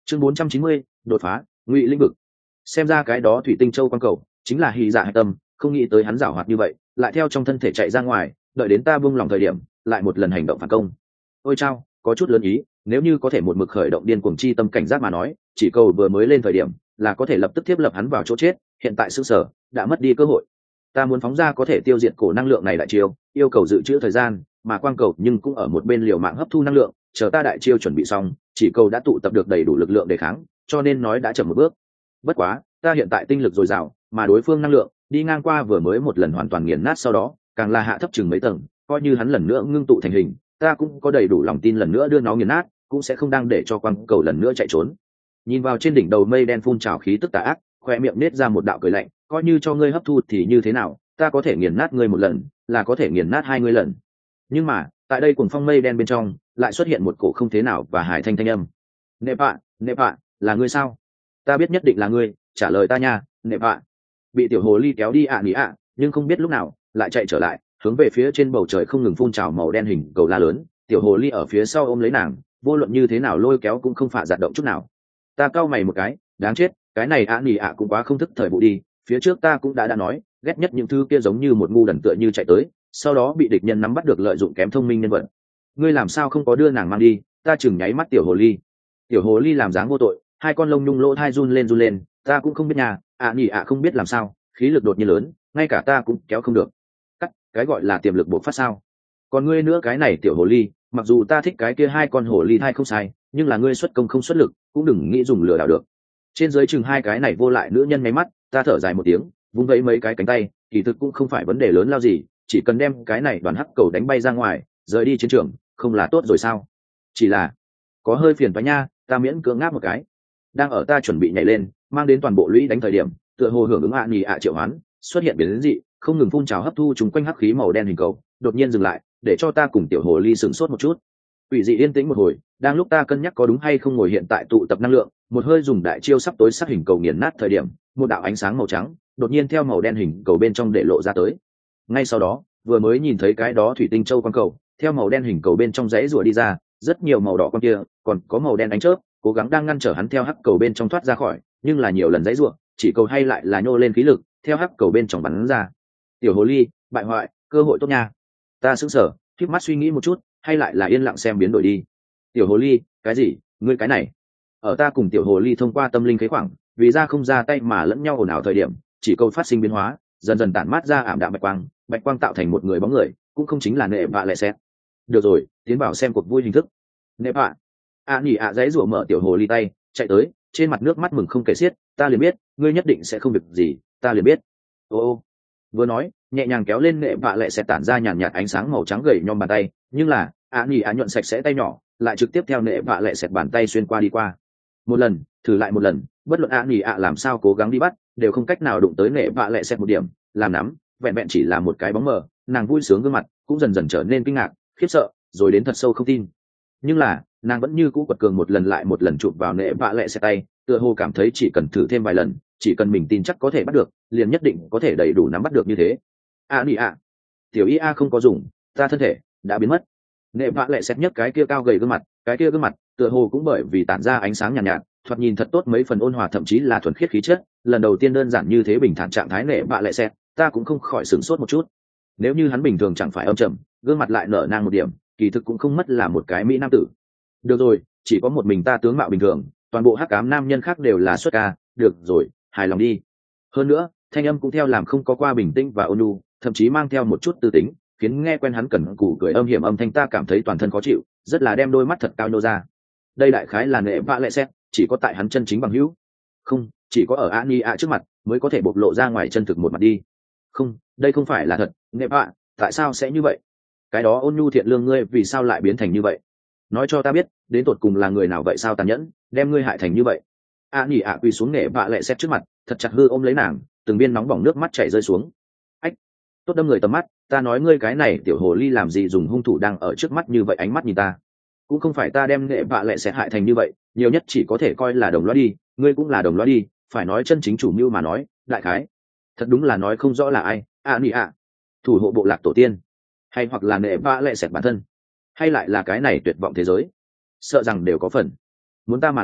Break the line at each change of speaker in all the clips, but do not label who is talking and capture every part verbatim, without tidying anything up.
chương bốn trăm chín mươi, đột phá ngụy lĩnh vực. Xem ra cái đó thủy tinh châu quan cầu chính là hy dạ hạch tâm, không nghĩ tới hắn giảo hoạt như vậy, lại theo trong thân thể chạy ra ngoài, đợi đến ta buông lòng thời điểm lại một lần hành động phản công. Ôi chao, có chút lớn ý, nếu như có thể một mực khởi động điên cuồng chi tâm cảnh giác mà nói, chỉ cầu vừa mới lên thời điểm là có thể lập tức tiếp lập hắn vào chỗ chết, hiện tại sự sở đã mất đi cơ hội. Ta muốn phóng ra có thể tiêu diệt cổ năng lượng này đại chiêu, yêu cầu dự trữ thời gian, mà quang cầu nhưng cũng ở một bên liều mạng hấp thu năng lượng, chờ ta đại chiêu chuẩn bị xong, chỉ cầu đã tụ tập được đầy đủ lực lượng để kháng, cho nên nói đã chậm một bước. Bất quá, ta hiện tại tinh lực dồi dào, mà đối phương năng lượng đi ngang qua vừa mới một lần hoàn toàn nghiền nát, sau đó càng là hạ thấp chừng mấy tầng, coi như hắn lần nữa ngưng tụ thành hình, ta cũng có đầy đủ lòng tin lần nữa đưa nó nghiền nát, cũng sẽ không đang để cho quang cầu lần nữa chạy trốn. Nhìn vào trên đỉnh đầu mây đen phun trào khí tức tà ác, khoe miệng nết ra một đạo cười lạnh, coi như cho ngươi hấp thu thì như thế nào, ta có thể nghiền nát ngươi một lần, là có thể nghiền nát hai ngươi lần. Nhưng mà tại đây cuồng phong mây đen bên trong lại xuất hiện một cổ không thế nào và hải thanh thanh âm. Nệp ạ, nệp ạ, là ngươi sao? Ta biết nhất định là ngươi, trả lời ta nha, nệp ạ. Bị tiểu hồ ly kéo đi ạ à, nỉ ạ, nhưng không biết lúc nào lại chạy trở lại, hướng về phía trên bầu trời không ngừng phun trào màu đen hình cầu la lớn. Tiểu hồ ly ở phía sau ôm lấy nàng, vô luận như thế nào lôi kéo cũng không phả giạt động chút nào. Ta cau mày một cái, đáng chết, cái này ạ à, nỉ ạ cũng quá không thức thời vụ đi. Phía trước ta cũng đã đã nói, ghét nhất những thứ kia giống như một ngu đần tựa như chạy tới, sau đó bị địch nhân nắm bắt được lợi dụng kém thông minh nhân vật. Ngươi làm sao không có đưa nàng mang đi? Ta chừng nháy mắt tiểu hồ ly. Tiểu hồ ly làm dáng vô tội, hai con lông nhung lỗ thai run lên run lên. Ta cũng không biết nhà, ạ à, nhỉ ạ không biết làm sao, khí lực đột nhiên lớn, ngay cả ta cũng kéo không được. Cắt, cái gọi là tiềm lực bộc phát sao? Còn ngươi nữa cái này tiểu hồ ly, mặc dù ta thích cái kia hai con hồ ly thai không sai, nhưng là ngươi xuất công không xuất lực, cũng đừng nghĩ dùng lừa đảo được. Trên dưới chừng hai cái này vô lại nữ nhân nháy mắt, ta thở dài một tiếng, vung vẫy mấy cái cánh tay, kỳ thực cũng không phải vấn đề lớn lao gì, chỉ cần đem cái này đoàn hắc cầu đánh bay ra ngoài, rời đi chiến trường, không là tốt rồi sao? Chỉ là có hơi phiền toái nha, ta miễn cưỡng ngáp một cái. Đang ở ta chuẩn bị nhảy lên, mang đến toàn bộ lũy đánh thời điểm, tựa hồ hưởng ứng ạ nhì ạ triệu hoán, xuất hiện biến dị, không ngừng phun trào hấp thu chúng quanh hắc khí màu đen hình cầu, đột nhiên dừng lại, để cho ta cùng tiểu hồ ly sửng sốt một chút. Quỷ dị yên tĩnh một hồi, đang lúc ta cân nhắc có đúng hay không ngồi hiện tại tụ tập năng lượng, một hơi dùng đại chiêu sắp tối sắc hình cầu nghiền nát thời điểm, một đạo ánh sáng màu trắng đột nhiên theo màu đen hình cầu bên trong để lộ ra tới. Ngay sau đó, vừa mới nhìn thấy cái đó thủy tinh châu quang cầu, theo màu đen hình cầu bên trong rẽ rùa đi ra, rất nhiều màu đỏ con kia, còn có màu đen ánh chớp, cố gắng đang ngăn trở hắn theo hắc cầu bên trong thoát ra khỏi, nhưng là nhiều lần rẽ rùa, chỉ cầu hay lại là nhô lên khí lực, theo hắc cầu bên trong bắn ra. Tiểu hồ ly, bại hoại, cơ hội tốt nha. Ta sững sờ, khép mắt suy nghĩ một chút, hay lại là yên lặng xem biến đổi đi. Tiểu hồ ly, cái gì? Ngươi cái này? Ở ta cùng tiểu hồ ly thông qua tâm linh khế khoảng, vì ra không ra tay mà lẫn nhau ồn ào thời điểm, chỉ câu phát sinh biến hóa, dần dần tản mát ra ảm đạm bạch quang, bạch quang tạo thành một người bóng người, cũng không chính là nệ bạ lệ xét. Được rồi, tiến vào xem cuộc vui hình thức. Nệ bạ, a nhỉ ạ dãy rủa mở tiểu hồ ly tay, chạy tới, trên mặt nước mắt mừng không kể xiết. Ta liền biết, ngươi nhất định sẽ không việc gì, ta liền biết. Ô ô, vừa nói, nhẹ nhàng kéo lên nệ bạ lệ xét tản ra nhàn nhạt ánh sáng màu trắng gầy nhom bàn tay, nhưng là a nhỉ ạ nhuận sạch sẽ tay nhỏ, lại trực tiếp theo nệ bạ lệ xét bàn tay xuyên qua đi qua. Một lần, thử lại một lần, bất luận a nhỉ ạ làm sao cố gắng đi bắt, đều không cách nào đụng tới nệ bạ lệ xét một điểm, làm nắm, vẹn vẹn chỉ là một cái bóng mờ. Nàng vui sướng gương mặt cũng dần dần trở nên kinh ngạc, khiếp sợ, rồi đến thật sâu không tin. Nhưng là nàng vẫn như cũ quật cường một lần lại một lần chụp vào nệ bạ lệ xét tay, tựa hồ cảm thấy chỉ cần thử thêm vài lần, chỉ cần mình tin chắc có thể bắt được, liền nhất định có thể đầy đủ nắm bắt được như thế. a nhỉ ạ, tiểu y a không có dùng, ta thân thể đã biến mất. Nệ bạ lệ xét nhấc cái kia cao gầy gương mặt, cái kia gương mặt tựa hồ cũng bởi vì tản ra ánh sáng nhàn nhạt, nhạt, thoạt nhìn thật tốt mấy phần ôn hòa, thậm chí là thuần khiết khí chất. Lần đầu tiên đơn giản như thế bình thản trạng thái nệ bạ lệ xét, ta cũng không khỏi sửng sốt một chút. Nếu như hắn bình thường chẳng phải âm trầm, gương mặt lại nở nang một điểm, kỳ thực cũng không mất là một cái mỹ nam tử. Được rồi, chỉ có một mình ta tướng mạo bình thường, toàn bộ hắc ám nam nhân khác đều là xuất ca. Được rồi, hài lòng đi. Hơn nữa, thanh âm cũng theo làm không có qua bình tĩnh và ôn nhu, thậm chí mang theo một chút tư tính, khiến nghe quen hắn cẩn cù cười âm hiểm âm thanh ta cảm thấy toàn thân khó chịu, rất là đem đôi mắt thật cao nhô ra. Đây đại khái là nệ bạ lệ xét, chỉ có tại hắn chân chính bằng hữu, không, chỉ có ở Ani ạ trước mặt mới có thể bộc lộ ra ngoài chân thực một mặt đi. Không, đây không phải là thật, nệ bạ, tại sao sẽ như vậy? Cái đó ôn nhu thiện lương ngươi vì sao lại biến thành như vậy? Nói cho ta biết, đến tột cùng là người nào vậy, sao tàn nhẫn, đem ngươi hại thành như vậy? Ani ạ quỳ xuống nệ bạ lệ xét trước mặt, thật chặt hư ôm lấy nàng, từng viên nóng bỏng nước mắt chảy rơi xuống. Ách, tốt đâm người tầm mắt, ta nói ngươi cái này tiểu hồ ly làm gì dùng hung thủ đang ở trước mắt như vậy ánh mắt nhìn ta? Cũng không phải ta đem nệ bạ lệ xét hại thành như vậy, nhiều nhất chỉ có thể coi là đồng loa đi, ngươi cũng là đồng loa đi, phải nói chân chính chủ mưu mà nói, đại khái thật đúng là nói không rõ là ai. a nị ạ, thủ hộ bộ lạc tổ tiên, hay hoặc là nệ bạ lệ xét bản thân, hay lại là cái này tuyệt vọng thế giới, sợ rằng đều có phần. Muốn ta mà nói,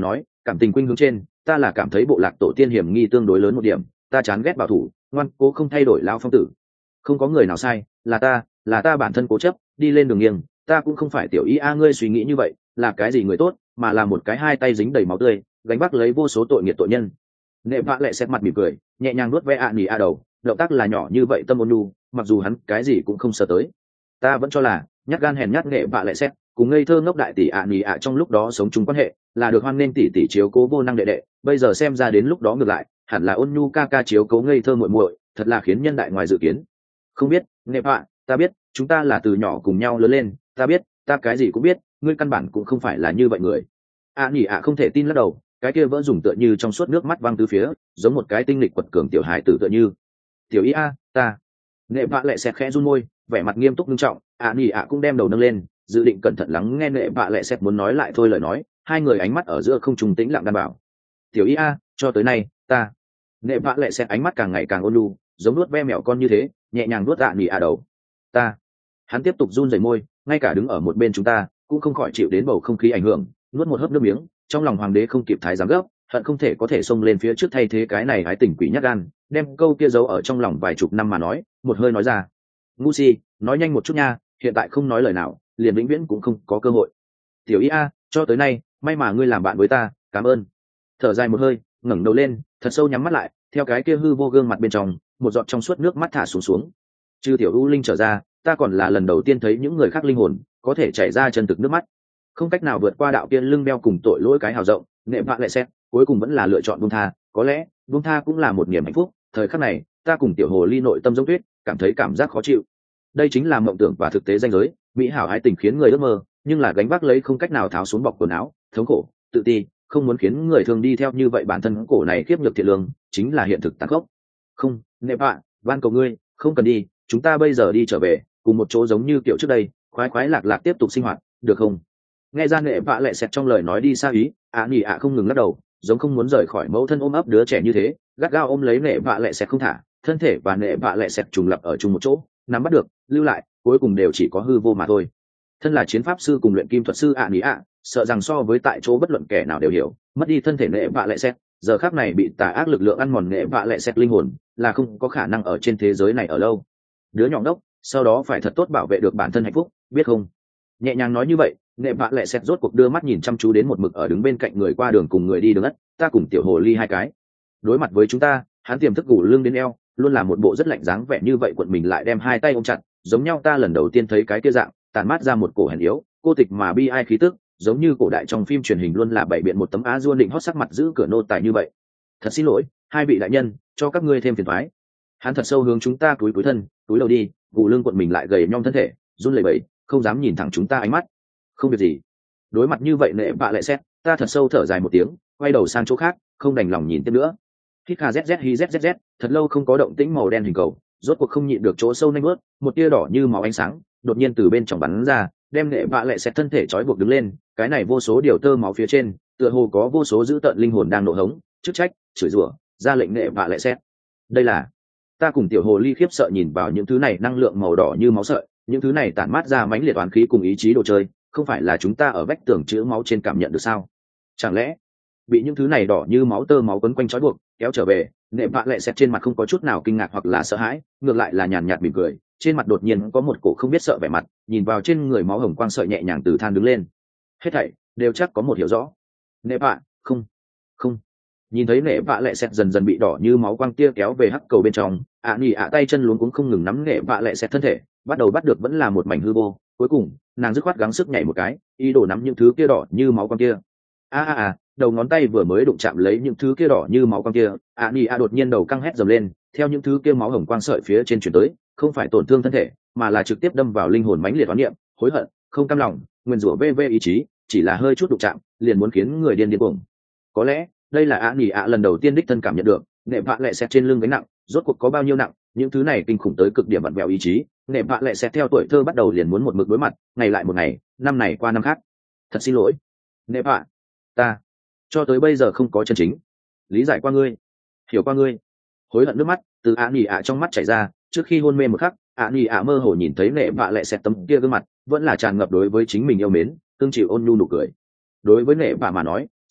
cảm tình khuynh hướng trên ta là cảm thấy bộ lạc tổ tiên hiểm nghi tương đối lớn một điểm, ta chán ghét bảo thủ ngoan cố không thay đổi lao phong tử. Không có người nào sai, là ta là ta bản thân cố chấp đi lên đường nghiêng. Ta cũng không phải tiểu ý a ngươi suy nghĩ như vậy là cái gì người tốt, mà là một cái hai tay dính đầy máu tươi gánh vác lấy vô số tội nghiệt tội nhân. Nệ vạ lệ xét mặt mỉm cười nhẹ nhàng nuốt ve ạ nỉ a đầu, động tác là nhỏ như vậy tâm ôn nhu, mặc dù hắn cái gì cũng không sợ tới. Ta vẫn cho là nhát gan hèn nhát nghệ vạ lệ xét cùng ngây thơ ngốc đại tỷ ạ nỉ ạ trong lúc đó sống chung quan hệ là được hoan nghênh tỷ tỷ chiếu cố vô năng đệ đệ, bây giờ xem ra đến lúc đó ngược lại hẳn là ôn nhu ca ca chiếu cố ngây thơ muội muội, thật là khiến nhân đại ngoài dự kiến. Không biết nghệ vạ, ta biết chúng ta là từ nhỏ cùng nhau lớn lên, ta biết ta cái gì cũng biết, ngươi căn bản cũng không phải là như vậy người. ạ nỉ ạ không thể tin lắc đầu, cái kia vỡ dùng tựa như trong suốt nước mắt văng từ phía, giống một cái tinh lịch quật cường tiểu hài tử tựa như. Tiểu ý a, ta. Nghệ vạ lệ xẹt khẽ run môi, vẻ mặt nghiêm túc nghiêm trọng, ạ nỉ ạ cũng đem đầu nâng lên, dự định cẩn thận lắng nghe nghệ vạ lệ xẹt muốn nói lại thôi lời nói, hai người ánh mắt ở giữa không trùng tĩnh lặng đảm bảo. Tiểu ý a, cho tới nay, ta. Nghệ vạ lệ xẹt ánh mắt càng ngày càng ôn nhu, giống nuốt ve mèo con như thế, nhẹ nhàng nuốt ạ nỉ ạ đầu. Ta. Hắn tiếp tục run rẩy môi, ngay cả đứng ở một bên chúng ta cũng không khỏi chịu đến bầu không khí ảnh hưởng, nuốt một hớp nước miếng, trong lòng hoàng đế không kịp thái giám gấp, hận không thể có thể xông lên phía trước thay thế cái này hái tỉnh quỷ nhát gan, đem câu kia giấu ở trong lòng vài chục năm mà nói một hơi nói ra. Ngu si, nói nhanh một chút nha, hiện tại không nói lời nào liền vĩnh viễn cũng không có cơ hội. Tiểu ý a, cho tới nay may mà ngươi làm bạn với ta, cảm ơn. Thở dài một hơi, ngẩng đầu lên thật sâu nhắm mắt lại, theo cái kia hư vô gương mặt bên trong một giọt trong suốt nước mắt thả xuống xuống. Trừ tiểu u linh trở ra, ta còn là lần đầu tiên thấy những người khác linh hồn có thể chảy ra chân thực nước mắt, không cách nào vượt qua đạo kia lưng beo cùng tội lỗi cái hào rộng. Nệ vạ lại xét cuối cùng vẫn là lựa chọn buông tha, có lẽ buông tha cũng là một niềm hạnh phúc. Thời khắc này ta cùng tiểu hồ ly nội tâm giống tuyết, cảm thấy cảm giác khó chịu. Đây chính là mộng tưởng và thực tế ranh giới, mỹ hảo ái tình khiến người ước mơ, nhưng là gánh vác lấy không cách nào tháo xuống bọc quần áo, thống khổ, tự ti, không muốn khiến người thường đi theo như vậy. Bản thân cổ này kiếp nhược thiện lương chính là hiện thực tàn khốc. Không, Nệ vạ, van cầu ngươi không cần đi, chúng ta bây giờ đi trở về cùng một chỗ giống như kiểu trước đây, khoái khoái lạc lạc tiếp tục sinh hoạt, được không? Nghe ra Nệ vạ lệ xẹt trong lời nói đi xa ý, ạ nỉ ạ không ngừng lắc đầu, giống không muốn rời khỏi mẫu thân ôm ấp đứa trẻ như thế, gắt gao ôm lấy Nệ vạ lệ xẹt không thả. Thân thể và Nệ vạ lệ xẹt trùng lập ở chung một chỗ, nắm bắt được, lưu lại, cuối cùng đều chỉ có hư vô mà thôi. Thân là chiến pháp sư cùng luyện kim thuật sư ạ nỉ ạ, sợ rằng so với tại chỗ bất luận kẻ nào đều hiểu, mất đi thân thể Nệ vạ lệ xẹt, giờ khắc này bị tà ác lực lượng ăn mòn Nệ vạ lệ xẹt linh hồn, là không có khả năng ở trên thế giới này ở lâu. Đứa nhỏ ngốc, sau đó phải thật tốt bảo vệ được bản thân hạnh phúc, biết không? Nhẹ nhàng nói như vậy, Nệ vạ lệ xẹt rốt cuộc đưa mắt nhìn chăm chú đến một mực ở đứng bên cạnh người qua đường cùng người đi đường ất, ta cùng tiểu hồ ly hai cái. Đối mặt với chúng ta, hắn tiềm thức gù lưng đến eo, luôn là một bộ rất lạnh dáng vẻ như vậy, cuộn mình lại đem hai tay ôm chặt, giống nhau ta lần đầu tiên thấy cái kia dạng, tàn mát ra một cổ hèn yếu, cô tịch mà bi ai khí tức, giống như cổ đại trong phim truyền hình luôn là bày biện một tấm á duôn định hót sắc mặt giữ cửa nô tài như vậy. Thật xin lỗi, hai vị đại nhân, cho các ngươi thêm phiền toái. Hắn thật sâu hướng chúng ta cúi cúi thân, cúi đầu đi, gù lưng cuộn mình lại gầy nhom thân thể, run lẩy bẩy, không dám nhìn thẳng chúng ta ánh mắt. Không việc gì. Đối mặt như vậy Nệ vạ lệ xét, ta thật sâu thở dài một tiếng, quay đầu sang chỗ khác, không đành lòng nhìn tiếp nữa. Hít kha zz hi zzz, thật lâu không có động tĩnh màu đen hình cầu, rốt cuộc không nhịn được chỗ sâu nhanh bước, một tia đỏ như máu ánh sáng, đột nhiên từ bên trong bắn ra, đem Nệ vạ lệ xét thân thể trói buộc đứng lên. Cái này vô số điều tơ máu phía trên, tựa hồ có vô số dữ tợn linh hồn đang nộ hống, chức trách, chửi rủa, ra lệnh Nệ vạ lệ xét. Đây là ta cùng tiểu hồ ly khiếp sợ nhìn vào những thứ này năng lượng màu đỏ như máu sợi, những thứ này tản mát ra mãnh liệt oán khí cùng ý chí đồ chơi, không phải là chúng ta ở vách tường chữ máu trên cảm nhận được sao? Chẳng lẽ bị những thứ này đỏ như máu tơ máu quấn quanh trói buộc kéo trở về? Nệ vạ lệ xét trên mặt không có chút nào kinh ngạc hoặc là sợ hãi, ngược lại là nhàn nhạt mỉm cười, trên mặt đột nhiên có một cổ không biết sợ vẻ mặt, nhìn vào trên người máu hồng quang sợi nhẹ nhàng từ than đứng lên. Hết thảy đều chắc có một hiểu rõ. Nệ vạ, không, không. Nhìn thấy Nệ vạ lệ xét dần dần bị đỏ như máu quang tia kéo về hắc cầu bên trong, ạ nỉ ạ tay chân luống cuống không ngừng nắm Nệ vạ lệ xét thân thể, bắt đầu bắt được vẫn là một mảnh hư vô. Cuối cùng nàng dứt khoát gắng sức nhảy một cái, ý đồ nắm những thứ kia đỏ như máu quang kia. A a a, đầu ngón tay vừa mới đụng chạm lấy những thứ kia đỏ như máu quang kia, ạ nỉ ạ đột nhiên đầu căng hét dầm lên, theo những thứ kia máu hồng quang sợi phía trên chuyển tới, không phải tổn thương thân thể, mà là trực tiếp đâm vào linh hồn mãnh liệt oán niệm, hối hận, không cam lòng, nguyên rủa vê vê ý chí, chỉ là hơi chút đụng chạm, liền muốn khiến người điên điên cuồng. Có lẽ đây là ạ nỉ ạ lần đầu tiên đích thân cảm nhận được Nệ vạ lệ xét trên lưng gánh nặng rốt cuộc có bao nhiêu nặng. Những thứ này kinh khủng tới cực điểm vặn vẹo ý chí, Nệ vạ lệ xét theo tuổi thơ bắt đầu liền muốn một mực đối mặt, ngày lại một ngày, năm này qua năm khác. Thật xin lỗi Nệ vạ, ta cho tới bây giờ không có chân chính lý giải qua ngươi, hiểu qua ngươi. Hối hận nước mắt từ ạ nỉ ạ trong mắt chảy ra. Trước khi hôn mê một khắc, ạ nỉ ạ mơ hồ nhìn thấy Nệ vạ lệ xét tấm kia gương mặt vẫn là tràn ngập đối với chính mình yêu mến, tương chịu ôn nhu nụ cười. Đối với Nệ vạ mà nói,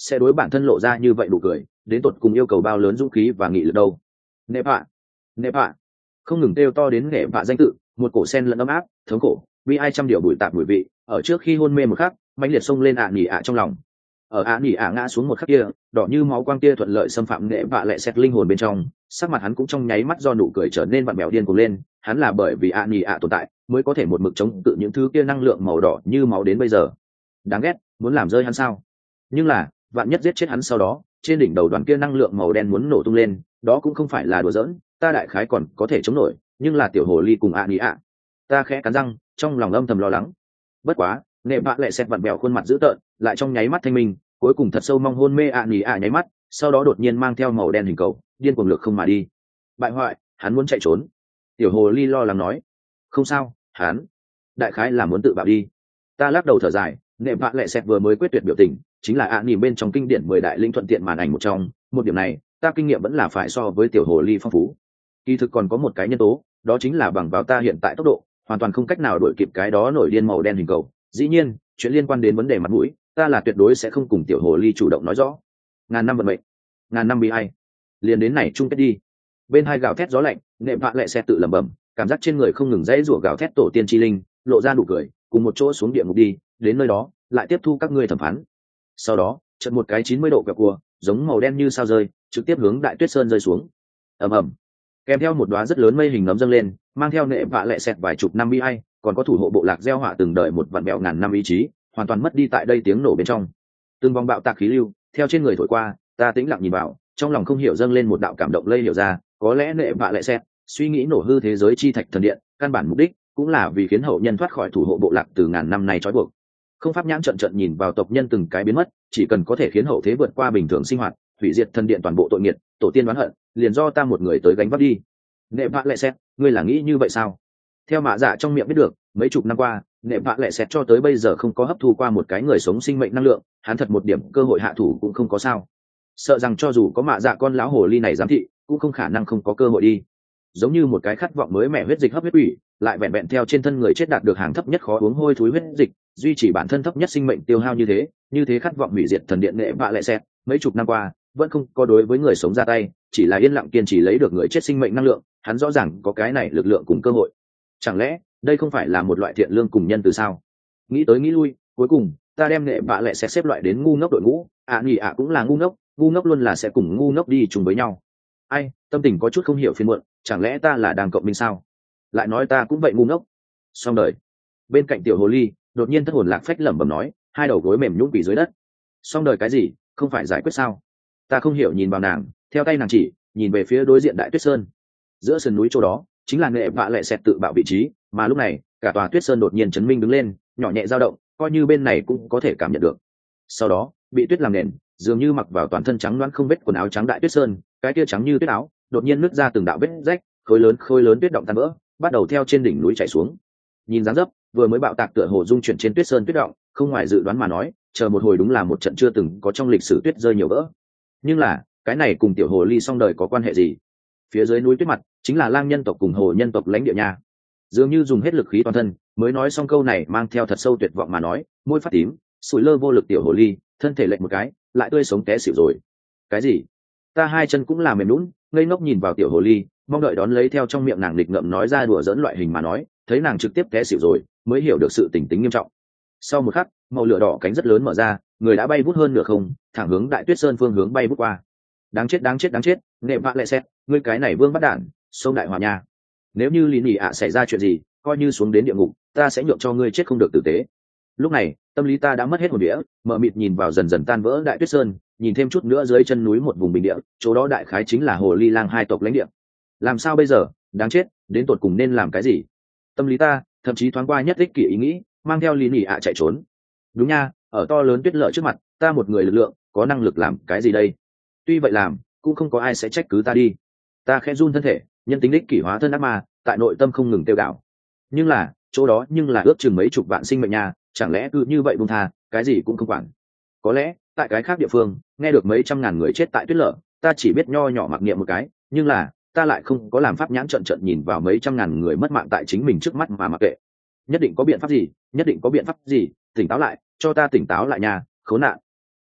sẽ đối bản thân lộ ra như vậy đủ cười, đến tột cùng yêu cầu bao lớn dũng khí và nghị lực đâu. Nệ bạ, nệ bạ, không ngừng kêu to đến nệ bạ danh tự, một cổ sen lẫn ấm áp, thống khổ, bi ai trăm điều bụi tạp mùi vị, ở trước khi hôn mê một khắc, mãnh liệt xông lên ạ nhỉ ạ trong lòng. Ở ạ nhỉ ạ ngã xuống một khắc kia, đỏ như máu quang kia thuận lợi xâm phạm nệ bạ lẹ xét linh hồn bên trong, sắc mặt hắn cũng trong nháy mắt do nụ cười trở nên vặn vẹo điên cuồng lên, hắn là bởi vì ạ nhỉ ạ tồn tại, mới có thể một mực chống cự những thứ kia năng lượng màu đỏ như máu đến bây giờ. Đáng ghét, muốn làm rơi hắn sao? Nhưng là, vạn nhất giết chết hắn sau đó, trên đỉnh đầu đoàn kia năng lượng màu đen muốn nổ tung lên, đó cũng không phải là đùa giỡn, ta đại khái còn có thể chống nổi, nhưng là tiểu hồ ly cùng ạ nhỉ ạ. Ta khẽ cắn răng, trong lòng âm thầm lo lắng. Bất quá, nệ bạ lẹ xét vặn vẹo khuôn mặt dữ tợn, lại trong nháy mắt thanh minh, cuối cùng thật sâu mong hôn mê ạ nhỉ ạ nháy mắt, sau đó đột nhiên mang theo màu đen hình cầu, điên cuồng lược không mà đi. Bại hoại, hắn muốn chạy trốn. Tiểu hồ ly lo lắng nói. Không sao, hắn đại khái là muốn tự bạo đi. Ta lắc đầu thở dài, nệ bạ lẹ xét vừa mới quyết tuyệt biểu tình, chính là ạ nhỉ bên trong kinh điển mười đại linh thuận tiện màn ảnh một trong, một điểm này, ta kinh nghiệm vẫn là phải so với tiểu hồ ly phong phú. Kỳ thực còn có một cái nhân tố, đó chính là bằng vào ta hiện tại tốc độ, hoàn toàn không cách nào đuổi kịp cái đó nổi điên màu đen hình cầu. Dĩ nhiên, chuyện liên quan đến vấn đề mặt mũi, ta là tuyệt đối sẽ không cùng tiểu hồ ly chủ động nói rõ. Ngàn năm vận mệnh, ngàn năm bi ai, liền đến này chung kết đi. Bên hai gào thét gió lạnh, nệm vạ lẹ xe tự lẩm bẩm, cảm giác trên người không ngừng dãy rủa gào thét tổ tiên chi linh, lộ ra nụ cười, cùng một chỗ xuống địa ngục đi, đến nơi đó, lại tiếp thu các ngươi thẩm phán. Sau đó, chợt một cái chín mươi độ quẹo cua, giống màu đen như sao rơi, trực tiếp hướng Đại Tuyết Sơn rơi xuống. Ầm ầm. Kèm theo một đóa rất lớn mây hình nấm dâng lên, mang theo nệ vạ lẹ xẹt vài chục năm bi ai, còn có thủ hộ bộ lạc gieo họa từng đợi một vạn bèo ngàn năm ý chí, hoàn toàn mất đi tại đây tiếng nổ bên trong. Từng vòng bạo tạc khí lưu theo trên người thổi qua, ta tĩnh lặng nhìn vào, trong lòng không hiểu dâng lên một đạo cảm động lây hiểu ra, có lẽ nệ vạ lẹ xẹt suy nghĩ nổ hư thế giới chi thạch thần điện, căn bản mục đích cũng là vì khiến hậu nhân thoát khỏi thủ hộ bộ lạc từ ngàn năm nay trói buộc. Không pháp nhãn trận trận nhìn vào tộc nhân từng cái biến mất, chỉ cần có thể khiến hậu thế vượt qua bình thường sinh hoạt, hủy diệt thần điện toàn bộ tội nghiệt, tổ tiên đoán hận, liền do ta một người tới gánh vác đi. Nệ vạ lẹ xẹt, ngươi là nghĩ như vậy sao? Theo mạ dạ trong miệng biết được, mấy chục năm qua, nệ vạ lẹ xẹt cho tới bây giờ không có hấp thu qua một cái người sống sinh mệnh năng lượng, hắn thật một điểm cơ hội hạ thủ cũng không có sao. Sợ rằng cho dù có mạ dạ con lão hồ ly này giám thị, cũng không khả năng không có cơ hội đi. Giống như một cái khát vọng mới mẻ huyết dịch hấp huyết ủy, lại vẹn vẹn theo trên thân người chết đạt được hàng thấp nhất khó uống hôi thối huyết dịch, duy trì bản thân thấp nhất sinh mệnh tiêu hao như thế, như thế khát vọng hủy diệt thần điện nệ vạ lẹ xẹt, mấy chục năm qua vẫn không có đối với người sống ra tay, chỉ là yên lặng kiên trì lấy được người chết sinh mệnh năng lượng, hắn rõ ràng có cái này lực lượng cùng cơ hội. Chẳng lẽ đây không phải là một loại thiện lương cùng nhân từ sao? Nghĩ tới nghĩ lui, cuối cùng ta đem nệ vạ lẹ xẹt xếp loại đến ngu ngốc đội ngũ, ạ à, nghỉ ạ cũng là ngu ngốc, ngu ngốc luôn là sẽ cùng ngu ngốc đi chung với nhau. Ai, tâm tình có chút không hiểu phiền muộn, chẳng lẽ ta là đang cộng minh sao? Lại nói ta cũng vậy ngu ngốc. Xong đời. Bên cạnh tiểu hồ ly đột nhiên thất hồn lạc phách lẩm bẩm nói, hai đầu gối mềm nhũn quỳ dưới đất. Xong đời cái gì, không phải giải quyết sao? Ta không hiểu nhìn vào nàng, theo tay nàng chỉ, nhìn về phía đối diện Đại Tuyết Sơn. Giữa sườn núi chỗ đó, chính là nệ vạ lẹ xẹt tự bạo vị trí, mà lúc này, cả tòa Tuyết Sơn đột nhiên chấn minh đứng lên, nhỏ nhẹ dao động, coi như bên này cũng có thể cảm nhận được. Sau đó, bị tuyết làm nền, dường như mặc vào toàn thân trắng loãng không vết quần áo trắng Đại Tuyết Sơn, cái kia trắng như tuyết áo, đột nhiên nứt ra từng đạo vết rách, khối lớn khối lớn tuyết động tan vỡ, bắt đầu theo trên đỉnh núi chảy xuống. Nhìn dáng dấp, vừa mới bạo tạc tựa hồ dung chuyển trên Tuyết Sơn tuyết động, không ngoài dự đoán mà nói, chờ một hồi đúng là một trận chưa từng có trong lịch sử tuyết rơi nhiều vỡ. Nhưng là, cái này cùng tiểu hồ ly xong đời có quan hệ gì? Phía dưới núi tuyết mặt, chính là lang nhân tộc cùng hồ nhân tộc lãnh địa nhà. Dường như dùng hết lực khí toàn thân, mới nói xong câu này mang theo thật sâu tuyệt vọng mà nói, môi phát tím, sủi lơ vô lực tiểu hồ ly, thân thể lệch một cái, lại tươi sống té xỉu rồi. Cái gì? Ta hai chân cũng là mềm nhũn, ngây ngốc nhìn vào tiểu hồ ly, mong đợi đón lấy theo trong miệng nàng lịch ngậm nói ra đùa dẫn loại hình mà nói, thấy nàng trực tiếp té xỉu rồi, mới hiểu được sự tình tính nghiêm trọng. Sau một khắc, màu lửa đỏ cánh rất lớn mở ra, người đã bay vút hơn nửa không, thẳng hướng Đại Tuyết Sơn phương hướng bay vút qua. Đáng chết đáng chết đáng chết, nệ vạ lẹ xẹt, ngươi cái này vương bắt đản, sông đại hòa nha. Nếu như lý nhị ạ xảy ra chuyện gì, coi như xuống đến địa ngục, ta sẽ nhượng cho ngươi chết không được tử tế. Lúc này, tâm lý ta đã mất hết hồn đĩa, mở mịt nhìn vào dần dần tan vỡ Đại Tuyết Sơn, nhìn thêm chút nữa dưới chân núi một vùng bình địa, chỗ đó đại khái chính là hồ ly lang hai tộc lãnh địa. Làm sao bây giờ, đáng chết, đến tột cùng nên làm cái gì? Tâm lý ta thậm chí thoáng qua nhất ích kỷ ý nghĩ, mang theo lý nhị ạ chạy trốn. Đúng nha, ở to lớn tuyết lợi trước mặt, ta một người lực lượng, có năng lực làm cái gì đây? Tuy vậy làm, cũng không có ai sẽ trách cứ ta đi. Ta khẽ run thân thể, nhân tính ích kỷ hóa thân ác ma, tại nội tâm không ngừng tiêu gạo. Nhưng là, chỗ đó nhưng là ước chừng mấy chục vạn sinh mệnh nha, chẳng lẽ cứ như vậy buông tha, cái gì cũng không quản. Có lẽ, tại cái khác địa phương, nghe được mấy trăm ngàn người chết tại tuyết lở, ta chỉ biết nho nhỏ mặc niệm một cái, nhưng là, ta lại không có làm pháp nhãn trận trận nhìn vào mấy trăm ngàn người mất mạng tại chính mình trước mắt mà mặc kệ. Nhất định có biện pháp gì, nhất định có biện pháp gì, tỉnh táo lại, cho ta tỉnh táo lại nha, khốn nạn.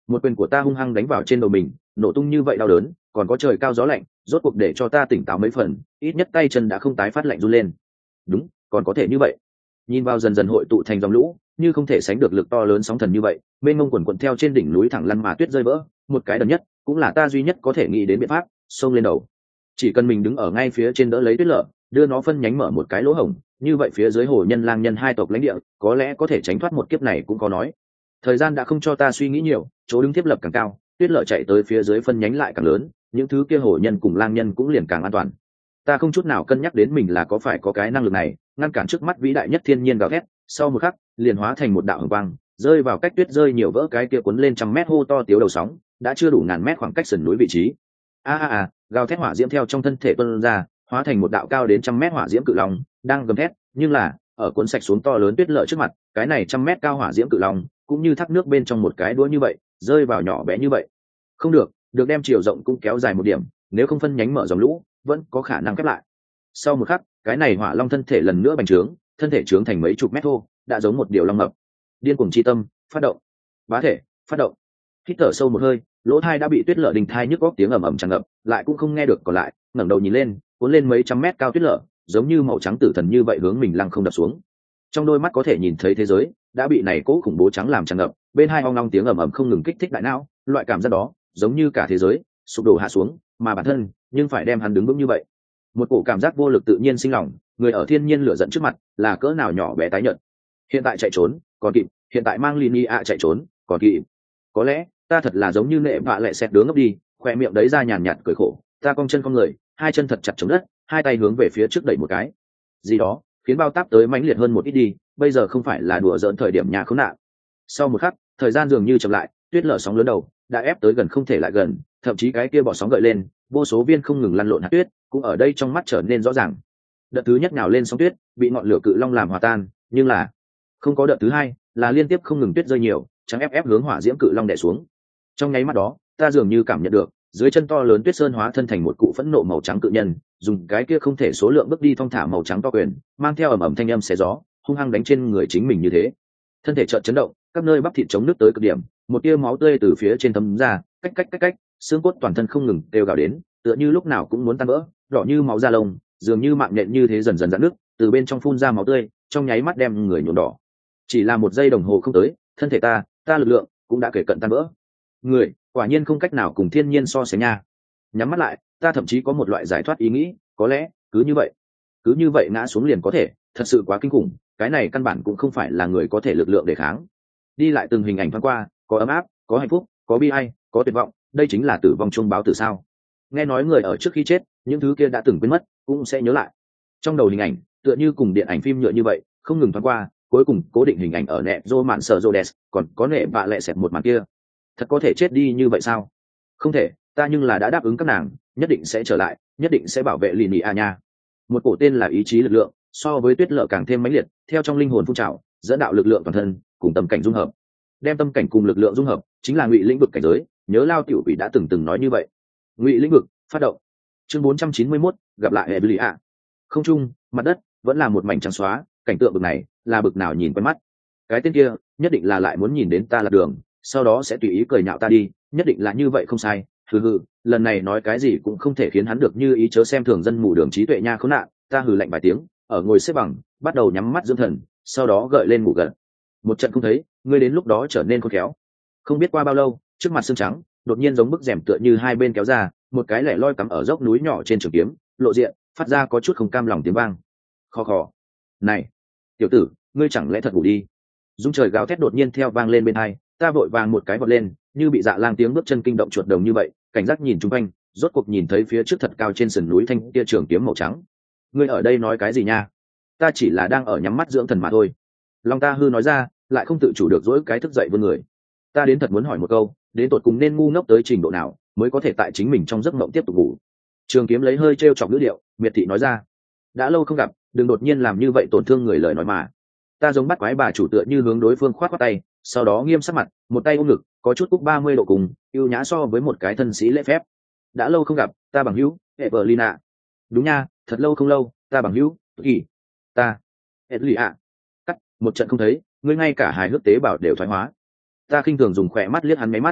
Một quyền của ta hung hăng đánh vào trên đầu mình, nổ tung như vậy đau đớn, còn có trời cao gió lạnh, rốt cuộc để cho ta tỉnh táo mấy phần, ít nhất tay chân đã không tái phát lạnh run lên. Đúng, còn có thể như vậy. Nhìn vào dần dần hội tụ thành dòng lũ, như không thể sánh được lực to lớn sóng thần như vậy, mênh mông quần quần theo trên đỉnh núi thẳng lăn mà tuyết rơi vỡ, một cái đần nhất, cũng là ta duy nhất có thể nghĩ đến biện pháp, xông lên đầu. Chỉ cần mình đứng ở ngay phía trên đỡ lấy tuyết lở, đưa nó phân nhánh mở một cái lỗ hổng, như vậy phía dưới hồ nhân lang nhân hai tộc lãnh địa, có lẽ có thể tránh thoát một kiếp này cũng có nói. Thời gian đã không cho ta suy nghĩ nhiều, chỗ đứng tiếp lập càng cao, tuyết lở chạy tới phía dưới phân nhánh lại càng lớn, những thứ kia hồ nhân cùng lang nhân cũng liền càng an toàn. Ta không chút nào cân nhắc đến mình là có phải có cái năng lực này, ngăn cản trước mắt vĩ đại nhất thiên nhiên gào thét, sau một khắc liền hóa thành một đạo hồng quang, rơi vào cách tuyết rơi nhiều vỡ cái kia cuốn lên trăm mét hô to tiếu đầu sóng, đã chưa đủ ngàn mét khoảng cách sườn núi vị trí. A a a, gào thét hỏa diễm theo trong thân thể tuôn ra, hóa thành một đạo cao đến trăm mét hỏa diễm cự long, đang gầm thét, nhưng là ở cuốn sạch xuống to lớn tuyết lở trước mặt, cái này trăm mét cao hỏa diễm cự long, cũng như thác nước bên trong một cái đũa như vậy, rơi vào nhỏ bé như vậy. Không được, được đem chiều rộng cũng kéo dài một điểm, nếu không phân nhánh mở dòng lũ, vẫn có khả năng khép lại. Sau một khắc, cái này hỏa long thân thể lần nữa bành trướng, thân thể trướng thành mấy chục mét thô, đã giống một điều long mập. Điên cuồng chi tâm, phát động. Bá thể, phát động. Hít thở sâu một hơi, lỗ thai đã bị tuyết lở đình thai nhức góc tiếng ầm ầm tràn ngập, lại cũng không nghe được còn lại, ngẩng đầu nhìn lên, cuốn lên mấy trăm mét cao tuyết lở, giống như màu trắng tử thần như vậy hướng mình lăng không đập xuống. Trong đôi mắt có thể nhìn thấy thế giới đã bị này cố khủng bố trắng làm tràn ngập, bên hai ong ong tiếng ầm ầm không ngừng kích thích đại não, loại cảm giác đó giống như cả thế giới sụp đổ hạ xuống, mà bản thân nhưng phải đem hắn đứng vững như vậy. Một cổ cảm giác vô lực tự nhiên sinh lòng, người ở thiên nhiên lửa giận trước mặt là cỡ nào nhỏ bé tái nhợt. Hiện tại chạy trốn còn kịp, hiện tại mang Lini ạ chạy trốn còn kịp. Có lẽ ta thật là giống như nệ vạ lẹ xẹt đứng ngốc đi, khoe miệng đấy ra nhàn nhạt cười khổ, ta cong chân cong người, hai chân thật chặt chống đất, hai tay hướng về phía trước đẩy một cái. Gì đó khiến bao táp tới mãnh liệt hơn một ít đi, bây giờ không phải là đùa giỡn thời điểm nhà khốn nạn. Sau một khắc, thời gian dường như chậm lại, tuyết lở sóng lớn đầu đã ép tới gần không thể lại gần, thậm chí cái kia bỏ sóng gợi lên, vô số viên không ngừng lăn lộn hạt tuyết, cũng ở đây trong mắt trở nên rõ ràng. Đợt thứ nhất nào lên sóng tuyết, bị ngọn lửa cự long làm hòa tan, nhưng là không có đợt thứ hai, là liên tiếp không ngừng tuyết rơi nhiều, trắng ép ép hướng hỏa diễm cự long đè xuống. Trong nháy mắt đó, ta dường như cảm nhận được, dưới chân to lớn tuyết sơn hóa thân thành một cụ phẫn nộ màu trắng cự nhân, dùng cái kia không thể số lượng bước đi thong thả màu trắng to quyền, mang theo ầm ầm thanh âm xé gió, hung hăng đánh trên người chính mình như thế. Thân thể chợt chấn động, các nơi bắp thịt chống nước tới cực điểm, một tia máu tươi từ phía trên thấm ra, cách cách cách cách, xương cốt toàn thân không ngừng đều gào đến, tựa như lúc nào cũng muốn tan vỡ, đỏ như máu da lông, dường như mạng nhện như thế dần dần giãn nước, từ bên trong phun ra máu tươi, trong nháy mắt đem người nhuộm đỏ. Chỉ là một giây đồng hồ không tới, thân thể ta, ta lực lượng cũng đã kể cận tan vỡ. Người, quả nhiên không cách nào cùng thiên nhiên so sánh nha. Nhắm mắt lại, ta thậm chí có một loại giải thoát ý nghĩ, có lẽ cứ như vậy, cứ như vậy ngã xuống liền có thể, thật sự quá kinh khủng, cái này căn bản cũng không phải là người có thể lực lượng để kháng. Đi lại từng hình ảnh thoáng qua, có ấm áp, có hạnh phúc, có bi ai, có tuyệt vọng, đây chính là tử vong chuông báo tử sao? Nghe nói người ở trước khi chết, những thứ kia đã từng quên mất, cũng sẽ nhớ lại. Trong đầu hình ảnh, tựa như cùng điện ảnh phim nhựa như vậy, không ngừng thoáng qua, cuối cùng cố định hình ảnh ở nẹ rô mạn sợ rô đès, còn có nệ bạ lẹ xẹt một màn kia. Thật có thể chết đi như vậy sao? Không thể, ta nhưng là đã đáp ứng các nàng, nhất định sẽ trở lại, nhất định sẽ bảo vệ lì nị à nha. Một cổ tên là ý chí lực lượng, so với tuyết lở càng thêm mãnh liệt, theo trong linh hồn phun trào, dẫn đạo lực lượng toàn thân cùng tâm cảnh dung hợp. Đem tâm cảnh cùng lực lượng dung hợp, chính là ngụy lĩnh vực cảnh giới, nhớ Lao tiểu quỷ đã từng từng nói như vậy. Ngụy lĩnh vực, phát động. Chương bốn trăm chín mươi mốt, gặp lại Evelia. Không trung, mặt đất vẫn là một mảnh trắng xóa, cảnh tượng bực này, là bực nào nhìn quen mắt. Cái tên kia, nhất định là lại muốn nhìn đến ta lạc đường, sau đó sẽ tùy ý cười nhạo ta đi, nhất định là như vậy không sai. Hừ hừ, lần này nói cái gì cũng không thể khiến hắn được như ý, chớ xem thường dân mù đường trí tuệ nha khốn nạn. Ta hừ lạnh vài tiếng, ở ngồi xếp bằng, bắt đầu nhắm mắt dưỡng thần, sau đó gợi lên ngủ gật. Một trận không thấy, ngươi đến lúc đó trở nên khôn khéo. Không biết qua bao lâu, trước mặt xương trắng đột nhiên giống bức rèm tựa như hai bên kéo ra, một cái lẻ loi cắm ở dốc núi nhỏ trên trường kiếm, lộ diện, phát ra có chút không cam lòng tiếng vang. Khò khò. Này, tiểu tử, ngươi chẳng lẽ thật ngủ đi? Dung trời gào thét đột nhiên theo vang lên bên hai, ta vội vàng một cái vọt lên, như bị dạ lang tiếng bước chân kinh động chuột đồng như vậy, cảnh giác nhìn chung quanh, rốt cuộc nhìn thấy phía trước thật cao trên sườn núi thanh kia trường kiếm màu trắng. Ngươi ở đây nói cái gì nha? Ta chỉ là đang ở nhắm mắt dưỡng thần mà thôi. Long ta hư nói ra, lại không tự chủ được dỗi cái thức dậy vươn người. Ta đến thật muốn hỏi một câu, đến tột cùng nên ngu ngốc tới trình độ nào mới có thể tại chính mình trong giấc mộng tiếp tục ngủ? Trường kiếm lấy hơi trêu chọc ngữ điệu, miệt thị nói ra. Đã lâu không gặp, đừng đột nhiên làm như vậy tổn thương người lời nói mà. Ta giống bắt quái bà chủ tựa như hướng đối phương khoát khoát tay, sau đó nghiêm sắc mặt, một tay ôm ngực, có chút cúc ba mươi độ cùng, ưu nhã so với một cái thân sĩ lễ phép. Đã lâu không gặp, ta bằng hữu, Evelina. Đúng nha, thật lâu không lâu, ta bằng hữu, kỳ. Ta, Evelina. Cắt, một trận không thấy, ngươi ngay cả hài hước tế bào đều thoái hóa. Ta khinh thường dùng khỏe mắt liếc hắn mấy mắt.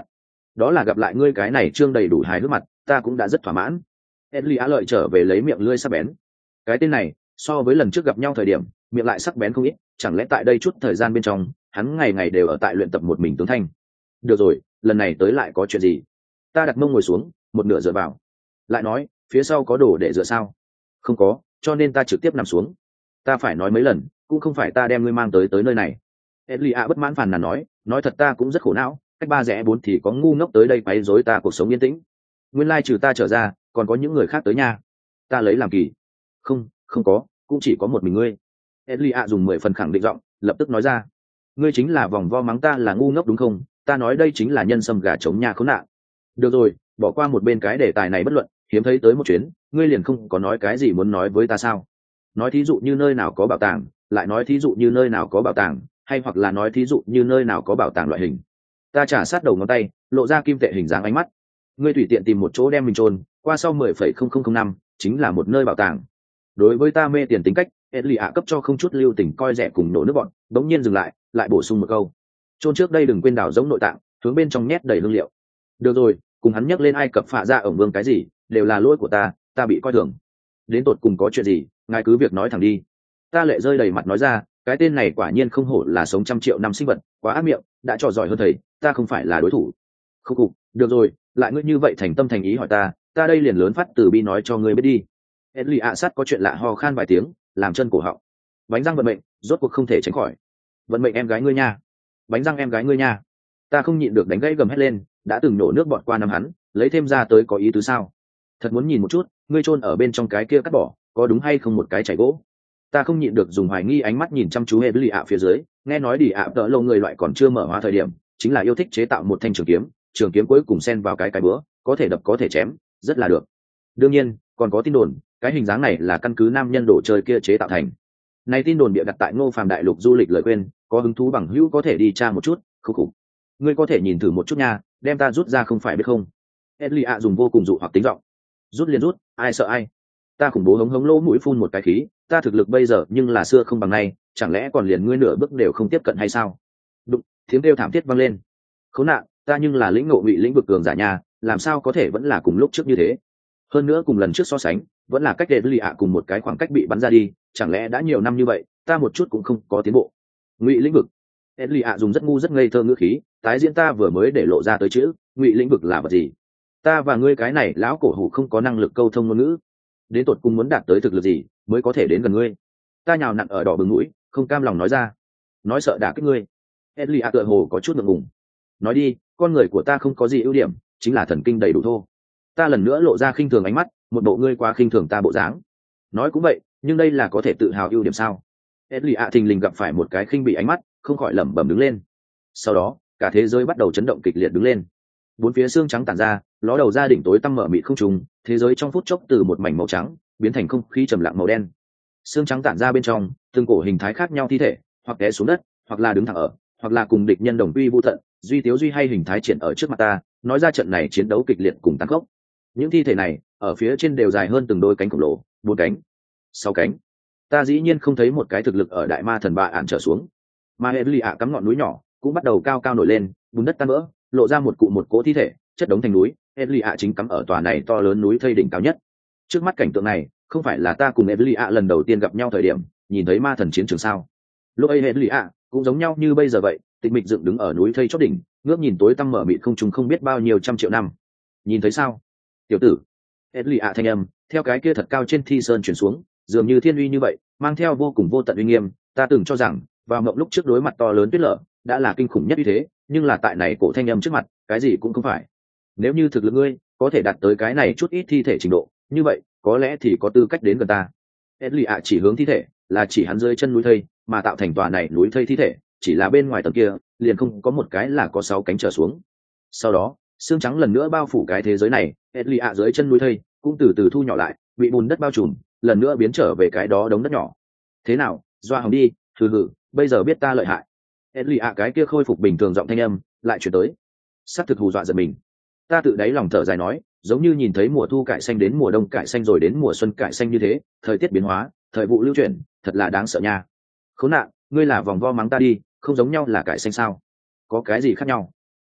đó là gặp lại ngươi cái này trương đầy đủ hài hước mặt ta cũng đã rất thỏa mãn. Edley á lợi trở về lấy miệng lưỡi sắc bén. Cái tên này so với lần trước gặp nhau thời điểm miệng lại sắc bén không ít, chẳng lẽ tại đây chút thời gian bên trong hắn ngày ngày đều ở tại luyện tập một mình tướng thanh. Được rồi, lần này tới lại có chuyện gì? Ta đặt mông ngồi xuống, một nửa dựa vào. Lại nói, phía sau có đồ để dựa sao? Không có, cho nên ta trực tiếp nằm xuống. Ta phải nói mấy lần, cũng không phải ta đem ngươi mang tới tới nơi này. Edley á bất mãn phàn nàn nói, nói thật ta cũng rất khổ não, cách ba rẽ bốn thì có ngu ngốc tới đây quấy rối ta cuộc sống yên tĩnh. Nguyên lai trừ ta trở ra, còn có những người khác tới nha. Ta lấy làm kỳ. Không, không có, cũng chỉ có một mình ngươi. Edley á dùng mười phần khẳng định giọng, lập tức nói ra. Ngươi chính là vòng vo mắng ta là ngu ngốc đúng không? Ta nói đây chính là nhân sâm gà trống nhà khốn nạn. Được rồi, bỏ qua một bên cái đề tài này bất luận, hiếm thấy tới một chuyến, ngươi liền không có nói cái gì muốn nói với ta sao? Nói thí dụ như nơi nào có bảo tàng, lại nói thí dụ như nơi nào có bảo tàng, hay hoặc là nói thí dụ như nơi nào có bảo tàng loại hình. Ta trả sát đầu ngón tay, lộ ra kim tệ hình dáng ánh mắt. Ngươi tùy tiện tìm một chỗ đem mình chôn, qua sau mười phẩy không không không năm, chính là một nơi bảo tàng. Đối với ta mê tiền tính cách, Edley ạ cấp cho không chút lưu tình coi rẻ cùng nổ nước bọn, bỗng nhiên dừng lại, lại bổ sung một câu. Chôn trước đây đừng quên đào giống nội tạng, hướng bên trong nhét đầy hương liệu. Được rồi, cùng hắn nhắc lên Ai Cập phạ ra ổng vương cái gì, đều là lỗi của ta, ta bị coi thường. Đến tột cùng có chuyện gì, ngài cứ việc nói thẳng đi. Ta lệ rơi đầy mặt nói ra, cái tên này quả nhiên không hổ là sống trăm triệu năm sinh vật, quá ác miệng, đã trò giỏi hơn thầy, ta không phải là đối thủ. Không cục, được rồi, lại ngươi như vậy thành tâm thành ý hỏi ta, ta đây liền lớn phát từ bi nói cho ngươi biết đi. Edley ạ sát có chuyện lạ ho khan vài tiếng, làm chân cổ họng. Bánh răng vận mệnh, rốt cuộc không thể tránh khỏi. Vận mệnh em gái ngươi nha. Bánh răng em gái ngươi nha. Ta không nhịn được đánh gãy gầm hét lên, đã từng nổ nước bọt qua năm hắn, lấy thêm ra tới có ý tứ sao? Thật muốn nhìn một chút, ngươi chôn ở bên trong cái kia cắt bỏ, có đúng hay không một cái chảy gỗ? Ta không nhịn được dùng hoài nghi ánh mắt nhìn chăm chú Edley ạ phía dưới, nghe nói đi ạ đỡ lâu người loại còn chưa mở hóa thời điểm, chính là yêu thích chế tạo một thanh trường kiếm, trường kiếm cuối cùng xen vào cái cái bữa, có thể đập có thể chém, rất là được. Đương nhiên, còn có tin đồn, cái hình dáng này là căn cứ nam nhân đồ chơi kia chế tạo thành. Này tin đồn bịa đặt tại Ngô Phàm đại lục du lịch lời quên, có hứng thú bằng hữu có thể đi tra một chút, khúc khục. Ngươi có thể nhìn thử một chút nha, đem ta rút ra không phải biết không? Edley ạ dùng vô cùng dụ hoặc tính giọng. Rút liền rút, ai sợ ai? Ta khủng bố hống hống lỗ mũi phun một cái khí, ta thực lực bây giờ nhưng là xưa không bằng nay, chẳng lẽ còn liền ngươi nửa bước đều không tiếp cận hay sao? Đụng, tiếng kêu thảm thiết vang lên. Khốn nạn, ta nhưng là lĩnh ngộ ngụy lĩnh vực cường giả nhà, làm sao có thể vẫn là cùng lúc trước như thế? Hơn nữa cùng lần trước so sánh, vẫn là cách Edley ạ cùng một cái khoảng cách bị bắn ra đi, chẳng lẽ đã nhiều năm như vậy, ta một chút cũng không có tiến bộ. Ngụy lĩnh vực. Edley ạ dùng rất ngu rất ngây thơ ngữ khí, tái diễn ta vừa mới để lộ ra tới chữ, ngụy lĩnh vực là vật gì? Ta và ngươi cái này lão cổ hủ không có năng lực câu thông ngôn ngữ, đến tột cùng muốn đạt tới thực lực gì mới có thể đến gần ngươi? Ta nhào nặn ở đỏ bừng mũi, không cam lòng nói ra, nói sợ đả kích ngươi. Edley ạ tựa hồ có chút ngượng ngùng. Nói đi, con người của ta không có gì ưu điểm, chính là thần kinh đầy đủ thô. Ta lần nữa lộ ra khinh thường ánh mắt, một bộ ngươi quá khinh thường ta bộ dáng. Nói cũng vậy, nhưng đây là có thể tự hào ưu điểm sao? Edley ạ thình lình gặp phải một cái khinh bị ánh mắt, không khỏi lẩm bẩm đứng lên. Sau đó, cả thế giới bắt đầu chấn động kịch liệt đứng lên. Bốn phía xương trắng tản ra, ló đầu ra đỉnh tối tăm mở mịt không trùng, thế giới trong phút chốc từ một mảnh màu trắng biến thành không khí trầm lặng màu đen. Xương trắng tản ra bên trong, từng cổ hình thái khác nhau thi thể, hoặc té xuống đất, hoặc là đứng thẳng ở, hoặc là cùng địch nhân đồng quy vu tận, duy tiếu duy hay hình thái triển ở trước mặt ta, nói ra trận này chiến đấu kịch liệt cùng tàn khốc. Những thi thể này, ở phía trên đều dài hơn từng đôi cánh khổng lồ, bốn cánh, sáu cánh. Ta dĩ nhiên không thấy một cái thực lực ở đại ma thần bạ ản trở xuống, mà Edley ạ cắm ngọn núi nhỏ cũng bắt đầu cao cao nổi lên, bùn đất tan vỡ, lộ ra một cụ một cỗ thi thể chất đống thành núi. Edley ạ chính cắm ở tòa này to lớn núi thây đỉnh cao nhất. Trước mắt cảnh tượng này không phải là ta cùng Edley ạ lần đầu tiên gặp nhau thời điểm nhìn thấy ma thần chiến trường sao? Lúc ấy Edley ạ cũng giống nhau như bây giờ vậy, tịch mịch dựng đứng ở núi thây chót đỉnh, ngước nhìn tối tăm mở mịt không trùng không biết bao nhiêu trăm triệu năm. Nhìn thấy sao, tiểu tử? Edley ạ thanh âm theo cái kia thật cao trên thi sơn chuyển xuống, dường như thiên uy như vậy, mang theo vô cùng vô tận uy nghiêm. Ta từng cho rằng vào mộng lúc trước đối mặt to lớn tuyết lở đã là kinh khủng nhất uy thế, nhưng là tại này cổ thanh âm trước mặt, cái gì cũng không phải. Nếu như thực lực ngươi có thể đạt tới cái này chút ít thi thể trình độ, như vậy có lẽ thì có tư cách đến gần ta. Edley ạ chỉ hướng thi thể, là chỉ hắn dưới chân núi thây, mà tạo thành tòa này núi thây thi thể, chỉ là bên ngoài tầng kia, liền không có một cái là có sáu cánh trở xuống. Sau đó, xương trắng lần nữa bao phủ cái thế giới này, Edley ạ dưới chân núi thây cũng từ từ thu nhỏ lại, bị bùn đất bao trùm, lần nữa biến trở về cái đó đống đất nhỏ. Thế nào, doa hỏng đi, hừ hừ, bây giờ biết ta lợi hại. Edley ạ cái kia khôi phục bình thường giọng thanh âm lại chuyển tới, sắp thực hù dọa giật mình. Ta tự đáy lòng thở dài nói, giống như nhìn thấy mùa thu cải xanh đến mùa đông cải xanh rồi đến mùa xuân cải xanh như thế, thời tiết biến hóa, thời vụ lưu chuyển, thật là đáng sợ nha. Khốn nạn, ngươi là vòng vo mắng ta đi, không giống nhau là cải xanh sao? Có cái gì khác nhau?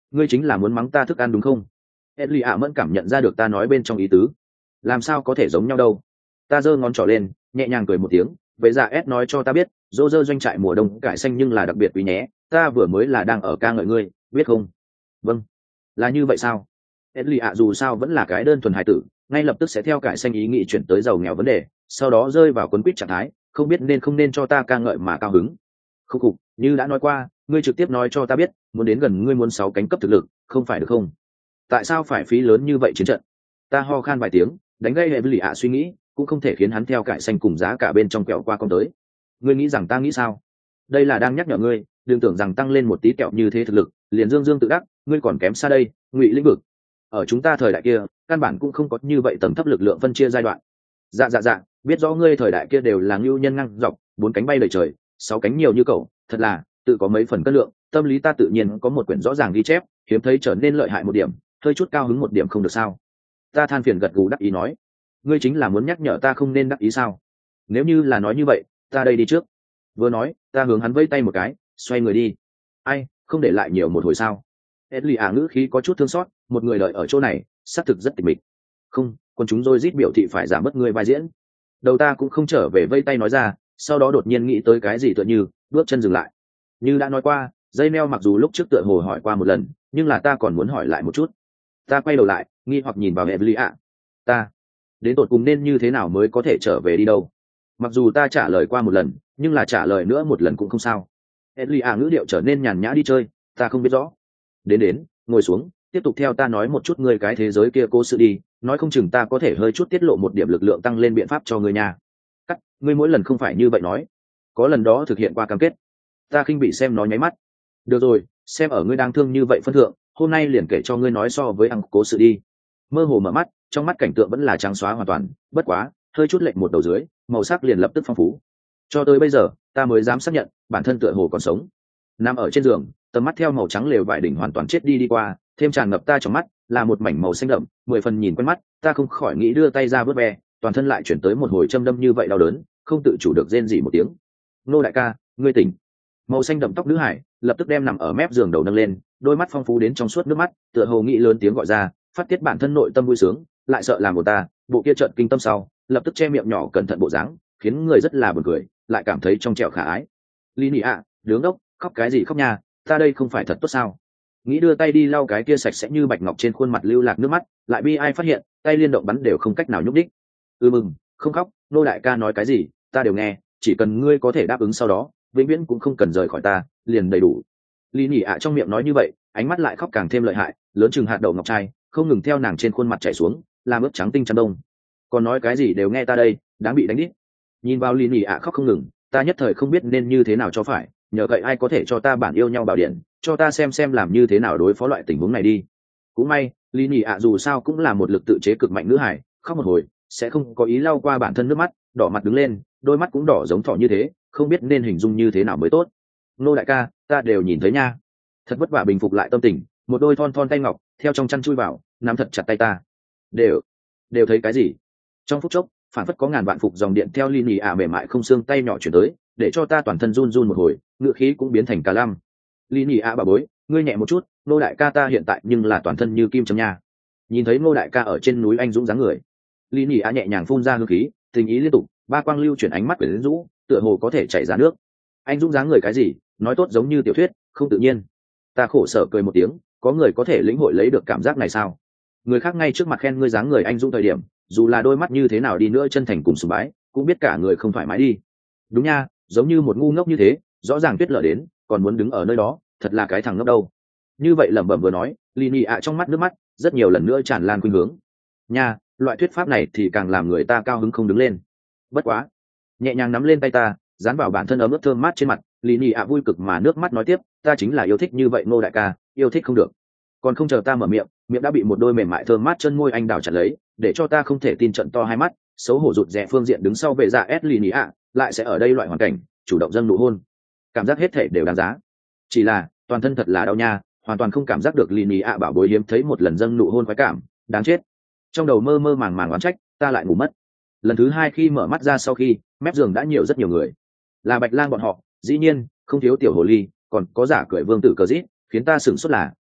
ngươi chính là muốn mắng ta thức ăn đúng không? Edley ạ mẫn cảm nhận ra được ta nói bên trong ý tứ. Làm sao có thể giống nhau đâu? Ta giơ ngón trỏ lên, nhẹ nhàng cười một tiếng. Vậy dạ S nói cho ta biết, dô dơ doanh trại mùa đông cải xanh nhưng là đặc biệt quý nhé. Ta vừa mới là đang ở ca ngợi ngươi, biết không? Vâng, là như vậy sao? Edley ạ dù sao vẫn là cái đơn thuần hài tử, ngay lập tức sẽ theo cải xanh ý nghĩ chuyển tới giàu nghèo vấn đề, sau đó rơi vào quấn quýt trạng thái, không biết nên không nên cho ta ca ngợi mà cao hứng. Khúc khục, như đã nói qua, ngươi trực tiếp nói cho ta biết, muốn đến gần ngươi muốn sáu cánh cấp thực lực, không phải được không? Tại sao phải phí lớn như vậy chiến trận? Ta ho khan vài tiếng, đánh gây hệ với lì ạ suy nghĩ, cũng không thể khiến hắn theo cải xanh cùng giá cả bên trong kẹo qua con tới. Ngươi nghĩ rằng ta nghĩ sao? Đây là đang nhắc nhở ngươi, đừng tưởng rằng tăng lên một tí kẹo như thế thực lực, liền dương dương tự đắc, ngươi còn kém xa đây, Ngụy lĩnh vực. Ở chúng ta thời đại kia, căn bản cũng không có như vậy tầng thấp lực lượng phân chia giai đoạn. Dạ dạ dạ, biết rõ ngươi thời đại kia đều là ngưu nhân ngang dọc, bốn cánh bay lời trời, sáu cánh nhiều như cậu, thật là tự có mấy phần cân lượng, tâm lý ta tự nhiên có một quyển rõ ràng ghi chép, hiếm thấy trở nên lợi hại một điểm, hơi chút cao hứng một điểm không được sao? Ta than phiền gật gù đắc ý nói, ngươi chính là muốn nhắc nhở ta không nên đắc ý sao? Nếu như là nói như vậy, ta đây đi trước. Vừa nói, ta hướng hắn vẫy tay một cái, xoay người đi. Ai, không để lại nhiều một hồi sao? Edley à ngữ khí có chút thương xót, một người đợi ở chỗ này, xác thực rất tịch mịch. Không, còn chúng tôi rít biểu thị phải giảm bớt người vai diễn. Đầu ta cũng không trở về vây tay nói ra, sau đó đột nhiên nghĩ tới cái gì tựa như, bước chân dừng lại. Như đã nói qua, dây meo mặc dù lúc trước tựa hồ hỏi qua một lần, nhưng là ta còn muốn hỏi lại một chút. Ta quay đầu lại, nghi hoặc nhìn vào Edley à. Ta, đến tột cùng nên như thế nào mới có thể trở về đi đâu? Mặc dù ta trả lời qua một lần, nhưng là trả lời nữa một lần cũng không sao. Edley à ngữ điệu trở nên nhàn nhã đi chơi, ta không biết rõ. Đến đến, ngồi xuống, tiếp tục theo ta nói một chút ngươi cái thế giới kia cố sự đi, nói không chừng ta có thể hơi chút tiết lộ một điểm lực lượng tăng lên biện pháp cho ngươi nha. Cắt, ngươi mỗi lần không phải như vậy nói. Có lần đó thực hiện qua cam kết. Ta khinh bị xem nó nháy mắt. Được rồi, xem ở ngươi đang thương như vậy phân thượng, hôm nay liền kể cho ngươi nói so với ăn cố sự đi. Mơ hồ mở mắt, trong mắt cảnh tượng vẫn là trắng xóa hoàn toàn, bất quá, hơi chút lệch một đầu dưới, màu sắc liền lập tức phong phú. Cho tới bây giờ, ta mới dám xác nhận, bản thân tựa hồ còn sống. Nằm ở trên giường, tầm mắt theo màu trắng lều vải đỉnh hoàn toàn chết đi đi qua, thêm tràn ngập ta trong mắt là một mảnh màu xanh đậm, mười phần nhìn quen mắt, ta không khỏi nghĩ đưa tay ra vớt ve, toàn thân lại chuyển tới một hồi châm đâm như vậy đau đớn, không tự chủ được rên rỉ một tiếng. Nô đại ca, ngươi tỉnh. Màu xanh đậm tóc nữ hải lập tức đem nằm ở mép giường đầu nâng lên, đôi mắt phong phú đến trong suốt nước mắt, tựa hồ nghĩ lớn tiếng gọi ra, phát tiết bản thân nội tâm vui sướng, lại sợ làm của ta, bộ kia trợn kinh tâm sau, lập tức che miệng nhỏ cẩn thận bộ dáng, khiến người rất là buồn cười, lại cảm thấy trong trẻo khả ái. Lý Nị ạ, đứng đốc, khóc cái gì khóc nha, ta đây không phải thật tốt sao? Nghĩ đưa tay đi lau cái kia sạch sẽ như bạch ngọc trên khuôn mặt lưu lạc nước mắt, lại bi ai phát hiện, tay liên động bắn đều không cách nào nhúc đích. Ừ mừng, không khóc, nô đại ca nói cái gì, ta đều nghe, chỉ cần ngươi có thể đáp ứng sau đó, vĩnh viễn cũng không cần rời khỏi ta, liền đầy đủ. Lý Nhĩ ạ trong miệng nói như vậy, ánh mắt lại khóc càng thêm lợi hại, lớn chừng hạt đậu ngọc trai, không ngừng theo nàng trên khuôn mặt chảy xuống, làm ướt trắng tinh chăn đông. Còn nói cái gì đều nghe ta đây, đáng bị đánh đít. Nhìn vào Lý Nhĩ ạ khóc không ngừng, ta nhất thời không biết nên như thế nào cho phải, nhờ vậy ai có thể cho ta bản yêu nhau bảo điện, cho ta xem xem làm như thế nào đối phó loại tình huống này đi. Cũng may, Lý Nhĩ ạ dù sao cũng là một lực tự chế cực mạnh nữ hải, khóc một hồi sẽ không có ý lau qua bản thân nước mắt, đỏ mặt đứng lên, đôi mắt cũng đỏ giống thỏ như thế, không biết nên hình dung như thế nào mới tốt. Nô đại ca, ta đều nhìn thấy nha. Thật vất vả bình phục lại tâm tình, một đôi thon thon tay ngọc theo trong chăn chui vào, nắm thật chặt tay ta. Đều, đều thấy cái gì? Trong phút chốc, phản phất có ngàn vạn phục dòng điện theo Lý Nhĩ ạ mềm mại không xương tay nhỏ chuyển tới, để cho ta toàn thân run run một hồi, ngựa khí cũng biến thành cà lăm. Lý Nhĩ ạ bà bối, ngươi nhẹ một chút, nô đại ca ta hiện tại nhưng là toàn thân như kim châm nha. Nhìn thấy nô đại ca ở trên núi anh dũng dáng người, Lý Nhĩ ạ nhẹ nhàng phun ra hương khí, tình ý liên tục, ba quang lưu chuyển ánh mắt quyến rũ, tựa hồ có thể chảy ra nước. Anh dũng dáng người cái gì, nói tốt giống như tiểu thuyết, không tự nhiên. Ta khổ sở cười một tiếng, có người có thể lĩnh hội lấy được cảm giác này sao? Người khác ngay trước mặt khen ngươi dáng người anh dũng thời điểm, dù là đôi mắt như thế nào đi nữa chân thành cùng sùng bái, cũng biết cả người không thoải mái đi. Đúng nha, giống như một ngu ngốc như thế, rõ ràng tuyết lở đến, còn muốn đứng ở nơi đó, thật là cái thằng ngốc đâu. Như vậy lẩm bẩm vừa nói, Lý Nhĩ ạ trong mắt nước mắt rất nhiều lần nữa tràn lan khuynh hướng. Nha, loại thuyết pháp này thì càng làm người ta cao hứng không đứng lên. Bất quá, nhẹ nhàng nắm lên tay ta, dán vào bản thân ấm ướt thơm mát trên mặt, Lý Nhĩ ạ vui cực mà nước mắt nói tiếp, ta chính là yêu thích như vậy Ngô đại ca, yêu thích không được. Còn không chờ ta mở miệng, miệng đã bị một đôi mềm mại thơm mát chân môi anh đào chặt lấy, để cho ta không thể tin trận to hai mắt, xấu hổ rụt rè phương diện đứng sau vệ dạ S Lý Nhĩ ạ, lại sẽ ở đây loại hoàn cảnh, chủ động dâng nụ hôn. Cảm giác hết thể đều đáng giá. Chỉ là, toàn thân thật là đau nha, hoàn toàn không cảm giác được Lý Nhĩ ạ bảo bối hiếm thấy một lần dâng nụ hôn khoái cảm, đáng chết. Trong đầu mơ mơ màng màng oán trách, ta lại ngủ mất. Lần thứ hai khi mở mắt ra sau khi, mép giường đã nhiều rất nhiều người. Là Bạch Lang bọn họ, dĩ nhiên, không thiếu tiểu hồ ly, còn có giả cười vương tử cờ rít, khiến ta sửng sốt là,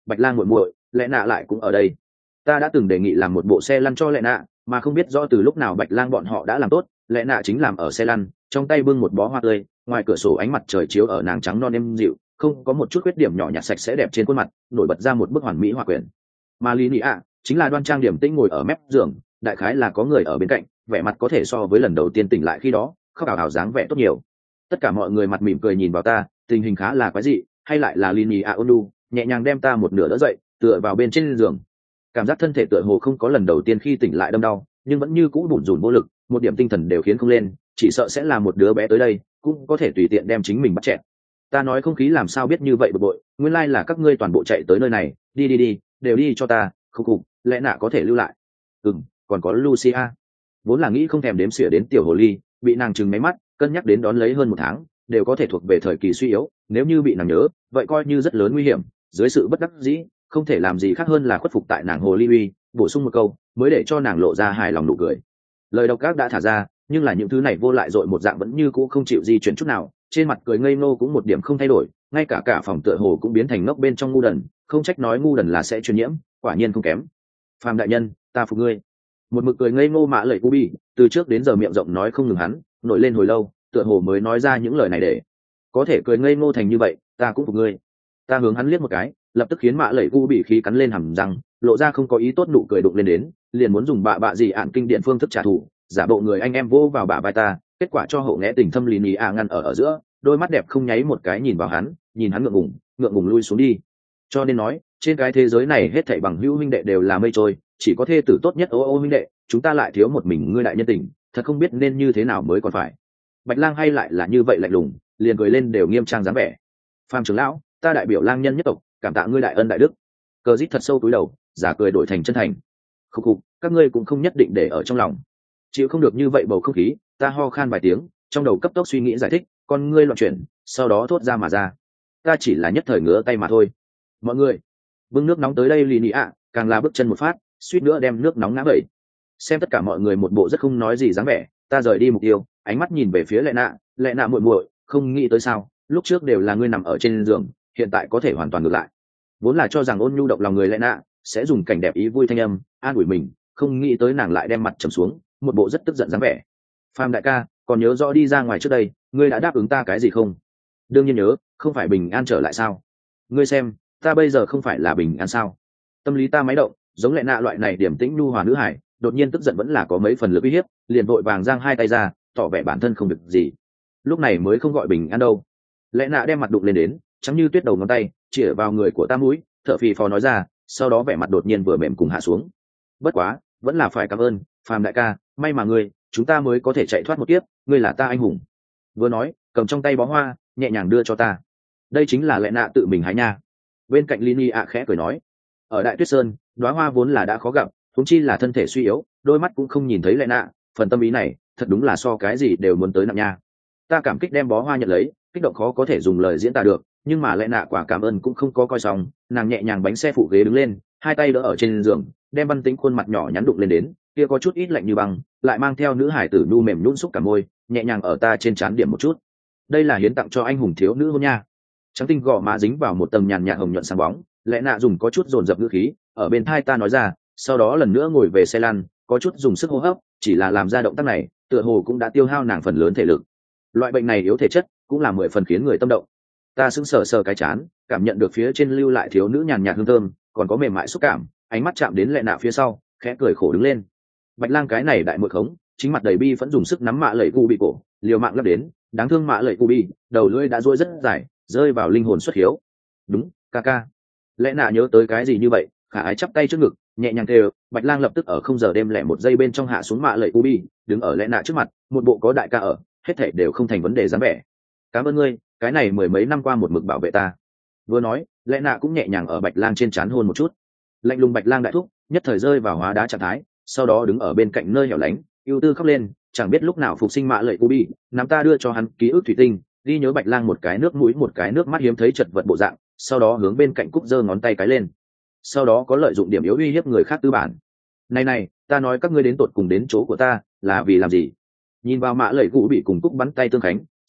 bạch lang muội muội lẽ nạ lại cũng ở đây. Ta đã từng đề nghị làm một bộ xe lăn cho lẽ nạ, mà không biết rõ từ lúc nào bạch lang bọn họ đã làm tốt. Lẽ nạ chính làm ở xe lăn, trong tay bưng một bó hoa tươi, ngoài cửa sổ ánh mặt trời chiếu ở nàng trắng non êm dịu, không có một chút khuyết điểm nhỏ nhặt, sạch sẽ đẹp trên khuôn mặt, nổi bật ra một bức hoàn mỹ hòa quyển. Mà lý nị ạ chính là đoan trang điểm tĩnh ngồi ở mép giường, đại khái là có người ở bên cạnh, vẻ mặt có thể so với lần đầu tiên tỉnh lại khi đó, khóc ảo ảo dáng vẻ tốt nhiều. Tất cả mọi người mặt mỉm cười nhìn vào ta, tình hình khá là quái dị, hay lại là lý nị ạ ôn nhu nhẹ nhàng đem ta một nửa đỡ dậy, tựa vào bên trên giường. Cảm giác thân thể tựa hồ không có lần đầu tiên khi tỉnh lại đâm đau, nhưng vẫn như cũ bủn rủn vô lực, một điểm tinh thần đều khiến không lên, chỉ sợ sẽ là một đứa bé tới đây cũng có thể tùy tiện đem chính mình bắt chẹt. Ta nói không khí làm sao biết như vậy bực bội, nguyên lai là các ngươi toàn bộ chạy tới nơi này, đi đi đi, đều đi cho ta, không cục, lẽ nạ có thể lưu lại. Ừm, còn có Lucia. Vốn là nghĩ không thèm đếm xỉa đến tiểu hồ ly, bị nàng trừng mấy mắt, cân nhắc đến đón lấy hơn một tháng, đều có thể thuộc về thời kỳ suy yếu, nếu như bị nàng nhớ, vậy coi như rất lớn nguy hiểm, dưới sự bất đắc dĩ, không thể làm gì khác hơn là khuất phục tại nàng hồ ly uy, bổ sung một câu, mới để cho nàng lộ ra hài lòng nụ cười. Lời độc ác đã thả ra, nhưng là những thứ này vô lại dội một dạng vẫn như cũ không chịu di chuyển chút nào, trên mặt cười ngây ngô cũng một điểm không thay đổi, ngay cả cả phòng tựa hồ cũng biến thành ngốc bên trong ngu đần, không trách nói ngu đần là sẽ truyền nhiễm, quả nhiên không kém. Phàm đại nhân, ta phục ngươi. Một mực cười ngây ngô mạ lẩy Cubi, từ trước đến giờ miệng rộng nói không ngừng hắn, nổi lên hồi lâu, tựa hồ mới nói ra những lời này để có thể cười ngây ngô thành như vậy, ta cũng phục ngươi. Ta hướng hắn liếc một cái, lập tức khiến mạ lẩy Cubi khí cắn lên hàm răng, lộ ra không có ý tốt nụ cười đụng lên đến, liền muốn dùng bạ bạ gì ạn kinh điển phương thức trả thù, giả bộ người anh em vô vào bả vai ta, kết quả cho hậu nghẽ tình thâm lý nhì à ngăn ở ở giữa, đôi mắt đẹp không nháy một cái nhìn vào hắn, nhìn hắn ngượng ngùng, ngượng ngùng lui xuống đi. Cho nên nói, trên cái thế giới này hết thảy bằng hữu huynh đệ đều là mây trôi, chỉ có thê tử tốt nhất ô ô huynh đệ, chúng ta lại thiếu một mình ngươi đại nhân tình, thật không biết nên như thế nào mới còn phải. Bạch Lang hay lại là như vậy lạnh lùng, liền cười lên đều nghiêm trang dáng vẻ. Phàm trưởng lão, ta đại biểu Lang nhân nhất tộc, cảm tạ ngươi đại ân đại đức. Cờ Dít thật sâu túi đầu, giả cười đổi thành chân thành. Khục khục, các ngươi cũng không nhất định để ở trong lòng. Chịu không được như vậy bầu không khí, ta ho khan vài tiếng, trong đầu cấp tốc suy nghĩ giải thích, con ngươi loạn chuyển, sau đó thốt ra mà ra. Ta chỉ là nhất thời ngứa tay mà thôi. Mọi người, bưng nước nóng tới đây lì nị ạ, càng là bước chân một phát, suýt nữa đem nước nóng ngã bậy. Xem tất cả mọi người một bộ rất không nói gì dáng vẻ, ta rời đi mục tiêu, ánh mắt nhìn về phía lệ nạ, lệ nạ muội muội, không nghĩ tới sao, lúc trước đều là ngươi nằm ở trên giường, hiện tại có thể hoàn toàn ngược lại. Vốn là cho rằng ôn nhu động lòng người lệ nạ sẽ dùng cảnh đẹp ý vui thanh âm an ủi mình, không nghĩ tới nàng lại đem mặt trầm xuống, một bộ rất tức giận dáng vẻ. Phàm đại ca, còn nhớ rõ đi ra ngoài trước đây ngươi đã đáp ứng ta cái gì không? Đương nhiên nhớ, không phải bình an trở lại sao? Ngươi xem, ta bây giờ không phải là bình an sao? Tâm lý ta máy động, giống lệ nạ loại này điểm tĩnh nhu hòa nữ hải, đột nhiên tức giận vẫn là có mấy phần lực uy hiếp, liền vội vàng giang hai tay ra, tỏ vẻ bản thân không được gì. Lúc này mới không gọi bình an đâu. Lệ nạ đem mặt đụng lên đến, chắm như tuyết đầu ngón tay chĩa vào người của ta mũi, thở phì phò nói ra, sau đó vẻ mặt đột nhiên vừa mềm cùng hạ xuống. Bất quá, vẫn là phải cảm ơn Phàm đại ca, may mà ngươi, chúng ta mới có thể chạy thoát một kiếp, ngươi là ta anh hùng. Vừa nói, cầm trong tay bó hoa nhẹ nhàng đưa cho ta. Đây chính là lệ nạ tự mình hái nha. Bên cạnh Lini ạ khẽ cười nói, ở Đại Tuyết Sơn, đóa hoa vốn là đã khó gặp, thúng chi là thân thể suy yếu, đôi mắt cũng không nhìn thấy lệ nạ, phần tâm ý này thật đúng là so cái gì đều muốn tới nặng nha. Ta cảm kích đem bó hoa nhận lấy, kích động khó có thể dùng lời diễn tả được, nhưng mà lệ nạ quả cảm ơn cũng không có coi xong, nàng nhẹ nhàng bánh xe phụ ghế đứng lên, hai tay đỡ ở trên giường, đem Văn Tĩnh khuôn mặt nhỏ nhắn đụng lên đến, kia có chút ít lạnh như băng, lại mang theo nữ hải tử nhu mềm nhũn xúc cả môi, nhẹ nhàng ở ta trên trán điểm một chút. Đây là hiến tặng cho anh hùng thiếu nữ hôn nha. Trắng tinh gò má dính vào một tầng nhàn nhạt hồng nhuận sáng bóng, lẽ nạ dùng có chút dồn dập ngữ khí ở bên thai ta nói ra, sau đó lần nữa ngồi về xe lăn, có chút dùng sức hô hấp, chỉ là làm ra động tác này tựa hồ cũng đã tiêu hao nàng phần lớn thể lực. Loại bệnh này yếu thể chất cũng là mười phần khiến người tâm động. Ta sững sờ sờ cái chán, cảm nhận được phía trên lưu lại thiếu nữ nhàn nhạt hương thơm, còn có mềm mại xúc cảm, ánh mắt chạm đến lệ nạ phía sau, khẽ cười khổ đứng lên. Bạch Lang cái này đại muội khống, chính mặt đầy bi vẫn dùng sức nắm mạ lẩy cu bị cổ, liều mạng lắp đến, đáng thương mạ lẩy cu bi, đầu lưỡi đã duỗi rất dài, rơi vào linh hồn xuất hiếu. Đúng, ca ca. Lẽ nạ nhớ tới cái gì như vậy, khả ái chắp tay trước ngực, nhẹ nhàng kêu. Bạch Lang lập tức ở không giờ đêm lẻ một giây bên trong hạ xuống mạ lẩy cu bi, đứng ở lẽ nạ trước mặt, một bộ có đại ca ở, hết thảy đều không thành vấn đề dáng vẻ. Cảm ơn ngươi, cái này mười mấy năm qua một mực bảo vệ ta. Vừa nói, lẽ nạ cũng nhẹ nhàng ở Bạch Lang trên trán hôn một chút. Lạnh lùng Bạch Lang đại thúc nhất thời rơi vào hóa đá trạng thái, sau đó đứng ở bên cạnh nơi hẻo lánh, ưu tư khóc lên, chẳng biết lúc nào phục sinh mạ lệ Cubi, nắm ta đưa cho hắn ký ức thủy tinh, ghi nhớ Bạch Lang một cái nước mũi một cái nước mắt hiếm thấy chật vật bộ dạng, sau đó hướng bên cạnh cúc giơ ngón tay cái lên, sau đó có lợi dụng điểm yếu uy hiếp người khác tư bản. Này này, ta nói các ngươi đến tột cùng đến chỗ của ta là vì làm gì? Nhìn vào mạ lệ Cubi cùng cúc bắn tay tương khánh,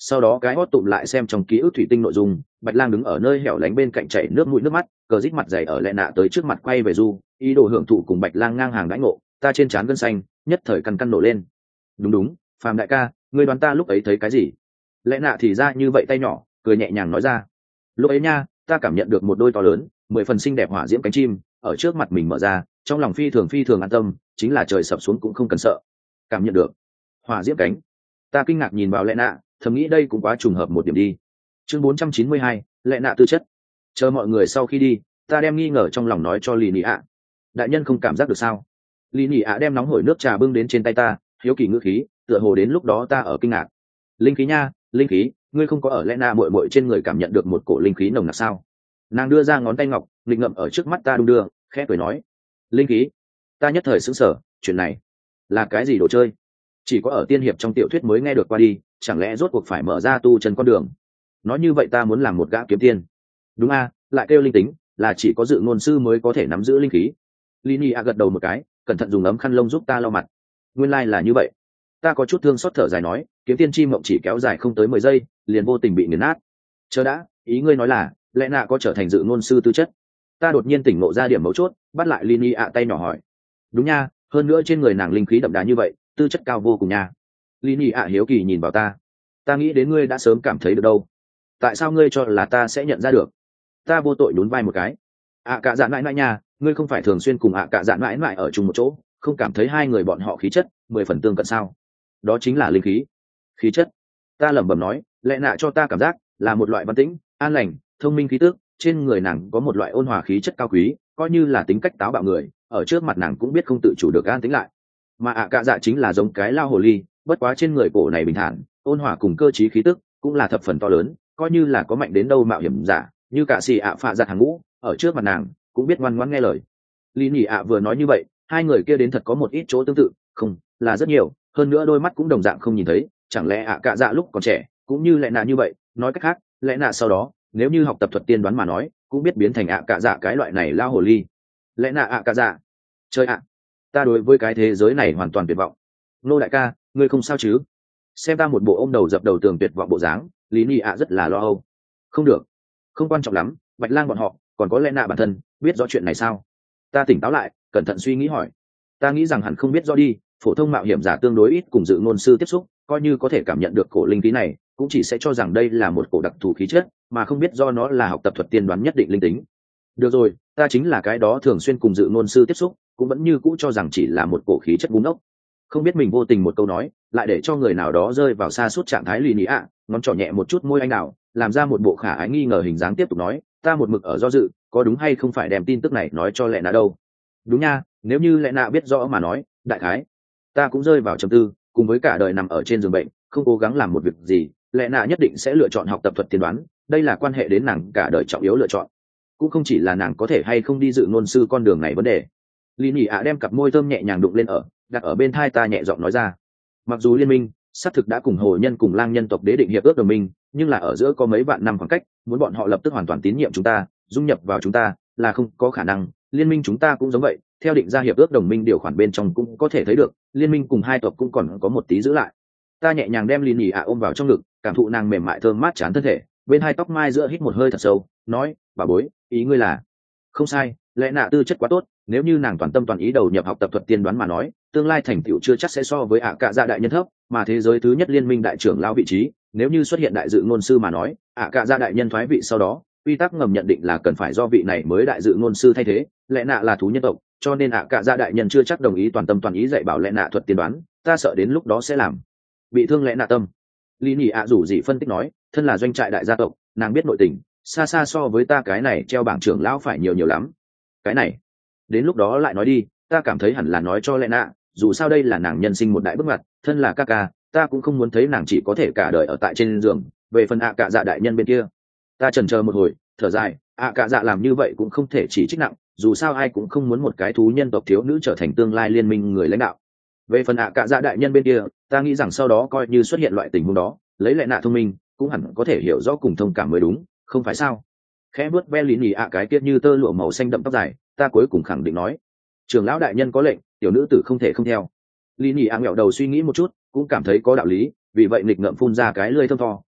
sau đó cái hót tụm lại xem trong ký ức thủy tinh nội dung. Bạch Lang đứng ở nơi hẻo lánh bên cạnh chảy nước mũi nước mắt, cờ rít mặt dày ở lẹ nạ tới trước mặt quay về du, ý đồ hưởng thụ cùng Bạch Lang ngang hàng đãi ngộ. Ta trên trán gân xanh nhất thời căn căn nổ lên. Đúng đúng, Phàm đại ca, ngươi đoán ta lúc ấy thấy cái gì? Lẽ nạ thì ra như vậy tay nhỏ, cười nhẹ nhàng nói ra. Lúc ấy nha, ta cảm nhận được một đôi to lớn, mười phần xinh đẹp hỏa diễm cánh chim ở trước mặt mình mở ra, trong lòng phi thường phi thường an tâm, chính là trời sập xuống cũng không cần sợ. Cảm nhận được hỏa diễm cánh. Ta kinh ngạc nhìn vào lẽ nạ, thầm nghĩ đây cũng quá trùng hợp một điểm đi. Chương bốn trăm chín mươi hai, lẽ nạ tư chất. Chờ mọi người sau khi đi, ta đem nghi ngờ trong lòng nói cho Lý Nị ạ. Đại nhân không cảm giác được sao? Lý Nị ạ đem nóng hổi nước trà bưng đến trên tay ta, hiếu kỳ ngữ khí, tựa hồ đến lúc đó ta ở kinh ngạc. Linh khí nha, linh khí, ngươi không có ở lẽ nạ muội muội trên người cảm nhận được một cổ linh khí nồng nặc sao? Nàng đưa ra ngón tay ngọc, nghịch ngậm ở trước mắt ta đung đưa, khẽ cười nói. Linh khí? Ta nhất thời sững sờ, chuyện này là cái gì đồ chơi? Chỉ có ở tiên hiệp trong tiểu thuyết mới nghe được qua đi, chẳng lẽ rốt cuộc phải mở ra tu chân con đường? Nói như vậy ta muốn làm một gã kiếm tiên. Đúng a, lại kêu linh tính, là chỉ có dự ngôn sư mới có thể nắm giữ linh khí. Lini a gật đầu một cái, cẩn thận dùng ấm khăn lông giúp ta lau mặt. Nguyên lai like là như vậy. Ta có chút thương xót thở dài nói, kiếm tiên chi mộng chỉ kéo dài không tới mười giây, liền vô tình bị nghiền nát. Chờ đã, ý ngươi nói là lẽ nạ có trở thành dự ngôn sư tư chất? Ta đột nhiên tỉnh ngộ ra điểm mấu chốt, bắt lại Lini ạ tay nhỏ hỏi. Đúng nha, hơn nữa trên người nàng linh khí đậm đà như vậy, tư chất cao vô cùng nha. Lini ạ hiếu kỳ nhìn vào ta. Ta nghĩ đến ngươi đã sớm cảm thấy được đâu. Tại sao ngươi cho là ta sẽ nhận ra được? Ta vô tội nhún vai một cái. ạ cả dạn mãi mãi nha, ngươi không phải thường xuyên cùng ạ cả dạn mãi mãi ở chung một chỗ, không cảm thấy hai người bọn họ khí chất mười phần tương cận sao? Đó chính là linh khí. Khí chất? Ta lẩm bẩm nói, lẽ nạ cho ta cảm giác là một loại văn tĩnh, an lành, thông minh khí tước, trên người nàng có một loại ôn hòa khí chất cao quý, coi như là tính cách táo bạo người, ở trước mặt nàng cũng biết không tự chủ được an tĩnh lại. Mà ạ cả dạ chính là giống cái lao hồ ly, bất quá trên người cổ này bình thản, ôn hòa cùng cơ trí khí tức cũng là thập phần to lớn, coi như là có mạnh đến đâu mạo hiểm giả, như cả xì ạ phạ giặt hàng ngũ, ở trước mặt nàng cũng biết ngoan ngoãn nghe lời. Lý Nhị ạ vừa nói như vậy, hai người kia đến thật có một ít chỗ tương tự, không, là rất nhiều, hơn nữa đôi mắt cũng đồng dạng không nhìn thấy, chẳng lẽ ạ cả dạ lúc còn trẻ cũng như lẽ nạ như vậy? Nói cách khác, lẽ nạ sau đó nếu như học tập thuật tiên đoán mà nói, cũng biết biến thành ạ cả dạ cái loại này lao hồ ly. Lẽ nạ ạ cả dạ, chơi ạ, ta đối với cái thế giới này hoàn toàn tuyệt vọng. Nô đại ca, ngươi không sao chứ? Xem ta một bộ ôm đầu dập đầu tường tuyệt vọng bộ dáng, Lý Nhị ạ rất là lo âu. Không được, không quan trọng lắm, Bạch Lang bọn họ còn có lẽ nạ bản thân biết rõ chuyện này sao? Ta tỉnh táo lại, cẩn thận suy nghĩ hỏi. Ta nghĩ rằng hẳn không biết rõ đi, phổ thông mạo hiểm giả tương đối ít cùng dự ngôn sư tiếp xúc, coi như có thể cảm nhận được cổ linh khí này, cũng chỉ sẽ cho rằng đây là một cổ đặc thù khí chất, mà không biết do nó là học tập thuật tiên đoán nhất định linh tính. Được rồi, ta chính là cái đó thường xuyên cùng dự ngôn sư tiếp xúc, cũng vẫn như cũ cho rằng chỉ là một cổ khí chất búng ốc. Không biết mình vô tình một câu nói, lại để cho người nào đó rơi vào xa suốt trạng thái lì nị ạ, ngón trỏ nhẹ một chút môi anh đào, làm ra một bộ khả ái nghi ngờ hình dáng tiếp tục nói, ta một mực ở do dự, có đúng hay không phải đem tin tức này nói cho lẽ nạ đâu. Đúng nha, nếu như lẽ nạ biết rõ mà nói, đại khái ta cũng rơi vào trầm tư, cùng với cả đời nằm ở trên giường bệnh, không cố gắng làm một việc gì, lẽ nạ nhất định sẽ lựa chọn học tập thuật tiên đoán, đây là quan hệ đến nàng cả đời trọng yếu lựa chọn, cũng không chỉ là nàng có thể hay không đi dự ngôn sư con đường này vấn đề. Lý Nhị ạ đem cặp môi thơm nhẹ nhàng đụng lên ở, đặt ở bên tai ta nhẹ giọng nói ra. Mặc dù liên minh xác thực đã cùng hồ nhân cùng lang nhân tộc đế định hiệp ước đồng minh, nhưng là ở giữa có mấy vạn năm khoảng cách, muốn bọn họ lập tức hoàn toàn tín nhiệm chúng ta, dung nhập vào chúng ta là không có khả năng. Liên minh chúng ta cũng giống vậy, theo định ra hiệp ước đồng minh điều khoản bên trong cũng có thể thấy được, liên minh cùng hai tộc cũng còn có một tí giữ lại. Ta nhẹ nhàng đem Lý Nhị ạ ôm vào trong ngực, cảm thụ nàng mềm mại thơm mát chán thân thể, bên hai tóc mai giữa hít một hơi thật sâu, nói, bà bối, ý ngươi là? Không sai, lẽ nạ tư chất quá tốt, nếu như nàng toàn tâm toàn ý đầu nhập học tập thuật tiên đoán mà nói, tương lai thành tựu chưa chắc sẽ so với ạ cạ dạ đại nhân thấp, mà thế giới thứ nhất liên minh đại trưởng lão vị trí, nếu như xuất hiện đại dự ngôn sư mà nói, ạ cạ dạ đại nhân thoái vị sau đó, quy tắc ngầm nhận định là cần phải do vị này mới đại dự ngôn sư thay thế, lẽ nạ là thú nhân tộc, cho nên ạ cạ dạ đại nhân chưa chắc đồng ý toàn tâm toàn ý dạy bảo lẽ nạ thuật tiên đoán, ta sợ đến lúc đó sẽ làm bị thương lẽ nạ tâm. Lý Nhị ạ rủ gì phân tích nói, thân là doanh trại đại gia tộc, nàng biết nội tình xa xa so với ta cái này treo bảng trưởng lão phải nhiều nhiều lắm. Cái này đến lúc đó lại nói đi, ta cảm thấy hẳn là nói cho lẽ nạ, dù sao đây là nàng nhân sinh một đại bước ngoặt, thân là ca ca, ta cũng không muốn thấy nàng chỉ có thể cả đời ở tại trên giường. Về phần ạ cạ dạ đại nhân bên kia, ta chần chờ một hồi, thở dài, ạ cạ dạ làm như vậy cũng không thể chỉ trích nặng, dù sao ai cũng không muốn một cái thú nhân tộc thiếu nữ trở thành tương lai liên minh người lãnh đạo. Về phần ạ cạ dạ đại nhân bên kia, ta nghĩ rằng sau đó coi như xuất hiện loại tình huống đó, lấy lẽ nạ thông minh cũng hẳn có thể hiểu rõ cùng thông cảm mới đúng, không phải sao? Khẽ vuốt ve Lý Nhị ạ cái kia như tơ lụa màu xanh đậm tóc dài, ta cuối cùng khẳng định nói, trưởng lão đại nhân có lệnh, tiểu nữ tử không thể không theo. Lý Nhị ạ ngẹo đầu suy nghĩ một chút, cũng cảm thấy có đạo lý, vì vậy nghịch ngợm phun ra cái lưỡi thơm tho,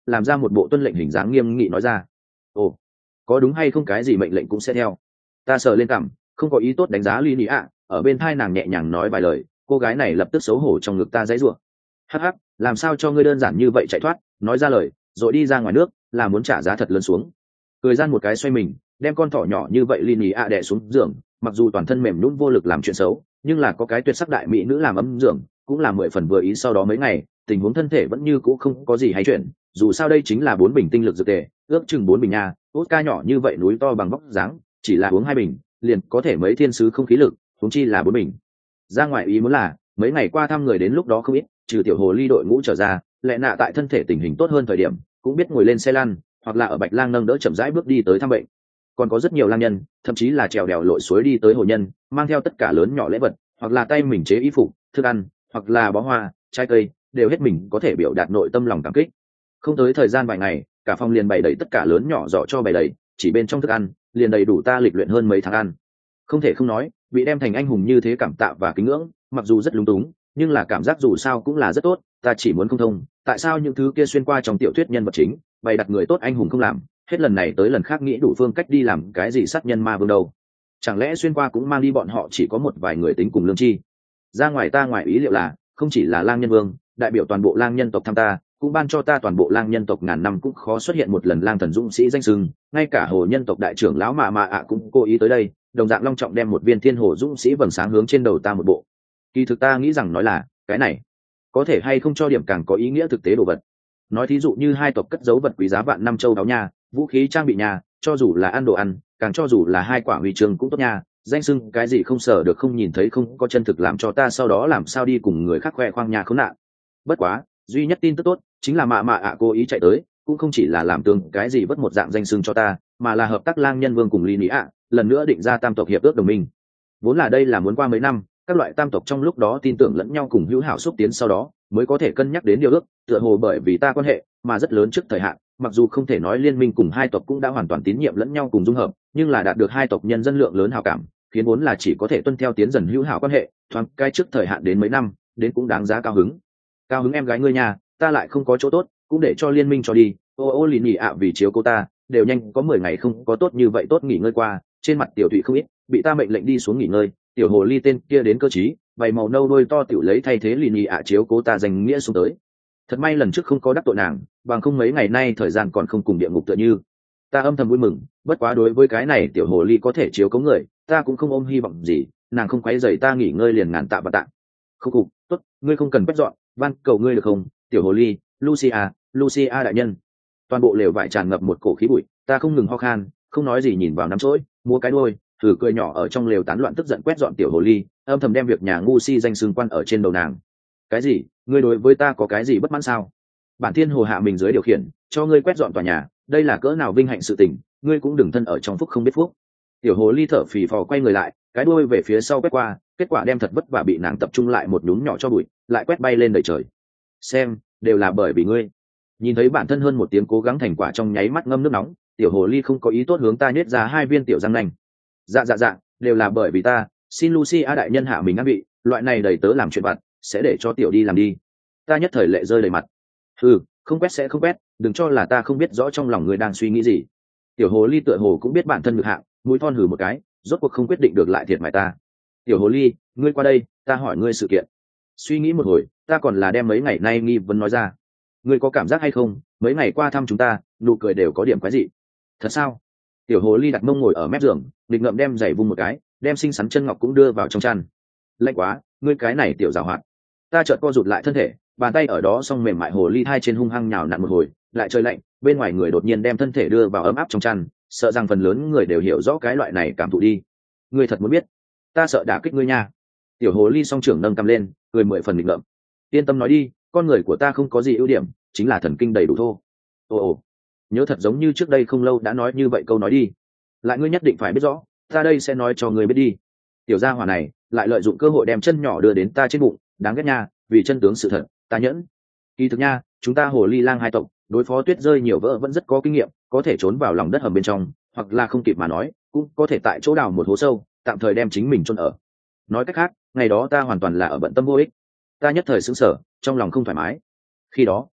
làm ra một bộ tuân lệnh hình dáng nghiêm nghị nói ra. Ồ, có đúng hay không cái gì mệnh lệnh cũng sẽ theo. Ta sờ lên cằm, không có ý tốt đánh giá Lý Nị ạ, ở bên thai nàng nhẹ nhàng nói vài lời, cô gái này lập tức xấu hổ trong ngực ta dãy rủa. Hắc hắc, làm sao cho ngươi đơn giản như vậy chạy thoát, nói ra lời rồi đi ra ngoài nước là muốn trả giá thật lớn xuống. Cười gian một cái xoay mình, đem con thỏ nhỏ như vậy Lý Nị ạ đè xuống giường, mặc dù toàn thân mềm nhũn vô lực làm chuyện xấu, nhưng là có cái tuyệt sắc đại mỹ nữ làm ấm giường, cũng là mười phần vừa ý. Sau đó mấy ngày, tình huống thân thể vẫn như cũ không có gì hay chuyện, dù sao đây chính là bốn bình tinh lực dược tề, ước chừng bốn bình nha, tốt ca nhỏ như vậy núi to bằng vóc dáng, chỉ là uống hai bình liền có thể mấy thiên sứ không khí lực, huống chi là bốn bình. Ra ngoài ý muốn là mấy ngày qua thăm người đến lúc đó không ít, trừ tiểu hồ ly đội ngũ trở ra, lẽ nạ tại thân thể tình hình tốt hơn thời điểm cũng biết ngồi lên xe lăn hoặc là ở bạch lang nâng đỡ chậm rãi bước đi tới thăm bệnh. Còn có rất nhiều lang nhân, thậm chí là trèo đèo lội suối đi tới hồ nhân, mang theo tất cả lớn nhỏ lễ vật, hoặc là tay mình chế y phục, thức ăn, hoặc là bó hoa, trái cây, đều hết mình có thể biểu đạt nội tâm lòng cảm kích. Không tới thời gian vài ngày, cả phòng liền bày đầy tất cả lớn nhỏ giỏ cho bày đầy, chỉ bên trong thức ăn liền đầy đủ ta lịch luyện hơn mấy tháng ăn. Không thể không nói, bị đem thành anh hùng như thế cảm tạ và kính ngưỡng, mặc dù rất lúng túng, nhưng là cảm giác dù sao cũng là rất tốt. Ta chỉ muốn không thông, tại sao những thứ kia xuyên qua trong tiểu thuyết nhân vật chính bày đặt người tốt anh hùng không làm, hết lần này tới lần khác nghĩ đủ phương cách đi làm cái gì sát nhân ma vương đâu? Chẳng lẽ xuyên qua cũng mang đi bọn họ chỉ có một vài người tính cùng lương chi? Ra ngoài ta ngoài ý liệu là không chỉ là lang nhân vương đại biểu toàn bộ lang nhân tộc thăm ta, cũng ban cho ta toàn bộ lang nhân tộc ngàn năm cũng khó xuất hiện một lần lang thần dũng sĩ danh sưng, ngay cả hồ nhân tộc đại trưởng lão mạ mạ ạ cũng cố ý tới đây, đồng dạng long trọng đem một viên thiên hồ dũng sĩ vầng sáng hướng trên đầu ta một bộ. Kỳ thực ta nghĩ rằng nói là cái này có thể hay không cho điểm càng có ý nghĩa thực tế đồ vật. Nói thí dụ như hai tộc cất giấu vật quý giá vạn năm châu đáo nha, vũ khí trang bị nha, cho dù là ăn đồ ăn, càng cho dù là hai quả huy chương cũng tốt nha, danh sưng cái gì không sở được không nhìn thấy không có chân thực làm cho ta sau đó làm sao đi cùng người khác khoe khoang nhà khốn nạn. Bất quá duy nhất tin tức tốt chính là mạ mạ ạ cố ý chạy tới, cũng không chỉ là làm tương cái gì vất một dạng danh sưng cho ta, mà là hợp tác lang nhân vương cùng Lý Nị ạ lần nữa định ra tam tộc hiệp ước đồng minh. Vốn là đây là muốn qua mấy năm các loại tam tộc trong lúc đó tin tưởng lẫn nhau cùng hữu hảo xúc tiến, sau đó mới có thể cân nhắc đến điều ước. Tựa hồ bởi vì ta quan hệ mà rất lớn trước thời hạn, mặc dù không thể nói liên minh cùng hai tộc cũng đã hoàn toàn tín nhiệm lẫn nhau cùng dung hợp, nhưng là đạt được hai tộc nhân dân lượng lớn hảo cảm, khiến vốn là chỉ có thể tuân theo tiến dần hữu hảo quan hệ thoáng cái trước thời hạn đến mấy năm đến cũng đáng giá cao hứng. Cao hứng em gái ngươi nhà, ta lại không có chỗ tốt cũng để cho liên minh cho đi. Ô ô Lý Nị ạ vì chiếu cô ta đều nhanh có mười ngày không có tốt như vậy tốt nghỉ ngơi qua, trên mặt tiểu thụy không ít, bị ta mệnh lệnh đi xuống nghỉ ngơi. Tiểu hồ ly tên kia đến cơ trí, bày màu nâu đôi to tiểu lấy thay thế Lý Nị ạ chiếu cố ta danh nghĩa xuống tới. Thật may lần trước không có đắc tội nàng, bằng không mấy ngày nay thời gian còn không cùng địa ngục tựa như. Ta âm thầm vui mừng, bất quá đối với cái này tiểu hồ ly có thể chiếu cố người, ta cũng không ôm hy vọng gì, nàng không quấy rầy ta nghỉ ngơi liền ngàn tạ và tạ. Không cục, tốt, ngươi không cần quét dọn, van cầu ngươi được không? Tiểu hồ ly, Lucia, Lucia đại nhân. Toàn bộ lều vải tràn ngập một cổ khí bụi, ta không ngừng ho khan, không nói gì nhìn vào nắm chối, mua cái đuôi, thử cười nhỏ ở trong lều tán loạn tức giận quét dọn tiểu hồ ly, âm thầm đem việc nhà ngu si danh xưng quan ở trên đầu nàng. Cái gì? Ngươi đối với ta có cái gì bất mãn sao? Bản thiên hồ hạ mình dưới điều khiển, cho ngươi quét dọn tòa nhà, đây là cỡ nào vinh hạnh sự tình, ngươi cũng đừng thân ở trong phúc không biết phúc. Tiểu hồ ly thở phì phò quay người lại, cái đuôi về phía sau quét qua, kết quả đem thật vất vả bị nàng tập trung lại một nhúm nhỏ cho bụi, lại quét bay lên đầy trời. Xem, đều là bởi vì ngươi. Nhìn thấy bản thân hơn một tiếng cố gắng thành quả trong nháy mắt ngâm nước nóng, tiểu hồ ly không có ý tốt hướng ta nhét ra hai viên tiểu răng nanh. Dạ dạ dạ, đều là bởi vì ta, xin Lucia đại nhân hạ mình ăn vị, loại này đầy tớ làm chuyện vặt, sẽ để cho tiểu đi làm đi. Ta nhất thời lệ rơi đầy mặt. Ừ, không quét sẽ không quét, đừng cho là ta không biết rõ trong lòng người đang suy nghĩ gì. Tiểu hồ ly tựa hồ cũng biết bản thân ngược hạng, mũi thon hừ một cái, rốt cuộc không quyết định được lại thiệt mại ta. Tiểu hồ ly, ngươi qua đây, ta hỏi ngươi sự kiện. Suy nghĩ một hồi, ta còn là đem mấy ngày nay nghi vấn nói ra. Ngươi có cảm giác hay không, mấy ngày qua thăm chúng ta, nụ cười đều có điểm quái dị. Thật sao? Tiểu hồ ly đặt mông ngồi ở mép giường, định ngậm đem giày vung một cái, đem xinh xắn chân ngọc cũng đưa vào trong chăn. Lạnh quá, ngươi cái này tiểu giảo hoạt. Ta chợt co rụt lại thân thể, bàn tay ở đó xong mềm mại hồ ly thai trên hung hăng nhào nặn một hồi, lại trời lạnh, bên ngoài người đột nhiên đem thân thể đưa vào ấm áp trong chăn, sợ rằng phần lớn người đều hiểu rõ cái loại này cảm thụ đi. Ngươi thật muốn biết? Ta sợ đả kích ngươi nha. Tiểu hồ ly song trưởng nâng cầm lên, cười mười phần nghịch ngợm. Yên tâm nói đi, con người của ta không có gì ưu điểm, chính là thần kinh đầy đủ thô. Ồ ồ, nhớ thật giống như trước đây không lâu đã nói như vậy câu nói đi. Lại ngươi nhất định phải biết rõ, ta đây sẽ nói cho ngươi biết đi. Tiểu gia hỏa này lại lợi dụng cơ hội đem chân nhỏ đưa đến ta trên bụng, đáng ghét nha, vì chân tướng sự thật, ta nhẫn. Kỳ thực nha, chúng ta hồ ly lang hai tộc đối phó tuyết rơi nhiều vỡ vẫn rất có kinh nghiệm, có thể trốn vào lòng đất hầm bên trong, hoặc là không kịp mà nói, cũng có thể tại chỗ đào một hố sâu, tạm thời đem chính mình chôn ở. Nói cách khác, ngày đó ta hoàn toàn là ở bận tâm vô ích. Ta nhất thời sững sờ, trong lòng không thoải mái. Khi đó,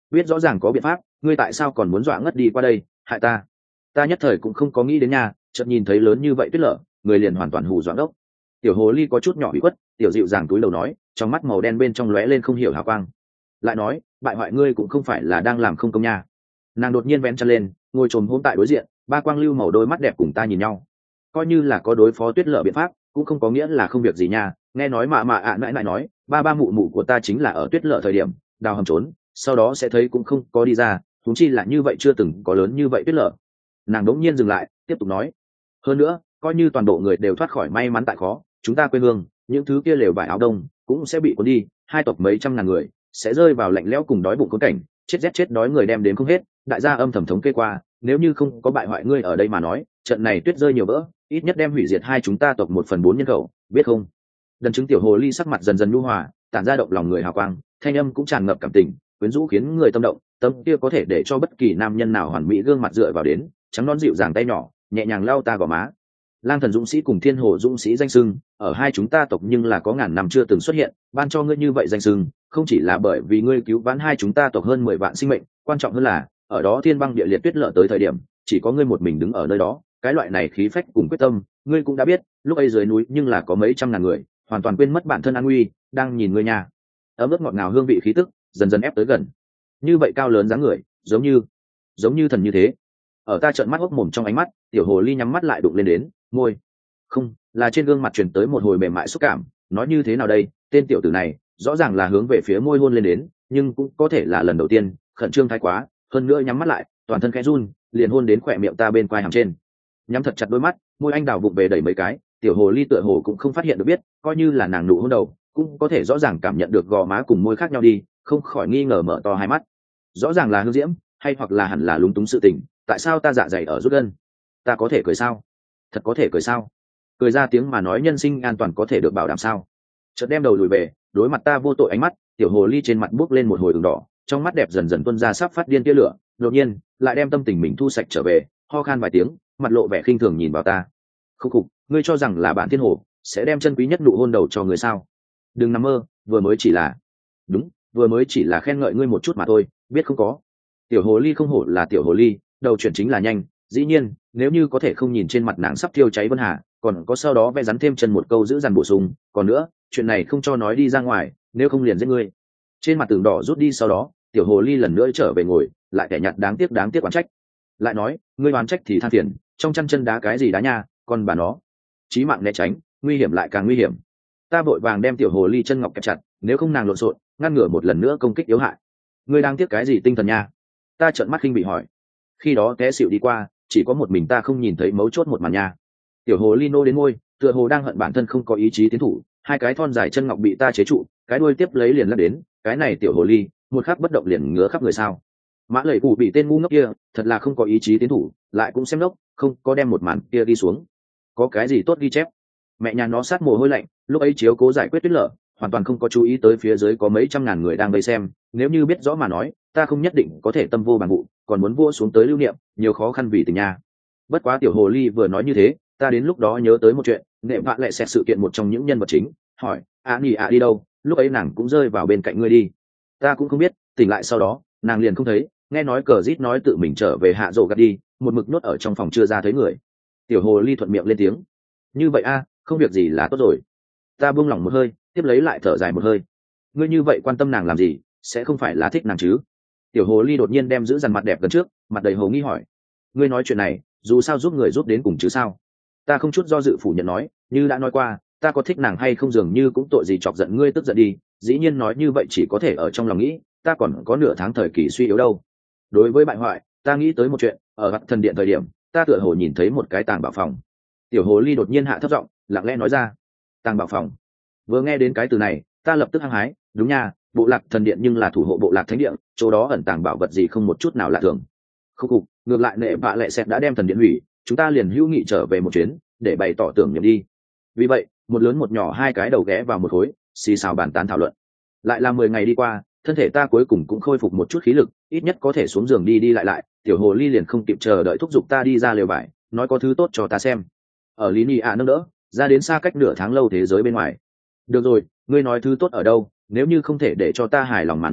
biết rõ ràng có biện pháp, ngươi tại sao còn muốn dọa ngất đi qua đây hại ta? Ta nhất thời cũng không có nghĩ đến nhà, chợt nhìn thấy lớn như vậy tuyết lở, người liền hoàn toàn hù dọa đốc. Tiểu hồ ly có chút nhỏ bị khuất, tiểu dịu dàng túi đầu nói, trong mắt màu đen bên trong lóe lên không hiểu hào quang. Lại nói, bại hoại ngươi cũng không phải là đang làm không công nha. Nàng đột nhiên vén chân lên, ngồi trồm hôm tại đối diện, ba quang lưu màu đôi mắt đẹp cùng ta nhìn nhau. Coi như là có đối phó tuyết lở biện pháp, cũng không có nghĩa là không việc gì nha. Nghe nói mà mà ạ à, mãi mãi nói, ba ba mụ mụ của ta chính là ở tuyết lở thời điểm đào hầm trốn, sau đó sẽ thấy cũng không có đi ra, thúng chi là như vậy chưa từng có lớn như vậy tuyết lở. Nàng đống nhiên dừng lại, tiếp tục nói, hơn nữa coi như toàn bộ người đều thoát khỏi may mắn tại khó, chúng ta quê hương những thứ kia lều vải áo đông cũng sẽ bị cuốn đi, hai tộc mấy trăm ngàn người sẽ rơi vào lạnh lẽo cùng đói bụng khốn cảnh, chết rét chết đói người đem đến không hết. Đại gia âm thầm thống kê qua, nếu như không có bại hoại ngươi ở đây mà nói, trận này tuyết rơi nhiều bỡ, ít nhất đem hủy diệt hai chúng ta tộc một phần bốn nhân khẩu, biết không? Đần chứng tiểu hồ ly sắc mặt dần dần nhu hòa, tản ra động lòng người hào quang, thanh âm cũng tràn ngập cảm tình, quyến rũ khiến người tâm động. Tâm kia có thể để cho bất kỳ nam nhân nào hoàn mỹ gương mặt dựa vào đến, trắng non dịu dàng tay nhỏ nhẹ nhàng lau ta gò má. Lang thần dũng sĩ cùng thiên hồ dũng sĩ danh sưng ở hai chúng ta tộc nhưng là có ngàn năm chưa từng xuất hiện, ban cho ngươi như vậy danh sưng không chỉ là bởi vì ngươi cứu vãn hai chúng ta tộc hơn mười vạn sinh mệnh, quan trọng hơn là ở đó thiên băng địa liệt tuyết lở tới thời điểm chỉ có ngươi một mình đứng ở nơi đó, cái loại này khí phách cùng quyết tâm ngươi cũng đã biết. Lúc ấy dưới núi nhưng là có mấy trăm ngàn người hoàn toàn quên mất bản thân an nguy, đang nhìn ngươi nhà. Ấm ức ngọt ngào hương vị khí tức dần dần ép tới gần, như vậy cao lớn dáng người giống như giống như thần như thế. Ở ta trợn mắt hốc mồm trong ánh mắt, tiểu hồ ly nhắm mắt lại đụng lên đến môi, không là trên gương mặt truyền tới một hồi mềm mại xúc cảm. Nói như thế nào đây, tên tiểu tử này rõ ràng là hướng về phía môi hôn lên đến, nhưng cũng có thể là lần đầu tiên khẩn trương thái quá, hơn nữa nhắm mắt lại toàn thân khẽ run, liền hôn đến khỏe miệng ta bên quai hàm trên. Nhắm thật chặt đôi mắt, môi anh đào vụng về đẩy mấy cái, tiểu hồ ly tựa hồ cũng không phát hiện được, biết coi như là nàng nụ hôn đầu cũng có thể rõ ràng cảm nhận được gò má cùng môi khác nhau đi, không khỏi nghi ngờ mở to hai mắt. Rõ ràng là hương diễm, hay hoặc là hẳn là lúng túng sự tình, tại sao ta dạ dày ở rút gân? Ta có thể cười sao? Thật có thể cười sao? Cười ra tiếng mà nói nhân sinh an toàn có thể được bảo đảm sao? Chợt đem đầu lùi về, đối mặt ta vô tội ánh mắt, tiểu hồ ly trên mặt buốc lên một hồi đường đỏ, trong mắt đẹp dần dần tuôn ra sắp phát điên tia lửa, đột nhiên lại đem tâm tình mình thu sạch trở về, ho khan vài tiếng, mặt lộ vẻ khinh thường nhìn vào ta. Khúc khục, ngươi cho rằng là bản thiên hồ sẽ đem chân quý nhất nụ hôn đầu cho người sao? Đừng nằm mơ, vừa mới chỉ là đúng vừa mới chỉ là khen ngợi ngươi một chút mà thôi, biết không có. Tiểu hồ ly không hổ là tiểu hồ ly, đầu chuyển chính là nhanh. Dĩ nhiên nếu như có thể không nhìn trên mặt nàng sắp thiêu cháy vân hà, còn có sau đó vẽ rắn thêm chân một câu giữ dằn bổ sung, còn nữa chuyện này không cho nói đi ra ngoài, nếu không liền giết ngươi. Trên mặt tường đỏ rút đi, sau đó tiểu hồ ly lần nữa trở về ngồi, lại kẻ nhặt đáng tiếc đáng tiếc oán trách. Lại nói ngươi oán trách thì than phiền, trong chăn chân đá cái gì đá nha, con bà nó chí mạng né tránh, nguy hiểm lại càng nguy hiểm. Ta vội vàng đem tiểu hồ ly chân ngọc kẹp chặt, nếu không nàng lộn xộn ngăn ngừa một lần nữa công kích yếu hại. Ngươi đang tiếc cái gì tinh thần nha? Ta trợn mắt khinh bị hỏi. Khi đó té xịu đi qua, chỉ có một mình ta không nhìn thấy mấu chốt một màn nha. Tiểu hồ ly nô đến môi, tựa hồ đang hận bản thân không có ý chí tiến thủ, hai cái thon dài chân ngọc bị ta chế trụ, cái đuôi tiếp lấy liền lắc đến. Cái này tiểu hồ ly một khắc bất động liền ngứa khắp người sao? Mã lầy cụ bị tên ngu ngốc kia thật là không có ý chí tiến thủ, lại cũng xem lốc không có đem một màn kia đi xuống. Có cái gì tốt ghi chép? Mẹ nhà nó sát mồ hôi lạnh, lúc ấy chiếu cố giải quyết tuyết lở, hoàn toàn không có chú ý tới phía dưới có mấy trăm ngàn người đang vây xem. Nếu như biết rõ mà nói, ta không nhất định có thể tâm vô bằng vụ, còn muốn vua xuống tới lưu niệm, nhiều khó khăn vì tình nha. Bất quá tiểu hồ ly vừa nói như thế, ta đến lúc đó nhớ tới một chuyện, nệm vạ lại xét sự kiện một trong những nhân vật chính, hỏi a nỉ ạ đi đâu? Lúc ấy nàng cũng rơi vào bên cạnh ngươi đi. Ta cũng không biết, tỉnh lại sau đó nàng liền không thấy, nghe nói cờ rít nói tự mình trở về hạ rổ gạt đi, một mực nhốt ở trong phòng chưa ra thấy người. Tiểu hồ ly thuận miệng lên tiếng, như vậy a, không việc gì là tốt rồi. Ta buông lỏng một hơi, tiếp lấy lại thở dài một hơi. Ngươi như vậy quan tâm nàng làm gì, sẽ không phải là thích nàng chứ? Tiểu hồ ly đột nhiên đem giữ dằn mặt đẹp gần trước, mặt đầy hồ nghi hỏi, ngươi nói chuyện này dù sao giúp người giúp đến cùng chứ sao? Ta không chút do dự phủ nhận nói, như đã nói qua, ta có thích nàng hay không dường như cũng tội gì chọc giận ngươi tức giận đi. Dĩ nhiên nói như vậy chỉ có thể ở trong lòng nghĩ, ta còn có nửa tháng thời kỳ suy yếu đâu. Đối với bại hoại, ta nghĩ tới một chuyện, ở Hắc Thần Điện thời điểm, ta tựa hồ nhìn thấy một cái tàng bảo phòng. Tiểu hồ ly đột nhiên hạ thấp giọng, lặng lẽ nói ra, tàng bảo phòng. Vừa nghe đến cái từ này, ta lập tức hăng hái, đúng nha, bộ lạc thần điện nhưng là thủ hộ bộ lạc thánh địa, chỗ đó ẩn tàng bảo vật gì không một chút nào lạ thường. Khúc cục, ngược lại nệ bạ lệ xẹt đã đem thần điện hủy, chúng ta liền hữu nghị trở về một chuyến, để bày tỏ tưởng niệm đi. Vì vậy, một lớn một nhỏ hai cái đầu ghé vào một khối, xì xào bàn tán thảo luận. Lại là mười ngày đi qua, thân thể ta cuối cùng cũng khôi phục một chút khí lực, ít nhất có thể xuống giường đi đi lại lại. Tiểu hồ ly liền không kịp chờ đợi thúc giục ta đi ra lều vải, nói có thứ tốt cho ta xem. Ở lý nhị ạ nâng đỡ ra đến xa cách nửa tháng lâu thế giới bên ngoài. Được rồi, ngươi nói thứ tốt ở đâu, nếu như không thể để cho ta hài lòng mà nói,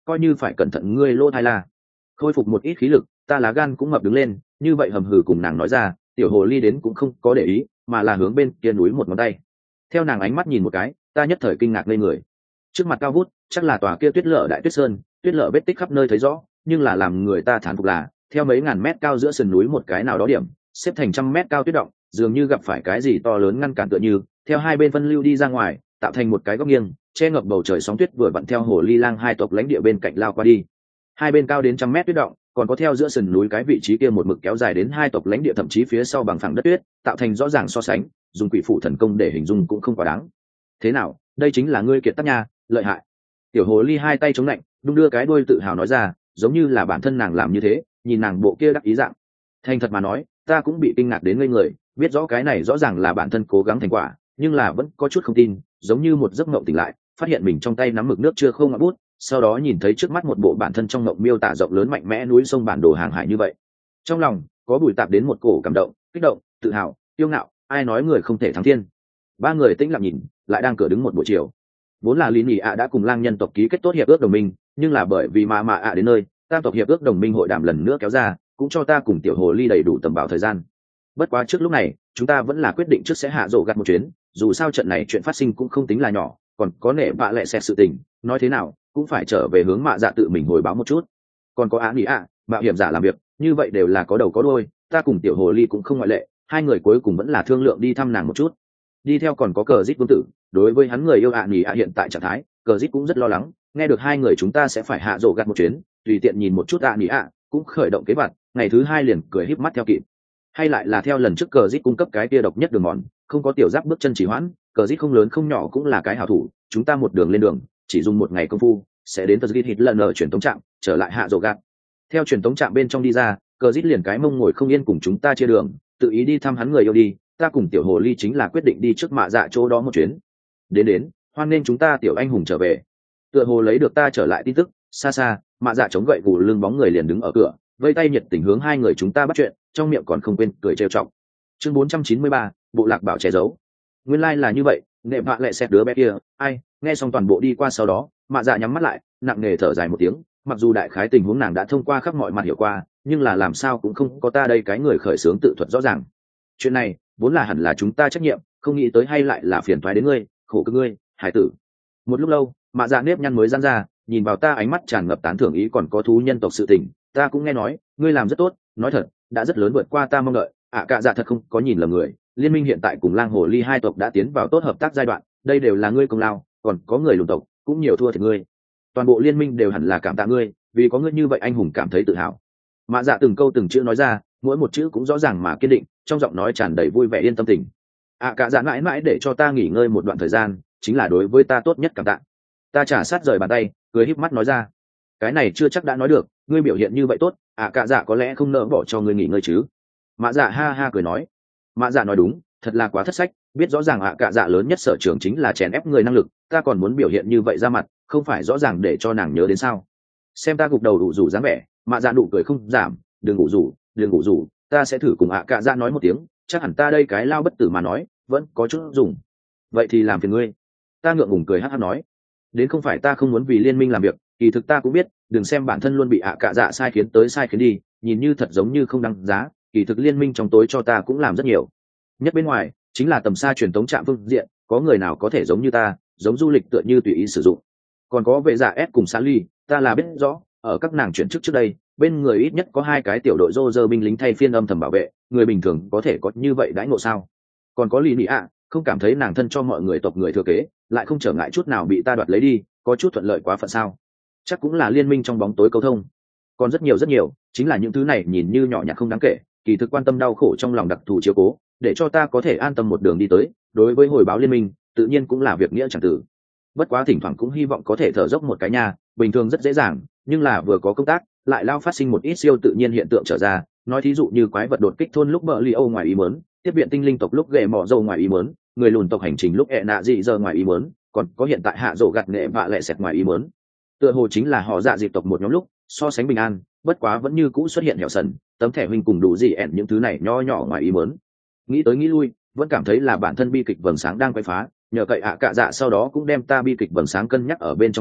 coi như phải cẩn thận ngươi lô thai la. Khôi phục một ít khí lực, ta lá gan cũng mập đứng lên, như vậy hầm hừ cùng nàng nói ra, tiểu hồ ly đến cũng không có để ý, mà là hướng bên kia núi một ngón tay. Theo nàng ánh mắt nhìn một cái, ta nhất thời kinh ngạc ngây người. Trước mặt cao vút, chắc là tòa kia tuyết lở đại tuyết sơn, tuyết lở vết tích khắp nơi thấy rõ, nhưng là làm người ta thán phục là, theo mấy ngàn mét cao giữa sườn núi một cái nào đó điểm, xếp thành trăm mét cao tuyết động, dường như gặp phải cái gì to lớn ngăn cản tựa như, theo hai bên phân lưu đi ra ngoài, tạo thành một cái góc nghiêng, che ngập bầu trời sóng tuyết vừa vặn theo hồ ly lang hai tộc lãnh địa bên cạnh lao qua đi. Hai bên cao đến trăm mét tuyết động, còn có theo giữa sườn núi cái vị trí kia một mực kéo dài đến hai tộc lãnh địa thậm chí phía sau bằng phẳng đất tuyết, tạo thành rõ ràng so sánh, dùng quỷ phụ thần công để hình dung cũng không quá đáng. Thế nào, đây chính là ngươi kiệt tác nha, lợi hại. Tiểu hồ ly hai tay chống lạnh, đung đưa cái đuôi tự hào nói ra, giống như là bản thân nàng làm như thế, nhìn nàng bộ kia đắc ý dạng. Thành thật mà nói, ta cũng bị kinh ngạc đến ngây người, biết rõ cái này rõ ràng là bản thân cố gắng thành quả, nhưng là vẫn có chút không tin, giống như một giấc mộng tỉnh lại, phát hiện mình trong tay nắm mực nước chưa khô ngọn bút, sau đó nhìn thấy trước mắt một bộ bản thân trong mộng miêu tả rộng lớn mạnh mẽ núi sông bản đồ hàng hải như vậy. Trong lòng có bùi tạp đến một cổ cảm động, kích động, tự hào, yêu ngạo, ai nói người không thể thắng thiên. Ba người tĩnh lặng nhìn, lại đang cửa đứng một buổi chiều. Vốn là Lý Nhị ạ đã cùng Lang nhân tộc ký kết tốt hiệp ước đồng minh, nhưng là bởi vì mà mà ạ đến nơi, tam tộc hiệp ước đồng minh hội đàm lần nữa kéo ra, cũng cho ta cùng tiểu hồ ly đầy đủ tầm bảo thời gian. Bất quá trước lúc này, chúng ta vẫn là quyết định trước sẽ hạ rổ gặt một chuyến, dù sao trận này chuyện phát sinh cũng không tính là nhỏ, còn có nể bạ lẹ xẹt sự tình, nói thế nào cũng phải trở về hướng mạ dạ tự mình hồi báo một chút. Còn có á nghĩ ạ, mạo hiểm giả làm việc, như vậy đều là có đầu có đuôi, ta cùng tiểu hồ ly cũng không ngoại lệ, hai người cuối cùng vẫn là thương lượng đi thăm nàng một chút. Đi theo còn có cờ rít vương tử, đối với hắn người yêu ạ nghĩ ạ hiện tại trạng thái, cờ rít cũng rất lo lắng, nghe được hai người chúng ta sẽ phải hạ rổ gặt một chuyến, tùy tiện nhìn một chút ạ nghĩ ạ, cũng khởi động kế hoạch, ngày thứ hai liền cười híp mắt theo kịp. Hay lại là theo lần trước cờ rít cung cấp cái kia độc nhất đường mòn, không có tiểu giáp bước chân chỉ hoãn, cờ rít không lớn không nhỏ cũng là cái hảo thủ, chúng ta một đường lên đường, chỉ dùng một ngày công phu sẽ đến tờ hít lần ở truyền tống trạm, trở lại hạ rổ gạt. Theo truyền tống trạm bên trong đi ra, cờ rít liền cái mông ngồi không yên cùng chúng ta chia đường, tự ý đi thăm hắn người yêu đi, ta cùng tiểu hồ ly chính là quyết định đi trước mạ dạ chỗ đó một chuyến. Đến đến, hoan nên chúng ta tiểu anh hùng trở về. Tựa hồ lấy được ta trở lại tin tức, xa xa, mạ dạ chống gậy gù lưng bóng người liền đứng ở cửa, vây tay nhiệt tình hướng hai người chúng ta bắt chuyện, trong miệng còn không quên cười trêu chọc. Chương bốn trăm chín mươi ba, bộ lạc bảo che giấu. Nguyên lai like là như vậy, nệm hạ lại xét đứa bé kia, ai, nghe xong toàn bộ đi qua sau đó, mạ dạ nhắm mắt lại, nặng nề thở dài một tiếng, mặc dù đại khái tình huống nàng đã thông qua khắp mọi mặt hiểu qua, nhưng là làm sao cũng không có ta đây cái người khởi xướng tự thuật rõ ràng. Chuyện này vốn là hẳn là chúng ta trách nhiệm, không nghĩ tới hay lại là phiền toái đến ngươi, khổ cực ngươi, hải tử. Một lúc lâu, mạ dạ nếp nhăn mới giãn ra, nhìn vào ta ánh mắt tràn ngập tán thưởng ý còn có thú nhân tộc sự tình, ta cũng nghe nói, ngươi làm rất tốt, nói thật, đã rất lớn vượt qua ta mong đợi, ạ à, cả dạ thật không có nhìn lầm người, liên minh hiện tại cùng lang hồ ly hai tộc đã tiến vào tốt hợp tác giai đoạn, đây đều là ngươi công lao, còn có người lùn tộc cũng nhiều thua thiệt ngươi, toàn bộ liên minh đều hẳn là cảm tạ ngươi, vì có ngươi như vậy anh hùng cảm thấy tự hào. Mạ dạ từng câu từng chữ nói ra, mỗi một chữ cũng rõ ràng mà kiên định, trong giọng nói tràn đầy vui vẻ yên tâm tình. ạ à, cả dạ mãi mãi để cho ta nghỉ ngơi một đoạn thời gian, chính là đối với ta tốt nhất cảm tạ. Ta trả sát rời bàn tay, cười híp mắt nói ra, cái này chưa chắc đã nói được, ngươi biểu hiện như vậy tốt, ạ à, cả dạ có lẽ không nỡ bỏ cho ngươi nghỉ ngơi chứ. Mạ dạ ha ha cười nói, mạ dạ nói đúng, thật là quá thất sách, biết rõ ràng ạ à, cả dạ lớn nhất sở trường chính là chèn ép người năng lực, ta còn muốn biểu hiện như vậy ra mặt, không phải rõ ràng để cho nàng nhớ đến sao. Xem ta gục đầu đủ rủ dáng vẻ, mạ dạ nụ cười không giảm, đừng ngủ rủ, đừng ngủ rủ, ta sẽ thử cùng ạ à, cả dạ nói một tiếng, chắc hẳn ta đây cái lao bất tử mà nói vẫn có chút dùng. Vậy thì làm phiền ngươi. Ta ngượng ngùng cười hắt hắt nói, đến không phải ta không muốn vì liên minh làm việc, kỳ thực ta cũng biết, đừng xem bản thân luôn bị ạ à cả dạ sai khiến tới sai khiến đi, nhìn như thật giống như không đáng giá, kỳ thực liên minh trong tối cho ta cũng làm rất nhiều. Nhất bên ngoài chính là tầm xa truyền tống trạm phương diện, có người nào có thể giống như ta, giống du lịch tựa như tùy ý sử dụng. Còn có vệ giả S cùng Sally, ta là biết rõ, ở các nàng chuyển chức trước đây, bên người ít nhất có hai cái tiểu đội rô rơ binh lính thay phiên âm thầm bảo vệ, người bình thường có thể có như vậy đãi ngộ sao? Còn có Lý Nị ạ, không cảm thấy nàng thân cho mọi người tộc người thừa kế, lại không trở ngại chút nào bị ta đoạt lấy đi, có chút thuận lợi quá phận sao? Chắc cũng là liên minh trong bóng tối câu thông. Còn rất nhiều rất nhiều, chính là những thứ này nhìn như nhỏ nhặt không đáng kể, kỳ thực quan tâm đau khổ trong lòng đặc thù chiếu cố, để cho ta có thể an tâm một đường đi tới, đối với hồi báo liên minh, tự nhiên cũng là việc nghĩa chẳng tử. Bất quá thỉnh thoảng cũng hy vọng có thể thở dốc một cái nhà, bình thường rất dễ dàng, nhưng là vừa có công tác, lại lao phát sinh một ít siêu tự nhiên hiện tượng trở ra, nói thí dụ như quái vật đột kích thôn lúc bờ li ô ngoài ý muốn, tiếp viện tinh linh tộc lúc ghệ mỏ dầu ngoài ý muốn, người lùn tộc hành trình lúc ẹ nạ dị giờ ngoài ý muốn, còn có hiện tại hạ rổ gặt nghệ vạ lẹ sẹt ngoài ý muốn. Tựa hồ chính là họ dạ dịp tộc một nhóm lúc, so sánh bình an, bất quá vẫn như cũ xuất hiện hẻo sần, tấm thẻ huynh cùng đủ gì ẹn những thứ này nho nhỏ ngoài ý muốn. Nghĩ tới nghĩ lui, vẫn cảm thấy là bản thân bi kịch vầng sáng đang quay phá, nhờ cậy ạ à cạ dạ sau đó cũng đem ta bi kịch vầng sáng cân nhắc ở bên trong đi,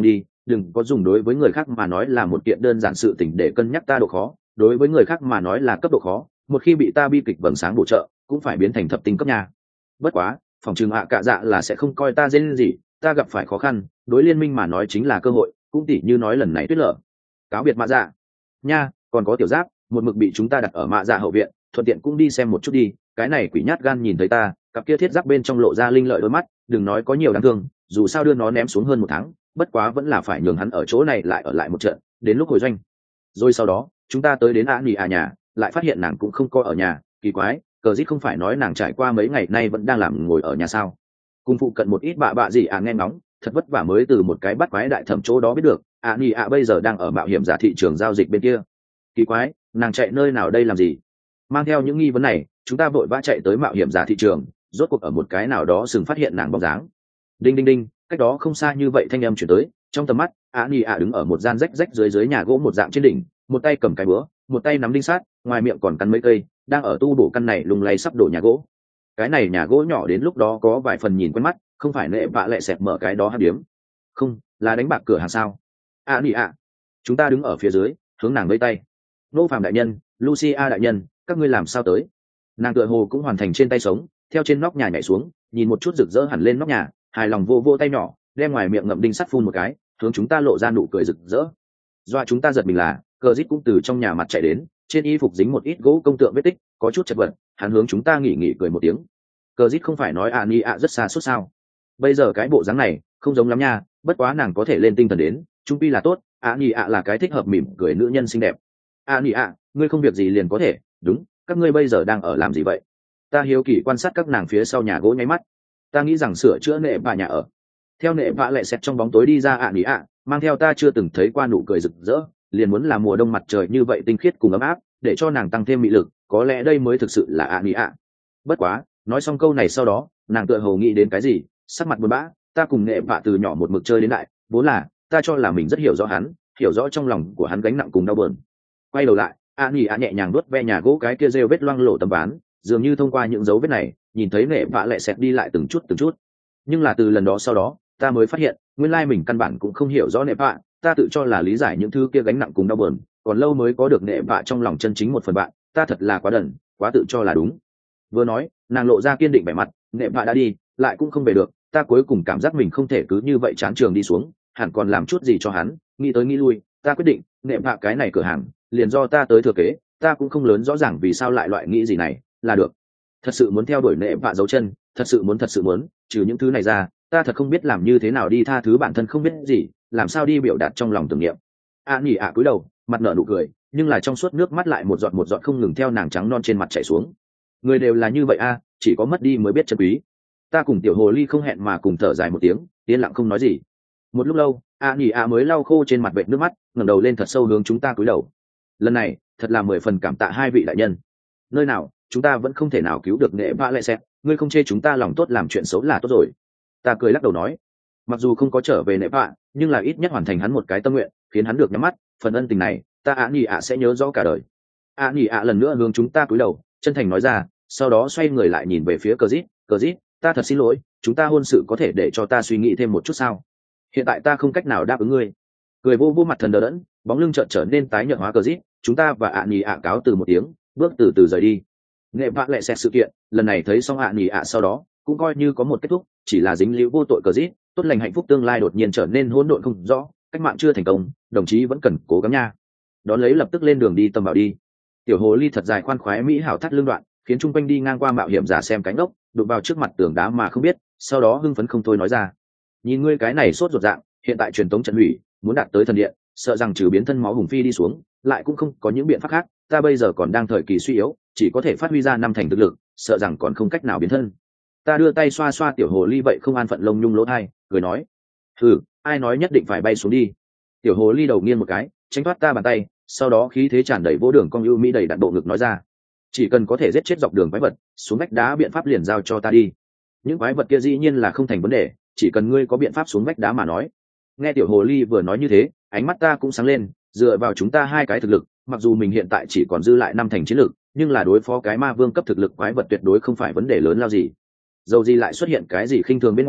đừng có dùng đối với người khác mà nói là một kiện đơn giản sự tình để cân nhắc ta độ khó, đối với người khác mà nói là cấp độ khó, một khi bị ta bi kịch vầng sáng bổ trợ cũng phải biến thành thập tinh cấp nhà. Bất quá phòng trường ạ cạ dạ là sẽ không coi ta dễ gì, ta gặp phải khó khăn đối liên minh mà nói chính là cơ hội, cũng tỉ như nói lần này tuyết lở. Cáo biệt mạ dạ nha, còn có tiểu giáp một mực bị chúng ta đặt ở mạ dạ hậu viện, thuận tiện cũng đi xem một chút đi. Cái này quỷ nhát gan nhìn thấy ta, cặp kia thiết giáp bên trong lộ ra linh lợi đôi mắt, đừng nói có nhiều đáng thương, dù sao đưa nó ném xuống hơn một tháng, bất quá vẫn là phải nhường hắn ở chỗ này lại ở lại một trận, đến lúc hồi doanh. Rồi sau đó chúng ta tới đến ạ nỉ ạ nhà, lại phát hiện nàng cũng không có ở nhà, kỳ quái, cờ dít không phải nói nàng trải qua mấy ngày nay vẫn đang làm ngồi ở nhà sao? Cùng phụ cận một ít bạ bạ gì à nghe ngóng, thật vất vả mới từ một cái bắt quái đại thẩm chỗ đó biết được, ạ nỉ ạ bây giờ đang ở mạo hiểm giả thị trường giao dịch bên kia. Kỳ quái, nàng chạy nơi nào đây làm gì? Mang theo những nghi vấn này, chúng ta vội vã chạy tới mạo hiểm giả thị trường, rốt cuộc ở một cái nào đó sừng phát hiện nàng bóng dáng. Đinh đinh đinh, cách đó không xa như vậy thanh âm chuyển tới, trong tầm mắt ạ nỉ ạ đứng ở một gian rách rách dưới dưới nhà gỗ một dạng trên đỉnh, một tay cầm cái búa, một tay nắm đinh sát, ngoài miệng còn cắn mấy cây, đang ở tu bổ căn này lung lay sắp đổ nhà gỗ. Cái này nhà gỗ nhỏ đến lúc đó có vài phần nhìn quen mắt, không phải nệ vạ lẹ xẹp mở cái đó hát điếm, không là đánh bạc cửa hàng sao? ạ nỉ ạ, chúng ta đứng ở phía dưới hướng nàng vây tay. Nô Phạm đại nhân, Lucia đại nhân, các ngươi làm sao tới? Nàng tựa hồ cũng hoàn thành trên tay sống, theo trên nóc nhà nhảy xuống, nhìn một chút rực rỡ hẳn lên nóc nhà, hài lòng vô vô tay nhỏ, đem ngoài miệng ngậm đinh sắt phun một cái, hướng chúng ta lộ ra nụ cười rực rỡ. Doa chúng ta giật mình là, Cờ Dít cũng từ trong nhà mặt chạy đến, trên y phục dính một ít gỗ công tượng vết tích, có chút chật vật, hắn hướng chúng ta nghỉ nghỉ cười một tiếng. Cờ Dít không phải nói ạ ni ạ rất xa suốt sao? Bây giờ cái bộ dáng này không giống lắm nha, bất quá nàng có thể lên tinh thần đến, trung pi là tốt, ạ ni ạ là cái thích hợp mỉm cười nữ nhân xinh đẹp. ạ ni ạ, ngươi không việc gì liền có thể, đúng, các ngươi bây giờ đang ở làm gì vậy? Ta hiếu kỳ quan sát các nàng phía sau nhà gỗ nháy mắt, ta nghĩ rằng sửa chữa nệ vạ nhà ở. Theo nệ vạ lẹ xẹt trong bóng tối đi ra ạ ni ạ, mang theo ta chưa từng thấy qua nụ cười rực rỡ, liền muốn làm mùa đông mặt trời như vậy tinh khiết cùng ấm áp, để cho nàng tăng thêm mị lực, có lẽ đây mới thực sự là ạ ni ạ. Bất quá nói xong câu này sau đó, nàng tựa hồ nghĩ đến cái gì, sắc mặt buồn bã. Ta cùng nệ vạ từ nhỏ một mực chơi đến đại, vốn là ta cho là mình rất hiểu rõ hắn, hiểu rõ trong lòng của hắn gánh nặng cùng đau buồn. Quay đầu lại, a nỉ a nhẹ nhàng đuốt ve nhà gỗ cái kia rêu vết loang lổ tấm ván, dường như thông qua những dấu vết này nhìn thấy nệ vạ lẹ xẹt đi lại từng chút từng chút. Nhưng là từ lần đó sau đó, ta mới phát hiện nguyên lai mình căn bản cũng không hiểu rõ nệ vạ, ta tự cho là lý giải những thứ kia gánh nặng cùng đau buồn, còn lâu mới có được nệ vạ trong lòng chân chính một phần bạn, ta thật là quá đần, quá tự cho là đúng. Vừa nói, nàng lộ ra kiên định vẻ mặt, nệ vạ đã đi, lại cũng không về được, ta cuối cùng cảm giác mình không thể cứ như vậy chán trường đi xuống, hẳn còn làm chút gì cho hắn. Nghĩ tới nghĩ lui, ta quyết định nệ vạ cái này cửa hàng liền do ta tới thừa kế, ta cũng không lớn rõ ràng vì sao lại loại nghĩ gì này, là được. Thật sự muốn theo đuổi nệ vạ dấu chân, thật sự muốn thật sự muốn, trừ những thứ này ra, ta thật không biết làm như thế nào đi tha thứ bản thân không biết gì, làm sao đi biểu đạt trong lòng tưởng niệm. a nhỉ ạ cúi đầu, mặt nở nụ cười, nhưng là trong suốt nước mắt lại một giọt một giọt không ngừng theo nàng trắng non trên mặt chảy xuống. Người đều là như vậy a, chỉ có mất đi mới biết trân quý. Ta cùng tiểu hồ ly không hẹn mà cùng thở dài một tiếng, yên lặng không nói gì. Một lúc lâu, a nhỉ ạ mới lau khô trên mặt vệt nước mắt, ngẩng đầu lên thật sâu hướng chúng ta cúi đầu. Lần này thật là mười phần cảm tạ hai vị đại nhân. Nơi nào chúng ta vẫn không thể nào cứu được nệ vạ lẹ xẹt, ngươi không chê chúng ta lòng tốt làm chuyện xấu là tốt rồi. Ta cười lắc đầu nói, mặc dù không có trở về nệ vạ, nhưng là ít nhất hoàn thành hắn một cái tâm nguyện, khiến hắn được nhắm mắt, phần ân tình này ta a nhỉ ạ sẽ nhớ rõ cả đời. a nhỉ ạ lần nữa hướng chúng ta cúi đầu, chân thành nói ra, sau đó xoay người lại nhìn về phía Cờ Dít, Cờ Dít, ta thật xin lỗi, chúng ta hôn sự có thể để cho ta suy nghĩ thêm một chút sao? Hiện tại ta không cách nào đáp ứng ngươi. Cười vô vô mặt thần đờ đẫn, bóng lưng chợt trở nên tái nhợt hóa Cờ Dít, chúng ta và ạ nhỉ ạ cáo từ một tiếng, bước từ từ rời đi. Nghệ vạ lẹ xẹt sự kiện lần này thấy xong ạ nhỉ ạ sau đó cũng coi như có một kết thúc, chỉ là dính líu vô tội Cờ Dít, tốt lành hạnh phúc tương lai đột nhiên trở nên hỗn độn không rõ, cách mạng chưa thành công, đồng chí vẫn cần cố gắng nha. Đón lấy lập tức lên đường đi tâm vào đi. Tiểu hồ ly thật dài khoan khoái mỹ hảo thắt lưng đoạn, khiến chung quanh đi ngang qua mạo hiểm giả xem cánh ốc, đụng vào trước mặt tường đá mà không biết, sau đó hưng phấn không thôi nói ra, nhìn ngươi cái này sốt ruột dạng, hiện tại truyền tống trận hủy, muốn đạt tới thần điện, sợ rằng trừ biến thân máu hùng phi đi xuống, lại cũng không có những biện pháp khác, ta bây giờ còn đang thời kỳ suy yếu, chỉ có thể phát huy ra năm thành thực lực, sợ rằng còn không cách nào biến thân. Ta đưa tay xoa xoa tiểu hồ ly vậy không an phận lông nhung lỗ thai, cười nói, hừ, ai nói nhất định phải bay xuống đi. Tiểu hồ ly đầu nghiêng một cái, tránh thoát ta bàn tay, sau đó khí thế tràn đầy vỗ đường cong ưu mỹ đầy đặn bộ ngực nói ra, chỉ cần có thể giết chết dọc đường quái vật, xuống vách đá biện pháp liền giao cho ta đi. Những quái vật kia dĩ nhiên là không thành vấn đề, chỉ cần ngươi có biện pháp xuống vách đá mà nói. Nghe tiểu hồ ly vừa nói như thế, ánh mắt ta cũng sáng lên, dựa vào chúng ta hai cái thực lực, mặc dù mình hiện tại chỉ còn dư lại năm thành chiến lực, nhưng là đối phó cái ma vương cấp thực lực quái vật tuyệt đối không phải vấn đề lớn lao gì. Dầu gì lại xuất hiện cái gì khinh thường bên ngoài,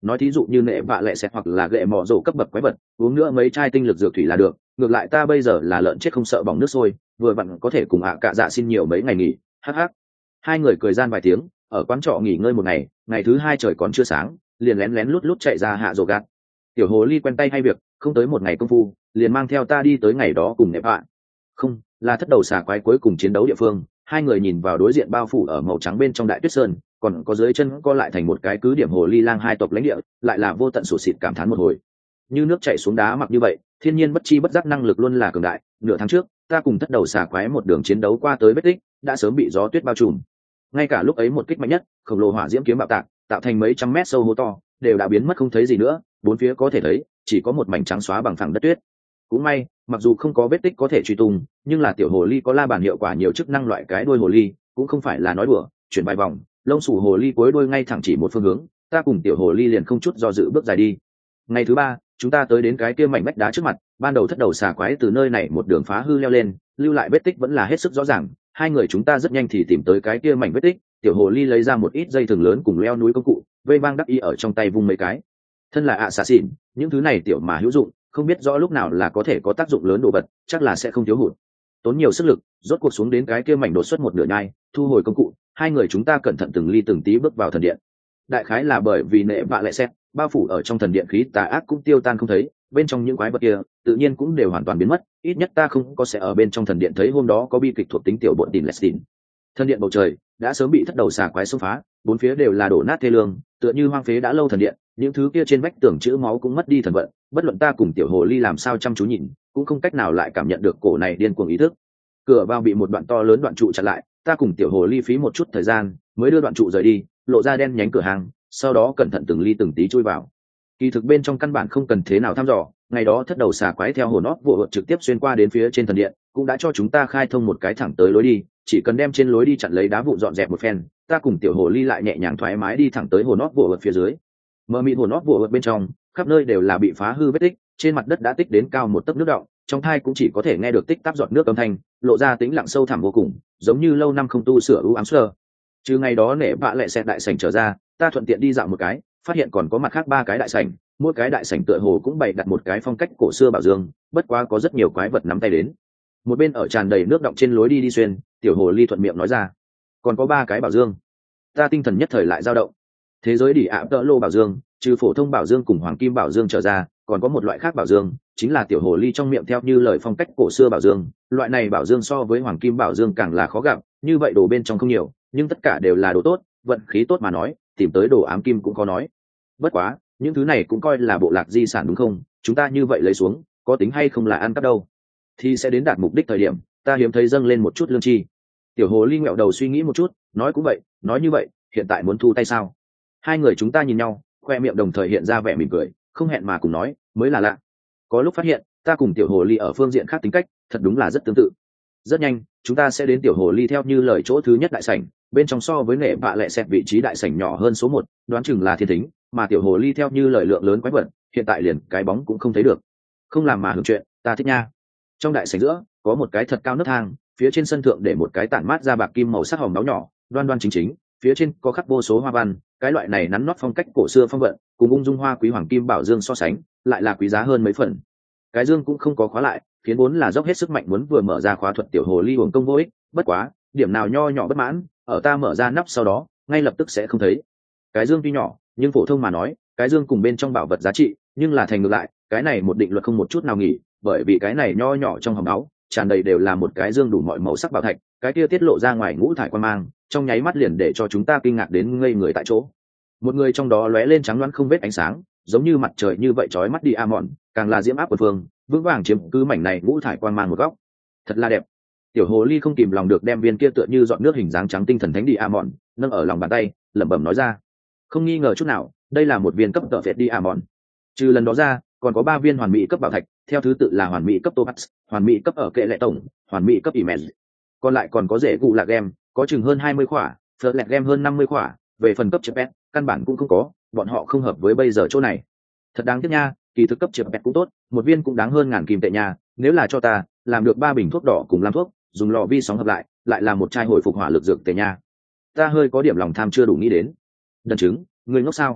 nói thí dụ như nệ vạ lẹ xẹt hoặc là gậy mỏ rổ cấp bậc quái vật, uống nữa mấy chai tinh lực dược thủy là được. Ngược lại ta bây giờ là lợn chết không sợ bỏng nước sôi, vừa vặn có thể cùng ạ cạ dạ xin nhiều mấy ngày nghỉ. Hắc hắc. Hai người cười gian vài tiếng, ở quán trọ nghỉ ngơi một ngày, ngày thứ hai trời còn chưa sáng, liền lén lén lút lút chạy ra hạ rổ gạt. Tiểu hồ ly quen tay hay việc, không tới một ngày công phu, liền mang theo ta đi tới ngày đó cùng nệ vạ. Không, là thất đầu xà quái cuối cùng chiến đấu địa phương. Hai người nhìn vào đối diện bao phủ ở màu trắng bên trong đại tuyết sơn, còn có dưới chân co lại thành một cái cứ điểm hồ ly lang hai tộc lãnh địa, lại là vô tận sụt xịt cảm thán một hồi. Như nước chảy xuống đá mặc như vậy, thiên nhiên bất chi bất giác năng lực luôn là cường đại. Nửa tháng trước, ta cùng thất đầu xà quái một đường chiến đấu qua tới vết tích, đã sớm bị gió tuyết bao trùm. Ngay cả lúc ấy một kích mạnh nhất, khổng lồ hỏa diễm kiếm bạo tạc, tạo thành mấy trăm mét sâu hố to, đều đã biến mất không thấy gì nữa, bốn phía có thể thấy, chỉ có một mảnh trắng xóa bằng phẳng đất tuyết. Cũng may, mặc dù không có vết tích có thể truy tung, nhưng là tiểu hồ ly có la bàn hiệu quả nhiều chức năng loại cái đuôi hồ ly, cũng không phải là nói đùa, chuyển vài vòng, lông sủ hồ ly cuối đuôi ngay thẳng chỉ một phương hướng, ta cùng tiểu hồ ly liền không chút do dự bước dài đi. Ngày thứ ba, chúng ta tới đến cái kia mảnh vách đá trước mặt, ban đầu thất đầu xà quái từ nơi này một đường phá hư leo lên, lưu lại vết tích vẫn là hết sức rõ ràng. Hai người chúng ta rất nhanh thì tìm tới cái kia mảnh vết tích, tiểu hồ ly lấy ra một ít dây thừng lớn cùng leo núi công cụ, vây vang đắc ý ở trong tay vung mấy cái. Thân là ạ xà xỉn, những thứ này tiểu mà hữu dụng, không biết rõ lúc nào là có thể có tác dụng lớn đồ vật, chắc là sẽ không thiếu hụt. Tốn nhiều sức lực, rốt cuộc xuống đến cái kia mảnh đột xuất một nửa nhai, thu hồi công cụ, hai người chúng ta cẩn thận từng ly từng tí bước vào thần điện. Đại khái là bởi vì nệ vạ lẹ xét bao phủ ở trong thần điện khí tà ác cũng tiêu tan không thấy, bên trong những quái vật kia tự nhiên cũng đều hoàn toàn biến mất, ít nhất ta không có sẽ ở bên trong thần điện thấy hôm đó có bi kịch thuộc tính tiểu bộn tin Lestin. Thần điện bầu trời đã sớm bị thất đầu xà quái xông phá, bốn phía đều là đổ nát thê lương, tựa như hoang phế đã lâu thần điện, những thứ kia trên vách tường chữ máu cũng mất đi thần vận, bất luận ta cùng tiểu hồ ly làm sao chăm chú nhìn, cũng không cách nào lại cảm nhận được cổ này điên cuồng ý thức. Cửa vào bị một đoạn to lớn đoạn trụ chặn lại, ta cùng tiểu hồ ly phí một chút thời gian mới đưa đoạn trụ rời đi, lộ ra đen nhánh cửa hàng, sau đó cẩn thận từng ly từng tí chui vào. Kỳ thực bên trong căn bản không cần thế nào thăm dò, ngày đó thất đầu xà quái theo hồn óc vụ trực tiếp xuyên qua đến phía trên thần điện, cũng đã cho chúng ta khai thông một cái thẳng tới lối đi, chỉ cần đem trên lối đi chặn lấy đá vụn dọn dẹp một phen, ta cùng tiểu hồ ly lại nhẹ nhàng thoải mái đi thẳng tới hồn óc vụ phía dưới. Mờ mịt hồn óc vụ bên trong, khắp nơi đều là bị phá hư vết tích, trên mặt đất đã tích đến cao một tấc nước đọng, trong thai cũng chỉ có thể nghe được tích tắc giọt nước âm thanh, lộ ra tĩnh lặng sâu thẳm vô cùng, giống như lâu năm không tu sửa u ám sơ. Trừ ngày đó nệ vạ lẹ xẹt đại sảnh trở ra, ta thuận tiện đi dạo một cái, phát hiện còn có mặt khác ba cái đại sảnh, mỗi cái đại sảnh tựa hồ cũng bày đặt một cái phong cách cổ xưa bảo dương, bất quá có rất nhiều quái vật nắm tay đến. Một bên ở tràn đầy nước đọng trên lối đi đi xuyên, tiểu hồ ly thuận miệng nói ra, còn có ba cái bảo dương. Ta tinh thần nhất thời lại dao động. Thế giới đỉ ạ tợ lô bảo dương, trừ phổ thông bảo dương cùng hoàng kim bảo dương trở ra, còn có một loại khác bảo dương, chính là tiểu hồ ly trong miệng theo như lời phong cách cổ xưa bảo dương. Loại này bảo dương so với hoàng kim bảo dương càng là khó gặp, như vậy đồ bên trong không nhiều, nhưng tất cả đều là đồ tốt, vận khí tốt mà nói, tìm tới đồ ám kim cũng có nói. Bất quá, những thứ này cũng coi là bộ lạc di sản đúng không? Chúng ta như vậy lấy xuống, có tính hay không là ăn cắp đâu? Thì sẽ đến đạt mục đích thời điểm, ta hiếm thấy dâng lên một chút lương chi. Tiểu hồ ly ngẹo đầu suy nghĩ một chút, nói cũng vậy, nói như vậy, hiện tại muốn thu tay sao? Hai người chúng ta nhìn nhau, khoe miệng đồng thời hiện ra vẻ mỉm cười, không hẹn mà cùng nói, mới là lạ. Có lúc phát hiện, ta cùng tiểu hồ ly ở phương diện khác tính cách, thật đúng là rất tương tự. Rất nhanh, chúng ta sẽ đến tiểu hồ ly theo như lời chỗ thứ nhất đại sảnh, bên trong so với nệ vạ lẹ xẹt vị trí đại sảnh nhỏ hơn số một, đoán chừng là thiên thính, mà tiểu hồ ly theo như lời lượng lớn quái vật, hiện tại liền cái bóng cũng không thấy được. Không làm mà hưởng chuyện, ta thích nha. Trong đại sảnh giữa, có một cái thật cao nấc thang, phía trên sân thượng để một cái tản mát ra bạc kim màu sắc hồng máu nhỏ, đoan đoan chính chính, phía trên có khắc vô số hoa văn, cái loại này nắn nót phong cách cổ xưa phong vận, cùng ung dung hoa quý hoàng kim bảo dương so sánh, lại là quý giá hơn mấy phần. Cái dương cũng không có khóa lại, khiến vốn là dốc hết sức mạnh muốn vừa mở ra khóa thuật tiểu hồ ly uổng công vô ích, bất quá, điểm nào nho nhỏ bất mãn, ở ta mở ra nắp sau đó, ngay lập tức sẽ không thấy. Cái dương tuy nhỏ, nhưng phổ thông mà nói, cái dương cùng bên trong bảo vật giá trị, nhưng là thành ngược lại, cái này một định luật không một chút nào nghỉ, bởi vì cái này nho nhỏ trong hòm áo, tràn đầy đều là một cái dương đủ mọi màu sắc bảo thạch, cái kia tiết lộ ra ngoài ngũ thải quan mang, trong nháy mắt liền để cho chúng ta kinh ngạc đến ngây người tại chỗ. Một người trong đó lóe lên trắng loáng không vết ánh sáng, giống như mặt trời như vậy chói mắt đi a mòn, càng là diễm áp của phương, vững vàng chiếm cứ mảnh này ngũ thải quang mang một góc. Thật là đẹp. Tiểu hồ ly không kìm lòng được đem viên kia tựa như dọn nước hình dáng trắng tinh thần thánh đi a mòn nâng ở lòng bàn tay, lẩm bẩm nói ra. Không nghi ngờ chút nào, đây là một viên cấp tợ phệt đi a mòn. Trừ lần đó ra, còn có ba viên hoàn mỹ cấp bảo thạch, theo thứ tự là hoàn mỹ cấp topaz, hoàn mỹ cấp ở kệ lệ tổng, hoàn mỹ cấp image. Còn lại còn có rễ cụ lạc game, có chừng hơn hai mươi khỏa, phớt lẹt game hơn năm mươi khỏa, về phần cấp chip pet, căn bản cũng không có, bọn họ không hợp với bây giờ chỗ này. Thật đáng tiếc nha, kỳ thực cấp chip pet cũng tốt, một viên cũng đáng hơn ngàn kim tệ nha, nếu là cho ta, làm được ba bình thuốc đỏ cùng làm thuốc, dùng lò vi sóng hợp lại, lại là một chai hồi phục hỏa lực dược tề nha. Ta hơi có điểm lòng tham chưa đủ nghĩ đến. Đần chứng, người ngốc sao?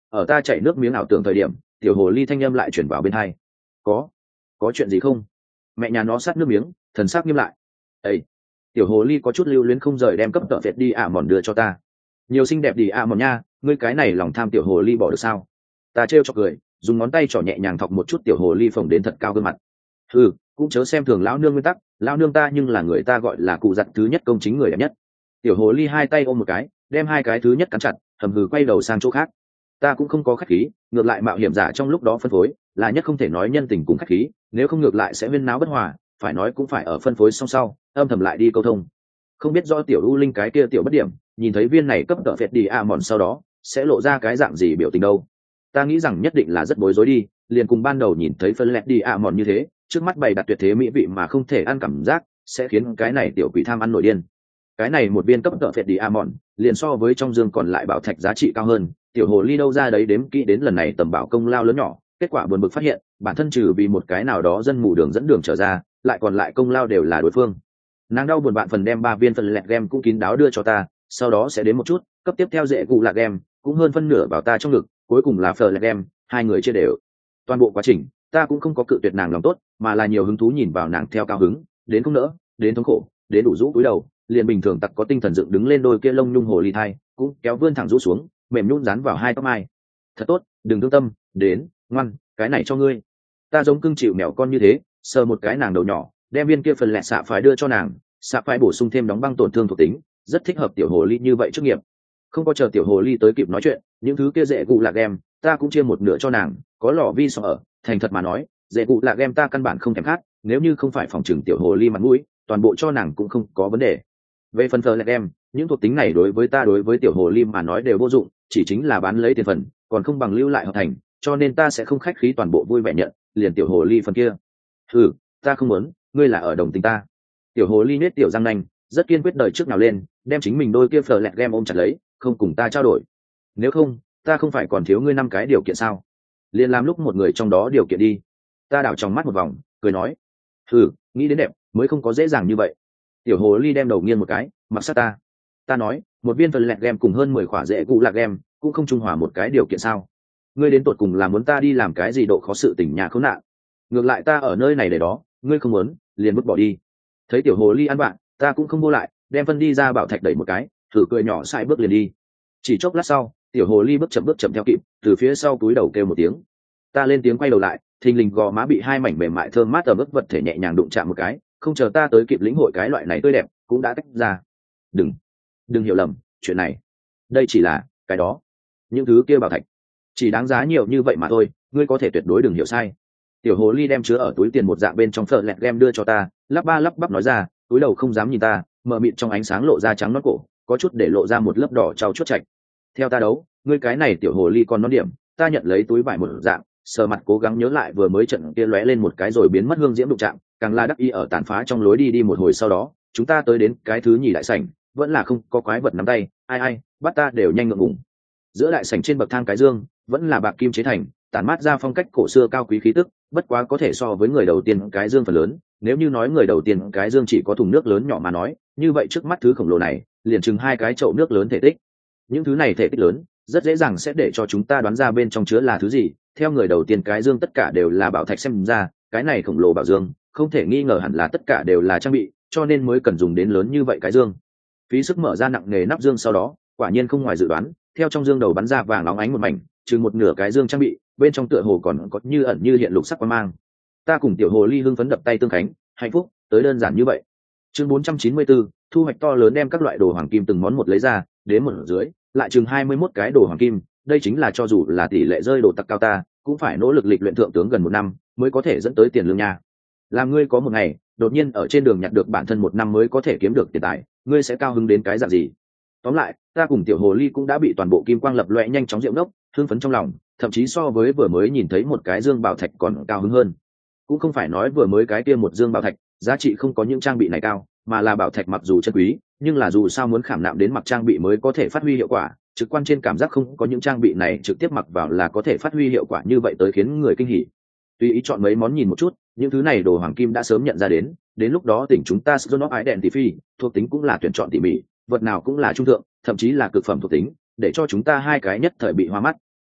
ở ta chảy nước miếng ảo tưởng thời điểm, tiểu hồ ly thanh âm lại chuyển vào bên hai. có có chuyện gì không? Mẹ nhà nó sát nước miếng, thần sắc nghiêm lại. Ê, tiểu hồ ly có chút lưu luyến không rời đem cấp tợ phệt đi ạ mòn đưa cho ta. Nhiều xinh đẹp đi ạ mòn nha, ngươi cái này lòng tham tiểu hồ ly bỏ được sao? Ta trêu cho cười, dùng ngón tay trỏ nhẹ nhàng thọc một chút tiểu hồ ly phồng đến thật cao gương mặt. Ừ, cũng chớ xem thường lão nương nguyên tắc, lão nương ta nhưng là người ta gọi là cụ giặt thứ nhất công chính người đẹp nhất. Tiểu hồ ly hai tay ôm một cái, đem hai cái thứ nhất cắn chặt, hầm hừ quay đầu sang chỗ khác. Ta cũng không có khách khí, ngược lại mạo hiểm giả trong lúc đó phân phối là nhất không thể nói nhân tình cùng khách khí, nếu không ngược lại sẽ huyên náo bất hòa, phải nói cũng phải ở phân phối song sau âm thầm lại đi câu thông. Không biết do tiểu u linh cái kia tiểu bất điểm nhìn thấy viên này cấp tợ phệt đi a mòn sau đó sẽ lộ ra cái dạng gì biểu tình đâu. Ta nghĩ rằng nhất định là rất bối rối đi, liền cùng ban đầu nhìn thấy phân lẹt đi a mòn như thế, trước mắt bày đặt tuyệt thế mỹ vị mà không thể ăn cảm giác sẽ khiến cái này tiểu quỷ tham ăn nổi điên. Cái này một viên cấp tợ phệt đi a mòn liền so với trong dương còn lại bảo thạch giá trị cao hơn, tiểu hồ ly đâu ra đấy đếm kỹ đến lần này tầm bảo công lao lớn nhỏ, kết quả buồn bực phát hiện bản thân trừ vì một cái nào đó dân mù đường dẫn đường trở ra, lại còn lại công lao đều là đối phương. Nàng đau buồn bạn phần đem ba viên phân lẹt game cũng kín đáo đưa cho ta, sau đó sẽ đến một chút cấp tiếp theo dễ cụ lạc game cũng hơn phân nửa vào ta trong ngực, cuối cùng là phở lẹt game, hai người chia đều. Toàn bộ quá trình ta cũng không có cự tuyệt nàng lòng tốt, mà là nhiều hứng thú nhìn vào nàng theo cao hứng đến không nỡ, đến thống khổ, đến đủ rũ cúi đầu, liền bình thường tặc có tinh thần dựng đứng lên đôi kia lông nhung hồ ly thai cũng kéo vươn thẳng rũ xuống, mềm nhún dán vào hai tóc mai. Thật tốt, đừng thương tâm, đến, ngoan, cái này cho ngươi. Ta giống cưng chịu mèo con như thế, sờ một cái nàng đầu nhỏ, đem viên kia phần lẹt xạ phải đưa cho nàng, xạ phải bổ sung thêm đóng băng tổn thương thuộc tính, rất thích hợp tiểu hồ ly như vậy chức nghiệp. Không có chờ tiểu hồ ly tới kịp nói chuyện, những thứ kia dễ cụ lạc em ta cũng chia một nửa cho nàng, có lò vi sọ ở, thành thật mà nói, dễ cụ lạc em ta căn bản không thèm khát, nếu như không phải phòng trừng tiểu hồ ly mặt mũi, toàn bộ cho nàng cũng không có vấn đề. Về phần thờ lạc em, những thuộc tính này đối với ta đối với tiểu hồ ly mà nói đều vô dụng, chỉ chính là bán lấy tiền phần, còn không bằng lưu lại hợp thành, cho nên ta sẽ không khách khí toàn bộ vui vẻ nhận, liền tiểu hồ ly phần kia. Ừ, ta không muốn, ngươi là ở đồng tình ta. Tiểu hồ ly nết tiểu răng nanh, rất kiên quyết đời trước nào lên, đem chính mình đôi kia phở lẹt game ôm chặt lấy, không cùng ta trao đổi. Nếu không, ta không phải còn thiếu ngươi năm cái điều kiện sao? Liền làm lúc một người trong đó điều kiện đi. Ta đảo trong mắt một vòng, cười nói, ừ, nghĩ đến đẹp, mới không có dễ dàng như vậy. Tiểu hồ ly đem đầu nghiêng một cái, mặc sát ta. Ta nói, một viên phở lẹt game cùng hơn mười khỏa dễ cụ lạc game, cũng không trung hòa một cái điều kiện sao? Ngươi đến tột cùng là muốn ta đi làm cái gì độ khó sự tình nhà khốn nạn? Ngược lại ta ở nơi này để đó, ngươi không muốn, liền vứt bỏ đi. Thấy tiểu hồ ly ăn bạn, ta cũng không vô lại, đem phân đi ra bảo thạch đẩy một cái, thử cười nhỏ sai bước liền đi. Chỉ chốc lát sau, tiểu hồ ly bước chậm bước chậm theo kịp, từ phía sau túi đầu kêu một tiếng. Ta lên tiếng quay đầu lại, thình lình gò má bị hai mảnh mềm mại thơm mát ở mức vật thể nhẹ nhàng đụng chạm một cái, không chờ ta tới kịp lĩnh hội cái loại này tươi đẹp, cũng đã tách ra. Đừng, đừng hiểu lầm, chuyện này, đây chỉ là cái đó, những thứ kia bảo thạch, chỉ đáng giá nhiều như vậy mà thôi, ngươi có thể tuyệt đối đừng hiểu sai. Tiểu hồ ly đem chứa ở túi tiền một dạng bên trong phở lẹt game đưa cho ta, lắp ba lắp bắp nói ra, túi đầu không dám nhìn ta, mờ mịt trong ánh sáng lộ ra trắng nõn cổ, có chút để lộ ra một lớp đỏ trao chuốt chạch. Theo ta đấu, ngươi cái này tiểu hồ ly còn non điểm, ta nhận lấy túi vải một dạng, sờ mặt cố gắng nhớ lại vừa mới trận kia lóe lên một cái rồi biến mất hương diễm đụng chạm, càng la đắc ý ở tàn phá trong lối đi đi một hồi sau đó, chúng ta tới đến cái thứ nhì đại sảnh, vẫn là không có quái vật nắm tay, ai ai, bắt ta đều nhanh ngượng ngùng. Giữa đại sảnh trên bậc thang cái dương, vẫn là bạc kim chế thành, tản mát ra phong cách cổ xưa cao quý khí tức, bất quá có thể so với người đầu tiên cái dương phần lớn, nếu như nói người đầu tiên cái dương chỉ có thùng nước lớn nhỏ mà nói, như vậy trước mắt thứ khổng lồ này liền chừng hai cái chậu nước lớn thể tích. Những thứ này thể tích lớn rất dễ dàng sẽ để cho chúng ta đoán ra bên trong chứa là thứ gì. Theo người đầu tiên cái dương tất cả đều là bảo thạch, xem ra cái này khổng lồ bảo dương không thể nghi ngờ hẳn là tất cả đều là trang bị, cho nên mới cần dùng đến lớn như vậy cái dương. Phí sức mở ra nặng nề nắp dương sau đó, quả nhiên không ngoài dự đoán, theo trong dương đầu bắn ra vàng óng ánh một mảnh, chừng một nửa cái dương trang bị bên trong tựa hồ còn có như ẩn như hiện lục sắc quang mang. Ta cùng tiểu hồ ly hưng phấn đập tay tương khánh, hạnh phúc tới đơn giản như vậy. Chương bốn trăm chín mươi bốn, thu hoạch to lớn, đem các loại đồ hoàng kim từng món một lấy ra, đến một dưới lại chừng hai mươi mốt cái đồ hoàng kim, đây chính là cho dù là tỷ lệ rơi đồ tặc cao ta cũng phải nỗ lực lịch luyện thượng tướng gần một năm mới có thể dẫn tới tiền lương nha. Làm ngươi có một ngày đột nhiên ở trên đường nhặt được bản thân một năm mới có thể kiếm được tiền tài, ngươi sẽ cao hứng đến cái dạng gì? Tóm lại, ta cùng tiểu hồ ly cũng đã bị toàn bộ kim quang lập loè nhanh chóng diệu đốc, hưng phấn trong lòng, thậm chí so với vừa mới nhìn thấy một cái dương bảo thạch còn cao hứng hơn. Cũng không phải nói vừa mới cái kia một dương bảo thạch giá trị không có những trang bị này cao, mà là bảo thạch mặc dù chân quý, nhưng là dù sao muốn khảm nạm đến mặc trang bị mới có thể phát huy hiệu quả, trực quan trên cảm giác không có những trang bị này trực tiếp mặc vào là có thể phát huy hiệu quả như vậy tới khiến người kinh hỉ. Tùy ý chọn mấy món nhìn một chút, những thứ này đồ hoàng kim đã sớm nhận ra đến, đến lúc đó tỉnh chúng ta Zone of Identity, thuộc tính cũng là tuyển chọn tỉ mỉ, vật nào cũng là trung thượng, thậm chí là cực phẩm thuộc tính, để cho chúng ta hai cái nhất thời bị hoa mắt.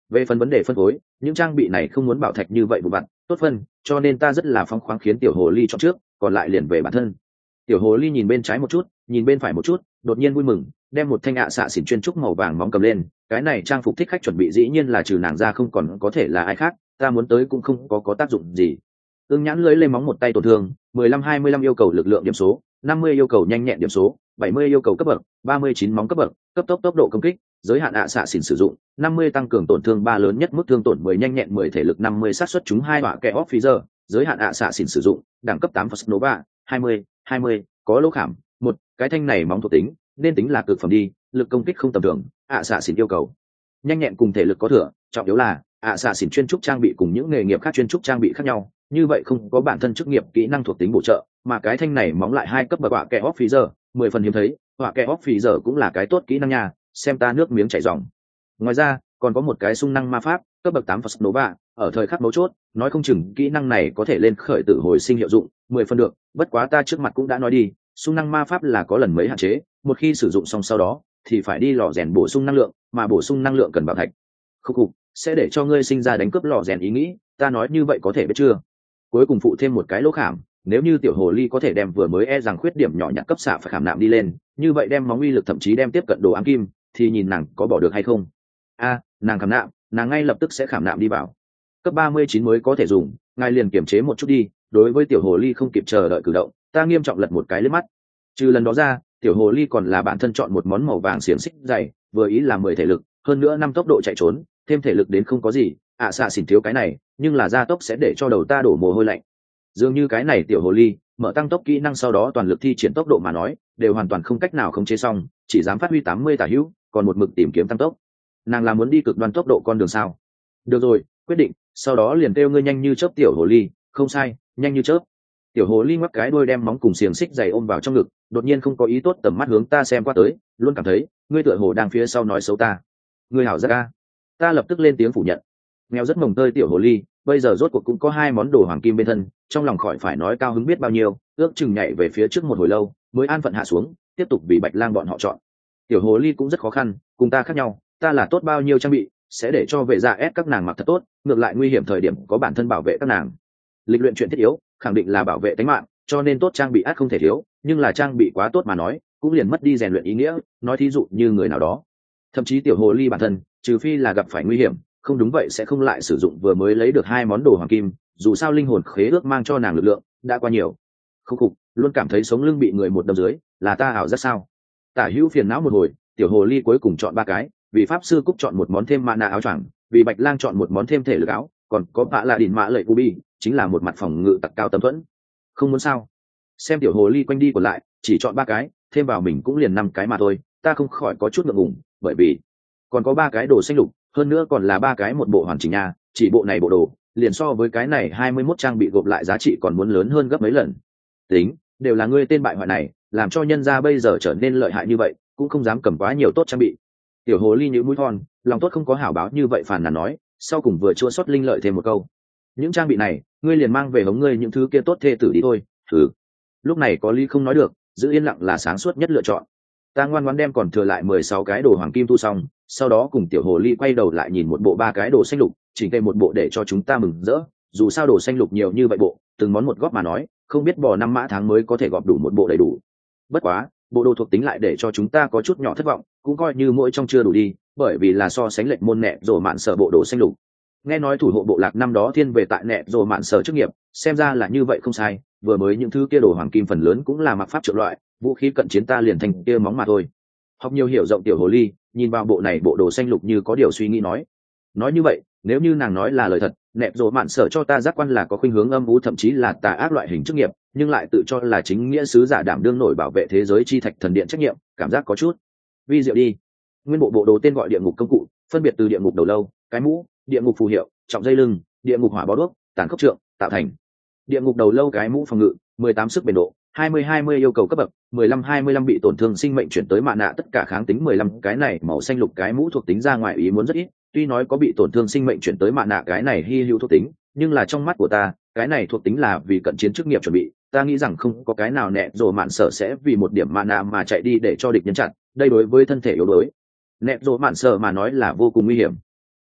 Về phần vấn đề phân phối, những trang bị này không muốn bảo thạch như vậy vụ vặt tốt phân, cho nên ta rất là phóng khoáng khiến tiểu hồ ly chọn trước, còn lại liền về bản thân. Tiểu hồ ly nhìn bên trái một chút, nhìn bên phải một chút, đột nhiên vui mừng, đem một thanh ạ xạ xỉn chuyên trúc màu vàng móng cầm lên. Cái này trang phục thích khách chuẩn bị dĩ nhiên là trừ nàng ra không còn có thể là ai khác, ta muốn tới cũng không có có tác dụng gì. Ưng nhãn lưới lên móng một tay tổn thương, mười lăm hai mươi lăm yêu cầu lực lượng điểm số, năm mươi yêu cầu nhanh nhẹn điểm số, bảy mươi yêu cầu cấp bậc, ba mươi chín móng cấp bậc, cấp tốc tốc độ công kích, giới hạn ạ xạ xỉn sử dụng, năm mươi tăng cường tổn thương ba lớn nhất mức thương tổn mười nhanh nhẹn mười thể lực năm mươi sát suất trúng hai họa kẻ officer, giới hạn ạ xạ xỉn sử dụng, đẳng cấp tám First Nova, hai mươi, hai mươi, có lỗ khảm, một, cái thanh này móng thuộc tính, nên tính là cực phẩm đi, lực công kích không tầm thường, ạ xạ xỉn yêu cầu. Nhanh nhẹn cùng thể lực có thừa, trọng yếu là ạ xạ xỉn chuyên trúc trang bị cùng những nghề nghiệp khác chuyên trúc trang bị khác nhau, như vậy không có bản thân chức nghiệp kỹ năng thuộc tính bổ trợ, mà cái thanh này móng lại hai cấp bậc họa kẻ officer, mười phần hiếm thấy, họa kẻ officer cũng là cái tốt kỹ năng nha, xem ta nước miếng chảy ròng. Ngoài ra, còn có một cái xung năng ma pháp, cấp bậc tám First Nova, ở thời khắc mấu chốt, nói không chừng kỹ năng này có thể lên khởi tử hồi sinh hiệu dụng, mười phần được, bất quá ta trước mặt cũng đã nói đi, xung năng ma pháp là có lần mấy hạn chế, một khi sử dụng xong sau đó thì phải đi lò rèn bổ sung năng lượng, mà bổ sung năng lượng cần bảo thạch. Khúc khục, sẽ để cho ngươi sinh ra đánh cướp lò rèn ý nghĩ, ta nói như vậy có thể biết chưa? Cuối cùng phụ thêm một cái lỗ khảm, nếu như tiểu hồ ly có thể đem vừa mới e rằng khuyết điểm nhỏ nhặt cấp xạ phải khảm nạm đi lên, như vậy đem móng uy lực thậm chí đem tiếp cận đồ ám kim, thì nhìn nàng có bỏ được hay không. A, nàng khảm nạm, nàng ngay lập tức sẽ khảm nạm đi vào. Cấp ba mươi chín mới có thể dùng, ngài liền kiểm chế một chút đi. Đối với tiểu hồ ly không kịp chờ đợi cử động, ta nghiêm trọng lật một cái liếc mắt. Trừ lần đó ra, tiểu hồ ly còn là bản thân chọn một món màu vàng xiềng xích dày, vừa ý là mười thể lực, hơn nữa năm tốc độ chạy trốn, thêm thể lực đến không có gì, ạ xạ xỉn thiếu cái này, nhưng là gia tốc sẽ để cho đầu ta đổ mồ hôi lạnh. Dường như cái này tiểu hồ ly, mở tăng tốc kỹ năng sau đó toàn lực thi triển tốc độ mà nói, đều hoàn toàn không cách nào khống chế xong, chỉ dám phát huy tám mươi tả hữu, còn một mực tìm kiếm tăng tốc. Nàng là muốn đi cực đoan tốc độ con đường sao? Được rồi, quyết định, sau đó liền kêu ngươi nhanh như chớp tiểu hồ ly, không sai, nhanh như chớp. Tiểu hồ ly ngoắc cái đuôi đem móng cùng xiềng xích dày ôm vào trong ngực, đột nhiên không có ý tốt tầm mắt hướng ta xem qua tới, luôn cảm thấy ngươi tựa hồ đang phía sau nói xấu ta. Ngươi hảo rất ca. Ta lập tức lên tiếng phủ nhận. Nghèo rất mồng tơi tiểu hồ ly, bây giờ rốt cuộc cũng có hai món đồ hoàng kim bên thân, trong lòng khỏi phải nói cao hứng biết bao nhiêu, ước chừng nhảy về phía trước một hồi lâu, mới an phận hạ xuống, tiếp tục vì Bạch Lang bọn họ chọn. Tiểu hồ ly cũng rất khó khăn, cùng ta khác nhau, ta là tốt bao nhiêu trang bị, sẽ để cho vệ gia ép các nàng mặc thật tốt, ngược lại nguy hiểm thời điểm có bản thân bảo vệ các nàng. Lịch luyện chuyện thiết yếu, khẳng định là bảo vệ tính mạng, cho nên tốt trang bị ắt không thể thiếu, nhưng là trang bị quá tốt mà nói, cũng liền mất đi rèn luyện ý nghĩa, nói thí dụ như người nào đó. Thậm chí tiểu hồ ly bản thân, trừ phi là gặp phải nguy hiểm, không đúng vậy sẽ không lại sử dụng vừa mới lấy được hai món đồ hoàng kim, dù sao linh hồn khế ước mang cho nàng lực lượng đã quá nhiều. Khúc khục, luôn cảm thấy sống lưng bị người một đâm dưới, là ta ảo rất sao? Tả hữu phiền não một hồi, tiểu hồ ly cuối cùng chọn ba cái, vì pháp sư Cúc chọn một món thêm mana áo choàng, vì Bạch Lang chọn một món thêm thể lực áo, còn có bạ là đỉnh mã lợi ubi, chính là một mặt phòng ngự tặc cao tầm thuẫn. Không muốn sao? Xem tiểu hồ ly quanh đi còn lại, chỉ chọn ba cái, thêm vào mình cũng liền năm cái mà thôi, ta không khỏi có chút ngượng ngùng, bởi vì còn có ba cái đồ xanh lục, hơn nữa còn là ba cái một bộ hoàn chỉnh nha, chỉ bộ này bộ đồ, liền so với cái này hai mươi mốt trang bị gộp lại giá trị còn muốn lớn hơn gấp mấy lần. Tính, đều là ngươi tên bại hoại này, làm cho nhân gia bây giờ trở nên lợi hại như vậy, cũng không dám cầm quá nhiều tốt trang bị. Tiểu hồ ly nhíu mũi thon, lòng tốt không có hảo báo như vậy phàn nàn nói, sau cùng vừa chua xót linh lợi thêm một câu. Những trang bị này, ngươi liền mang về hống ngươi những thứ kia tốt thê tử đi thôi, thử. Lúc này có ly không nói được, giữ yên lặng là sáng suốt nhất lựa chọn. Ta ngoan ngoãn đem còn thừa lại mười sáu cái đồ hoàng kim thu xong, sau đó cùng tiểu hồ ly quay đầu lại nhìn một bộ ba cái đồ xanh lục, chỉnh tề một bộ để cho chúng ta mừng rỡ, dù sao đồ xanh lục nhiều như vậy bộ, từng món một góp mà nói, không biết bò năm mã tháng mới có thể gọp đủ một bộ đầy đủ. Bất quá, bộ đồ thuộc tính lại để cho chúng ta có chút nhỏ thất vọng, cũng coi như mỗi trong chưa đủ đi, bởi vì là so sánh lệch môn nẹ rồ mạn sở bộ đồ xanh lục. Nghe nói thủ hộ bộ lạc năm đó thiên về tại nẹ rồ mạn sở chức nghiệp, xem ra là như vậy không sai, vừa mới những thứ kia đồ hoàng kim phần lớn cũng là mặc pháp trượng loại, vũ khí cận chiến ta liền thành kia móng mà thôi. Học nhiều hiểu rộng tiểu hồ ly, nhìn vào bộ này bộ đồ xanh lục như có điều suy nghĩ nói. Nói như vậy, nếu như nàng nói là lời thật, nẹp rồ mạn sở cho ta giác quan là có khuynh hướng âm u thậm chí là tà ác loại hình chức nghiệp, nhưng lại tự cho là chính nghĩa sứ giả đảm đương nổi bảo vệ thế giới chi thạch thần điện trách nhiệm, cảm giác có chút vi diệu đi. Nguyên bộ bộ đồ tên gọi địa ngục công cụ, phân biệt từ địa ngục đầu lâu, cái mũ, địa ngục phù hiệu, trọng dây lưng, địa ngục hỏa bó đuốc, tàn khốc trượng tạo thành. Địa ngục đầu lâu cái mũ phòng ngự, mười tám sức bền độ, hai mươi hai mươi yêu cầu cấp bậc, mười lăm hai mươi lăm bị tổn thương sinh mệnh chuyển tới mạ nạ tất cả kháng tính mười lăm, cái này màu xanh lục cái mũ thuộc tính ra ngoài ý muốn rất ít, tuy nói có bị tổn thương sinh mệnh chuyển tới mạ nạ cái này hy hữu thuộc tính, nhưng là trong mắt của ta, cái này thuộc tính là vì cận chiến chức nghiệp chuẩn bị, ta nghĩ rằng không có cái nào nẹt rồ mạn sở sẽ vì một điểm mạ nạ mà chạy đi để cho địch nhân chặn, đây đối với thân thể yếu đuối nẹt rồ mạn sở mà nói là vô cùng nguy hiểm.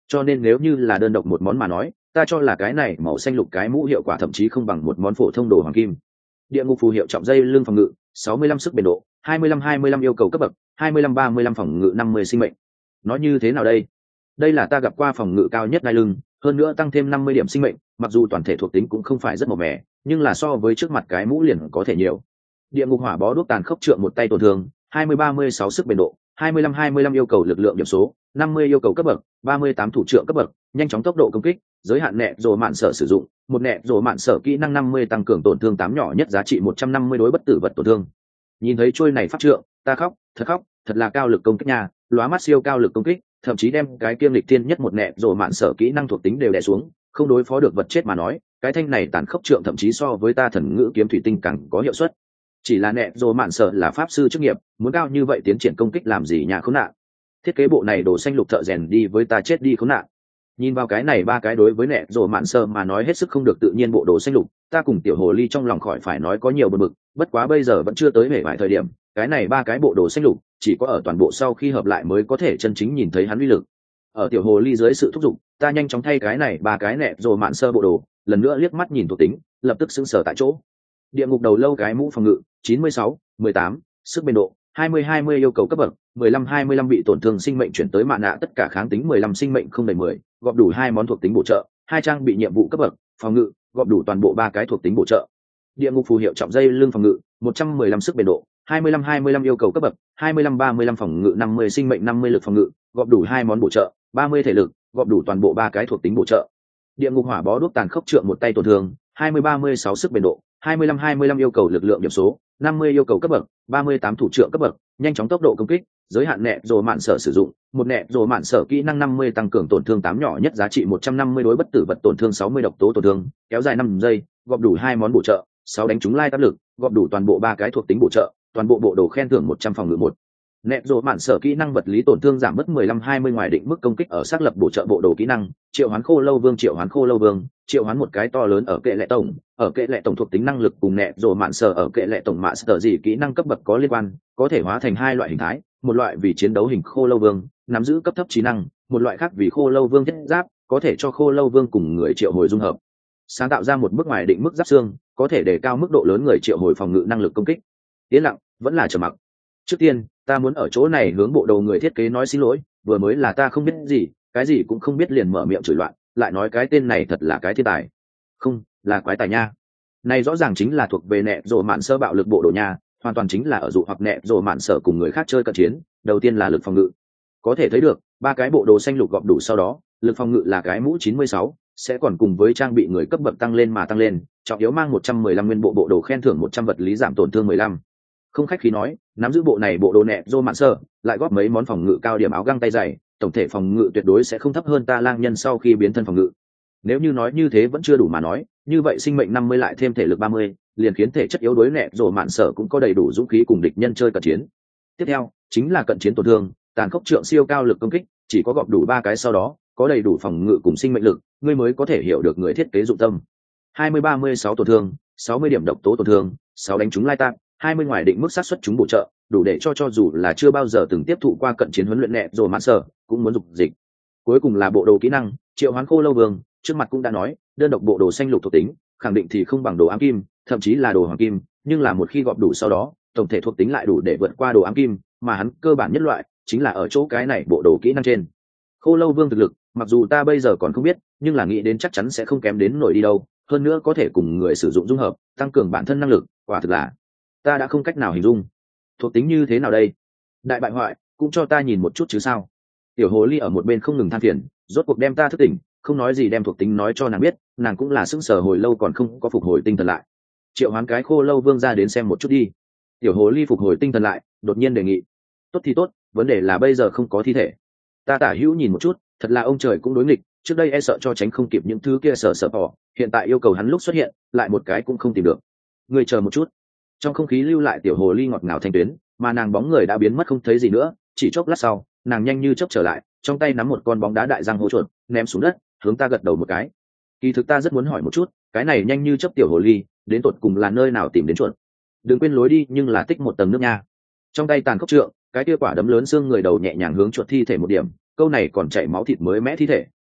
cho nên nếu như là đơn độc một món mà nói, ta cho là cái này màu xanh lục cái mũ hiệu quả thậm chí không bằng một món phổ thông đồ hoàng kim. Địa ngục phù hiệu trọng dây lưng phòng ngự sáu mươi lăm sức bền độ, hai mươi lăm hai mươi lăm yêu cầu cấp bậc, hai mươi lăm ba mươi lăm phòng ngự năm mươi sinh mệnh. Nó như thế nào đây? Đây là ta gặp qua phòng ngự cao nhất ngai lưng, hơn nữa tăng thêm năm mươi điểm sinh mệnh, mặc dù toàn thể thuộc tính cũng không phải rất màu mè, nhưng là so với trước mặt cái mũ liền có thể nhiều. Địa ngục hỏa bó đuốc tàn khốc trượng một tay tổn thương, hai mươi ba mươi sáu sức bền độ, hai mươi lăm hai mươi lăm yêu cầu lực lượng điểm số, năm mươi yêu cầu cấp bậc, ba mươi tám thủ trượng cấp bậc, nhanh chóng tốc độ công kích, giới hạn nẹ rồ mạn sở sử dụng, một nẹ rồ mạn sở kỹ năng năm mươi tăng cường tổn thương tám nhỏ nhất giá trị một trăm năm mươi đối bất tử vật tổn thương. Nhìn thấy chuôi này pháp trượng, ta khóc, thật khóc, thật là cao lực công kích nha, lóa mắt siêu cao lực công kích, thậm chí đem cái kiêm lịch tiên nhất một nẹ rồ mạn sở kỹ năng thuộc tính đều đè xuống, không đối phó được vật chết mà nói, cái thanh này tàn khốc trượng thậm chí so với ta thần ngữ kiếm thủy tinh càng có hiệu suất. Chỉ là nẹ rồ mạn sở là pháp sư chức nghiệp, muốn cao như vậy tiến triển công kích làm gì nhà khốn nạn. Thiết kế bộ này đồ xanh lục thợ rèn đi với ta chết đi khốn nạn. Nhìn vào cái này ba cái đối với nẹ rồ mạn sở mà nói hết sức không được tự nhiên bộ đồ xanh lục, ta cùng tiểu hồ ly trong lòng khỏi phải nói có nhiều bực bực, bất quá bây giờ vẫn chưa tới hể vài thời điểm, cái này ba cái bộ đồ xanh lục chỉ có ở toàn bộ sau khi hợp lại mới có thể chân chính nhìn thấy hắn uy lực. Ở tiểu hồ ly dưới sự thúc giục, ta nhanh chóng thay cái này ba cái nẹ rồ mạn sơ bộ đồ, lần nữa liếc mắt nhìn thuộc tính, lập tức sững sờ tại chỗ. Địa ngục đầu lâu cái mũ phòng ngự chín mươi sáu, mười tám, sức bền độ hai mươi hai mươi yêu cầu cấp bậc, mười lăm hai mươi lăm bị tổn thương sinh mệnh chuyển tới mạn nạ tất cả kháng tính mười lăm sinh mệnh không đầy mười, gọp đủ hai món thuộc tính bổ trợ, hai trang bị nhiệm vụ cấp bậc, phòng ngự, gọp đủ toàn bộ ba cái thuộc tính bổ trợ. Địa ngục phù hiệu trọng dây lưng phòng ngự một trăm mười lăm sức bền độ, hai mươi lăm hai mươi lăm yêu cầu cấp bậc, hai mươi lăm ba mươi lăm phòng ngự năm mươi sinh mệnh năm mươi lực phòng ngự, gọp đủ hai món bổ trợ, ba mươi thể lực, gọp đủ toàn bộ ba cái thuộc tính bổ trợ. Địa ngục hỏa bó đuốc tàn khốc trượng một tay tổn thương, hai mươi ba mươi sáu sức bền độ, hai mươi lăm hai mươi lăm yêu cầu lực lượng điểm số, năm mươi yêu cầu cấp bậc, ba mươi tám thủ trượng cấp bậc, nhanh chóng tốc độ công kích, giới hạn nẹ rồ mạn sở sử dụng, một nẹ rồ mạn sở kỹ năng năm mươi tăng cường tổn thương tám nhỏ nhất giá trị một trăm năm mươi đối bất tử vật tổn thương sáu mươi độc tố tổn thương, kéo dài năm giây, gọp đủ hai món bổ trợ, sáu đánh trúng lai áp lực, gọp đủ toàn bộ ba cái thuộc tính bổ trợ, toàn bộ bộ đồ khen thưởng một trăm phòng ngự một. Nẹ rồ mạn sở kỹ năng vật lý tổn thương giảm mất mười lăm hai mươi ngoài định mức công kích ở xác lập bổ trợ bộ đồ kỹ năng, triệu hoán khô lâu vương triệu hoán khô lâu vương, triệu hoán một cái to lớn ở kệ lệ tổng, ở kệ lệ tổng thuộc tính năng lực cùng nẹ rồ mạn sở ở kệ lệ tổng mạ sở gì kỹ năng cấp bậc có liên quan, có thể hóa thành hai loại hình thái, một loại vì chiến đấu hình khô lâu vương, nắm giữ cấp thấp trí năng, một loại khác vì khô lâu vương thiết giáp, có thể cho khô lâu vương cùng người triệu hồi dung hợp, sáng tạo ra một bước ngoài định mức giáp xương, có thể đề cao mức độ lớn người triệu hồi phòng ngự năng lực công kích. Yên lặng, vẫn là trầm mặc. Trước tiên, ta muốn ở chỗ này hướng bộ đầu người thiết kế nói xin lỗi, vừa mới là ta không biết gì, cái gì cũng không biết liền mở miệng chửi loạn, lại nói cái tên này thật là cái thiên tài. Không, là quái tài nha. Này rõ ràng chính là thuộc về nẹ rồ mạn sơ bạo lực bộ đồ nha, hoàn toàn chính là ở dụ hoặc nẹ rồ mạn sở cùng người khác chơi cận chiến, đầu tiên là lực phòng ngự. Có thể thấy được, ba cái bộ đồ xanh lục gọp đủ sau đó, lực phòng ngự là cái mũ chín mươi sáu, sẽ còn cùng với trang bị người cấp bậc tăng lên mà tăng lên, trọng yếu mang một trăm mười lăm nguyên bộ bộ đồ khen thưởng một trăm vật lý giảm tổn thương mười lăm. Không khách khí nói, nắm giữ bộ này bộ đồ nẹ rô mạn sơ, lại góp mấy món phòng ngự cao điểm áo găng tay dày, tổng thể phòng ngự tuyệt đối sẽ không thấp hơn ta lang nhân sau khi biến thân phòng ngự. Nếu như nói như thế vẫn chưa đủ mà nói, như vậy sinh mệnh năm mươi lại thêm thể lực ba mươi, liền khiến thể chất yếu đuối nẹ rô mạn sở cũng có đầy đủ dũng khí cùng địch nhân chơi cận chiến. Tiếp theo, chính là cận chiến tổn thương, tàn khốc trượng siêu cao lực công kích, chỉ có gọp đủ ba cái sau đó, có đầy đủ phòng ngự cùng sinh mệnh lực, ngươi mới có thể hiểu được người thiết kế dụng tâm. hai mươi ba mươi sáu tổn thương, sáu mươi điểm độc tố tổn thương, sáu đánh trúng lai tạc, hai mươi ngoài định mức sát xuất chúng bổ trợ, đủ để cho cho dù là chưa bao giờ từng tiếp thụ qua cận chiến huấn luyện nẹ rồi mạn sở, cũng muốn dục dịch. Cuối cùng là bộ đồ kỹ năng, triệu hoán khô lâu vương, trước mặt cũng đã nói, đơn độc bộ đồ xanh lục thuộc tính, khẳng định thì không bằng đồ ám kim, thậm chí là đồ hoàng kim, nhưng là một khi gọp đủ sau đó, tổng thể thuộc tính lại đủ để vượt qua đồ ám kim, mà hắn cơ bản nhất loại chính là ở chỗ cái này bộ đồ kỹ năng trên. Khô lâu vương thực lực, mặc dù ta bây giờ còn không biết, nhưng là nghĩ đến chắc chắn sẽ không kém đến nổi đi đâu, hơn nữa có thể cùng người sử dụng dung hợp, tăng cường bản thân năng lực, quả thực là ta đã không cách nào hình dung. Thuộc tính như thế nào đây? Đại bại hoại, cũng cho ta nhìn một chút chứ sao? Tiểu hồ ly ở một bên không ngừng than phiền, rốt cuộc đem ta thức tỉnh, không nói gì đem thuộc tính nói cho nàng biết, nàng cũng là sững sờ hồi lâu còn không có phục hồi tinh thần lại. Triệu hoán cái khô lâu vương ra đến xem một chút đi. Tiểu hồ ly phục hồi tinh thần lại, đột nhiên đề nghị. Tốt thì tốt, vấn đề là bây giờ không có thi thể. Ta tả hữu nhìn một chút, thật là ông trời cũng đối nghịch, trước đây e sợ cho tránh không kịp những thứ kia sợ sợ bỏ, hiện tại yêu cầu hắn lúc xuất hiện, lại một cái cũng không tìm được. Người chờ một chút. Trong không khí lưu lại tiểu hồ ly ngọt ngào thanh tuyến, mà nàng bóng người đã biến mất không thấy gì nữa, chỉ chốc lát sau, nàng nhanh như chớp trở lại, trong tay nắm một con bóng đá đại răng hố chuột, ném xuống đất, hướng ta gật đầu một cái. Kỳ thực ta rất muốn hỏi một chút, cái này nhanh như chớp tiểu hồ ly, đến tột cùng là nơi nào tìm đến chuột? Đừng quên lối đi, nhưng là tích một tầng nước nha. Trong tay tàn khốc trượng, cái kia quả đấm lớn xương người đầu nhẹ nhàng hướng chuột thi thể một điểm, câu này còn chảy máu thịt mới mẽ thi thể,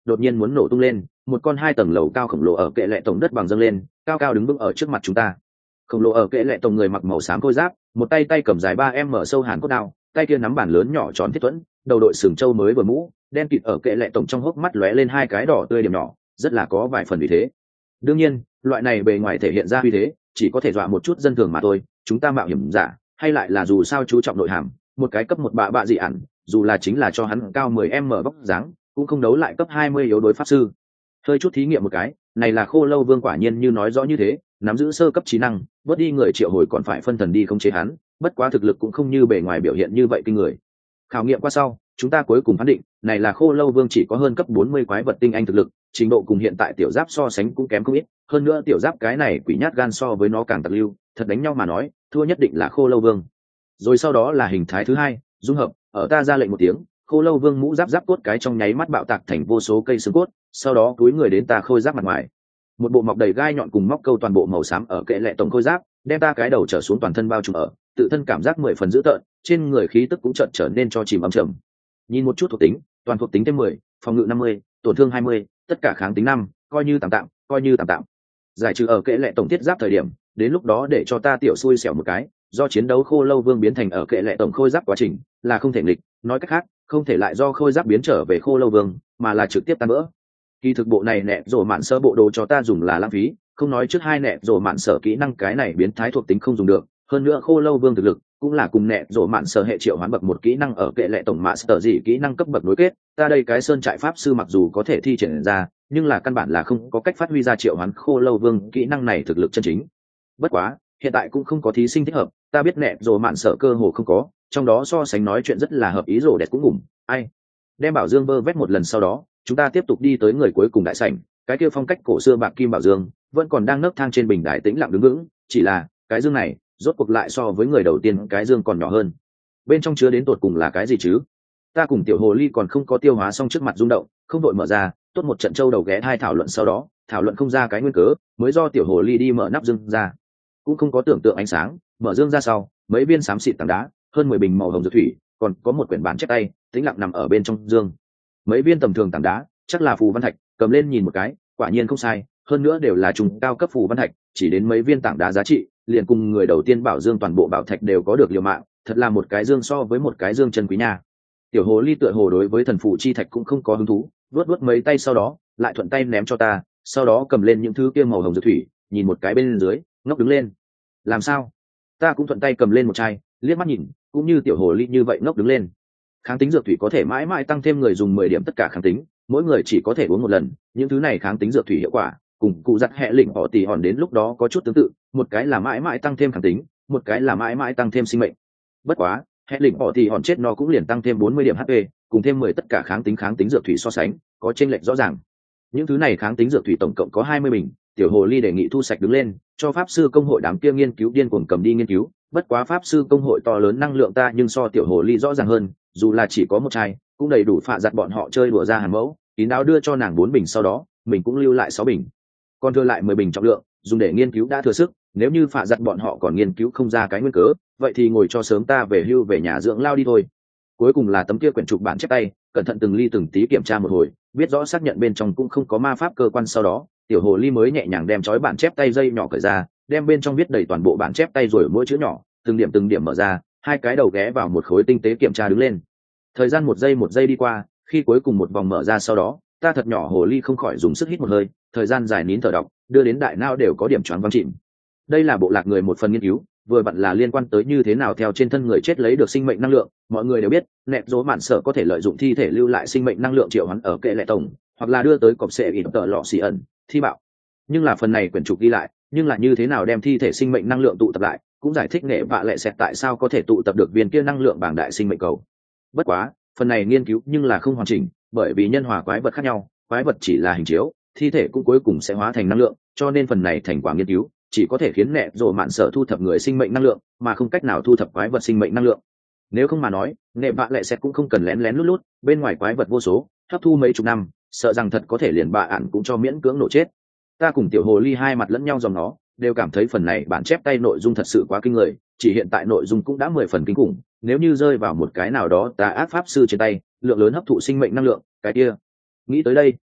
đột nhiên muốn nổ tung lên, một con hai tầng lầu cao khổng lồ ở kệ lệ tổng đất bằng dâng lên, cao cao đứng vững ở trước mặt chúng ta. Khổng lồ ở kệ lệ tổng người mặc màu xám khôi giáp, một tay tay cầm dài ba em mở sâu hàn cốt đao, tay kia nắm bản lớn nhỏ tròn thiết thuẫn, đầu đội sừng trâu mới vừa mũ, đen kịt ở kệ lệ tổng trong hốc mắt lóe lên hai cái đỏ tươi điểm nhỏ, rất là có vài phần uy thế. Đương nhiên, loại này bề ngoài thể hiện ra uy thế, chỉ có thể dọa một chút dân thường mà thôi, chúng ta mạo hiểm giả, hay lại là dù sao chú trọng nội hàm, một cái cấp một bạ bạ dị ẩn, dù là chính là cho hắn cao mười em mở vóc dáng, cũng không đấu lại cấp hai mươi yếu đối pháp sư. Hơi chút thí nghiệm một cái, này là Khô Lâu Vương quả nhiên như nói rõ như thế, nắm giữ sơ cấp trí năng, bớt đi người triệu hồi còn phải phân thần đi khống chế hắn, bất quá thực lực cũng không như bề ngoài biểu hiện như vậy kinh người. Khảo nghiệm qua sau, chúng ta cuối cùng phán định, này là Khô Lâu Vương chỉ có hơn cấp bốn mươi quái vật tinh anh thực lực, trình độ cùng hiện tại tiểu giáp so sánh cũng kém không ít, hơn nữa tiểu giáp cái này quỷ nhát gan so với nó càng tặc lưu, thật đánh nhau mà nói, thua nhất định là Khô Lâu Vương. Rồi sau đó là hình thái thứ hai, dung hợp, ở ta ra lệnh một tiếng, Khô Lâu Vương mũ giáp giáp cốt cái trong nháy mắt bạo tạc thành vô số cây xương cốt, sau đó túi người đến ta khôi giáp mặt ngoài. Một bộ mọc đầy gai nhọn cùng móc câu toàn bộ màu xám ở kệ lệ tổng khôi giáp, đem ta cái đầu trở xuống toàn thân bao trùm ở, tự thân cảm giác mười phần dữ tợn, trên người khí tức cũng chợt trở nên cho chìm âm trầm. Nhìn một chút thuộc tính, toàn thuộc tính thêm mười, phòng ngự năm mươi, tổn thương hai mươi, tất cả kháng tính năm, coi như tạm tạm, coi như tạm tạm. Giải trừ ở kệ lệ tổng thiết giáp thời điểm, đến lúc đó để cho ta tiểu xui xẻo một cái, do chiến đấu Khô Lâu Vương biến thành ở kệ lệ tổng khôi giáp quá trình, là không thể nghịch, nói cách khác, không thể lại do khôi giáp biến trở về Khô Lâu Vương, mà là trực tiếp tan vỡ. Kỳ thực bộ này nẹ rổ mạn sơ bộ đồ cho ta dùng là lãng phí, không nói trước hai nẹ rổ mạn sở kỹ năng cái này biến thái thuộc tính không dùng được, hơn nữa Khô Lâu Vương thực lực cũng là cùng nẹ rổ mạn sở hệ triệu hoán bậc một kỹ năng ở kệ lệ tổng master gì kỹ năng cấp bậc nối kết, ta đây cái sơn trại pháp sư mặc dù có thể thi triển ra, nhưng là căn bản là không có cách phát huy ra triệu hoán Khô Lâu Vương kỹ năng này thực lực chân chính. Bất quá, hiện tại cũng không có thí sinh thích hợp, ta biết nẹ rổ mạn sở cơ hồ không có, trong đó so sánh nói chuyện rất là hợp ý rổ đẹp cũng ngủm, ai. Đem bảo dương vơ vét một lần sau đó, chúng ta tiếp tục đi tới người cuối cùng đại sảnh, cái kia phong cách cổ xưa bạc kim bảo dương vẫn còn đang nấc thang trên bình đài tĩnh lặng đứng vững, chỉ là cái dương này rốt cuộc lại so với người đầu tiên cái dương còn nhỏ hơn. Bên trong chứa đến tột cùng là cái gì chứ? Ta cùng tiểu hồ ly còn không có tiêu hóa xong trước mặt rung động, không đội mở ra, tốt một trận châu đầu ghé hai thảo luận sau đó, thảo luận không ra cái nguyên cớ, mới do tiểu hồ ly đi mở nắp dương ra. Cũng không có tưởng tượng ánh sáng, mở dương ra sau, mấy viên xám xịt tảng đá, hơn mười bình màu hồng dược thủy, còn có một quyển bản chép tay, tĩnh lặng nằm ở bên trong dương. Mấy viên tầm thường tảng đá, chắc là phù văn thạch, cầm lên nhìn một cái, quả nhiên không sai, hơn nữa đều là trùng cao cấp phù văn thạch, chỉ đến mấy viên tảng đá giá trị, liền cùng người đầu tiên bảo dương toàn bộ bảo thạch đều có được liều mạng, thật là một cái dương so với một cái dương chân quý nha. Tiểu hồ ly tựa hồ đối với thần phù chi thạch cũng không có hứng thú, vuốt vuốt mấy tay sau đó, lại thuận tay ném cho ta, sau đó cầm lên những thứ kia màu hồng dược thủy, nhìn một cái bên dưới, ngốc đứng lên. Làm sao? Ta cũng thuận tay cầm lên một chai, liếc mắt nhìn, cũng như tiểu hồ ly như vậy ngốc đứng lên. Kháng tính dược thủy có thể mãi mãi tăng thêm người dùng mười điểm tất cả kháng tính, mỗi người chỉ có thể uống một lần, những thứ này kháng tính dược thủy hiệu quả cùng cụ giặt hệ lĩnh họ tỉ hòn đến lúc đó có chút tương tự, một cái là mãi mãi tăng thêm kháng tính, một cái là mãi mãi tăng thêm sinh mệnh. Bất quá hệ lĩnh họ tỉ hòn chết nó cũng liền tăng thêm bốn mươi điểm hp, cùng thêm mười tất cả kháng tính kháng tính dược thủy so sánh có chênh lệch rõ ràng. Những thứ này kháng tính dược thủy tổng cộng có hai mươi bình, tiểu hồ ly đề nghị thu sạch đứng lên, cho pháp sư công hội đám kia nghiên cứu điên cuồng cầm đi nghiên cứu. Bất quá pháp sư công hội to lớn năng lượng ta nhưng so tiểu hồ ly rõ ràng hơn, dù là chỉ có một chai cũng đầy đủ phạ giặt bọn họ chơi đùa ra hàn mẫu, kín đáo đưa cho nàng bốn bình, sau đó mình cũng lưu lại sáu bình, còn thừa lại mười bình trọng lượng dùng để nghiên cứu đã thừa sức. Nếu như phạ giặt bọn họ còn nghiên cứu không ra cái nguyên cớ, vậy thì ngồi cho sớm, ta về hưu về nhà dưỡng lao đi thôi. Cuối cùng là tấm kia quyển trục bản chép tay, cẩn thận từng ly từng tí kiểm tra một hồi, biết rõ xác nhận bên trong cũng không có ma pháp cơ quan, sau đó tiểu hồ ly mới nhẹ nhàng đem trói bản chép tay dây nhỏ cởi ra, đem bên trong viết đầy toàn bộ bản chép tay rồi mỗi chữ nhỏ từng điểm từng điểm mở ra, hai cái đầu ghé vào một khối tinh tế kiểm tra đứng lên. Thời gian một giây một giây đi qua, khi cuối cùng một vòng mở ra sau đó, ta thật nhỏ hồ ly không khỏi dùng sức hít một hơi, thời gian dài nín thở đọc, đưa đến đại não đều có điểm choáng váng chìm. Đây là bộ lạc người một phần nghiên cứu, vừa vặn là liên quan tới như thế nào theo trên thân người chết lấy được sinh mệnh năng lượng. Mọi người đều biết, nẹt dỗ mạn sở có thể lợi dụng thi thể lưu lại sinh mệnh năng lượng triệu hoán ở kệ lệ tổng, hoặc là đưa tới cọp sệ ỉn tờ lọ xì ẩn thi bạo. Nhưng là phần này quyển trục ghi lại, nhưng là như thế nào đem thi thể sinh mệnh năng lượng tụ tập lại, cũng giải thích nghệ vạ lệ xẹt tại sao có thể tụ tập được viên kia năng lượng bảng đại sinh mệnh cầu. Bất quá phần này nghiên cứu nhưng là không hoàn chỉnh, bởi vì nhân hòa quái vật khác nhau, quái vật chỉ là hình chiếu, thi thể cũng cuối cùng sẽ hóa thành năng lượng, cho nên phần này thành quả nghiên cứu chỉ có thể khiến nẹt rồ mạn sở thu thập người sinh mệnh năng lượng, mà không cách nào thu thập quái vật sinh mệnh năng lượng. Nếu không mà nói, nghệ vạ lệ xẹt cũng không cần lén lén lút lút, bên ngoài quái vật vô số, hấp thu mấy chục năm, sợ rằng thật có thể liền bạ ạn cũng cho miễn cưỡng nổ chết. Ta cùng tiểu hồ ly hai mặt lẫn nhau dòng nó, đều cảm thấy phần này bản chép tay nội dung thật sự quá kinh người, chỉ hiện tại nội dung cũng đã mười phần kinh khủng, nếu như rơi vào một cái nào đó tà ác pháp sư trên tay, lượng lớn hấp thụ sinh mệnh năng lượng, cái kia. Nghĩ tới đây,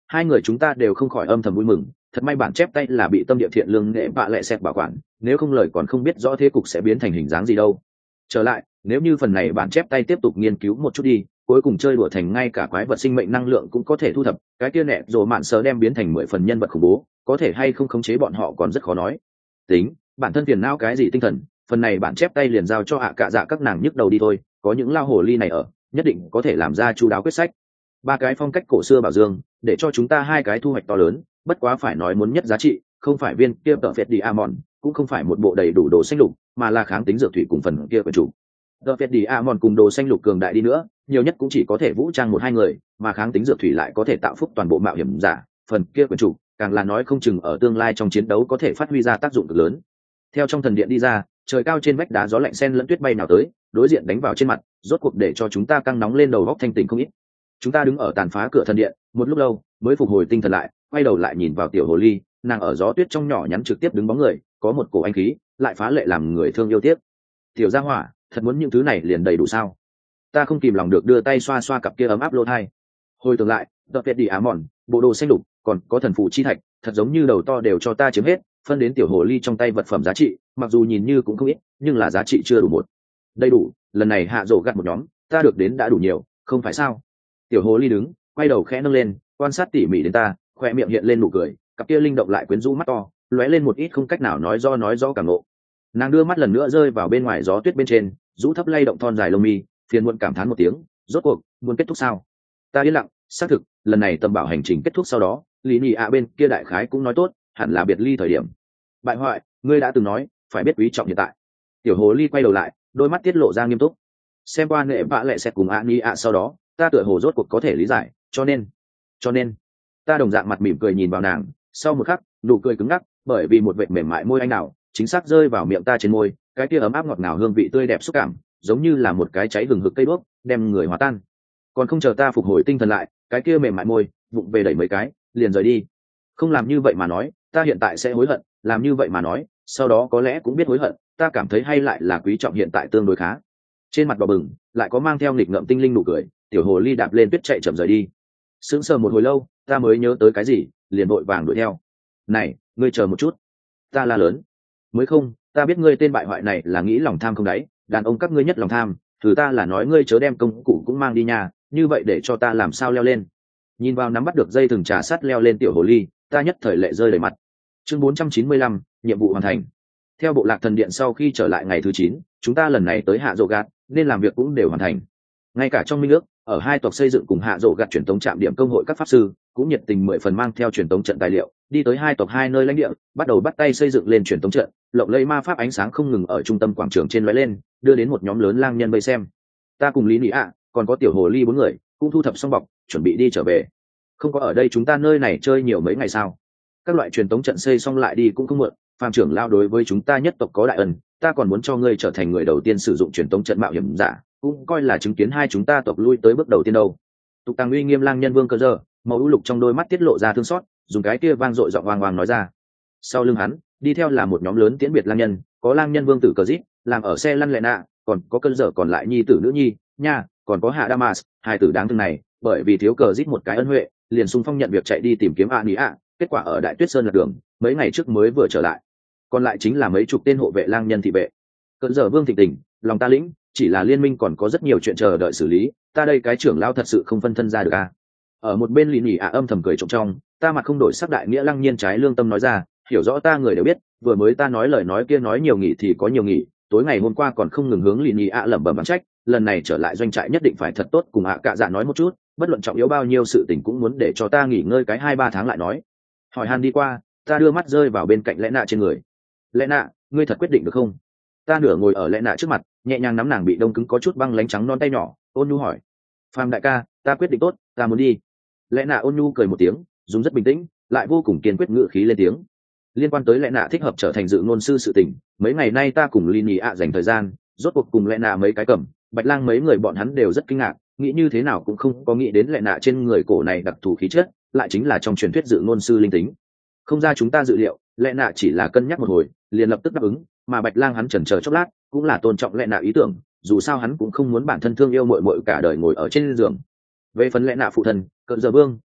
hai người chúng ta đều không khỏi âm thầm vui mừng. Thật may bản chép tay là bị tâm địa thiện lương nghệ bạ lẹ xẹt bảo quản, nếu không lời còn không biết rõ thế cục sẽ biến thành hình dáng gì đâu. Trở lại, nếu như phần này bản chép tay tiếp tục nghiên cứu một chút đi, cuối cùng chơi đùa thành ngay cả quái vật sinh mệnh năng lượng cũng có thể thu thập, cái kia nẹ rồi mạn sờ đem biến thành mười phần nhân vật khủng bố, có thể hay không khống chế bọn họ còn rất khó nói. Tính, bản thân phiền não cái gì tinh thần, phần này bản chép tay liền giao cho ạ cạ dạ các nàng nhức đầu đi thôi, có những lao hồ ly này ở, nhất định có thể làm ra chu đáo quyết sách. Ba cái phong cách cổ xưa bảo dương, để cho chúng ta hai cái thu hoạch to lớn, bất quá phải nói muốn nhất giá trị, không phải viên kia tợ phệt đi amon, cũng không phải một bộ đầy đủ đồ xanh lục, mà là kháng tính dược thủy cùng phần kia của chủ. Tợ phệt đi amon cùng đồ xanh lục cường đại đi nữa, nhiều nhất cũng chỉ có thể vũ trang một hai người, mà kháng tính dược thủy lại có thể tạo phúc toàn bộ mạo hiểm giả, phần kia của chủ, càng là nói không chừng ở tương lai trong chiến đấu có thể phát huy ra tác dụng cực lớn. Theo trong thần điện đi ra, trời cao trên vách đá gió lạnh sen lẫn tuyết bay nào tới, đối diện đánh vào trên mặt, rốt cuộc để cho chúng ta căng nóng lên đầu góc thanh tỉnh không ít. Chúng ta đứng ở tàn phá cửa thần điện một lúc lâu mới phục hồi tinh thần lại, quay đầu lại nhìn vào tiểu hồ ly, nàng ở gió tuyết trong nhỏ nhắn trực tiếp đứng bóng người, có một cổ anh khí lại phá lệ làm người thương yêu tiếc. Tiểu gia hỏa, thật muốn những thứ này liền đầy đủ sao? Ta không kìm lòng được đưa tay xoa xoa cặp kia ấm áp lỗ thai. Hồi tưởng lại, đợt việt đi á mòn, bộ đồ xanh lục, còn có thần phụ chi thạch, thật giống như đầu to đều cho ta chiếm hết, phân đến tiểu hồ ly trong tay vật phẩm giá trị, mặc dù nhìn như cũng không ít, nhưng là giá trị chưa đủ một. Đầy đủ, lần này hạ rổ gặt một nhóm, ta được đến đã đủ nhiều, không phải sao? Tiểu hồ ly đứng, quay đầu khẽ nâng lên, quan sát tỉ mỉ đến ta, khoe miệng hiện lên nụ cười, cặp kia linh động lại quyến rũ mắt to, lóe lên một ít không cách nào nói do nói rõ cảm ngộ. Nàng đưa mắt lần nữa rơi vào bên ngoài gió tuyết bên trên, rũ thấp lay động thon dài lông mi, phiền muộn cảm thán một tiếng, rốt cuộc muốn kết thúc sao? Ta yên lặng, xác thực, lần này tầm bảo hành trình kết thúc sau đó, lý nhị ạ bên kia đại khái cũng nói tốt, hẳn là biệt ly thời điểm. Bại hoại, ngươi đã từng nói, phải biết quý trọng hiện tại. Tiểu hồ ly quay đầu lại, đôi mắt tiết lộ ra nghiêm túc. Xem qua nghệ bạ lẹ xẹt cùng ạ ni ạ sau đó, ta tựa hồ rốt cuộc có thể lý giải, cho nên, cho nên, ta đồng dạng mặt mỉm cười nhìn vào nàng, sau một khắc, nụ cười cứng ngắc, bởi vì một vệt mềm mại môi anh nào, chính xác rơi vào miệng ta trên môi, cái kia ấm áp ngọt ngào hương vị tươi đẹp xúc cảm, giống như là một cái cháy hừng hực cây đuốc, đem người hòa tan. Còn không chờ ta phục hồi tinh thần lại, cái kia mềm mại môi, vụng về đẩy mấy cái, liền rời đi. Không làm như vậy mà nói, ta hiện tại sẽ hối hận, làm như vậy mà nói, sau đó có lẽ cũng biết hối hận, ta cảm thấy hay lại là quý trọng hiện tại tương đối khá. Trên mặt đỏ bừng, lại có mang theo nghịch ngợm tinh linh nụ cười, tiểu hồ ly đạp lên tuyết chạy chậm rời đi. Sững sờ một hồi lâu, ta mới nhớ tới cái gì, liền vội vàng đuổi theo. Này, ngươi chờ một chút. Ta la lớn. Mới không, ta biết ngươi tên bại hoại này là nghĩ lòng tham không đáy, đàn ông các ngươi nhất lòng tham, thử ta là nói ngươi chớ đem công cụ cũng mang đi nhà, như vậy để cho ta làm sao leo lên. Nhìn vào nắm bắt được dây thừng trà sắt leo lên tiểu hồ ly, ta nhất thời lệ rơi đầy mặt. Chương bốn trăm chín mươi lăm, nhiệm vụ hoàn thành. Theo bộ lạc thần điện sau khi trở lại ngày thứ chín, chúng ta lần này tới hạ rộ gạt, nên làm việc cũng đều hoàn thành. Ngay cả trong minh ước, ở hai tộc xây dựng cùng hạ rộ gạt truyền tống trạm điểm công hội các pháp sư cũng nhiệt tình mười phần mang theo truyền tống trận tài liệu, đi tới hai tộc hai nơi lãnh địa, bắt đầu bắt tay xây dựng lên truyền tống trận, lộng lẫy ma pháp ánh sáng không ngừng ở trung tâm quảng trường trên lóe lên, đưa đến một nhóm lớn lang nhân vây xem. Ta cùng Lý Nị ạ, còn có tiểu hồ ly bốn người, cũng thu thập xong bọc, chuẩn bị đi trở về. Không có ở đây chúng ta nơi này chơi nhiều mấy ngày sao? Các loại truyền tống trận xây xong lại đi cũng không muộn, Phạm trưởng lao đối với chúng ta nhất tộc có đại ân, ta còn muốn cho ngươi trở thành người đầu tiên sử dụng truyền tống trận mạo hiểm giả, cũng coi là chứng kiến hai chúng ta tộc lui tới bước đầu tiên đâu. Tục Tàng uy nghiêm lang nhân vương cơ giờ, màu ưu lục trong đôi mắt tiết lộ ra thương xót, dùng cái kia vang dội giọng oang oang nói ra. Sau lưng hắn, đi theo là một nhóm lớn tiễn biệt lang nhân, có lang nhân vương tử cờ dít, làm ở xe lăn lẹ nạ, còn có cơn dở còn lại nhi tử nữ nhi, nha, còn có hạ Damas, hai tử đáng thương này, bởi vì thiếu cờ dít một cái ân huệ, liền xung phong nhận việc chạy đi tìm kiếm a ní ạ, kết quả ở đại tuyết sơn lật đường, mấy ngày trước mới vừa trở lại. Còn lại chính là mấy chục tên hộ vệ lang nhân thị vệ. Cơn dở vương thịnh tình, lòng ta lĩnh, chỉ là liên minh còn có rất nhiều chuyện chờ đợi xử lý, ta đây cái trưởng lao thật sự không phân thân ra được à. Ở một bên lì nhỉ ạ âm thầm cười trộm trong, ta mặt không đổi sắc đại nghĩa lăng nhiên trái lương tâm nói ra, hiểu rõ ta người đều biết, vừa mới ta nói lời nói kia nói nhiều nghỉ thì có nhiều nghỉ, tối ngày hôm qua còn không ngừng hướng lì nhỉ ạ lẩm bẩm bằng trách, lần này trở lại doanh trại nhất định phải thật tốt cùng ạ cạ dạ nói một chút, bất luận trọng yếu bao nhiêu sự tình cũng muốn để cho ta nghỉ ngơi cái hai ba tháng lại nói. Hỏi han đi qua, ta đưa mắt rơi vào bên cạnh lẽ nạ trên người. Lẽ nạ, ngươi thật quyết định được không? Ta nửa ngồi ở lẽ nạ trước mặt, nhẹ nhàng nắm nàng bị đông cứng có chút băng lánh trắng non tay nhỏ, ôn nhu hỏi. Phàm đại ca, ta quyết định tốt, ta muốn đi. Lẽ nạ ôn nhu cười một tiếng, dùng rất bình tĩnh, lại vô cùng kiên quyết ngữ khí lên tiếng. Liên quan tới lẽ nạ thích hợp trở thành dự ngôn sư sự tình, mấy ngày nay ta cùng Lini ạ dành thời gian, rốt cuộc cùng lẽ nạ mấy cái cầm, bạch lang mấy người bọn hắn đều rất kinh ngạc, nghĩ như thế nào cũng không có nghĩ đến lẽ nạ trên người cổ này đặc thù khí chất, lại chính là trong truyền thuyết dự ngôn sư linh tính. Không ra chúng ta dự liệu, lẽ nạ chỉ là cân nhắc một hồi, liền lập tức đáp ứng, mà bạch lang hắn chần chờ chốc lát, cũng là tôn trọng lẽ nạ ý tưởng, dù sao hắn cũng không muốn bản thân thương yêu muội muội cả đời ngồi ở trên giường. Về phần lẽ nạ phụ thân, cận giờ vương,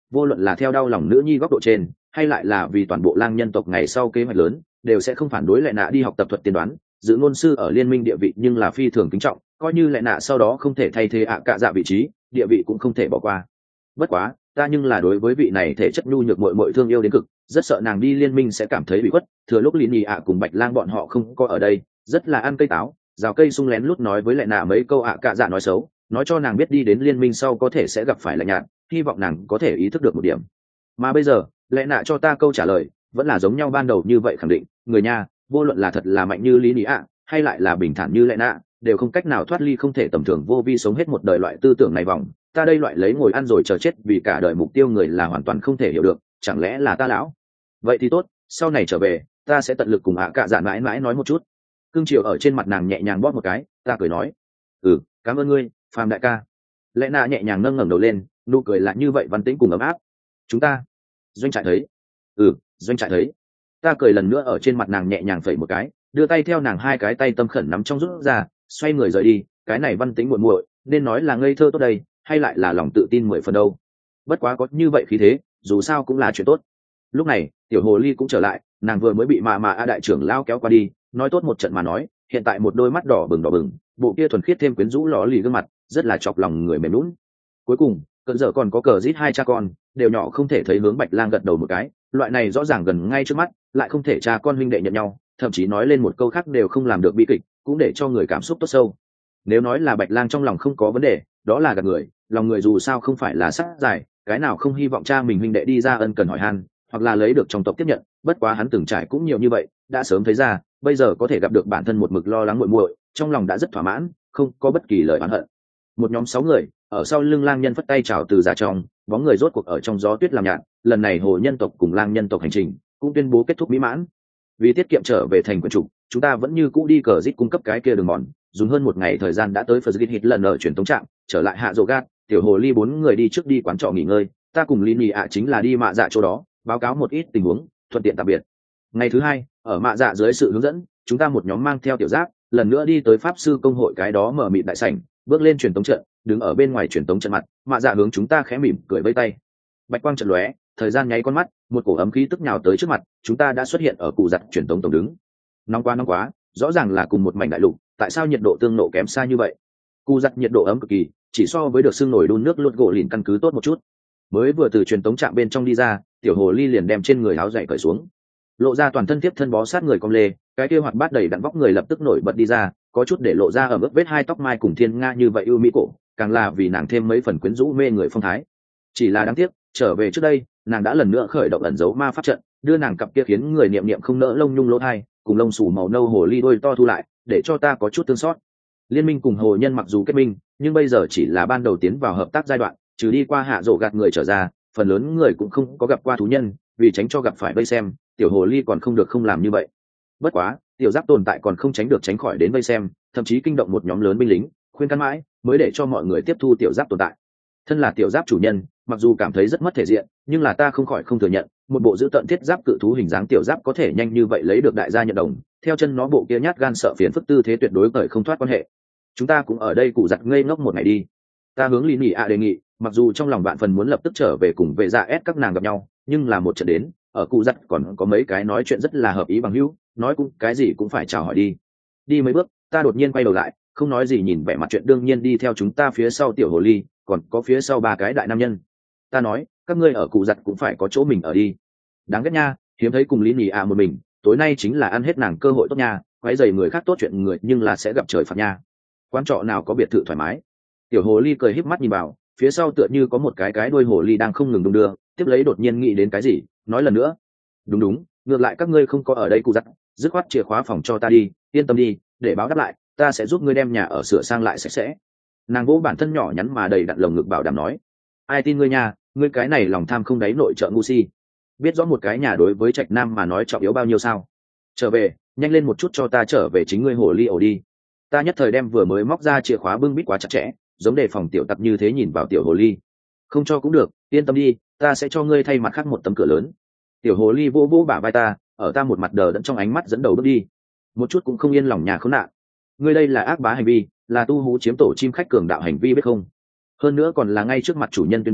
vô luận là theo đau lòng nữ nhi góc độ trên hay lại là vì toàn bộ lang nhân tộc ngày sau kế hoạch lớn đều sẽ không phản đối lệ nạ đi học tập thuật tiên đoán. Giữ ngôn sư ở liên minh địa vị nhưng là phi thường kính trọng, coi như lệ nạ sau đó không thể thay thế ạ cạ dạ vị trí, địa vị cũng không thể bỏ qua. Bất quá ta nhưng là đối với vị này thể chất nhu nhược muội muội thương yêu đến cực, rất sợ nàng đi liên minh sẽ cảm thấy bị khuất. Thừa lúc Lý Nhị ạ cùng Bạch Lang bọn họ không có ở đây, rất là ăn cây táo rào cây sung lén lút nói với lệ nạ mấy câu ạ cạ dạ nói xấu, nói cho nàng biết đi đến liên minh sau có thể sẽ gặp phải lạnh nhạt, hy vọng nàng có thể ý thức được một điểm. Mà bây giờ lệ nạ cho ta câu trả lời vẫn là giống nhau ban đầu như vậy, khẳng định người nha, vô luận là thật là mạnh như Lý Nhị ạ hay lại là bình thản như lệ nạ, đều không cách nào thoát ly không thể tầm thường vô vi sống hết một đời loại tư tưởng này vòng. Ta đây loại lấy ngồi ăn rồi chờ chết vì cả đời mục tiêu người là hoàn toàn không thể hiểu được, chẳng lẽ là ta lão? Vậy thì tốt, sau này trở về ta sẽ tận lực cùng ạ cạ dạ mãi mãi nói một chút. Cương Triều ở trên mặt nàng nhẹ nhàng bóp một cái, ta cười nói, ừ, cảm ơn ngươi Phàm đại ca. Lẽ nạ nhẹ nhàng nâng ngẩng đầu lên, nụ cười lại như vậy văn tĩnh cùng ấm áp. Chúng ta doanh trại thấy, ừ, doanh trại thấy. Ta cười lần nữa ở trên mặt nàng nhẹ nhàng phẩy một cái, đưa tay theo nàng hai cái tay tâm khẩn nắm trong rút ra, xoay người rời đi. Cái này văn tĩnh muội muội nên nói là ngây thơ tốt đây hay lại là lòng tự tin mười phần đâu. Bất quá có như vậy khí thế dù sao cũng là chuyện tốt. Lúc này tiểu hồ ly cũng trở lại, nàng vừa mới bị mà mà a đại trưởng lao kéo qua đi, nói tốt một trận mà nói, hiện tại một đôi mắt đỏ bừng đỏ bừng, bộ kia thuần khiết thêm quyến rũ ló lì gương mặt rất là chọc lòng người mềm lún. Cuối cùng cận giờ còn có cờ rít hai cha con đều nhỏ không thể thấy hướng Bạch Lang gật đầu một cái, loại này rõ ràng gần ngay trước mắt lại không thể cha con huynh đệ nhận nhau, thậm chí nói lên một câu khác đều không làm được bi kịch, cũng để cho người cảm xúc tốt sâu. Nếu nói là Bạch Lang trong lòng không có vấn đề, đó là gạt người, lòng người dù sao không phải là sắc dài, cái nào không hy vọng cha mình huynh đệ đi ra ân cần hỏi han, hoặc là lấy được trong tộc tiếp nhận. Bất quá hắn từng trải cũng nhiều như vậy, đã sớm thấy ra, bây giờ có thể gặp được bản thân một mực lo lắng muội muội, trong lòng đã rất thỏa mãn, không có bất kỳ lời oán hận. Một nhóm sáu người ở sau lưng lang nhân phất tay chào từ giả trong, bóng người rốt cuộc ở trong gió tuyết làm nhạt. Lần này hồ nhân tộc cùng lang nhân tộc hành trình cũng tuyên bố kết thúc mỹ mãn. Vì tiết kiệm trở về thành quân chủ, chúng ta vẫn như cũ đi cờ rít cung cấp cái kia đường mòn, dùng hơn một ngày thời gian đã tới Fergit hit lần ở truyền tống trạm, trở lại hạ rồ gạt. Tiểu hồ ly bốn người đi trước đi quán trọ nghỉ ngơi, ta cùng Lý Nhị ạ chính là đi mạ dạ chỗ đó báo cáo một ít tình huống, thuận tiện tạm biệt. Ngày thứ hai ở mạ dạ dưới sự hướng dẫn, chúng ta một nhóm mang theo tiểu giáp lần nữa đi tới pháp sư công hội cái đó mở mịt đại sảnh, bước lên truyền tống trận, đứng ở bên ngoài truyền tống trận mặt, mạ dạ hướng chúng ta khẽ mỉm cười vây tay. Bạch quang trận lóe, thời gian nháy con mắt, một cổ ấm khí tức nhào tới trước mặt, chúng ta đã xuất hiện ở cụ giặt truyền tống tổng đứng. Nóng quá nóng quá, rõ ràng là cùng một mảnh đại lục, tại sao nhiệt độ tương nộ kém xa như vậy? Cụ giặt nhiệt độ ấm cực kỳ, chỉ so với được xương nổi đun nước luộc gỗ lìn căn cứ tốt một chút. Mới vừa từ truyền tống trạm bên trong đi ra, tiểu hồ ly liền đem trên người áo dày cởi xuống, lộ ra toàn thân tiếp thân bó sát người cong lê, cái kia hoạt bát đầy đặn vóc người lập tức nổi bật đi ra, có chút để lộ ra ở mức vết hai tóc mai cùng thiên nga như vậy ưu mỹ cổ, càng là vì nàng thêm mấy phần quyến rũ mê người phong thái. Chỉ là đáng tiếc, trở về trước đây nàng đã lần nữa khởi động ẩn dấu ma pháp trận, đưa nàng cặp kia khiến người niệm niệm không nỡ lông nhung lỗ thai cùng lông xù màu nâu hồ ly đôi to thu lại, để cho ta có chút tương sót. Liên minh cùng hồ nhân mặc dù kết minh, nhưng bây giờ chỉ là ban đầu tiến vào hợp tác giai đoạn, trừ đi qua hạ rộ gạt người trở ra, phần lớn người cũng không có gặp qua thú nhân, vì tránh cho gặp phải vây xem, tiểu hồ ly còn không được không làm như vậy. Bất quá tiểu giáp tồn tại còn không tránh được tránh khỏi đến vây xem, thậm chí kinh động một nhóm lớn binh lính, khuyên can mãi mới để cho mọi người tiếp thu tiểu giáp tồn tại. Thân là tiểu giáp chủ nhân, mặc dù cảm thấy rất mất thể diện, nhưng là ta không khỏi không thừa nhận, một bộ giữ tận thiết giáp cự thú hình dáng tiểu giáp có thể nhanh như vậy lấy được đại gia nhận đồng, theo chân nó bộ kia nhát gan sợ phiền phức tư thế tuyệt đối cởi không thoát quan hệ. Chúng ta cũng ở đây cụ giặt ngây ngốc một ngày đi. Ta hướng Lý Nhị ạ đề nghị, mặc dù trong lòng bạn phần muốn lập tức trở về cùng về dạ ép các nàng gặp nhau, nhưng là một trận đến ở cụ giặt còn có mấy cái nói chuyện rất là hợp ý bằng hữu, nói cũng cái gì cũng phải chào hỏi đi. Đi mấy bước ta đột nhiên quay đầu lại, không nói gì nhìn vẻ mặt chuyện đương nhiên đi theo chúng ta phía sau tiểu hồ ly, còn có phía sau ba cái đại nam nhân. Ta nói các ngươi ở cụ giặt cũng phải có chỗ mình ở đi. Đáng ghét nha, hiếm thấy cùng Lý Nhị ạ một mình, tối nay chính là ăn hết nàng cơ hội tốt nha, quấy rầy người khác tốt chuyện người nhưng là sẽ gặp trời phạt nha. Quán trọ nào có biệt thự thoải mái. Tiểu hồ ly cười híp mắt nhìn vào, phía sau tựa như có một cái cái đuôi hồ ly đang không ngừng đung đưa, tiếp lấy đột nhiên nghĩ đến cái gì, nói lần nữa, đúng đúng, ngược lại các ngươi không có ở đây cụ giặt, dứt khoát chìa khóa phòng cho ta đi, yên tâm đi, để báo đáp lại ta sẽ giúp ngươi đem nhà ở sửa sang lại sạch sẽ. Nàng vỗ bản thân nhỏ nhắn mà đầy đặn lồng ngực bảo đảm nói, ai tin ngươi nha, ngươi cái này lòng tham không đáy nội trợ ngu si, biết rõ một cái nhà đối với trạch nam mà nói trọng yếu bao nhiêu sao. Trở về nhanh lên một chút cho ta trở về chính ngươi hồ ly ổ đi. Ta nhất thời đem vừa mới móc ra chìa khóa bưng bít quá chặt chẽ, giống đề phòng tiểu tặc như thế nhìn vào tiểu hồ ly. Không cho cũng được, yên tâm đi, ta sẽ cho ngươi thay mặt khác một tấm cửa lớn. Tiểu hồ ly vô vô bả vai ta, ở ta một mặt đờ đẫn trong ánh mắt dẫn đầu bước đi, một chút cũng không yên lòng nhà khốn nạn. Ngươi đây là ác bá hành vi, là tu hú chiếm tổ chim khách cường đạo hành vi biết không? Hơn nữa còn là ngay trước mặt chủ nhân tuyên bố,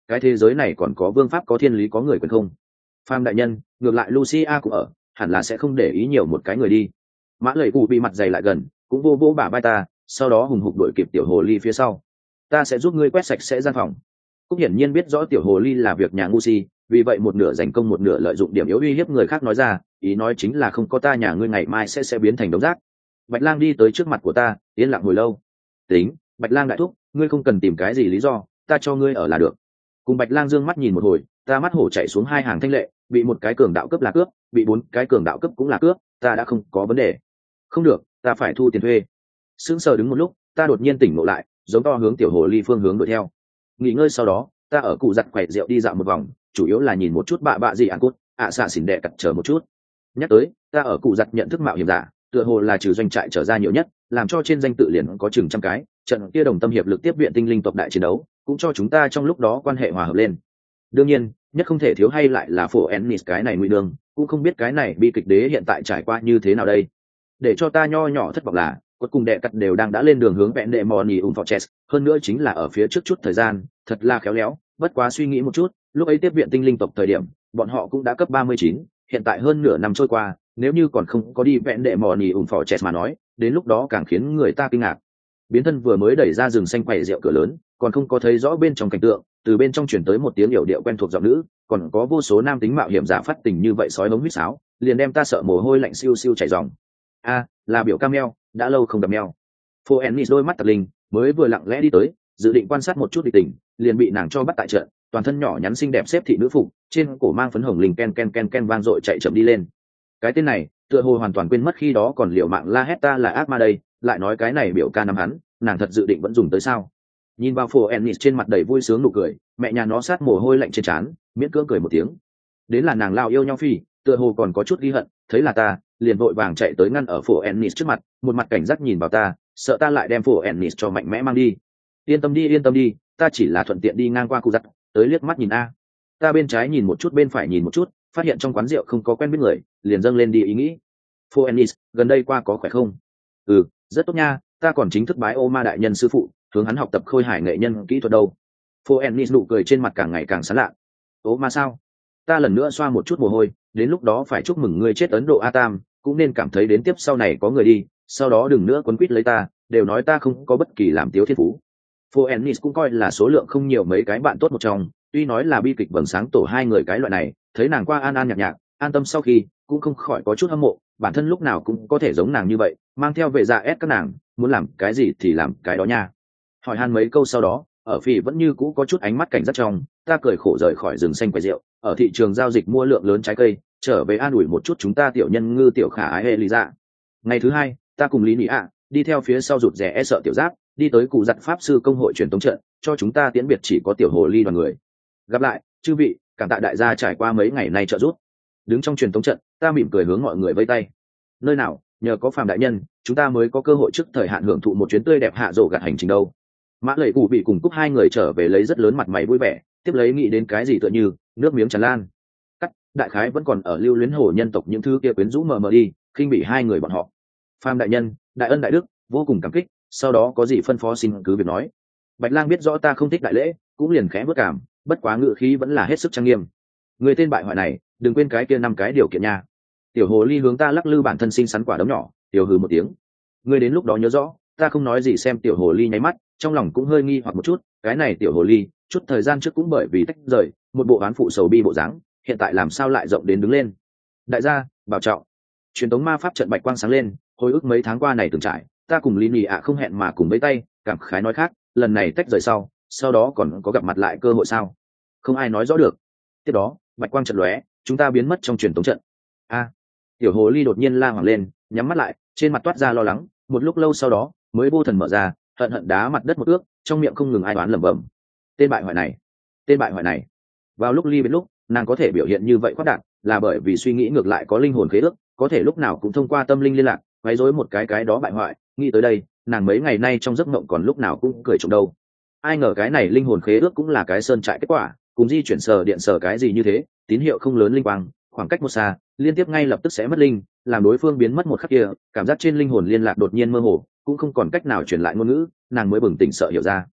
cái thế giới này còn có vương pháp, có thiên lý, có người quyền không? Phàm đại nhân, ngược lại Lucia cũng ở, hẳn là sẽ không để ý nhiều một cái người đi. Mã lầy cụ bị mặt dày lại gần, cũng vô vô bả vai ta, sau đó hùng hục đuổi kịp tiểu hồ ly phía sau. Ta sẽ giúp ngươi quét sạch sẽ gian phòng. Cúc hiển nhiên biết rõ tiểu hồ ly là việc nhà ngu si, vì vậy một nửa giành công một nửa lợi dụng điểm yếu uy hiếp người khác nói ra, ý nói chính là không có ta nhà ngươi ngày mai sẽ sẽ biến thành đống rác. Bạch lang đi tới trước mặt của ta, yên lặng hồi lâu. Tính, Bạch lang đại thúc, ngươi không cần tìm cái gì lý do, ta cho ngươi ở là được. Cùng Bạch lang dương mắt nhìn một hồi, ta mắt hổ chạy xuống hai hàng thanh lệ, bị một cái cường đạo cướp là cướp, bị bốn cái cường đạo cướp cũng là cướp, ta đã không có vấn đề. Không được, ta phải thu tiền thuê. Sững sờ đứng một lúc, ta đột nhiên tỉnh ngộ lại, giống to hướng tiểu hồ ly phương hướng đuổi theo. Nghỉ ngơi sau đó, ta ở cụ giặt quẩy rượu đi dạo một vòng, chủ yếu là nhìn một chút bạ bạ gì ăn cút, ạ xạ xỉn đệ cặt chờ một chút. Nhắc tới, ta ở cụ giặt nhận thức mạo hiểm giả, tựa hồ là trừ doanh trại trở ra nhiều nhất, làm cho trên danh tự liền có chừng trăm cái. Trận kia đồng tâm hiệp lực tiếp viện tinh linh tộc đại chiến đấu, cũng cho chúng ta trong lúc đó quan hệ hòa hợp lên. Đương nhiên, nhất không thể thiếu hay lại là phổ Ennis cái này nguy đường, cũng không biết cái này bi kịch đế hiện tại trải qua như thế nào đây. Để cho ta nho nhỏ thất vọng là, cuối cùng đệ cắt đều đang đã lên đường hướng vẹn đệ moni ung fortress, hơn nữa chính là ở phía trước chút thời gian, thật là khéo léo. Bất quá suy nghĩ một chút, lúc ấy tiếp viện tinh linh tộc thời điểm, bọn họ cũng đã cấp ba mươi chín, hiện tại hơn nửa năm trôi qua, nếu như còn không có đi vẹn đệ moni ung fortress mà nói, đến lúc đó càng khiến người ta kinh ngạc. Biến thân vừa mới đẩy ra rừng xanh quầy rượu cửa lớn, còn không có thấy rõ bên trong cảnh tượng, từ bên trong truyền tới một tiếng yểu điệu quen thuộc giọng nữ, còn có vô số nam tính mạo hiểm giả phát tình như vậy sói hống huýt sáo, liền đem ta sợ mồ hôi lạnh siêu siêu chảy ròng. A, là biểu Camel, đã lâu không gặp mèo. Phô Ennis đôi mắt tật linh, mới vừa lặng lẽ đi tới, dự định quan sát một chút địch tình, liền bị nàng cho bắt tại trận, toàn thân nhỏ nhắn xinh đẹp xếp thị nữ phục, trên cổ mang phấn hồng linh ken ken ken ken vang dội chạy chậm đi lên. Cái tên này, tựa hồ hoàn toàn quên mất khi đó còn liều mạng la hét ta là ác ma đây, lại nói cái này biểu ca nắm hắn, nàng thật dự định vẫn dùng tới sao? Nhìn vào Phô Ennis trên mặt đầy vui sướng nụ cười, mẹ nhà nó sát mồ hôi lạnh trên trán, miễn cưỡng cười một tiếng. Đến là nàng lao yêu nhau phi, tựa hồ còn có chút ghi hận, thấy là ta, liền vội vàng chạy tới ngăn ở Phô Ennis trước mặt, một mặt cảnh giác nhìn vào ta, sợ ta lại đem Phô Ennis cho mạnh mẽ mang đi. Yên tâm đi, yên tâm đi, ta chỉ là thuận tiện đi ngang qua cụ giặt, tới liếc mắt nhìn a. Ta bên trái nhìn một chút bên phải nhìn một chút, phát hiện trong quán rượu không có quen biết người, liền dâng lên đi ý nghĩ. Phô Ennis, gần đây qua có khỏe không? Ừ, rất tốt nha, ta còn chính thức bái ô ma đại nhân sư phụ, hướng hắn học tập khôi hài nghệ nhân kỹ thuật đâu. Phô Ennis nụ cười trên mặt càng ngày càng sán lạ. Ô ma sao? Ta lần nữa xoa một chút mồ hôi, đến lúc đó phải chúc mừng ngươi chết Ấn Độ A Tam, cũng nên cảm thấy đến tiếp sau này có người đi, sau đó đừng nữa quấn quýt lấy ta, đều nói ta không có bất kỳ làm tiếu thiên phú. Phô Ennis cũng coi là số lượng không nhiều mấy cái bạn tốt một trong, tuy nói là bi kịch vầng sáng tổ hai người cái loại này, thấy nàng qua an an nhạc nhạc, an tâm sau khi, cũng không khỏi có chút hâm mộ, bản thân lúc nào cũng có thể giống nàng như vậy, mang theo vệ dạ ép các nàng, muốn làm cái gì thì làm cái đó nha. Hỏi han mấy câu sau đó, ở phi vẫn như cũ có chút ánh mắt cảnh giác trong, ta cười khổ rời khỏi rừng xanh quầy rượu, ở thị trường giao dịch mua lượng lớn trái cây, trở về an ủi một chút chúng ta tiểu nhân ngư tiểu khả ái hệ lý dạ. Ngày thứ hai, ta cùng lý nị ạ đi theo phía sau rụt rè e sợ tiểu giáp, đi tới cụ giặt pháp sư công hội truyền tống trận, cho chúng ta tiễn biệt chỉ có tiểu hồ ly đoàn người. Gặp lại, chư vị, cảm tạ đại gia trải qua mấy ngày nay trợ giúp. Đứng trong truyền tống trận, ta mỉm cười hướng mọi người vây tay. Nơi nào, nhờ có phàm đại nhân, chúng ta mới có cơ hội trước thời hạn hưởng thụ một chuyến tươi đẹp hạ rổ gặt hành trình đâu. Mã lầy cụ bị cùng cúc hai người trở về lấy rất lớn mặt mày vui vẻ, tiếp lấy nghĩ đến cái gì tựa như nước miếng tràn lan. Cắt, đại khái vẫn còn ở lưu luyến hồ nhân tộc những thứ kia quyến rũ mờ mờ đi, khinh bị hai người bọn họ. Phàm đại nhân, đại ân đại đức, vô cùng cảm kích, sau đó có gì phân phó xin cứ việc nói. Bạch lang biết rõ ta không thích đại lễ, cũng liền khẽ bước cảm, bất quá ngự khí vẫn là hết sức trang nghiêm. Người tên bại hoại này, đừng quên cái kia năm cái điều kiện nha. Tiểu hồ ly hướng ta lắc lư bản thân sinh sắn quả đấm nhỏ, tiểu hừ một tiếng. Ngươi đến lúc đó nhớ rõ, ta không nói gì xem tiểu hồ ly nháy mắt, trong lòng cũng hơi nghi hoặc một chút, cái này tiểu hồ ly, chút thời gian trước cũng bởi vì tách rời, một bộ án phụ sầu bi bộ dáng, hiện tại làm sao lại rộng đến đứng lên. Đại gia, bảo trọng. Truyền tống ma pháp trận bạch quang sáng lên, hồi ức mấy tháng qua này từng trải, ta cùng Lý ạ không hẹn mà cùng với tay, cảm khái nói khác, lần này tách rời sau, sau đó còn có gặp mặt lại cơ hội sao? Không ai nói rõ được. Tiếp đó, bạch quang trận lóe, chúng ta biến mất trong truyền tống trận. A, tiểu hồ ly đột nhiên la hoảng lên, nhắm mắt lại, trên mặt toát ra lo lắng, một lúc lâu sau đó, mới vô thần mở ra, hận hận đá mặt đất một ước, trong miệng không ngừng ai đoán lẩm bẩm. Tên bại hoại này, tên bại hoại này. Vào lúc ly biệt lúc, nàng có thể biểu hiện như vậy khoát đạt, là bởi vì suy nghĩ ngược lại có linh hồn khế ước, có thể lúc nào cũng thông qua tâm linh liên lạc, quấy rối một cái cái đó bại hoại. Nghĩ tới đây, nàng mấy ngày nay trong giấc mộng còn lúc nào cũng cười trộm đâu. Ai ngờ cái này linh hồn khế ước cũng là cái sơn trại kết quả, cùng di chuyển sờ điện sờ cái gì như thế, tín hiệu không lớn linh quang, khoảng cách một xa, liên tiếp ngay lập tức sẽ mất linh, làm đối phương biến mất một khắc kia, cảm giác trên linh hồn liên lạc đột nhiên mơ hồ, cũng không còn cách nào truyền lại ngôn ngữ, nàng mới bừng tỉnh sợ hiểu ra.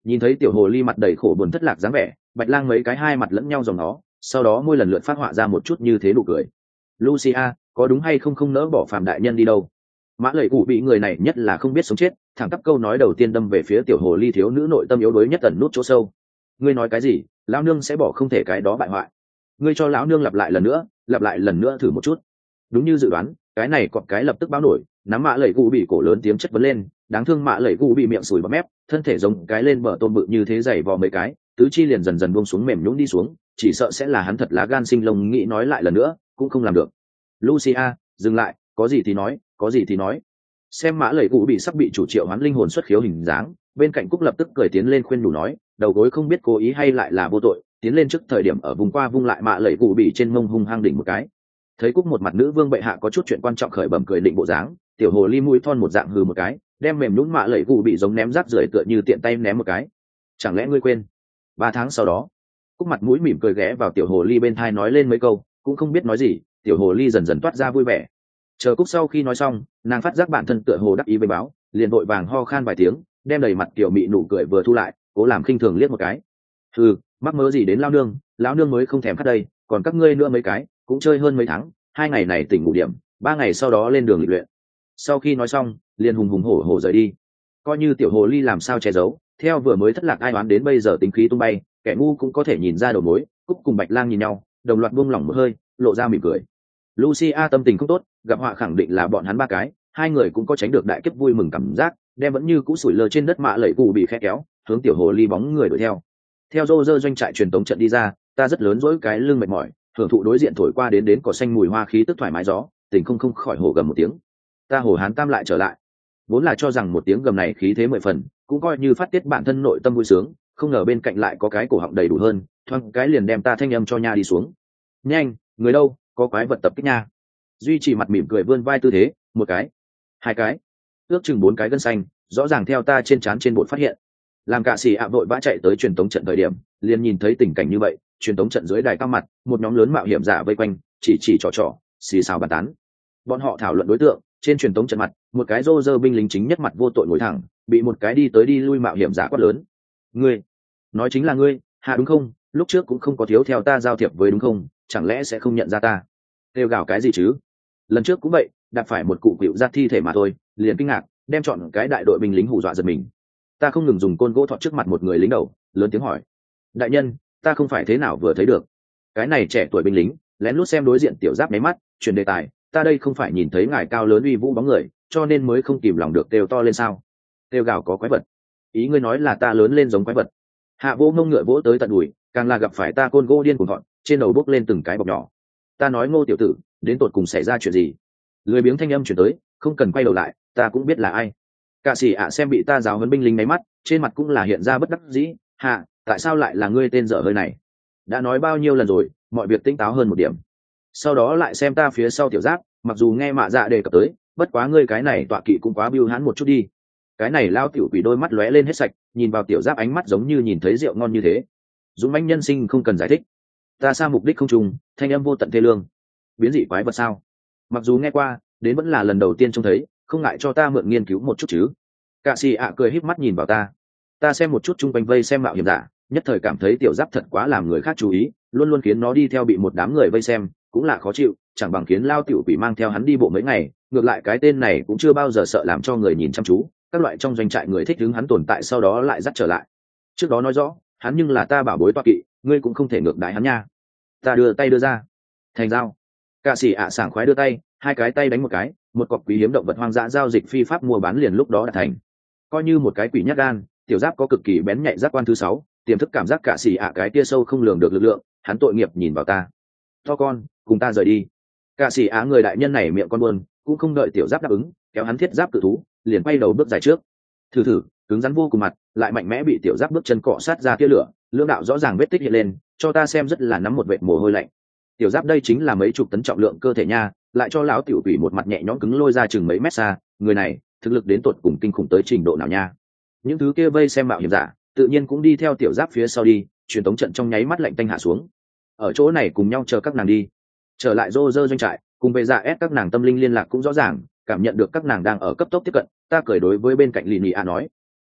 Nhìn thấy tiểu hồ ly mặt đầy khổ buồn thất lạc dáng vẻ, bạch lang mấy cái hai mặt lẫn nhau dòng nó, sau đó môi lần lượt phát họa ra một chút như thế nụ cười. Lucia, có đúng hay không không nỡ bỏ Phạm đại nhân đi đâu? Mã Lệ Cụ bị người này nhất là không biết sống chết, thẳng tắp câu nói đầu tiên đâm về phía tiểu hồ ly thiếu nữ nội tâm yếu đuối nhất tận nút chỗ sâu. Ngươi nói cái gì? Lão nương sẽ bỏ không thể cái đó bại hoại. Ngươi cho lão nương lặp lại lần nữa, lặp lại lần nữa thử một chút. Đúng như dự đoán, cái này cọp cái lập tức báo nổi, nắm Mã Lệ Cụ bị cổ lớn tiếng chất vấn lên, đáng thương Mã Lệ Cụ bị miệng sùi bọt mép, thân thể giống cái lên bờ tôm bự như thế dày vò mấy cái, tứ chi liền dần dần buông xuống mềm nhũn đi xuống, chỉ sợ sẽ là hắn thật lá gan sinh lông nghĩ nói lại lần nữa, cũng không làm được. Lucia, dừng lại, có gì thì nói, có gì thì nói. Xem Mã Lệ Cụ bị sắp bị chủ triệu hoán linh hồn xuất khiếu hình dáng, bên cạnh Cúc lập tức cười tiến lên khuyên nhủ nói, đầu gối không biết cố ý hay lại là vô tội, tiến lên trước thời điểm ở vùng qua vung lại Mã Lệ Cụ bị trên mông hung hăng đỉnh một cái. Thấy Cúc một mặt nữ vương bệ hạ có chút chuyện quan trọng khởi bẩm cười định bộ dáng, tiểu hồ ly mũi thon một dạng hừ một cái, đem mềm nhũn Mã Lệ Cụ bị giống ném rác rưởi tựa như tiện tay ném một cái. Chẳng lẽ ngươi quên? Ba tháng sau đó, Cúc mặt mũi mỉm cười ghé vào tiểu hồ ly bên thai nói lên mấy câu, cũng không biết nói gì, tiểu hồ ly dần dần toát ra vui vẻ. Chờ Cúc sau khi nói xong, nàng phát giác bản thân tựa hồ đắc ý với báo, liền vội vàng ho khan vài tiếng, đem đầy mặt tiểu mị nụ cười vừa thu lại, cố làm khinh thường liếc một cái. Ừ, mắc mớ gì đến lao nương, lão nương mới không thèm khát đây, còn các ngươi nữa mấy cái, cũng chơi hơn mấy tháng, hai ngày này tỉnh ngủ điểm, ba ngày sau đó lên đường lịch luyện. Sau khi nói xong, liền hùng hùng hổ hổ rời đi. Coi như tiểu hồ ly làm sao che giấu, theo vừa mới thất lạc ai đoán đến bây giờ tính khí tung bay, kẻ ngu cũng có thể nhìn ra đầu mối. Cúc cùng Bạch Lang nhìn nhau, đồng loạt buông lỏng một hơi, lộ ra mỉm cười. Lucia tâm tình không tốt, gặp họa khẳng định là bọn hắn ba cái, hai người cũng có tránh được đại kiếp vui mừng cảm giác, đem vẫn như cũ sủi lơ trên đất Mã Lệ Cụ bị khẽ kéo, hướng tiểu hồ ly bóng người đuổi theo. Theo Rô Rơ doanh trại truyền tống trận đi ra, ta rất lớn dỗi cái lưng mệt mỏi, hưởng thụ đối diện thổi qua đến đến cỏ xanh mùi hoa khí tức thoải mái gió, tình không không khỏi hổ gầm một tiếng. Ta hồ hán tam lại trở lại, vốn là cho rằng một tiếng gầm này khí thế mười phần, cũng coi như phát tiết bản thân nội tâm vui sướng, không ngờ bên cạnh lại có cái cổ họng đầy đủ hơn, thoáng cái liền đem ta thanh âm cho nha đi xuống. Nhanh, người đâu, có quái vật tập kích nha. Duy trì mặt mỉm cười vươn vai tư thế, một cái, hai cái, ước chừng bốn cái gân xanh, rõ ràng theo ta trên trán trên bột phát hiện. Làm Cạ Sĩ ạ vội vã chạy tới truyền tống trận thời điểm, liền nhìn thấy tình cảnh như vậy, truyền tống trận dưới đài cao mặt, một nhóm lớn mạo hiểm giả vây quanh, chỉ chỉ trò trò, xì xào bàn tán. Bọn họ thảo luận đối tượng, trên truyền tống trận mặt, một cái rô rơ binh lính chính nhất mặt vô tội ngồi thẳng, bị một cái đi tới đi lui mạo hiểm giả quát lớn. Ngươi, nói chính là ngươi, hạ đúng không? Lúc trước cũng không có thiếu theo ta giao thiệp với đúng không? Chẳng lẽ sẽ không nhận ra ta? Kêu gào cái gì chứ? Lần trước cũng vậy, đạp phải một cụ cựu ra thi thể mà thôi, liền kinh ngạc, đem chọn cái đại đội binh lính hù dọa giật mình. Ta không ngừng dùng côn gỗ thọt trước mặt một người lính đầu, lớn tiếng hỏi: đại nhân, ta không phải thế nào vừa thấy được cái này trẻ tuổi binh lính lén lút xem đối diện tiểu giáp máy mắt, chuyển đề tài: ta đây không phải nhìn thấy ngài cao lớn uy vũ bóng người, cho nên mới không kìm lòng được kêu to lên sao? Kêu gào có quái vật? Ý ngươi nói là ta lớn lên giống quái vật? Hạ vô ngông ngựa vỗ tới tận đùi, càng là gặp phải ta côn gỗ điên cuồng gọn, trên đầu bốc lên từng cái bọc nhỏ. Ta nói Ngô tiểu tử, đến tột cùng xảy ra chuyện gì? Lười biếng thanh âm chuyển tới, không cần quay đầu lại, ta cũng biết là ai. Cạ Sĩ ạ xem bị ta giáo huấn binh lính máy mắt, trên mặt cũng là hiện ra bất đắc dĩ. Hạ, tại sao lại là ngươi tên dở hơi này? Đã nói bao nhiêu lần rồi, mọi việc tỉnh táo hơn một điểm. Sau đó lại xem ta phía sau tiểu giáp, mặc dù nghe mạ dạ đề cập tới, bất quá ngươi cái này tọa kỵ cũng quá biêu hãn một chút đi. Cái này lao tiểu quỷ đôi mắt lóe lên hết sạch, nhìn vào tiểu giáp ánh mắt giống như nhìn thấy rượu ngon như thế. Dũng mãnh nhân sinh không cần giải thích. Ta xa mục đích không trùng, thanh âm vô tận thê lương. Biến dị quái vật sao? Mặc dù nghe qua, đến vẫn là lần đầu tiên trông thấy, không ngại cho ta mượn nghiên cứu một chút chứ? Cạ Sĩ ạ cười híp mắt nhìn vào ta. Ta xem một chút chung quanh vây xem mạo hiểm giả, nhất thời cảm thấy tiểu giáp thật quá làm người khác chú ý, luôn luôn khiến nó đi theo bị một đám người vây xem, cũng là khó chịu, chẳng bằng khiến lao tiểu quỷ mang theo hắn đi bộ mấy ngày. Ngược lại cái tên này cũng chưa bao giờ sợ làm cho người nhìn chăm chú, các loại trong doanh trại người thích đứng hắn tồn tại, sau đó lại dắt trở lại. Trước đó nói rõ, hắn nhưng là ta bảo bối toa kỵ, ngươi cũng không thể ngược đãi hắn nha. Ta đưa tay đưa ra, thành dao. Cạ Sĩ ạ sảng khoái đưa tay, hai cái tay đánh một cái, một cọc quý hiếm động vật hoang dã giao dịch phi pháp mua bán liền lúc đó đã thành. Coi như một cái quỷ nhát gan, tiểu giáp có cực kỳ bén nhạy giác quan thứ sáu, tiềm thức cảm giác Cạ Sĩ ạ cái tia sâu không lường được lực lượng. Hắn tội nghiệp nhìn vào ta. To con, cùng ta rời đi. Cạ Sĩ ạ người đại nhân này miệng con buồn, cũng không đợi tiểu giáp đáp ứng, kéo hắn thiết giáp cự thú, liền quay đầu bước dài trước. Thử thử, cứng rắn vô cùng mặt, lại mạnh mẽ bị tiểu giáp bước chân cọ sát ra tia lửa, lưỡng đạo rõ ràng vết tích hiện lên, cho ta xem rất là nắm một vệt mồ hôi lạnh. Tiểu giáp đây chính là mấy chục tấn trọng lượng cơ thể nha, lại cho lão tiểu quỷ một mặt nhẹ nhõm cứng lôi ra chừng mấy mét xa, người này thực lực đến tột cùng kinh khủng tới trình độ nào nha. Những thứ kia vây xem mạo hiểm giả tự nhiên cũng đi theo tiểu giáp phía sau đi, truyền tống trận trong nháy mắt lạnh tanh hạ xuống. Ở chỗ này cùng nhau chờ các nàng đi. Trở lại rô rơ doanh trại, cùng về dạ ép các nàng tâm linh liên lạc cũng rõ ràng, cảm nhận được các nàng đang ở cấp tốc tiếp cận, ta cười đối với bên cạnh lì nị a nói: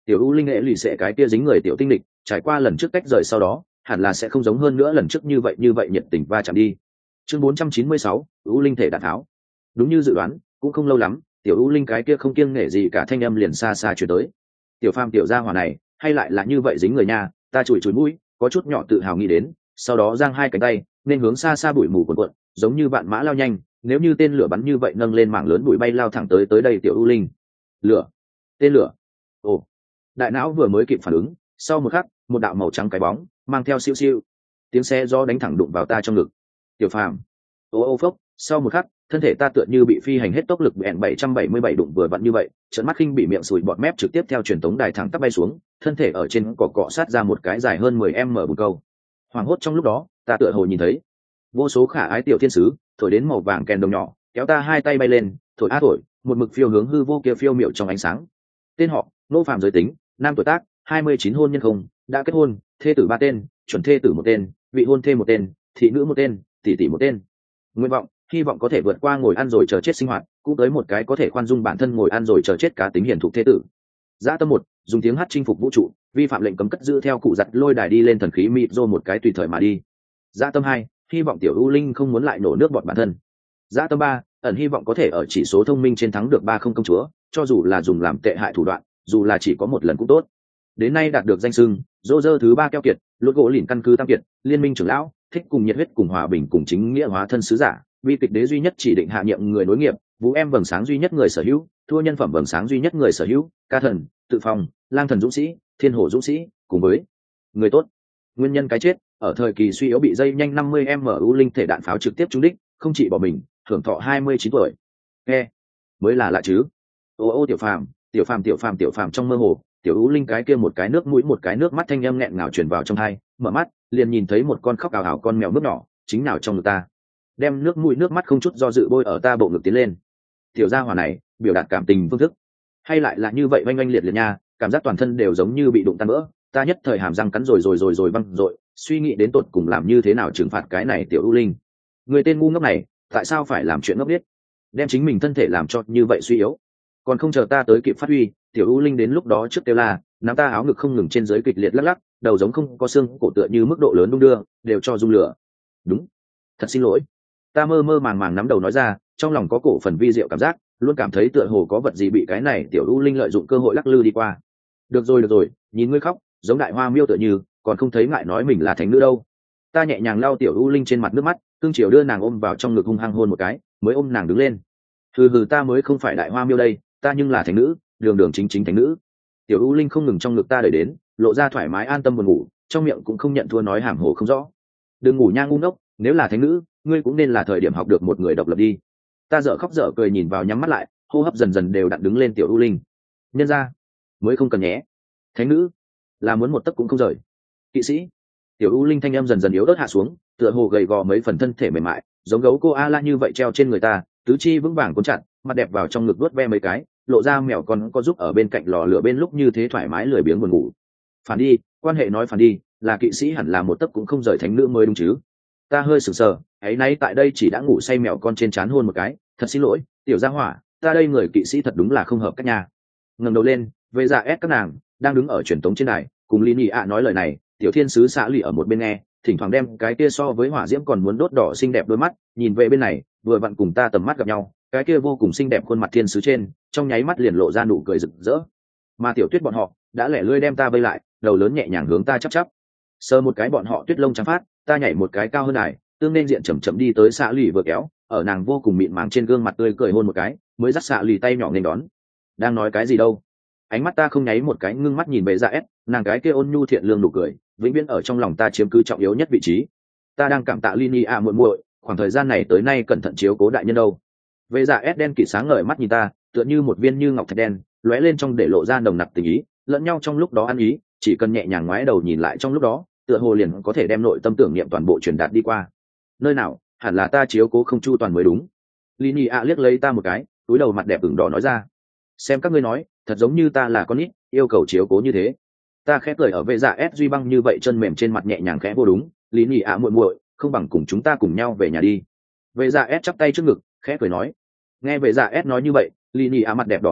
tiểu u linh nghệ lì sẽ cái kia dính người tiểu tinh địch trải qua lần trước cách rời sau đó hẳn là sẽ không giống hơn nữa lần trước như vậy như vậy nhiệt tình va chạm đi. Chương bốn trăm chín mươi sáu, u linh thể đạn tháo. Đúng như dự đoán, cũng không lâu lắm, tiểu u linh cái kia không kiêng nể gì cả thanh âm liền xa xa truyền tới. Tiểu Phàm tiểu gia hỏa này, hay lại là như vậy dính người nha, ta chùi chùi mũi, có chút nhỏ tự hào nghĩ đến, sau đó giang hai cánh tay, nên hướng xa xa bụi mù cuộn cuộn, giống như vạn mã lao nhanh, nếu như tên lửa bắn như vậy nâng lên mảng lớn bụi bay lao thẳng tới tới đây tiểu u linh. Lửa, tên lửa. Ồ. Đại não vừa mới kịp phản ứng, sau một khắc, một đạo màu trắng cái bóng, mang theo siêu siêu. Tiếng xe do đánh thẳng đụng vào ta trong ngực. Tiểu Phàm. Ô ô phốc, sau một khắc, thân thể ta tựa như bị phi hành hết tốc lực bẹn bảy trăm bảy mươi bảy đụng vừa vặn như vậy, trợn mắt khinh bị miệng sùi bọt mép trực tiếp theo truyền tống đài thẳng tắp bay xuống, thân thể ở trên cỏ cọ sát ra một cái dài hơn mười mét bùn câu. Hoảng hốt trong lúc đó, ta tựa hồ nhìn thấy vô số khả ái tiểu thiên sứ, thổi đến màu vàng kèn đồng nhỏ, kéo ta hai tay bay lên, thổi á thổi, một mực phiêu hướng hư vô kia phiêu miệu trong ánh sáng. Tên họ, Nô Phạm giới tính, nam tuổi tác, hai mươi chín hôn nhân không, đã kết hôn, thê tử ba tên, chuẩn thê tử một tên, vị hôn thê một tên, thị nữ một tên, tỷ tỷ một tên. Nguyện vọng, hy vọng có thể vượt qua ngồi ăn rồi chờ chết sinh hoạt, cũng tới một cái có thể khoan dung bản thân ngồi ăn rồi chờ chết cá tính hiển thụ thế tử. Dã tâm một, dùng tiếng hát chinh phục vũ trụ, vi phạm lệnh cấm cất giữ theo cụ giặt lôi đài đi lên thần khí mịt rô một cái tùy thời mà đi. Dã tâm hai, hy vọng tiểu u linh không muốn lại nổ nước bọt bản thân. Dã tâm ba, ẩn hy vọng có thể ở chỉ số thông minh trên thắng được ba không công chúa, cho dù là dùng làm tệ hại thủ đoạn, dù là chỉ có một lần cũng tốt. Đến nay đạt được danh xưng rô rơ thứ ba keo kiệt, lốt gỗ lìn căn cứ tam kiệt, liên minh trưởng lão, thích cùng nhiệt huyết cùng hòa bình cùng chính nghĩa hóa thân sứ giả, bi kịch đế duy nhất chỉ định hạ nhiệm người nối nghiệp, vũ em vầng sáng duy nhất người sở hữu, thua nhân phẩm vầng sáng duy nhất người sở hữu, ca thần, tự phòng, lang thần dũng sĩ, thiên hổ dũng sĩ, cùng với người tốt. Nguyên nhân cái chết, ở thời kỳ suy yếu bị dây nhanh năm mươi m u linh thể đạn pháo trực tiếp trúng đích, không chỉ bỏ mình, hưởng thọ hai mươi chín tuổi. Nghe, mới là lạ chứ. Ô ô tiểu Phàm, tiểu Phàm tiểu Phàm tiểu Phàm trong mơ hồ, tiểu u linh cái kia một cái nước mũi một cái nước mắt thanh âm nghẹn ngào truyền vào trong tai, mở mắt, liền nhìn thấy một con khóc ào ào con mèo nước nhỏ, chính nào trong ngực ta. Đem nước mũi nước mắt không chút do dự bôi ở ta bộ ngực tiến lên. Tiểu gia hỏa này, biểu đạt cảm tình phương thức, hay lại là như vậy oanh oanh liệt liệt nha, cảm giác toàn thân đều giống như bị đụng tan vỡ, ta nhất thời hàm răng cắn rồi rồi rồi rồi văng rồi, suy nghĩ đến tột cùng làm như thế nào trừng phạt cái này tiểu u linh. Người tên ngu ngốc này, tại sao phải làm chuyện ngốc nghếch, đem chính mình thân thể làm cho như vậy suy yếu. Còn không chờ ta tới kịp phát huy, tiểu u linh đến lúc đó trước kêu la, nắm ta áo ngực không ngừng trên dưới kịch liệt lắc lắc, đầu giống không có xương cổ tựa như mức độ lớn đung đưa, đều cho rung lửa. Đúng, thật xin lỗi. Ta mơ mơ màng màng nắm đầu nói ra, trong lòng có cổ phần vi diệu cảm giác, luôn cảm thấy tựa hồ có vật gì bị cái này tiểu u linh lợi dụng cơ hội lắc lư đi qua. Được rồi được rồi, nhìn ngươi khóc, giống đại hoa miêu tựa như, còn không thấy ngại nói mình là thánh nữ đâu. Ta nhẹ nhàng lau tiểu u linh trên mặt nước mắt, cương chiều đưa nàng ôm vào trong ngực hung hăng hôn một cái, mới ôm nàng đứng lên. Hừ hừ, ta mới không phải đại hoa miêu đây, ta nhưng là thánh nữ, đường đường chính chính thánh nữ. Tiểu u linh không ngừng trong ngực ta đẩy đến, lộ ra thoải mái an tâm buồn ngủ, trong miệng cũng không nhận thua nói hàm hồ không rõ. Đừng ngủ nha ngu ngốc, nếu là thánh nữ, ngươi cũng nên là thời điểm học được một người độc lập đi. Ta dở khóc dở cười nhìn vào nhắm mắt lại, hô hấp dần dần đều đặn đứng lên tiểu u linh. Nhân ra, mới không cần nhé. Thánh nữ, là muốn một tấc cũng không rời. Kỵ sĩ, tiểu u linh thanh em dần dần yếu ớt hạ xuống, tựa hồ gầy gò mấy phần thân thể mềm mại, giống gấu cô a la như vậy treo trên người ta, tứ chi vững vàng cuốn chặt, mặt đẹp vào trong ngực vuốt ve mấy cái, lộ ra mèo con có giúp ở bên cạnh lò lửa bên lúc như thế thoải mái lười biếng buồn ngủ. Phản đi, quan hệ nói phản đi, là kỵ sĩ hẳn là một tấc cũng không rời thánh nữ mới đúng chứ. Ta hơi sừng sờ, ấy nay tại đây chỉ đã ngủ say mèo con trên trán hôn một cái, thật xin lỗi, tiểu gia hỏa, ta đây người kỵ sĩ thật đúng là không hợp các nhà. Ngẩng đầu lên, về dạ ép các nàng đang đứng ở truyền tống trên đài, cùng Lý Nhị ạ nói lời này, tiểu thiên sứ xã lì ở một bên nghe, thỉnh thoảng đem cái kia so với hỏa diễm còn muốn đốt đỏ xinh đẹp đôi mắt nhìn về bên này, vừa vặn cùng ta tầm mắt gặp nhau, cái kia vô cùng xinh đẹp khuôn mặt thiên sứ trên, trong nháy mắt liền lộ ra nụ cười rực rỡ. Mà tiểu tuyết bọn họ đã lẻ lươi đem ta vây lại, đầu lớn nhẹ nhàng hướng ta chắp chắp, sờ một cái bọn họ tuyết lông trắng phát, ta nhảy một cái cao hơn đài, tương nên diện chậm chậm đi tới xã lì vừa kéo, ở nàng vô cùng mịn màng trên gương mặt tươi cười hôn một cái, mới dắt xã lì tay nhỏ nên đón. Đang nói cái gì đâu? Ánh mắt ta không nháy một cái ngưng mắt nhìn về dạ ép, nàng cái kia ôn nhu thiện lương nụ cười, vĩnh viễn ở trong lòng ta chiếm cứ trọng yếu nhất vị trí. Ta đang cảm tạ Lini a muội muội, khoảng thời gian này tới nay cẩn thận chiếu cố đại nhân đâu. Về dạ ép đen kịt sáng ngời mắt nhìn ta, tựa như một viên như ngọc thạch đen, lóe lên trong để lộ ra nồng nặc tình ý, lẫn nhau trong lúc đó ăn ý, chỉ cần nhẹ nhàng ngoái đầu nhìn lại trong lúc đó, tựa hồ liền có thể đem nội tâm tưởng niệm toàn bộ truyền đạt đi qua. Nơi nào, hẳn là ta chiếu cố không chu toàn mới đúng. Lini a liếc lấy ta một cái, túi đầu mặt đẹp ửng đỏ nói ra, xem các ngươi nói, thật giống như ta là con nít, yêu cầu chiếu cố như thế. Ta khẽ cười ở vệ dạ ép duy băng như vậy chân mềm trên mặt nhẹ nhàng khẽ vô đúng, lý nhị ạ muội muội, không bằng cùng chúng ta cùng nhau về nhà đi. Vệ dạ ép chắp tay trước ngực, khẽ cười nói. Nghe vệ dạ ép nói như vậy, lý nhị ạ mặt đẹp đỏ hơn,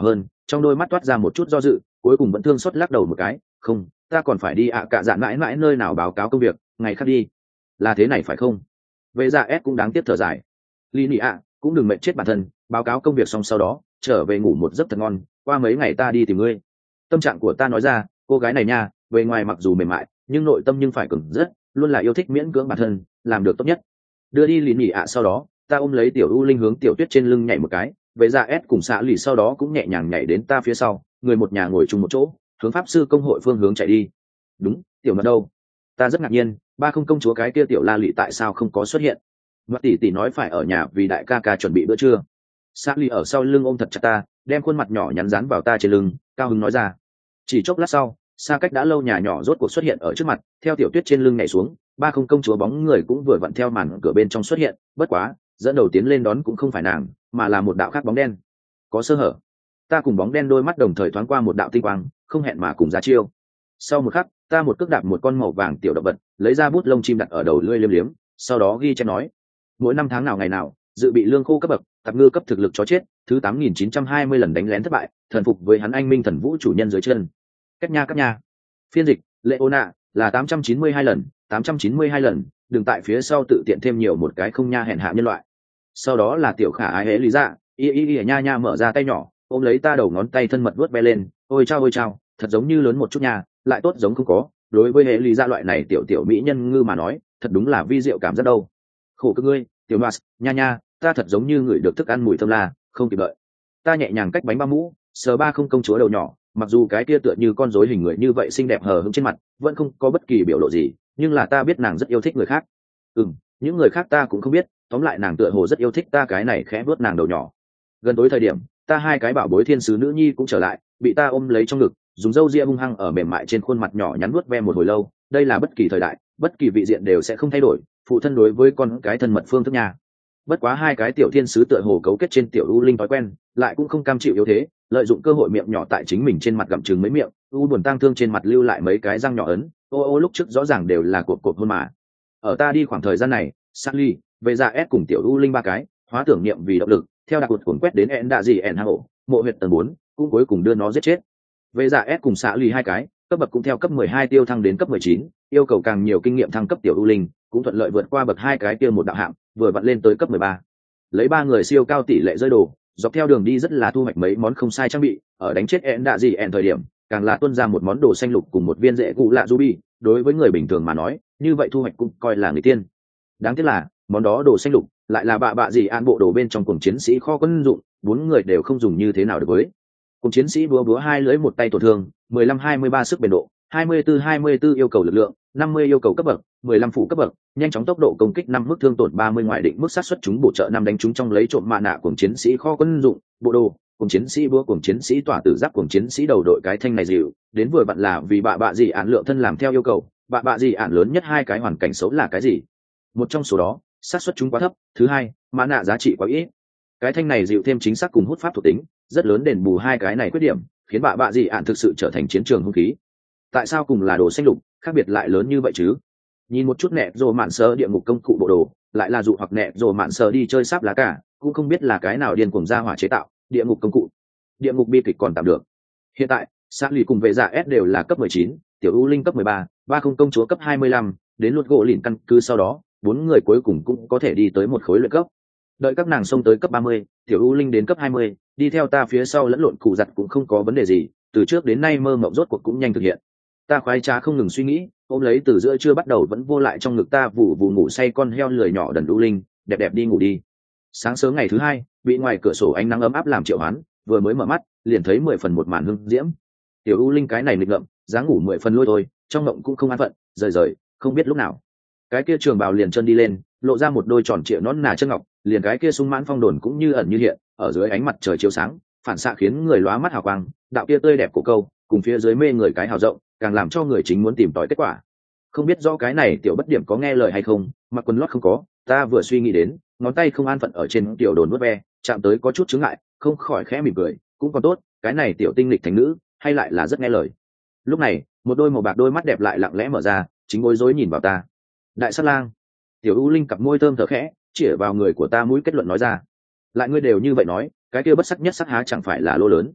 trong đôi mắt toát ra một chút do dự, cuối cùng vẫn thương xót lắc đầu một cái, không, ta còn phải đi ạ cả dạn mãi mãi nơi nào báo cáo công việc, ngày khác đi. Là thế này phải không? Vệ dạ s cũng đáng tiếc thở dài. Lý nị ạ, cũng đừng mệt chết bản thân, báo cáo công việc xong sau đó trở về ngủ một giấc thật ngon, qua mấy ngày ta đi tìm ngươi. Tâm trạng của ta nói ra, cô gái này nha, bề ngoài mặc dù mềm mại nhưng nội tâm nhưng phải cứng rất, luôn là yêu thích miễn cưỡng bản thân, làm được tốt nhất. Đưa đi Lý nị ạ sau đó, ta ôm lấy tiểu u linh hướng tiểu tuyết trên lưng nhảy một cái, vệ dạ s cùng xã lì sau đó cũng nhẹ nhàng nhảy đến ta phía sau, người một nhà ngồi chung một chỗ, hướng pháp sư công hội phương hướng chạy đi. Đúng, tiểu mật đâu? Ta rất ngạc nhiên, ba không công chúa cái kia tiểu la lị tại sao không có xuất hiện? Mật tỷ tỷ nói phải ở nhà vì đại ca ca chuẩn bị bữa trưa. Xã lì ở sau lưng ôm thật chặt ta, đem khuôn mặt nhỏ nhắn dán vào ta trên lưng, cao hứng nói ra. Chỉ chốc lát sau, xa cách đã lâu nhà nhỏ rốt cuộc xuất hiện ở trước mặt, theo tiểu tuyết trên lưng nhảy xuống, ba không công chúa bóng người cũng vừa vặn theo màn cửa bên trong xuất hiện, bất quá dẫn đầu tiến lên đón cũng không phải nàng, mà là một đạo khác bóng đen. Có sơ hở. Ta cùng bóng đen đôi mắt đồng thời thoáng qua một đạo tinh quang, không hẹn mà cùng ra chiêu. Sau một khắc, ta một cước đạp một con màu vàng tiểu động vật, lấy ra bút lông chim đặt ở đầu lưỡi liếm liếm, sau đó ghi chép nói: mỗi năm tháng nào ngày nào, dự bị lương khô cấp bậc, tạp ngư cấp thực lực chó chết, thứ tám nghìn chín trăm hai mươi lần đánh lén thất bại, thần phục với hắn anh minh thần vũ chủ nhân dưới chân. Cách nha cách nha. Phiên dịch: Leona là tám trăm chín mươi hai lần, tám trăm chín mươi hai lần, đừng tại phía sau tự tiện thêm nhiều một cái không nha hèn hạ nhân loại. Sau đó là tiểu khả ái hễ lý dạ, y y y nha nha mở ra tay nhỏ, ôm lấy ta đầu ngón tay thân mật vuốt ve lên, ôi chao ôi chao, thật giống như lớn một chút nha, lại tốt giống không có. Đối với hệ lý dạ loại này tiểu tiểu mỹ nhân ngư mà nói, thật đúng là vi diệu cảm rất đâu. Khổ cực ngươi, tiểu Noas, nha nha, ta thật giống như người được thức ăn mùi thơm la, không kịp đợi. Ta nhẹ nhàng cách bánh ba mũ, sờ ba không công chúa đầu nhỏ, mặc dù cái kia tựa như con rối hình người như vậy xinh đẹp hờ hững trên mặt, vẫn không có bất kỳ biểu lộ gì, nhưng là ta biết nàng rất yêu thích người khác. Ừm, những người khác ta cũng không biết, tóm lại nàng tựa hồ rất yêu thích ta cái này khẽ vuốt nàng đầu nhỏ. Gần tối thời điểm, ta hai cái bảo bối thiên sứ nữ nhi cũng trở lại, bị ta ôm lấy trong ngực, dùng râu ria hung hăng ở mềm mại trên khuôn mặt nhỏ nhắn vuốt ve một hồi lâu. Đây là bất kỳ thời đại, bất kỳ vị diện đều sẽ không thay đổi, phụ thân đối với con cái thân mật phương thức nhà. Bất quá hai cái tiểu thiên sứ tựa hồ cấu kết trên tiểu u linh thói quen, lại cũng không cam chịu yếu thế, lợi dụng cơ hội miệng nhỏ tại chính mình trên mặt gặm trừng mấy miệng, u buồn tang thương trên mặt lưu lại mấy cái răng nhỏ ấn, ô ô lúc trước rõ ràng đều là cột cột hôn mà. Ở ta đi khoảng thời gian này, Sally, về ra S cùng tiểu u linh ba cái, hóa tưởng niệm vì động lực, theo đặc cột cuốn quét đến En đạ gì En hang ổ, mộ huyệt tầng bốn, cũng cuối cùng đưa nó giết chết. Về ra S cùng Sally hai cái, cấp bậc cũng theo cấp mười hai tiêu thăng đến cấp mười chín, yêu cầu càng nhiều kinh nghiệm thăng cấp tiểu u linh, cũng thuận lợi vượt qua bậc hai cái kia một đạo hạng, vừa vặn lên tới cấp mười ba. Lấy ba người siêu cao tỷ lệ rơi đồ, dọc theo đường đi rất là thu hoạch mấy món không sai trang bị, ở đánh chết En đạ gì En thời điểm, càng là tuân ra một món đồ xanh lục cùng một viên rễ cụ lạ ruby, đối với người bình thường mà nói, như vậy thu hoạch cũng coi là người tiên. Đáng tiếc là, món đó đồ xanh lục lại là bạ bạ gì an bộ đồ bên trong cùng chiến sĩ kho quân dụng, bốn người đều không dùng như thế nào được với. Cùng chiến sĩ búa búa hai lưỡi một tay tổn thương, mười lăm hai mươi ba sức bền độ, hai mươi tư hai mươi tư yêu cầu lực lượng, năm mươi yêu cầu cấp bậc, mười lăm phụ cấp bậc, nhanh chóng tốc độ công kích năm mức thương tổn ba mươi ngoại định mức sát suất chúng bổ trợ năm đánh chúng trong lấy trộm mạ nạ của chiến sĩ kho quân dụng, bộ đồ, cùng chiến sĩ búa cùng chiến sĩ tỏa tử giáp cùng chiến sĩ đầu đội cái thanh này dịu, đến vừa vặn là vì bạ bạ gì án lượng thân làm theo yêu cầu, bạ bạ gì án lớn nhất hai cái hoàn cảnh xấu là cái gì? Một trong số đó, sát suất chúng quá thấp, thứ hai, mã nạ giá trị quá ít. Cái thanh này dịu thêm chính xác cùng hút pháp thuộc tính, rất lớn đền bù hai cái này khuyết điểm, khiến bạ bạ gì án thực sự trở thành chiến trường hung khí. Tại sao cùng là đồ xanh lục, khác biệt lại lớn như vậy chứ? Nhìn một chút nẹ rồ mạn sơ địa ngục công cụ bộ đồ, lại là dụ hoặc nẹ rồ mạn sơ đi chơi sáp lá cả, cũng không biết là cái nào điên cuồng ra hỏa chế tạo, địa ngục công cụ. Địa ngục bi kịch còn tạm được. Hiện tại, sát lì cùng vệ giả S đều là cấp mười chín, tiểu u linh cấp mười ba, ba không công chúa cấp hai mươi lăm, đến luật gỗ lìn căn cứ sau đó, bốn người cuối cùng cũng có thể đi tới một khối luyện cấp. Đợi các nàng xông tới cấp ba mươi, tiểu u linh đến cấp hai mươi, đi theo ta phía sau lẫn lộn cụ giặt cũng không có vấn đề gì, từ trước đến nay mơ mộng rốt cuộc cũng nhanh thực hiện. Ta khoái trá không ngừng suy nghĩ, ôm lấy từ giữa trưa bắt đầu vẫn vô lại trong ngực ta vụ vụ ngủ say con heo lười nhỏ đần u linh, đẹp đẹp đi ngủ đi. Sáng sớm ngày thứ hai, bị ngoài cửa sổ ánh nắng ấm áp làm triệu hoán, vừa mới mở mắt, liền thấy mười phần một màn hưng diễm. Tiểu u linh cái này nghịch ngợm, dáng ngủ mười phần lôi thôi, trong ngộng cũng không an phận, rời rời, không biết lúc nào. Cái kia trường bào liền chân đi lên, lộ ra một đôi tròn trịa nón nà chân ngọc, liền cái kia sung mãn phong đồn cũng như ẩn như hiện, ở dưới ánh mặt trời chiếu sáng, phản xạ khiến người lóa mắt hào quang, đạo kia tươi đẹp của câu, cùng phía dưới mê người cái hào rộng, càng làm cho người chính muốn tìm tòi kết quả. Không biết rõ cái này tiểu bất điểm có nghe lời hay không, mặc quần lót không có, ta vừa suy nghĩ đến, ngón tay không an phận ở trên tiểu đồn nuốt ve, chạm tới có chút chướng ngại, không khỏi khẽ mỉm cười, cũng còn tốt, cái này tiểu tinh lịch thành nữ, hay lại là rất nghe lời. Lúc này, một đôi màu bạc đôi mắt đẹp lại lặng lẽ mở ra, chính bối rối nhìn vào ta. Đại sát lang. Tiểu u linh cặp môi thơm thở khẽ, chĩa vào người của ta mũi kết luận nói ra. Lại ngươi đều như vậy nói, cái kia bất sắc nhất sắc há chẳng phải là lô lớn.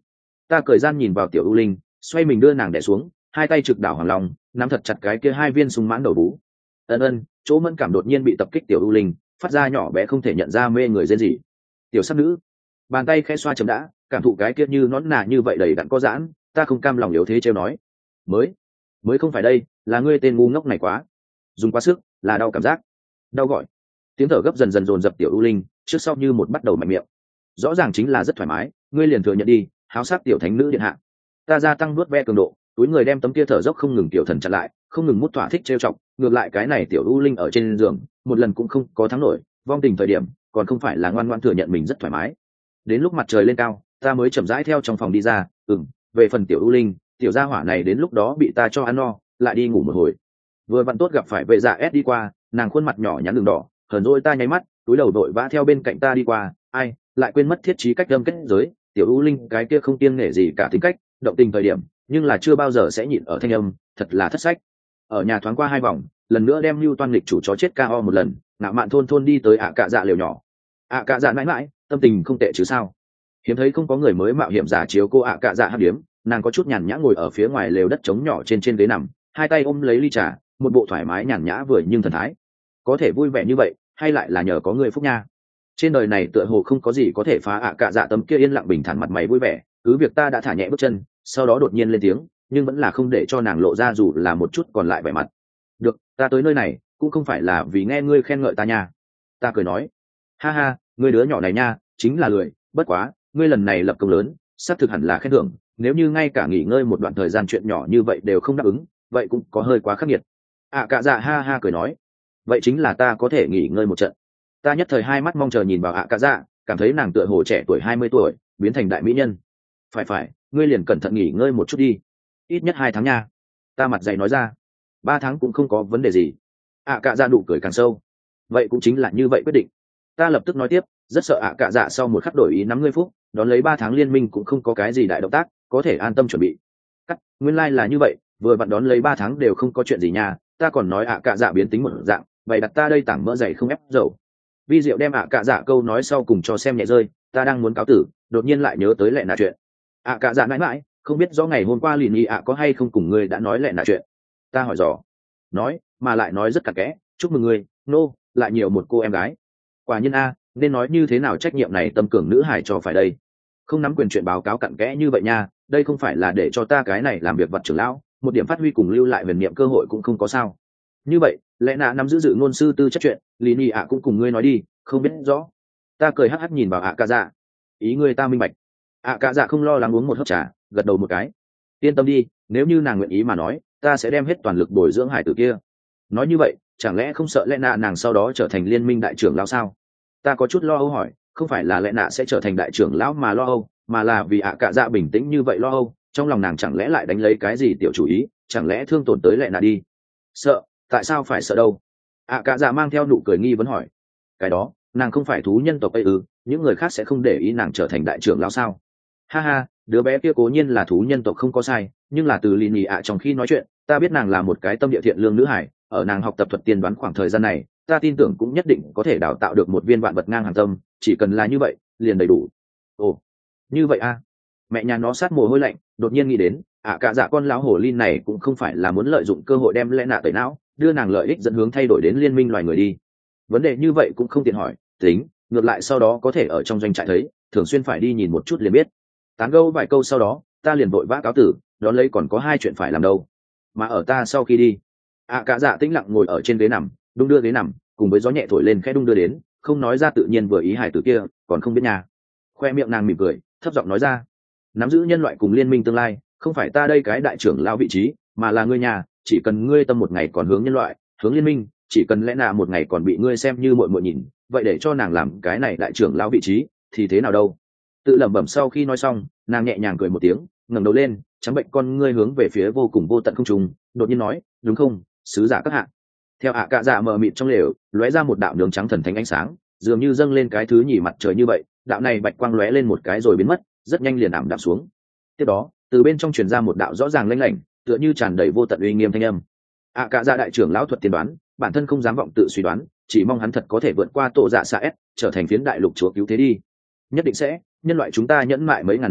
Ta cười gian nhìn vào tiểu u linh, xoay mình đưa nàng đẻ xuống, hai tay trực đảo hoàng long, nắm thật chặt cái kia hai viên súng mãn đầu bú. Ân ân, chỗ mẫn cảm đột nhiên bị tập kích tiểu u linh, phát ra nhỏ bé không thể nhận ra mê người rên gì. Tiểu sắc nữ, bàn tay khẽ xoa chấm đã, cảm thụ cái kia như nón nà như vậy đầy đặn có giãn, ta không cam lòng yếu thế trêu nói. Mới, mới không phải đây, là ngươi tên ngu ngốc này quá. Dùng quá sức, là đau cảm giác. Đau gọi. Tiếng thở gấp dần dần dồn dập tiểu u linh, trước sau như một bắt đầu mạnh miệng. Rõ ràng chính là rất thoải mái, ngươi liền thừa nhận đi, háo sắc tiểu thánh nữ điện hạ. Ta gia tăng nuốt ve cường độ, túi người đem tấm kia thở dốc không ngừng tiểu thần chặn lại, không ngừng mút thỏa thích trêu chọc, ngược lại cái này tiểu u linh ở trên giường, một lần cũng không có thắng nổi, vong tình thời điểm, còn không phải là ngoan ngoãn thừa nhận mình rất thoải mái. Đến lúc mặt trời lên cao, ta mới chậm rãi theo trong phòng đi ra, ừm, về phần tiểu u linh, tiểu gia hỏa này đến lúc đó bị ta cho ăn no, lại đi ngủ một hồi. Vừa vặn tốt gặp phải vệ dạ ép đi qua, nàng khuôn mặt nhỏ nhắn đường đỏ, hờn dỗi ta nháy mắt, túi đầu đội vã theo bên cạnh ta đi qua, ai, lại quên mất thiết trí cách đâm kết giới, tiểu u linh cái kia không kiêng nể gì cả tính cách, động tình thời điểm, nhưng là chưa bao giờ sẽ nhịn ở thanh âm, thật là thất sách. Ở nhà thoáng qua hai vòng, lần nữa đem lưu toan lịch chủ chó chết ca o một lần, ngạo mạn thôn thôn đi tới ạ cạ dạ lều nhỏ. ạ cạ dạ mãi mãi, tâm tình không tệ chứ sao? Hiếm thấy không có người mới mạo hiểm giả chiếu cô ạ cạ dạ hấp điếm, nàng có chút nhàn nhã ngồi ở phía ngoài lều đất trống nhỏ trên trên ghế nằm, hai tay ôm lấy ly trà, một bộ thoải mái nhàn nhã vừa nhưng thần thái. Có thể vui vẻ như vậy, hay lại là nhờ có người phúc nha. Trên đời này tựa hồ không có gì có thể phá ạ cạ dạ tấm kia yên lặng bình thản mặt mày vui vẻ, cứ việc ta đã thả nhẹ bước chân, sau đó đột nhiên lên tiếng, nhưng vẫn là không để cho nàng lộ ra dù là một chút còn lại vẻ mặt. Được, ta tới nơi này cũng không phải là vì nghe ngươi khen ngợi ta nha. Ta cười nói, ha ha, ngươi đứa nhỏ này nha, chính là lười, bất quá, ngươi lần này lập công lớn, xác thực hẳn là khen thưởng, nếu như ngay cả nghỉ ngơi một đoạn thời gian chuyện nhỏ như vậy đều không đáp ứng, vậy cũng có hơi quá khắc nghiệt. ạ cạ dạ ha ha cười nói, vậy chính là ta có thể nghỉ ngơi một trận. Ta nhất thời hai mắt mong chờ nhìn vào ạ cạ dạ, cảm thấy nàng tựa hồ trẻ tuổi hai mươi tuổi, biến thành đại mỹ nhân. Phải phải, ngươi liền cẩn thận nghỉ ngơi một chút đi, ít nhất hai tháng nha. Ta mặt dày nói ra, ba tháng cũng không có vấn đề gì. ạ cạ dạ nụ cười càng sâu, vậy cũng chính là như vậy quyết định. Ta lập tức nói tiếp, rất sợ ạ cạ dạ sau một khắc đổi ý nắm ngươi phúc, đón lấy ba tháng liên minh cũng không có cái gì đại động tác, có thể an tâm chuẩn bị. Cắt, nguyên lai là như vậy, vừa vặn đón lấy ba tháng đều không có chuyện gì nha. Ta còn nói ạ cạ dạ biến tính một dạng, bày đặt ta đây tảng mỡ dày không ép dầu. Vi diệu đem ạ cạ dạ câu nói sau cùng cho xem nhẹ rơi, ta đang muốn cáo tử, đột nhiên lại nhớ tới lệ nạ chuyện. ạ cạ dạ mãi mãi, không biết rõ ngày hôm qua lì nhị ạ có hay không cùng ngươi đã nói lệ nạ chuyện. Ta hỏi dò, nói, mà lại nói rất cặn kẽ, chúc mừng ngươi, nô, lại nhiều một cô em gái. Quả nhiên a, nên nói như thế nào trách nhiệm này tâm cường nữ hải cho phải đây. Không nắm quyền chuyện báo cáo cặn kẽ như vậy nha, đây không phải là để cho ta cái này làm việc vật trưởng lão, một điểm phát huy cùng lưu lại huyền niệm cơ hội cũng không có sao. Như vậy, lẽ nạ nắm giữ dự ngôn sư tư chất chuyện, lì nhị ạ cũng cùng ngươi nói đi, không biết rõ. Ta cười hắc hắc nhìn vào ạ cạ dạ, ý ngươi ta minh bạch. ạ cạ dạ không lo lắng uống một hớp trà, gật đầu một cái. Yên tâm đi, nếu như nàng nguyện ý mà nói, ta sẽ đem hết toàn lực bồi dưỡng hải tử kia. Nói như vậy, chẳng lẽ không sợ lẽ nạ nàng sau đó trở thành liên minh đại trưởng lão sao? Ta có chút lo âu hỏi, không phải là lẽ nạ sẽ trở thành đại trưởng lão mà lo âu, mà là vì ạ cạ dạ bình tĩnh như vậy lo âu, trong lòng nàng chẳng lẽ lại đánh lấy cái gì tiểu chủ ý, chẳng lẽ thương tổn tới lẽ nạ đi? Sợ, tại sao phải sợ đâu? ạ cạ dạ mang theo nụ cười nghi vấn hỏi. Cái đó, nàng không phải thú nhân tộc ấy ư, những người khác sẽ không để ý nàng trở thành đại trưởng lão sao? Ha ha, đứa bé kia cố nhiên là thú nhân tộc không có sai, nhưng là từ lì nhì ạ trong khi nói chuyện, ta biết nàng là một cái tâm địa thiện lương nữ hải, ở nàng học tập thuật tiên đoán khoảng thời gian này, ta tin tưởng cũng nhất định có thể đào tạo được một viên vạn vật ngang hàng tâm, chỉ cần là như vậy, liền đầy đủ. Ồ, như vậy a? À? Mẹ nhà nó sát mồ hôi lạnh, đột nhiên nghĩ đến, ạ à, cả dạ con lão hồ ly này cũng không phải là muốn lợi dụng cơ hội đem lẽ nạ tẩy não, đưa nàng lợi ích dẫn hướng thay đổi đến liên minh loài người đi. Vấn đề như vậy cũng không tiện hỏi, tính, ngược lại sau đó có thể ở trong doanh trại thấy, thường xuyên phải đi nhìn một chút liền biết. Tán gẫu vài câu sau đó, ta liền vội vã cáo tử, đón lấy còn có hai chuyện phải làm đâu. Mà ở ta sau khi đi, ạ à, cả dạ tĩnh lặng ngồi ở trên ghế nằm, đung đưa ghế nằm, cùng với gió nhẹ thổi lên khẽ đung đưa đến, không nói ra tự nhiên vừa ý hải tử kia, còn không biết nhà. Khoe miệng nàng mỉm cười, thấp giọng nói ra, nắm giữ nhân loại cùng liên minh tương lai, không phải ta đây cái đại trưởng lao vị trí, mà là ngươi nhà, chỉ cần ngươi tâm một ngày còn hướng nhân loại, hướng liên minh, chỉ cần lẽ nào một ngày còn bị ngươi xem như muội muội nhìn, vậy để cho nàng làm cái này đại trưởng lao vị trí, thì thế nào đâu. Tự lẩm bẩm sau khi nói xong, nàng nhẹ nhàng cười một tiếng, ngẩng đầu lên, trắng bệnh con ngươi hướng về phía vô cùng vô tận không trung, đột nhiên nói, đúng không, sứ giả các hạ. Theo ạ cạ dạ mờ mịt trong lều, lóe ra một đạo nướng trắng thần thánh ánh sáng, dường như dâng lên cái thứ nhì mặt trời như vậy, đạo này bạch quang lóe lên một cái rồi biến mất, rất nhanh liền ảm đạm xuống. Tiếp đó, từ bên trong truyền ra một đạo rõ ràng lanh lảnh, tựa như tràn đầy vô tận uy nghiêm thanh âm. ạ cạ dạ đại trưởng lão thuật tiên đoán, bản thân không dám vọng tự suy đoán, chỉ mong hắn thật có thể vượt qua tổ dạ xa s, trở thành phiến đại lục chúa cứu thế đi. Nhất định sẽ, nhân loại chúng ta nhẫn mại mấy ngàn năm,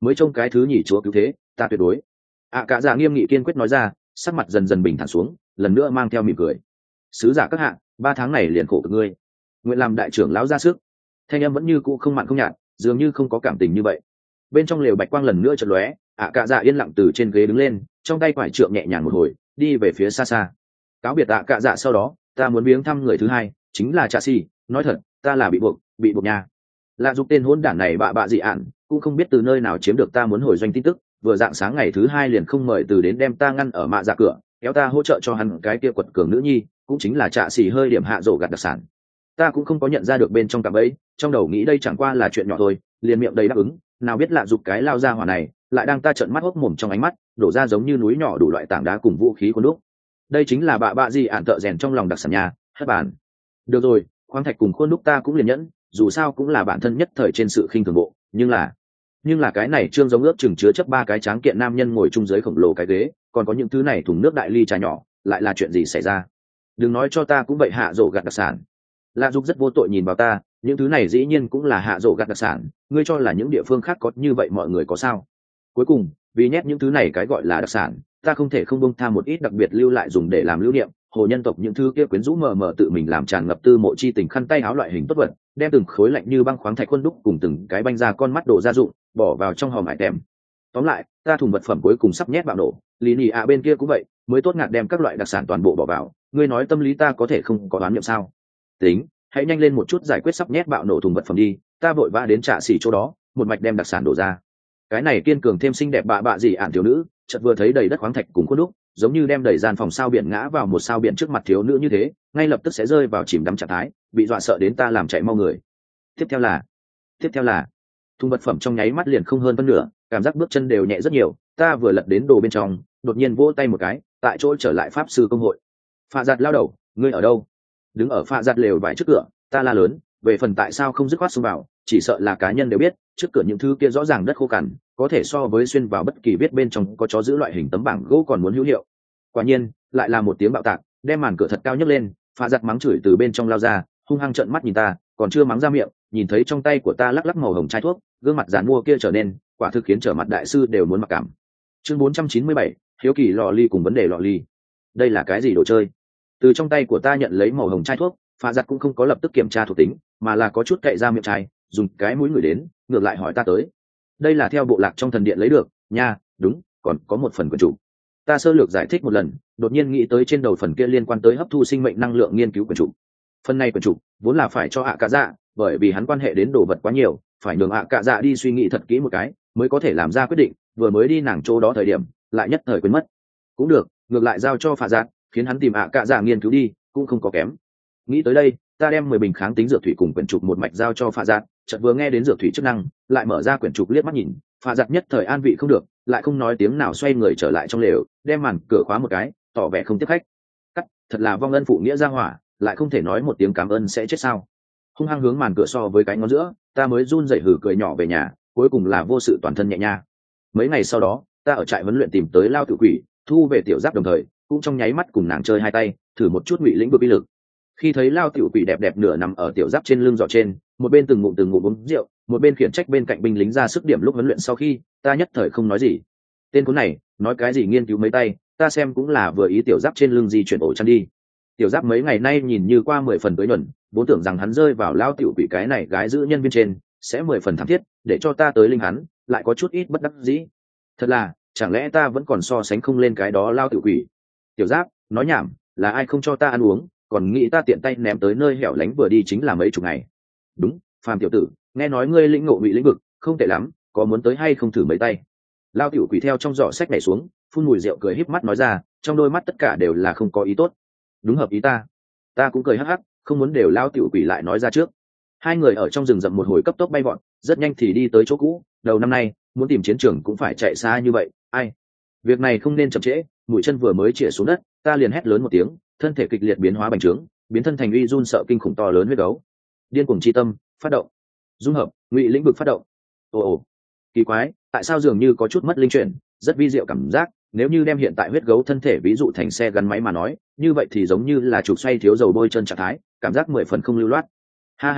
mới trông cái thứ nhì chúa cứu thế, ta tuyệt đối. ạ cả dạ nghiêm nghị kiên quyết nói ra, sắc mặt dần dần bình thản xuống, lần nữa mang theo mỉm cười. Sứ giả các hạ, ba tháng này liền khổ cực ngươi, nguyện làm đại trưởng lão ra sức. Thanh em vẫn như cũ không mặn không nhạt, dường như không có cảm tình như vậy. Bên trong lều bạch quang lần nữa chợt lóe, ạ cả dạ yên lặng từ trên ghế đứng lên, trong tay quải trượng nhẹ nhàng một hồi, đi về phía xa xa. Cáo biệt ạ cả dạ sau đó, ta muốn viếng thăm người thứ hai, chính là Trạ Xỉ. Nói thật, ta là bị buộc, bị buộc nha. Lạ dục tên hỗn đản này bạ bạ dị ạn, cũng không biết từ nơi nào chiếm được ta muốn hồi doanh tin tức, vừa dạng sáng ngày thứ hai liền không mời từ đến đem ta ngăn ở mạ dạ cửa, kéo ta hỗ trợ cho hắn cái kia quật cường nữ nhi, cũng chính là Trạ Xỉ hơi điểm hạ rổ gạt đặc sản. Ta cũng không có nhận ra được bên trong cạm ấy, trong đầu nghĩ đây chẳng qua là chuyện nhỏ thôi, liền miệng đầy đáp ứng, nào biết lạ dục cái lao ra hỏa này, lại đang ta trợn mắt hốc mồm trong ánh mắt, đổ ra giống như núi nhỏ đủ loại tảng đá cùng vũ khí của đúc. Đây chính là bạ bạ gì ạn thợ rèn trong lòng đặc sản nhà, hất bàn. Được rồi, khoáng thạch cùng khuôn đúc ta cũng liền nhẫn, dù sao cũng là bản thân nhất thời trên sự khinh thường bộ, nhưng là nhưng là cái này trương giống ước chừng chứa chấp ba cái tráng kiện nam nhân ngồi chung dưới khổng lồ cái ghế, còn có những thứ này thùng nước đại ly trà nhỏ, lại là chuyện gì xảy ra? Đừng nói cho ta cũng vậy hạ rổ gạt đặc sản. Lạ dục rất vô tội nhìn vào ta, những thứ này dĩ nhiên cũng là hạ rổ gạt đặc sản, ngươi cho là những địa phương khác có như vậy mọi người có sao? Cuối cùng, vì nhét những thứ này cái gọi là đặc sản, ta không thể không bông tha một ít đặc biệt lưu lại dùng để làm lưu niệm, hồ nhân tộc những thứ kia quyến rũ mờ mờ tự mình làm tràn ngập tư mộ chi tình khăn tay áo loại hình tốt vật, đem từng khối lạnh như băng khoáng thạch khuôn đúc cùng từng cái banh ra con mắt đồ gia dụng, bỏ vào trong hòm hải tèm. Tóm lại, ta thùng vật phẩm cuối cùng sắp nhét vào nổ, lý nhị ạ bên kia cũng vậy, mới tốt ngạt đem các loại đặc sản toàn bộ bỏ vào, ngươi nói tâm lý ta có thể không có đoán niệm sao? Tính, hãy nhanh lên một chút giải quyết sắp nhét bạo nổ thùng vật phẩm đi, ta vội vã đến Trạ Xỉ chỗ đó, một mạch đem đặc sản đổ ra. Cái này kiên cường thêm xinh đẹp bạ bạ gì ạn thiếu nữ, chợt vừa thấy đầy đất khoáng thạch cùng khuôn đúc, giống như đem đầy gian phòng sao biển ngã vào một sao biển trước mặt thiếu nữ như thế, ngay lập tức sẽ rơi vào chìm đắm trạng thái, bị dọa sợ đến ta làm chạy mau người. Tiếp theo là, tiếp theo là, thùng vật phẩm trong nháy mắt liền không hơn phân nửa, cảm giác bước chân đều nhẹ rất nhiều, ta vừa lật đến đồ bên trong, đột nhiên vỗ tay một cái, tại chỗ trở lại pháp sư công hội. Phạ giặt lao đầu, ngươi ở đâu? Đứng ở phạ giặt lều vải trước cửa, ta la lớn, về phần tại sao không dứt khoát xông vào, chỉ sợ là cá nhân đều biết, trước cửa những thứ kia rõ ràng đất khô cằn, có thể so với xuyên vào bất kỳ viết bên trong có chó giữ loại hình tấm bảng gỗ còn muốn hữu hiệu. Quả nhiên, lại là một tiếng bạo tạc, đem màn cửa thật cao nhấc lên, phạ giặt mắng chửi từ bên trong lao ra, hung hăng trợn mắt nhìn ta, còn chưa mắng ra miệng, nhìn thấy trong tay của ta lắc lắc màu hồng chai thuốc, gương mặt giàn mua kia trở nên, quả thực khiến trở mặt đại sư đều muốn mặc cảm. Chương bốn trăm chín mươi bảy, hiếu kỳ lọ ly cùng vấn đề lọ ly. Đây là cái gì đồ chơi? Từ trong tay của ta nhận lấy màu hồng chai thuốc, phạ giặt cũng không có lập tức kiểm tra thuộc tính, mà là có chút cậy ra miệng chai, dùng cái mũi người đến, ngược lại hỏi ta tới. Đây là theo bộ lạc trong thần điện lấy được, nha, đúng, còn có một phần quyển trục. Ta sơ lược giải thích một lần, đột nhiên nghĩ tới trên đầu phần kia liên quan tới hấp thu sinh mệnh năng lượng nghiên cứu quyển trục. Phần này quyển trục vốn là phải cho ạ cả dạ, bởi vì hắn quan hệ đến đồ vật quá nhiều, phải nhường ạ cả dạ đi suy nghĩ thật kỹ một cái, mới có thể làm ra quyết định. Vừa mới đi nàng chỗ đó thời điểm, lại nhất thời quên mất. Cũng được, ngược lại giao cho phạ giặt, khiến hắn tìm ạ cả dạ nghiên cứu đi, cũng không có kém. Nghĩ tới đây, ta đem mười bình kháng tính dược thủy cùng quyển trục một mạch giao cho phạ giặt, chợt vừa nghe đến dược thủy chức năng, lại mở ra quyển trục liếc mắt nhìn, phạ giặt nhất thời an vị không được, lại không nói tiếng nào xoay người trở lại trong lều, đem màn cửa khóa một cái, tỏ vẻ không tiếp khách. Cắt, thật là vong ân phụ nghĩa ra hỏa, lại không thể nói một tiếng cảm ơn sẽ chết sao? Hung hăng hướng màn cửa so với cái ngón giữa, ta mới run rẩy hử cười nhỏ về nhà, cuối cùng là vô sự toàn thân nhẹ nha. Mấy ngày sau đó, ta ở trại huấn luyện tìm tới Lao Tiểu Quỷ, thu về tiểu giáp đồng thời, cũng trong nháy mắt cùng nàng chơi hai tay, thử một chút ngụy lĩnh vực uy lực. Khi thấy Lao Tiểu Quỷ đẹp đẹp nửa nằm ở tiểu giáp trên lưng giỏ trên, một bên từng ngụm từng ngụm uống rượu, một bên khiển trách bên cạnh binh lính ra sức điểm lúc huấn luyện sau khi, ta nhất thời không nói gì. Tên cuốn này, nói cái gì nghiên cứu mấy tay, ta xem cũng là vừa ý tiểu giáp trên lưng di chuyển ổ chăn đi. Tiểu giáp mấy ngày nay nhìn như qua mười phần tới nhuần, vốn tưởng rằng hắn rơi vào Lao Tiểu Quỷ cái này gái giữ nhân viên trên, sẽ mười phần thảm thiết, để cho ta tới linh hắn, lại có chút ít bất đắc dĩ. Thật là, chẳng lẽ ta vẫn còn so sánh không lên cái đó Lao Tiểu Quỷ? Tiểu giáp, nói nhảm, là ai không cho ta ăn uống, còn nghĩ ta tiện tay ném tới nơi hẻo lánh vừa đi chính là mấy chục ngày. Đúng, Phàm tiểu tử, nghe nói ngươi lĩnh ngộ ngụy lĩnh vực, không tệ lắm, có muốn tới hay không thử mấy tay? Lao Tiểu Quỷ theo trong giỏ sách nhảy xuống, phun mùi rượu cười híp mắt nói ra, trong đôi mắt tất cả đều là không có ý tốt. Đúng hợp ý ta. Ta cũng cười hắc hắc, không muốn đều Lao Tiểu Quỷ lại nói ra trước. Hai người ở trong rừng rậm một hồi cấp tốc bay vọt, rất nhanh thì đi tới chỗ cũ. Đầu năm nay, muốn tìm chiến trường cũng phải chạy xa như vậy, ai? Việc này không nên chậm trễ. Mũi chân vừa mới chĩa xuống đất, ta liền hét lớn một tiếng, thân thể kịch liệt biến hóa bành trướng, biến thân thành uy run sợ kinh khủng to lớn huyết gấu. Điên cuồng chi tâm phát động, dung hợp ngụy lĩnh vực phát động. Ồ ồ, kỳ quái, tại sao dường như có chút mất linh chuyển, rất vi diệu cảm giác. Nếu như đem hiện tại huyết gấu thân thể ví dụ thành xe gắn máy mà nói, như vậy thì giống như là trục xoay thiếu dầu bôi chân trạng thái, cảm giác mười phần không lưu loát. Ha ha ha,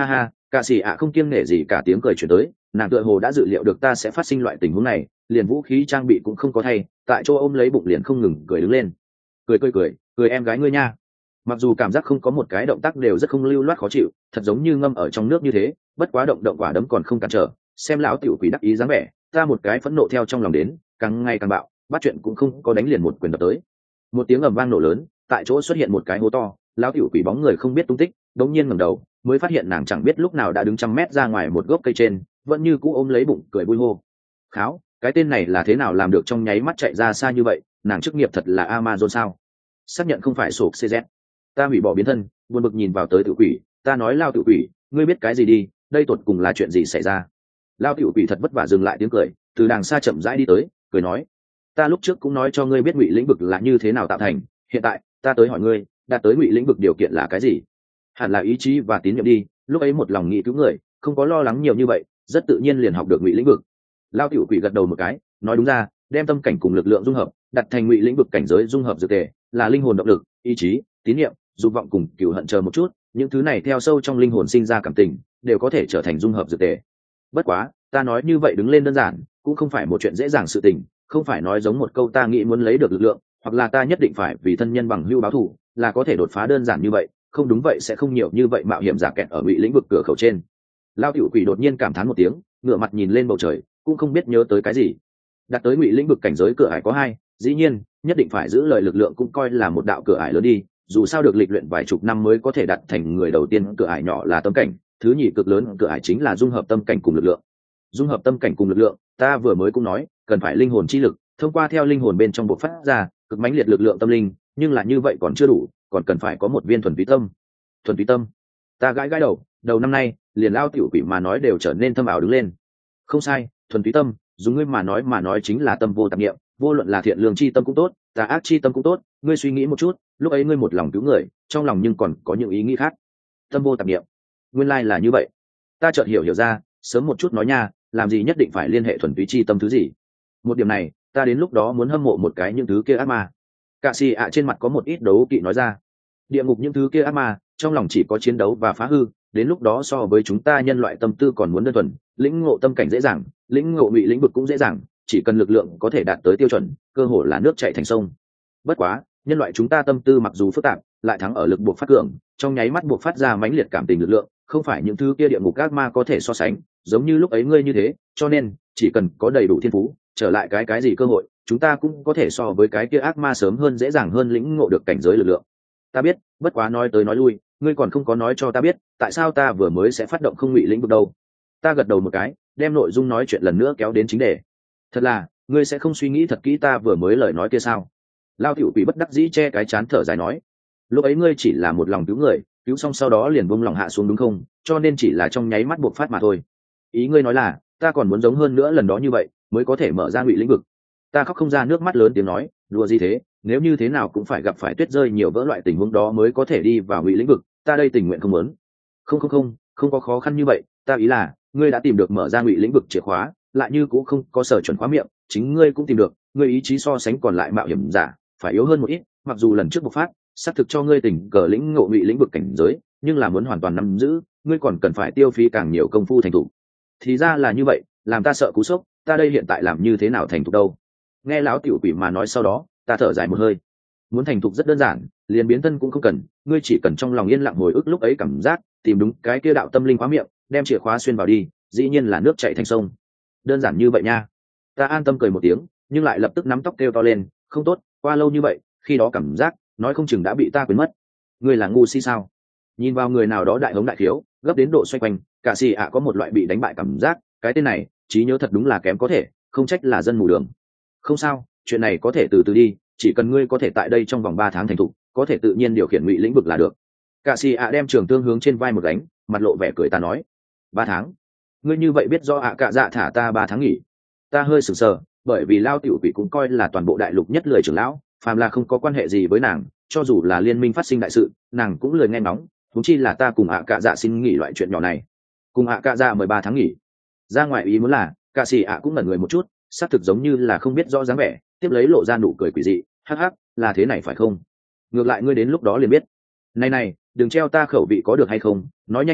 Cả sĩ ạ không kiêng nể gì cả tiếng cười chuyển tới, nàng tựa hồ đã dự liệu được ta sẽ phát sinh loại tình huống này, liền vũ khí trang bị cũng không có thay, tại chỗ ôm lấy bụng liền không ngừng cười đứng lên. Cười cười cười, cười em gái ngươi nha. Mặc dù cảm giác không có một cái động tác đều rất không lưu loát khó chịu, thật giống như ngâm ở trong nước như thế, bất quá động động quả đấm còn không cản trở, xem lão tiểu quỷ đắc ý dáng vẻ, ta một cái phẫn nộ theo trong lòng đến, càng ngày càng bạo, bắt chuyện cũng không có đánh liền một quyền đập tới. Một tiếng ầm vang nổ lớn, tại chỗ xuất hiện một cái hố to, lão tiểu quỷ bóng người không biết tung tích, đống nhiên ngẩng đầu, mới phát hiện nàng chẳng biết lúc nào đã đứng trăm mét ra ngoài một gốc cây trên, vẫn như cũ ôm lấy bụng cười vui hô. Kháo, cái tên này là thế nào làm được trong nháy mắt chạy ra xa như vậy, nàng chức nghiệp thật là Amazon sao? Xác nhận không phải sổ xê dét. Ta hủy bỏ biến thân, buồn bực nhìn vào tới tự quỷ, ta nói lao tự quỷ, ngươi biết cái gì đi, đây tột cùng là chuyện gì xảy ra? Lao tự quỷ thật vất vả dừng lại tiếng cười, từ đàng xa chậm rãi đi tới, cười nói, ta lúc trước cũng nói cho ngươi biết ngụy lĩnh vực là như thế nào tạo thành, hiện tại ta tới hỏi ngươi, đạt tới ngụy lĩnh vực điều kiện là cái gì? Hẳn là ý chí và tín nhiệm đi, lúc ấy một lòng nghĩ cứu người, không có lo lắng nhiều như vậy, rất tự nhiên liền học được ngụy lĩnh vực. Lao tiểu quỷ gật đầu một cái, nói đúng ra, đem tâm cảnh cùng lực lượng dung hợp, đặt thành ngụy lĩnh vực cảnh giới dung hợp dược tề, là linh hồn động lực, ý chí, tín nhiệm, dục vọng cùng cửu hận chờ một chút, những thứ này theo sâu trong linh hồn sinh ra cảm tình, đều có thể trở thành dung hợp dược tề. Bất quá, ta nói như vậy đứng lên đơn giản, cũng không phải một chuyện dễ dàng sự tình, không phải nói giống một câu ta nghĩ muốn lấy được lực lượng, hoặc là ta nhất định phải vì thân nhân bằng hữu báo thù, là có thể đột phá đơn giản như vậy, không đúng vậy sẽ không nhiều như vậy mạo hiểm giả kẹt ở ngụy lĩnh vực cửa khẩu trên. Lao tiểu quỷ đột nhiên cảm thán một tiếng, ngửa mặt nhìn lên bầu trời, cũng không biết nhớ tới cái gì. Đạt tới ngụy lĩnh vực cảnh giới cửa ải có hai, dĩ nhiên nhất định phải giữ lời lực lượng cũng coi là một đạo cửa ải lớn đi, dù sao được lịch luyện vài chục năm mới có thể đạt thành người đầu tiên cửa ải nhỏ là tâm cảnh, thứ nhì cực lớn cửa ải chính là dung hợp tâm cảnh cùng lực lượng. Dung hợp tâm cảnh cùng lực lượng, ta vừa mới cũng nói, cần phải linh hồn chi lực, thông qua theo linh hồn bên trong bộc phát ra cực mãnh liệt lực lượng tâm linh, nhưng là như vậy còn chưa đủ, còn cần phải có một viên thuần túy tâm. Thuần túy tâm? Ta gãi gãi đầu, đầu năm nay, liền lao tiểu quỷ mà nói đều trở nên thâm ảo đứng lên. Không sai, thuần túy tâm, dùng ngươi mà nói mà nói chính là tâm vô tạp niệm, vô luận là thiện lương chi tâm cũng tốt, tà ác chi tâm cũng tốt, ngươi suy nghĩ một chút, lúc ấy ngươi một lòng cứu người, trong lòng nhưng còn có những ý nghĩ khác. Tâm vô tạp niệm, nguyên lai là như vậy. Ta chợt hiểu hiểu ra, sớm một chút nói nha, làm gì nhất định phải liên hệ thuần túy chi tâm thứ gì. Một điểm này, ta đến lúc đó muốn hâm mộ một cái những thứ kia ác ma. Cạ xì ạ trên mặt có một ít đấu kỵ nói ra, địa ngục những thứ kia ác ma, trong lòng chỉ có chiến đấu và phá hư, đến lúc đó so với chúng ta nhân loại tâm tư còn muốn đơn thuần, lĩnh ngộ tâm cảnh dễ dàng, lĩnh ngộ ngụy lĩnh vực cũng dễ dàng, chỉ cần lực lượng có thể đạt tới tiêu chuẩn, cơ hội là nước chảy thành sông. Bất quá, nhân loại chúng ta tâm tư mặc dù phức tạp, lại thắng ở lực buộc phát cường, trong nháy mắt buộc phát ra mãnh liệt cảm tình lực lượng, không phải những thứ kia địa ngục ác ma có thể so sánh, giống như lúc ấy ngươi như thế, cho nên chỉ cần có đầy đủ thiên phú, trở lại cái cái gì cơ hội, chúng ta cũng có thể so với cái kia ác ma sớm hơn dễ dàng hơn lĩnh ngộ được cảnh giới lực lượng. Ta biết, bất quá nói tới nói lui, ngươi còn không có nói cho ta biết, tại sao ta vừa mới sẽ phát động không ngụy lĩnh vực đâu. Ta gật đầu một cái, đem nội dung nói chuyện lần nữa kéo đến chính đề. Thật là, ngươi sẽ không suy nghĩ thật kỹ ta vừa mới lời nói kia sao? Lao tiểu quỷ bất đắc dĩ che cái chán thở dài nói, lúc ấy ngươi chỉ là một lòng cứu người, cứu xong sau đó liền buông lòng hạ xuống đúng không, cho nên chỉ là trong nháy mắt buộc phát mà thôi. Ý ngươi nói là ta còn muốn giống hơn nữa lần đó như vậy mới có thể mở ra ngụy lĩnh vực. Ta khóc không ra nước mắt lớn tiếng nói, đùa gì thế, nếu như thế nào cũng phải gặp phải tuyết rơi nhiều vỡ loại tình huống đó mới có thể đi vào ngụy lĩnh vực, ta đây tình nguyện không muốn. Không không không, không có khó khăn như vậy, ta ý là ngươi đã tìm được mở ra ngụy lĩnh vực chìa khóa, lại như cũng không có sở chuẩn khóa miệng, chính ngươi cũng tìm được, ngươi ý chí so sánh còn lại mạo hiểm giả phải yếu hơn một ít, mặc dù lần trước bộc phát xác thực cho ngươi tình cờ lĩnh ngộ ngụy lĩnh vực cảnh giới, nhưng là muốn hoàn toàn nắm giữ, ngươi còn cần phải tiêu phí càng nhiều công phu thành thục. Thì ra là như vậy, làm ta sợ cú sốc, ta đây hiện tại làm như thế nào thành thục đâu? Nghe lão tiểu quỷ mà nói sau đó, ta thở dài một hơi. Muốn thành thục rất đơn giản, liền biến thân cũng không cần, ngươi chỉ cần trong lòng yên lặng hồi ức lúc ấy cảm giác, tìm đúng cái kia đạo tâm linh khóa miệng, đem chìa khóa xuyên vào đi, dĩ nhiên là nước chảy thành sông. Đơn giản như vậy nha. Ta an tâm cười một tiếng, nhưng lại lập tức nắm tóc kêu to lên, không tốt, qua lâu như vậy, khi đó cảm giác, nói không chừng đã bị ta quên mất. Ngươi là ngu si sao? Nhìn vào người nào đó đại hống đại thiếu, gấp đến độ xoay quanh, cả xì ạ có một loại bị đánh bại cảm giác, cái tên này, trí nhớ thật đúng là kém có thể, không trách là dân mù đường. Không sao, chuyện này có thể từ từ đi, chỉ cần ngươi có thể tại đây trong vòng ba tháng thành thục, có thể tự nhiên điều khiển ngụy lĩnh vực là được. Cả xì ạ đem trường tương hướng trên vai một đánh, mặt lộ vẻ cười ta nói, ba tháng? Ngươi như vậy biết do ạ cạ dạ thả ta ba tháng nghỉ? Ta hơi sừng sờ, bởi vì lao tiểu quỷ cũng coi là toàn bộ đại lục nhất lười trưởng lão, phàm là không có quan hệ gì với nàng, cho dù là liên minh phát sinh đại sự, nàng cũng lười nghe ngóng, thúng chi là ta cùng ạ cạ dạ xin nghỉ loại chuyện nhỏ này. Cùng ạ cạ dạ mười ba tháng nghỉ? Ra ngoài ý muốn là, cả xì ạ cũng ngẩn người một chút, xác thực giống như là không biết rõ dáng vẻ, tiếp lấy lộ ra nụ cười quỷ dị, hắc hắc, là thế này phải không? Ngược lại ngươi đến lúc đó liền biết. Này này, đừng treo ta khẩu vị có được hay không, nói nhanh một chút,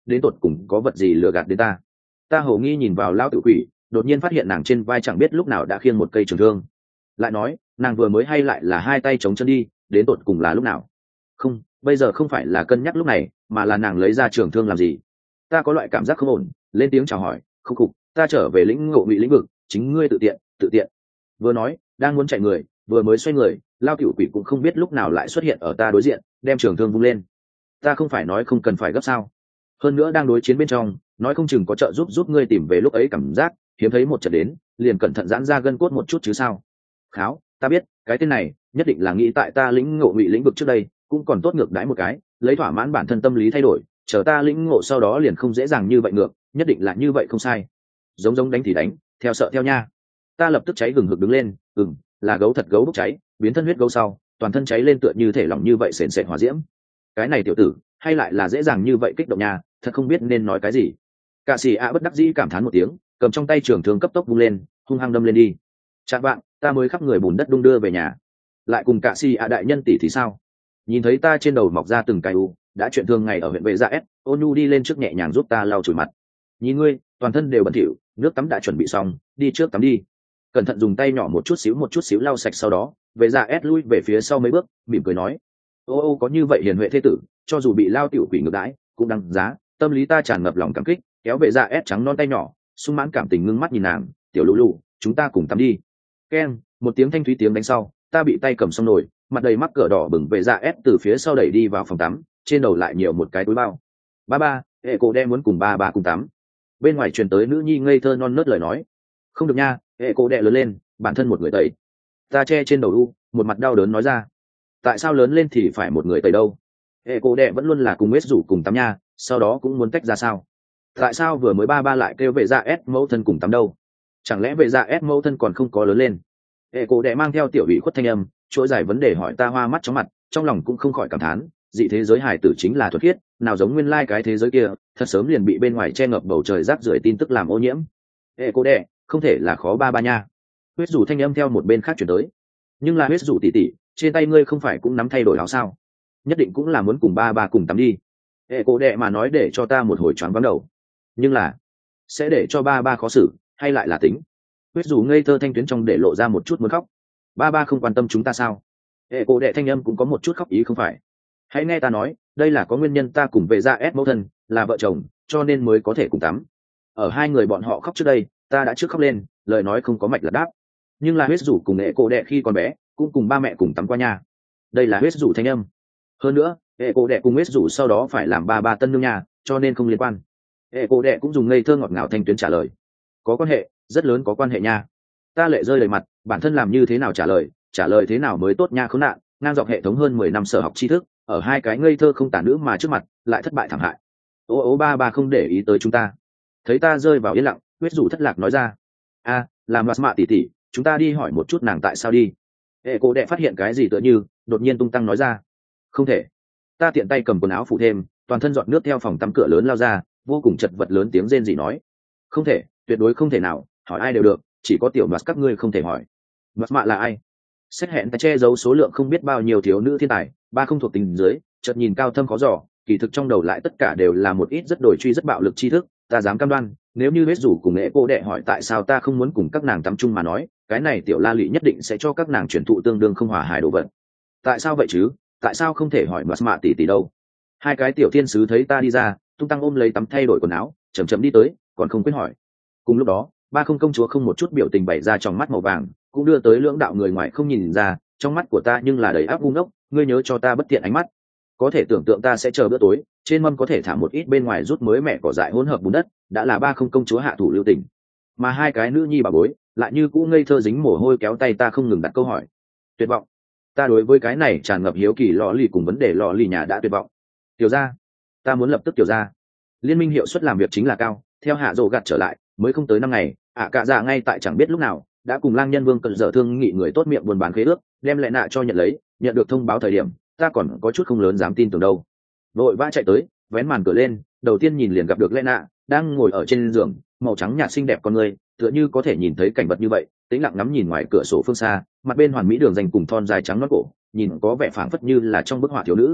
đến tột cùng có vật gì lừa gạt đến ta. Ta hầu nghi nhìn vào lao tự quỷ, đột nhiên phát hiện nàng trên vai chẳng biết lúc nào đã khiêng một cây trường thương. Lại nói nàng vừa mới hay lại là hai tay chống chân đi, đến tột cùng là lúc nào? Không, bây giờ không phải là cân nhắc lúc này, mà là nàng lấy ra trường thương làm gì. Ta có loại cảm giác không ổn, lên tiếng chào hỏi. Không cục, ta trở về lĩnh ngộ ngụy lĩnh vực, chính ngươi tự tiện tự tiện. Vừa nói đang muốn chạy người, vừa mới xoay người, lao cựu quỷ cũng không biết lúc nào lại xuất hiện ở ta đối diện, đem trường thương vung lên. Ta không phải nói không cần phải gấp sao? Hơn nữa đang đối chiến bên trong, nói không chừng có trợ giúp giúp ngươi tìm về lúc ấy cảm giác hiếm thấy một trận đến, liền cẩn thận giãn ra gân cốt một chút chứ sao? Kháo, ta biết cái tên này nhất định là nghĩ tại ta lĩnh ngộ ngụy lĩnh vực trước đây cũng còn tốt ngược đãi một cái, lấy thỏa mãn bản thân tâm lý thay đổi, chờ ta lĩnh ngộ sau đó liền không dễ dàng như vậy ngược, nhất định là như vậy không sai. Giống giống đánh thì đánh, theo sợ theo nha. Ta lập tức cháy gừng hực đứng lên, ừm, là gấu thật gấu bốc cháy, biến thân huyết gấu sau, toàn thân cháy lên tựa như thể lỏng như vậy sền sệt hỏa diễm. Cái này tiểu tử, hay lại là dễ dàng như vậy kích động nha, thật không biết nên nói cái gì. Cạ sĩ ạ bất đắc dĩ cảm thán một tiếng, cầm trong tay trường thương cấp tốc vung lên, hung hăng đâm lên đi. Chặn bạn, ta mới khắp người bùn đất đung đưa về nhà, lại cùng cạ sĩ ạ đại nhân tỷ thì sao? Nhìn thấy ta trên đầu mọc ra từng cái u, đã chuyện thường ngày ở huyện vệ gia s, ôn nhu đi lên trước nhẹ nhàng giúp ta lau chùi mặt. Nhìn ngươi, toàn thân đều bẩn thỉu, nước tắm đã chuẩn bị xong, đi trước tắm đi. Cẩn thận dùng tay nhỏ một chút xíu một chút xíu lau sạch, sau đó vệ gia s lui về phía sau mấy bước, mỉm cười nói: ô ô có như vậy hiền huệ thế tử, cho dù bị lao tiểu quỷ ngược đãi cũng đăng giá. Tâm lý ta tràn ngập lòng cảm kích, kéo vệ gia s trắng non tay nhỏ, sung mãn cảm tình ngưng mắt nhìn nàng: tiểu lũ lũ, chúng ta cùng tắm đi. Keng, một tiếng thanh thúy tiếng đánh sau, ta bị tay cầm xong nồi, mặt đầy mắc cỡ đỏ bừng vệ gia s từ phía sau đẩy đi vào phòng tắm, trên đầu lại nhiều một cái túi bao. Ba ba, hệ cổ đệ muốn cùng ba ba cùng tắm. Bên ngoài truyền tới nữ nhi ngây thơ non nớt lời nói. Không được nha, hệ cổ đệ lớn lên, bản thân một người tẩy. Ta che trên đầu u, một mặt đau đớn nói ra. Tại sao lớn lên thì phải một người tẩy đâu? Hệ cổ đệ vẫn luôn là cùng Mết rủ cùng tắm nha, sau đó cũng muốn tách ra sao? Tại sao vừa mới ba ba lại kêu vệ gia s mẫu thân cùng tắm đâu? Chẳng lẽ vệ gia s mẫu thân còn không có lớn lên? Hệ cổ đệ mang theo tiểu ủy khuất thanh âm, chuỗi dài vấn đề hỏi ta hoa mắt chóng mặt, trong lòng cũng không khỏi cảm thán, dị thế giới hải tử chính là thuật khiết, nào giống nguyên lai cái thế giới kia, thật sớm liền bị bên ngoài che ngập bầu trời rác rưởi tin tức làm ô nhiễm. Hệ cổ đệ, không thể là khó ba ba nha. Huyết rủ thanh âm theo một bên khác chuyển tới. Nhưng là huyết rủ tỷ tỷ, trên tay ngươi không phải cũng nắm thay đổi áo sao? Nhất định cũng là muốn cùng ba ba cùng tắm đi. Hệ cổ đệ mà nói để cho ta một hồi choáng váng đầu. Nhưng là sẽ để cho ba ba khó xử, hay lại là tính? Huyết rủ ngây thơ thanh tuyến trong để lộ ra một chút muốn khóc. Ba ba không quan tâm chúng ta sao? Hệ cổ đệ thanh âm cũng có một chút khóc ý không phải. Hãy nghe ta nói, đây là có nguyên nhân, ta cùng vệ gia s mẫu thân là vợ chồng, cho nên mới có thể cùng tắm. Ở hai người bọn họ khóc trước đây, ta đã trước khóc lên, lời nói không có mạch là đáp. Nhưng là huyết rủ cùng hệ cổ đệ khi còn bé cũng cùng ba mẹ cùng tắm qua nhà. Đây là huyết rủ thanh âm. Hơn nữa hệ cổ đệ cùng huyết rủ sau đó phải làm ba ba tân nương nhà, cho nên không liên quan. Hệ cổ đệ cũng dùng ngây thơ ngọt ngào thanh tuyến trả lời. Có quan hệ, rất lớn có quan hệ nha. Ta lệ rơi đầy mặt, bản thân làm như thế nào trả lời, trả lời thế nào mới tốt nha khốn nạn, ngang dọc hệ thống hơn mười năm sở học tri thức, ở hai cái ngây thơ không tả nữ mà trước mặt lại thất bại thảm hại. Ô ô ba ba không để ý tới chúng ta. Thấy ta rơi vào yên lặng, huyết rủ thất lạc nói ra: a, làm mặt mạ tỉ tỉ, chúng ta đi hỏi một chút nàng tại sao đi. Hệ cổ đệ phát hiện cái gì tựa như đột nhiên tung tăng nói ra: không thể. Ta tiện tay cầm quần áo phụ thêm, toàn thân giọt nước theo phòng tắm cửa lớn lao ra, vô cùng chật vật lớn tiếng rên rỉ nói: không thể, tuyệt đối không thể nào, hỏi ai đều được, chỉ có tiểu mặt các ngươi không thể hỏi. Mặt mạ là ai? Xét hẹn ta che giấu số lượng không biết bao nhiêu thiếu nữ thiên tài, ba không thuộc tình dưới, chợt nhìn cao thâm khó dò, kỳ thực trong đầu lại tất cả đều là một ít rất đồi truy rất bạo lực tri thức. Ta dám cam đoan, nếu như huyết rủ cùng nghệ cô đệ hỏi tại sao ta không muốn cùng các nàng tắm chung mà nói, cái này tiểu la lị nhất định sẽ cho các nàng truyền thụ tương đương không hòa hài đồ vật. Tại sao vậy chứ? Tại sao không thể hỏi mặt mạ tỷ tỷ đâu? Hai cái tiểu thiên sứ thấy ta đi ra, tung tăng ôm lấy tắm thay đổi quần áo, chậm chậm đi tới, còn không quyết hỏi. Cùng lúc đó, ba không công chúa không một chút biểu tình bày ra trong mắt màu vàng, cũng đưa tới lưỡng đạo người ngoài không nhìn ra, trong mắt của ta nhưng là đầy áp ngu ngốc, ngươi nhớ cho ta bất tiện ánh mắt. Có thể tưởng tượng ta sẽ chờ bữa tối, trên mâm có thể thả một ít bên ngoài rút mới mẹ cỏ dại hỗn hợp bùn đất, đã là ba không công chúa hạ thủ lưu tình. Mà hai cái nữ nhi bà bối lại như cũ ngây thơ dính mồ hôi kéo tay ta không ngừng đặt câu hỏi. Tuyệt vọng. Ta đối với cái này tràn ngập hiếu kỳ lò lì cùng vấn đề lò lì nhà đã tuyệt vọng. Tiểu ra, ta muốn lập tức tiểu ra. Liên minh hiệu suất làm việc chính là cao, theo hạ rồ gạt trở lại mới không tới năm ngày, ạ cạ dạ ngay tại chẳng biết lúc nào đã cùng lang nhân vương cận dở thương nghị người tốt miệng buôn bán khế ước, đem lệ nạ cho nhận lấy. Nhận được thông báo thời điểm, ta còn có chút không lớn dám tin tưởng đâu. Vội vã chạy tới, vén màn cửa lên, đầu tiên nhìn liền gặp được lệ nạ đang ngồi ở trên giường, màu trắng nhạt xinh đẹp con người, tựa như có thể nhìn thấy cảnh vật như vậy, tĩnh lặng ngắm nhìn ngoài cửa sổ phương xa, mặt bên hoàn mỹ đường dành cùng thon dài trắng nõn cổ, nhìn có vẻ phảng phất như là trong bức họa thiếu nữ.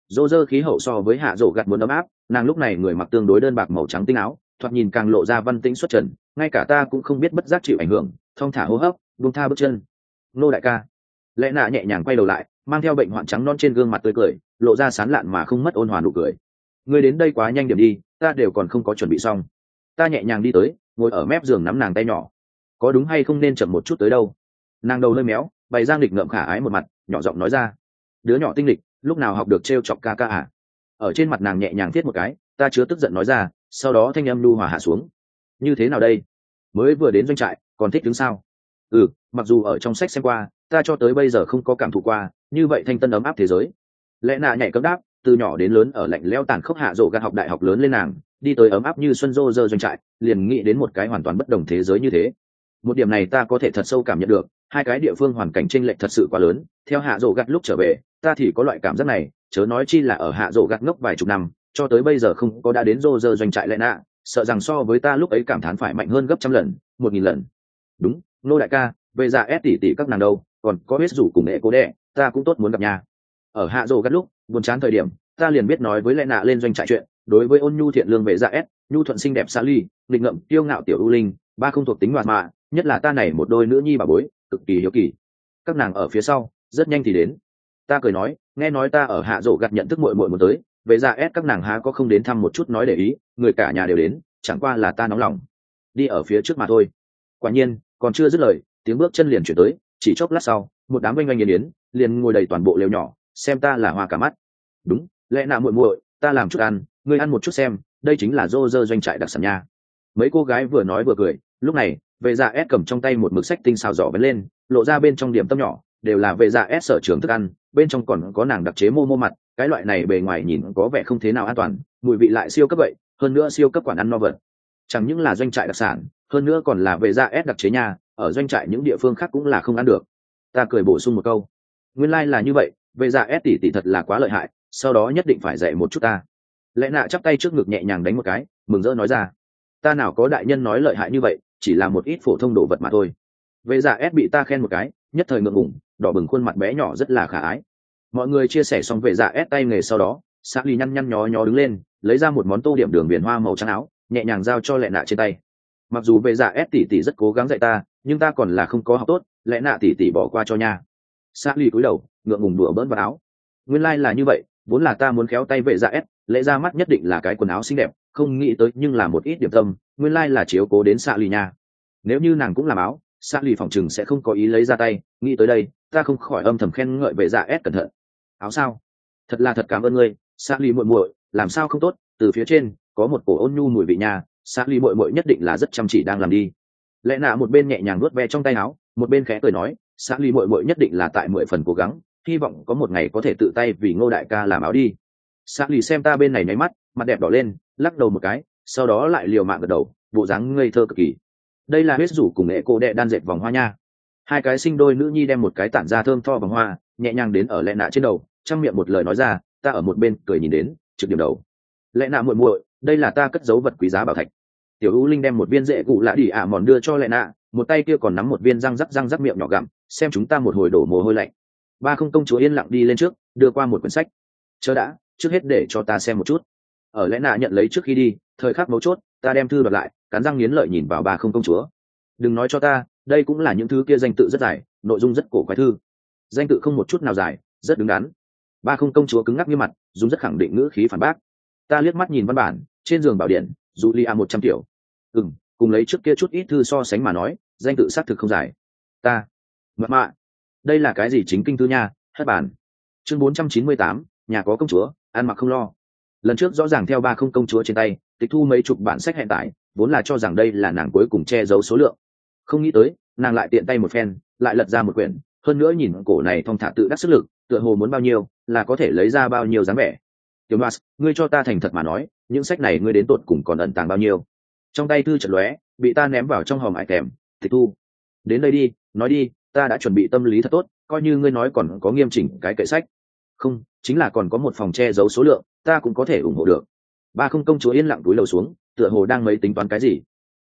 dô dơ khí hậu so với hạ rổ gặt muốn ấm áp, nàng lúc này người mặc tương đối đơn bạc màu trắng tinh áo, thoạt nhìn càng lộ ra văn tĩnh xuất trần, ngay cả ta cũng không biết bất giác chịu ảnh hưởng, thong thả hô hấp, buông tha bước chân. Nô đại ca. Lẽ nạ nhẹ nhàng quay đầu lại, mang theo bệnh hoạn trắng non trên gương mặt tươi cười, lộ ra sán lạn mà không mất ôn hòa nụ cười. Ngươi đến đây quá nhanh điểm đi, ta đều còn không có chuẩn bị xong. Ta nhẹ nhàng đi tới, ngồi ở mép giường nắm nàng tay nhỏ. Có đúng hay không nên chậm một chút tới đâu? Nàng đầu hơi méo, bày ra nghịch ngợm khả ái một mặt, nhỏ giọng nói ra. Đứa nhỏ tinh lịch, lúc nào học được trêu chọc ca ca à? Ở trên mặt nàng nhẹ nhàng thiết một cái, ta chứa tức giận nói ra, sau đó thanh âm nu hòa hạ xuống. Như thế nào đây? Mới vừa đến doanh trại, còn thích đứng sao? Ừ, mặc dù ở trong sách xem qua, ta cho tới bây giờ không có cảm thụ qua, như vậy thanh tân ấm áp thế giới. Lẽ nạ nhảy cấm đáp, từ nhỏ đến lớn ở lạnh lẽo tàn khốc hạ rổ gạt học đại học lớn lên nàng, đi tới ấm áp như xuân rô rơ doanh trại, liền nghĩ đến một cái hoàn toàn bất đồng thế giới như thế. Một điểm này ta có thể thật sâu cảm nhận được, hai cái địa phương hoàn cảnh chênh lệch thật sự quá lớn. Theo hạ rổ gạt lúc trở về, ta thì có loại cảm giác này, chớ nói chi là ở hạ rổ gạt ngốc vài chục năm, cho tới bây giờ không có đã đến rô rơ doanh trại lẽ nạ, sợ rằng so với ta lúc ấy cảm thán phải mạnh hơn gấp trăm lần, một nghìn lần. Đúng, nô đại ca, về già ép tỉ tỉ các nàng đâu, còn có hết rủ cùng mẹ cố đẻ, ta cũng tốt muốn gặp nhà. Ở hạ rổ gạt lúc buồn chán thời điểm, ta liền biết nói với lẽ nạ lên doanh trại chuyện. Đối với ôn nhu thiện lương về già ép, nhu thuận xinh đẹp xa ly, nghịch ngợm tiêu ngạo tiểu ưu linh, ba không thuộc tính hoạt mạ, nhất là ta này một đôi nữ nhi bà bối, cực kỳ hiếu kỳ. Các nàng ở phía sau, rất nhanh thì đến. Ta cười nói, nghe nói ta ở hạ rổ gặt nhận thức muội muội muốn tới, về già ép các nàng há có không đến thăm một chút nói để ý, người cả nhà đều đến, chẳng qua là ta nóng lòng, đi ở phía trước mà thôi. Quả nhiên, còn chưa dứt lời, tiếng bước chân liền chuyển tới, chỉ chốc lát sau, một đám oanh oanh yến yến liền ngồi đầy toàn bộ lều nhỏ, xem ta là hoa cả mắt. Đúng, lẽ nào muội muội, ta làm chút ăn, ngươi ăn một chút xem, đây chính là rô rơ doanh trại đặc sản nha. Mấy cô gái vừa nói vừa cười. Lúc này, về già ép cầm trong tay một mực sách tinh xào giỏ bén lên, lộ ra bên trong điểm tâm nhỏ, đều là về già ép sở trường thức ăn, bên trong còn có nàng đặc chế mô mô mặt, cái loại này bề ngoài nhìn có vẻ không thế nào an toàn, mùi vị lại siêu cấp vậy, hơn nữa siêu cấp quản ăn no vật. Chẳng những là doanh trại đặc sản, hơn nữa còn là về già ép đặc chế nha, ở doanh trại những địa phương khác cũng là không ăn được. Ta cười bổ sung một câu, nguyên lai like là như vậy, về già ép tỷ tỷ thật là quá lợi hại, sau đó nhất định phải dạy một chút ta. Lẽ nạ chắp tay trước ngực nhẹ nhàng đánh một cái, mừng rỡ nói ra, ta nào có đại nhân nói lợi hại như vậy, chỉ là một ít phổ thông đồ vật mà thôi. Về già ép bị ta khen một cái, nhất thời ngượng ngùng, đỏ bừng khuôn mặt bé nhỏ rất là khả ái. Mọi người chia sẻ xong về già ép tay nghề sau đó, xã lì nhăn nhăn nhó nhó đứng lên, lấy ra một món tô điểm đường viền hoa màu trắng áo, nhẹ nhàng giao cho lẹ nạ trên tay. Mặc dù về già ép tỷ tỷ rất cố gắng dạy ta, nhưng ta còn là không có học tốt, lẽ nạ tỷ tỷ bỏ qua cho nha. Xã lì cúi đầu, ngượng ngùng đùa bỡn vào áo. Nguyên lai like là như vậy, vốn là ta muốn khéo tay về già ép, lẽ ra mắt nhất định là cái quần áo xinh đẹp, không nghĩ tới nhưng là một ít điểm tâm, nguyên lai like là chiếu cố đến xã lì nha. Nếu như nàng cũng làm áo, xã lì phòng chừng sẽ không có ý lấy ra tay. Nghĩ tới đây, ta không khỏi âm thầm khen ngợi về già ép cẩn thận. Áo sao? Thật là thật cảm ơn ngươi, xã lì muội muội, làm sao không tốt, từ phía trên có một cổ ôn nhu mùi vị nha, xã lì muội muội nhất định là rất chăm chỉ đang làm đi. Lẽ nạ một bên nhẹ nhàng nuốt ve trong tay áo, một bên khẽ cười nói, xã lì muội muội nhất định là tại mười phần cố gắng, hy vọng có một ngày có thể tự tay vì Ngô đại ca làm áo đi. Xã lì xem ta bên này nháy mắt, mặt đẹp đỏ lên, lắc đầu một cái, sau đó lại liều mạng gật đầu, bộ dáng ngây thơ cực kỳ. Đây là huyết rủ cùng nghệ cô đệ đan dệt vòng hoa nha. Hai cái sinh đôi nữ nhi đem một cái tản ra thơm tho vòng hoa nhẹ nhàng đến ở lẽ nạ trên đầu, trong miệng một lời nói ra, ta ở một bên cười nhìn đến, trực điểm đầu. Lẽ nạ muội muội, đây là ta cất giấu vật quý giá bảo thạch. Tiểu U Linh đem một viên rễ cụ lạ đỉ ả mòn đưa cho lẽ nạ, một tay kia còn nắm một viên răng rắc răng rắc miệng nhỏ gặm, xem chúng ta một hồi đổ mồ hôi lạnh. Ba không công chúa yên lặng đi lên trước, đưa qua một quyển sách. Chờ đã, trước hết để cho ta xem một chút. Ở lẽ nạ nhận lấy trước khi đi, thời khắc mấu chốt, ta đem thư đoạt lại, cắn răng nghiến lợi nhìn vào ba không công chúa. Đừng nói cho ta, đây cũng là những thứ kia danh tự rất dài, nội dung rất cổ quái thư. Danh tự không một chút nào dài, rất đứng đắn. Ba không công chúa cứng ngắc như mặt, dùng rất khẳng định ngữ khí phản bác. Ta liếc mắt nhìn văn bản, trên giường bảo điện, Julia một trăm tiểu. Ừm, cùng lấy trước kia chút ít thư so sánh mà nói, danh tự xác thực không dài. Ta, mật mạ, đây là cái gì chính kinh thư nha, hết bản. Chương bốn trăm chín mươi tám, nhà có công chúa, ăn mặc không lo. Lần trước rõ ràng theo ba không công chúa trên tay, tịch thu mấy chục bản sách hiện tại, vốn là cho rằng đây là nàng cuối cùng che giấu số lượng. Không nghĩ tới, nàng lại tiện tay một phen, lại lật ra một quyển, hơn nữa nhìn cổ này thong thả tự đắc sức lực, tựa hồ muốn bao nhiêu, là có thể lấy ra bao nhiêu dáng vẻ. Tiểu Mars, ngươi cho ta thành thật mà nói, những sách này ngươi đến tột cùng còn ẩn tàng bao nhiêu? Trong tay thư chợt lóe, bị ta ném vào trong hòm ải kèm, tịch thu. Đến đây đi, nói đi, ta đã chuẩn bị tâm lý thật tốt, coi như ngươi nói còn có nghiêm chỉnh cái kệ sách. Không, chính là còn có một phòng che giấu số lượng, ta cũng có thể ủng hộ được. Ba không công chúa yên lặng túi lầu xuống, tựa hồ đang mấy tính toán cái gì.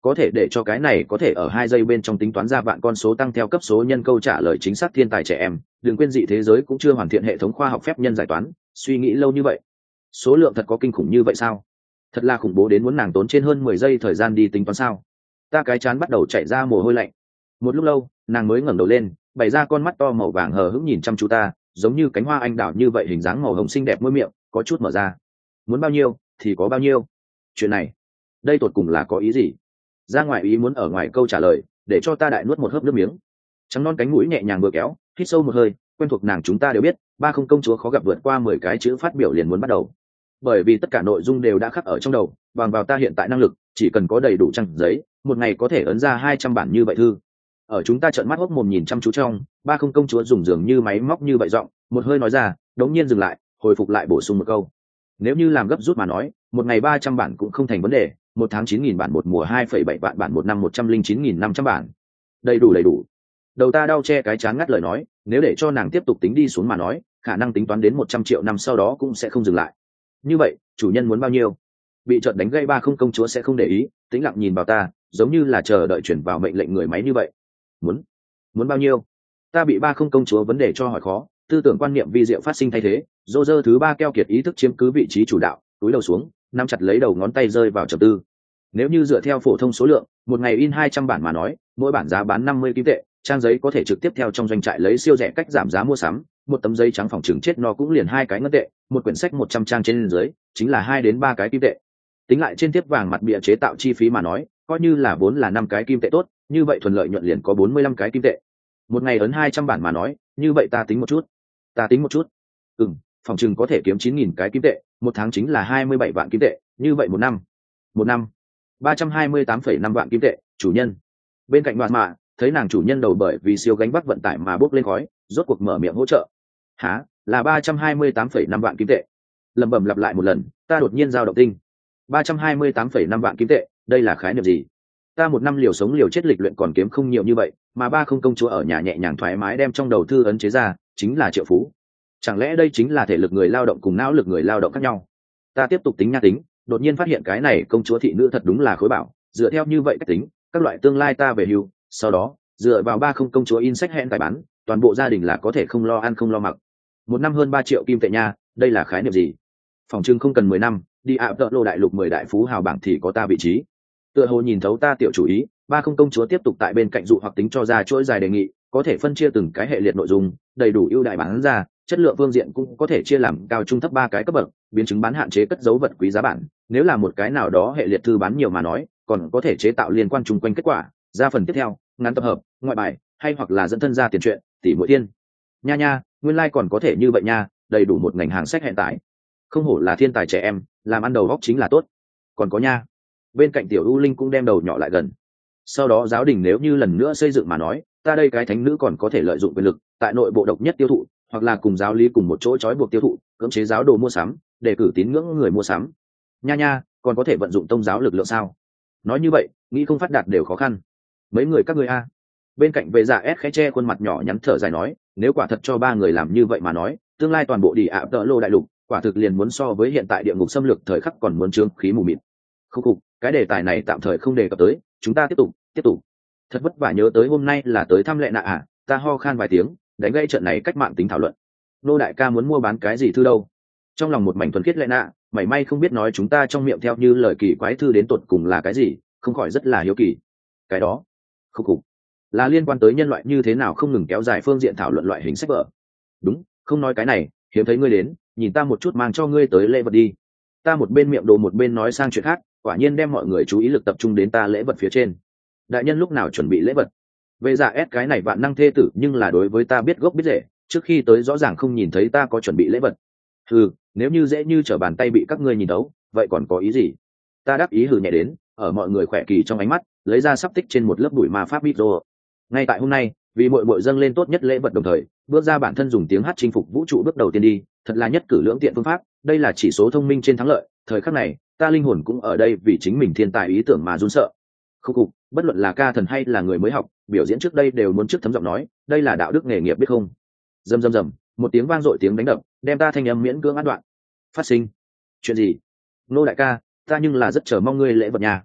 có thể để cho cái này có thể ở hai giây bên trong tính toán ra vạn con số tăng theo cấp số nhân câu trả lời chính xác thiên tài trẻ em. Đừng quên dị thế giới cũng chưa hoàn thiện hệ thống khoa học phép nhân giải toán, suy nghĩ lâu như vậy, số lượng thật có kinh khủng như vậy sao? Thật là khủng bố đến muốn nàng tốn trên hơn mười giây thời gian đi tính toán sao? Ta cái chán bắt đầu chảy ra mồ hôi lạnh. Một lúc lâu nàng mới ngẩng đầu lên, bày ra con mắt to màu vàng hờ hững nhìn chăm chú ta, giống như cánh hoa anh đào như vậy, hình dáng màu hồng xinh đẹp, môi miệng có chút mở ra. Muốn bao nhiêu thì có bao nhiêu. Chuyện này đây tột cùng là có ý gì? Ra ngoài ý muốn ở ngoài câu trả lời, để cho ta đại nuốt một hớp nước miếng. Trắng non cánh mũi nhẹ nhàng vừa kéo, hít sâu một hơi, quen thuộc nàng chúng ta đều biết, ba không công chúa khó gặp vượt qua mười cái chữ phát biểu liền muốn bắt đầu. Bởi vì tất cả nội dung đều đã khắc ở trong đầu, bằng vào ta hiện tại năng lực, chỉ cần có đầy đủ trang giấy, một ngày có thể ấn ra hai trăm bản như vậy thư. Ở chúng ta trợn mắt hốc mồm nhìn chăm chú trong, ba không công chúa dùng dường như máy móc như vậy giọng, một hơi nói ra, đống nhiên dừng lại, hồi phục lại bổ sung một câu. Nếu như làm gấp rút mà nói, một ngày ba trăm bản cũng không thành vấn đề, một tháng chín nghìn bản, một mùa hai phẩy bảy vạn bản, một năm một trăm linh chín nghìn năm trăm bản. Đầy đủ đầy đủ. Đầu ta đau che cái chán ngắt lời nói, nếu để cho nàng tiếp tục tính đi xuống mà nói, khả năng tính toán đến một trăm triệu năm sau đó cũng sẽ không dừng lại. Như vậy, chủ nhân muốn bao nhiêu? Bị chợt đánh gây ba không công chúa sẽ không để ý, tĩnh lặng nhìn vào ta, giống như là chờ đợi chuyển vào mệnh lệnh người máy như vậy. Muốn, muốn bao nhiêu? Ta bị ba không công chúa vấn đề cho hỏi khó, tư tưởng quan niệm vi diệu phát sinh thay thế, rô rơ thứ ba keo kiệt ý thức chiếm cứ vị trí chủ đạo, túi đầu xuống, nắm chặt lấy đầu ngón tay rơi vào trầm tư. Nếu như dựa theo phổ thông số lượng, một ngày in hai trăm bản mà nói, mỗi bản giá bán năm mươi kim tệ, trang giấy có thể trực tiếp theo trong doanh trại lấy siêu rẻ cách giảm giá mua sắm, một tấm giấy trắng phòng trừng chết no cũng liền hai cái ngân tệ, một quyển sách một trăm trang trên dưới, chính là hai đến ba cái kim tệ. Tính lại trên tiếp vàng mặt bìa chế tạo chi phí mà nói, coi như là vốn là năm cái kim tệ tốt, như vậy thuần lợi nhuận liền có bốn mươi lăm cái kim tệ. Một ngày ấn hai trăm bản mà nói, như vậy ta tính một chút. Ta tính một chút. Ừm, phòng trừng có thể kiếm chín nghìn cái kim tệ, một tháng chính là hai mươi bảy vạn kim tệ, như vậy một năm. Một năm, ba trăm hai mươi tám phẩy năm vạn kim tệ, chủ nhân. Bên cạnh Đoạt Mạ, thấy nàng chủ nhân đầu bởi vì siêu gánh vác vận tải mà bốc lên khói, rốt cuộc mở miệng hỗ trợ. Hả? Là ba trăm hai mươi tám phẩy năm vạn kim tệ. Lẩm bẩm lặp lại một lần, ta đột nhiên dao động tinh. ba trăm hai mươi tám phẩy năm vạn kim tệ, đây là khái niệm gì? Ta một năm liều sống liều chết lịch luyện còn kiếm không nhiều như vậy, mà ba không công chúa ở nhà nhẹ nhàng thoải mái đem trong đầu thư ấn chế ra, chính là triệu phú. Chẳng lẽ đây chính là thể lực người lao động cùng não lực người lao động khác nhau? Ta tiếp tục tính nha tính, đột nhiên phát hiện cái này công chúa thị nữ thật đúng là khối bảo, dựa theo như vậy cách tính, các loại tương lai ta về hưu, sau đó dựa vào ba không công chúa in sách hẹn tài bán, toàn bộ gia đình là có thể không lo ăn không lo mặc. Một năm hơn ba triệu kim tệ nha, đây là khái niệm gì? Phòng trưng không cần mười năm, đi ạ tợ lô đại lục mười đại phú hào bảng thì có ta vị trí. Tựa hồ nhìn thấu ta tiểu chủ ý, ba không công chúa tiếp tục tại bên cạnh dụ hoặc tính cho ra chuỗi dài đề nghị, có thể phân chia từng cái hệ liệt nội dung, đầy đủ ưu đại bán ra, chất lượng phương diện cũng có thể chia làm cao trung thấp ba cái cấp bậc, biến chứng bán hạn chế cất dấu vật quý giá bản, nếu là một cái nào đó hệ liệt thư bán nhiều mà nói, còn có thể chế tạo liên quan chung quanh kết quả, ra phần tiếp theo, ngắn tập hợp, ngoại bài, hay hoặc là dẫn thân ra tiền truyện, tỷ mỗi thiên. Nha nha, nguyên lai like còn có thể như vậy nha, đầy đủ một ngành hàng sách hiện tại. Không hổ là thiên tài trẻ em, làm ăn đầu góc chính là tốt. Còn có nha. Bên cạnh tiểu U Linh cũng đem đầu nhỏ lại gần. Sau đó giáo đình nếu như lần nữa xây dựng mà nói, ta đây cái thánh nữ còn có thể lợi dụng quyền lực, tại nội bộ độc nhất tiêu thụ, hoặc là cùng giáo lý cùng một chỗ trói buộc tiêu thụ, cưỡng chế giáo đồ mua sắm, để cử tín ngưỡng người mua sắm. Nha nha, còn có thể vận dụng tôn giáo lực lượng sao? Nói như vậy, nghĩ không phát đạt đều khó khăn. Mấy người các ngươi a. Bên cạnh vệ giả S khẽ che khuôn mặt nhỏ nhắn thở dài nói, nếu quả thật cho ba người làm như vậy mà nói, tương lai toàn bộ đi ạ tợ lô đại lục, quả thực liền muốn so với hiện tại địa ngục xâm lược thời khắc còn muốn trướng khí mù mịt. Không cục, cái đề tài này tạm thời không đề cập tới, chúng ta tiếp tục, tiếp tục. Thật vất vả nhớ tới hôm nay là tới thăm Lệ Nạ à, ta ho khan vài tiếng, đánh gây trận này cách mạng tính thảo luận. Nô đại ca muốn mua bán cái gì thư đâu? Trong lòng một mảnh thuần khiết Lệ Nạ, mảy may không biết nói chúng ta trong miệng theo như lời kỳ quái thư đến tột cùng là cái gì, không khỏi rất là hiếu kỳ. Cái đó, không cục, là liên quan tới nhân loại như thế nào không ngừng kéo dài phương diện thảo luận loại hình sách vở. Đúng, không nói cái này, hiếm thấy ngươi đến, nhìn ta một chút mang cho ngươi tới lễ vật đi. Ta một bên miệng đồ một bên nói sang chuyện khác, quả nhiên đem mọi người chú ý lực tập trung đến ta lễ vật phía trên. Đại nhân lúc nào chuẩn bị lễ vật? Về giả ép cái này vạn năng thê tử nhưng là đối với ta biết gốc biết rễ, trước khi tới rõ ràng không nhìn thấy ta có chuẩn bị lễ vật. Ừ, nếu như dễ như trở bàn tay bị các ngươi nhìn đấu, vậy còn có ý gì? Ta đáp ý hừ nhẹ đến, ở mọi người khỏe kỳ trong ánh mắt, lấy ra sắp tích trên một lớp bụi ma pháp bít rô. Ngay tại hôm nay, vì muội muội dâng lên tốt nhất lễ vật đồng thời, bước ra bản thân dùng tiếng hát chinh phục vũ trụ bước đầu tiên đi, thật là nhất cử lưỡng tiện phương pháp, đây là chỉ số thông minh trên thắng lợi, thời khắc này, ta linh hồn cũng ở đây vì chính mình thiên tài ý tưởng mà run sợ. Không cục, bất luận là ca thần hay là người mới học, biểu diễn trước đây đều muốn trước thấm giọng nói, đây là đạo đức nghề nghiệp biết không? Rầm rầm rầm, một tiếng vang dội tiếng đánh đập, đem ta thanh âm miễn cưỡng át đoạn. Phát sinh. Chuyện gì? Nô đại ca, ta nhưng là rất chờ mong ngươi lễ vật nhà.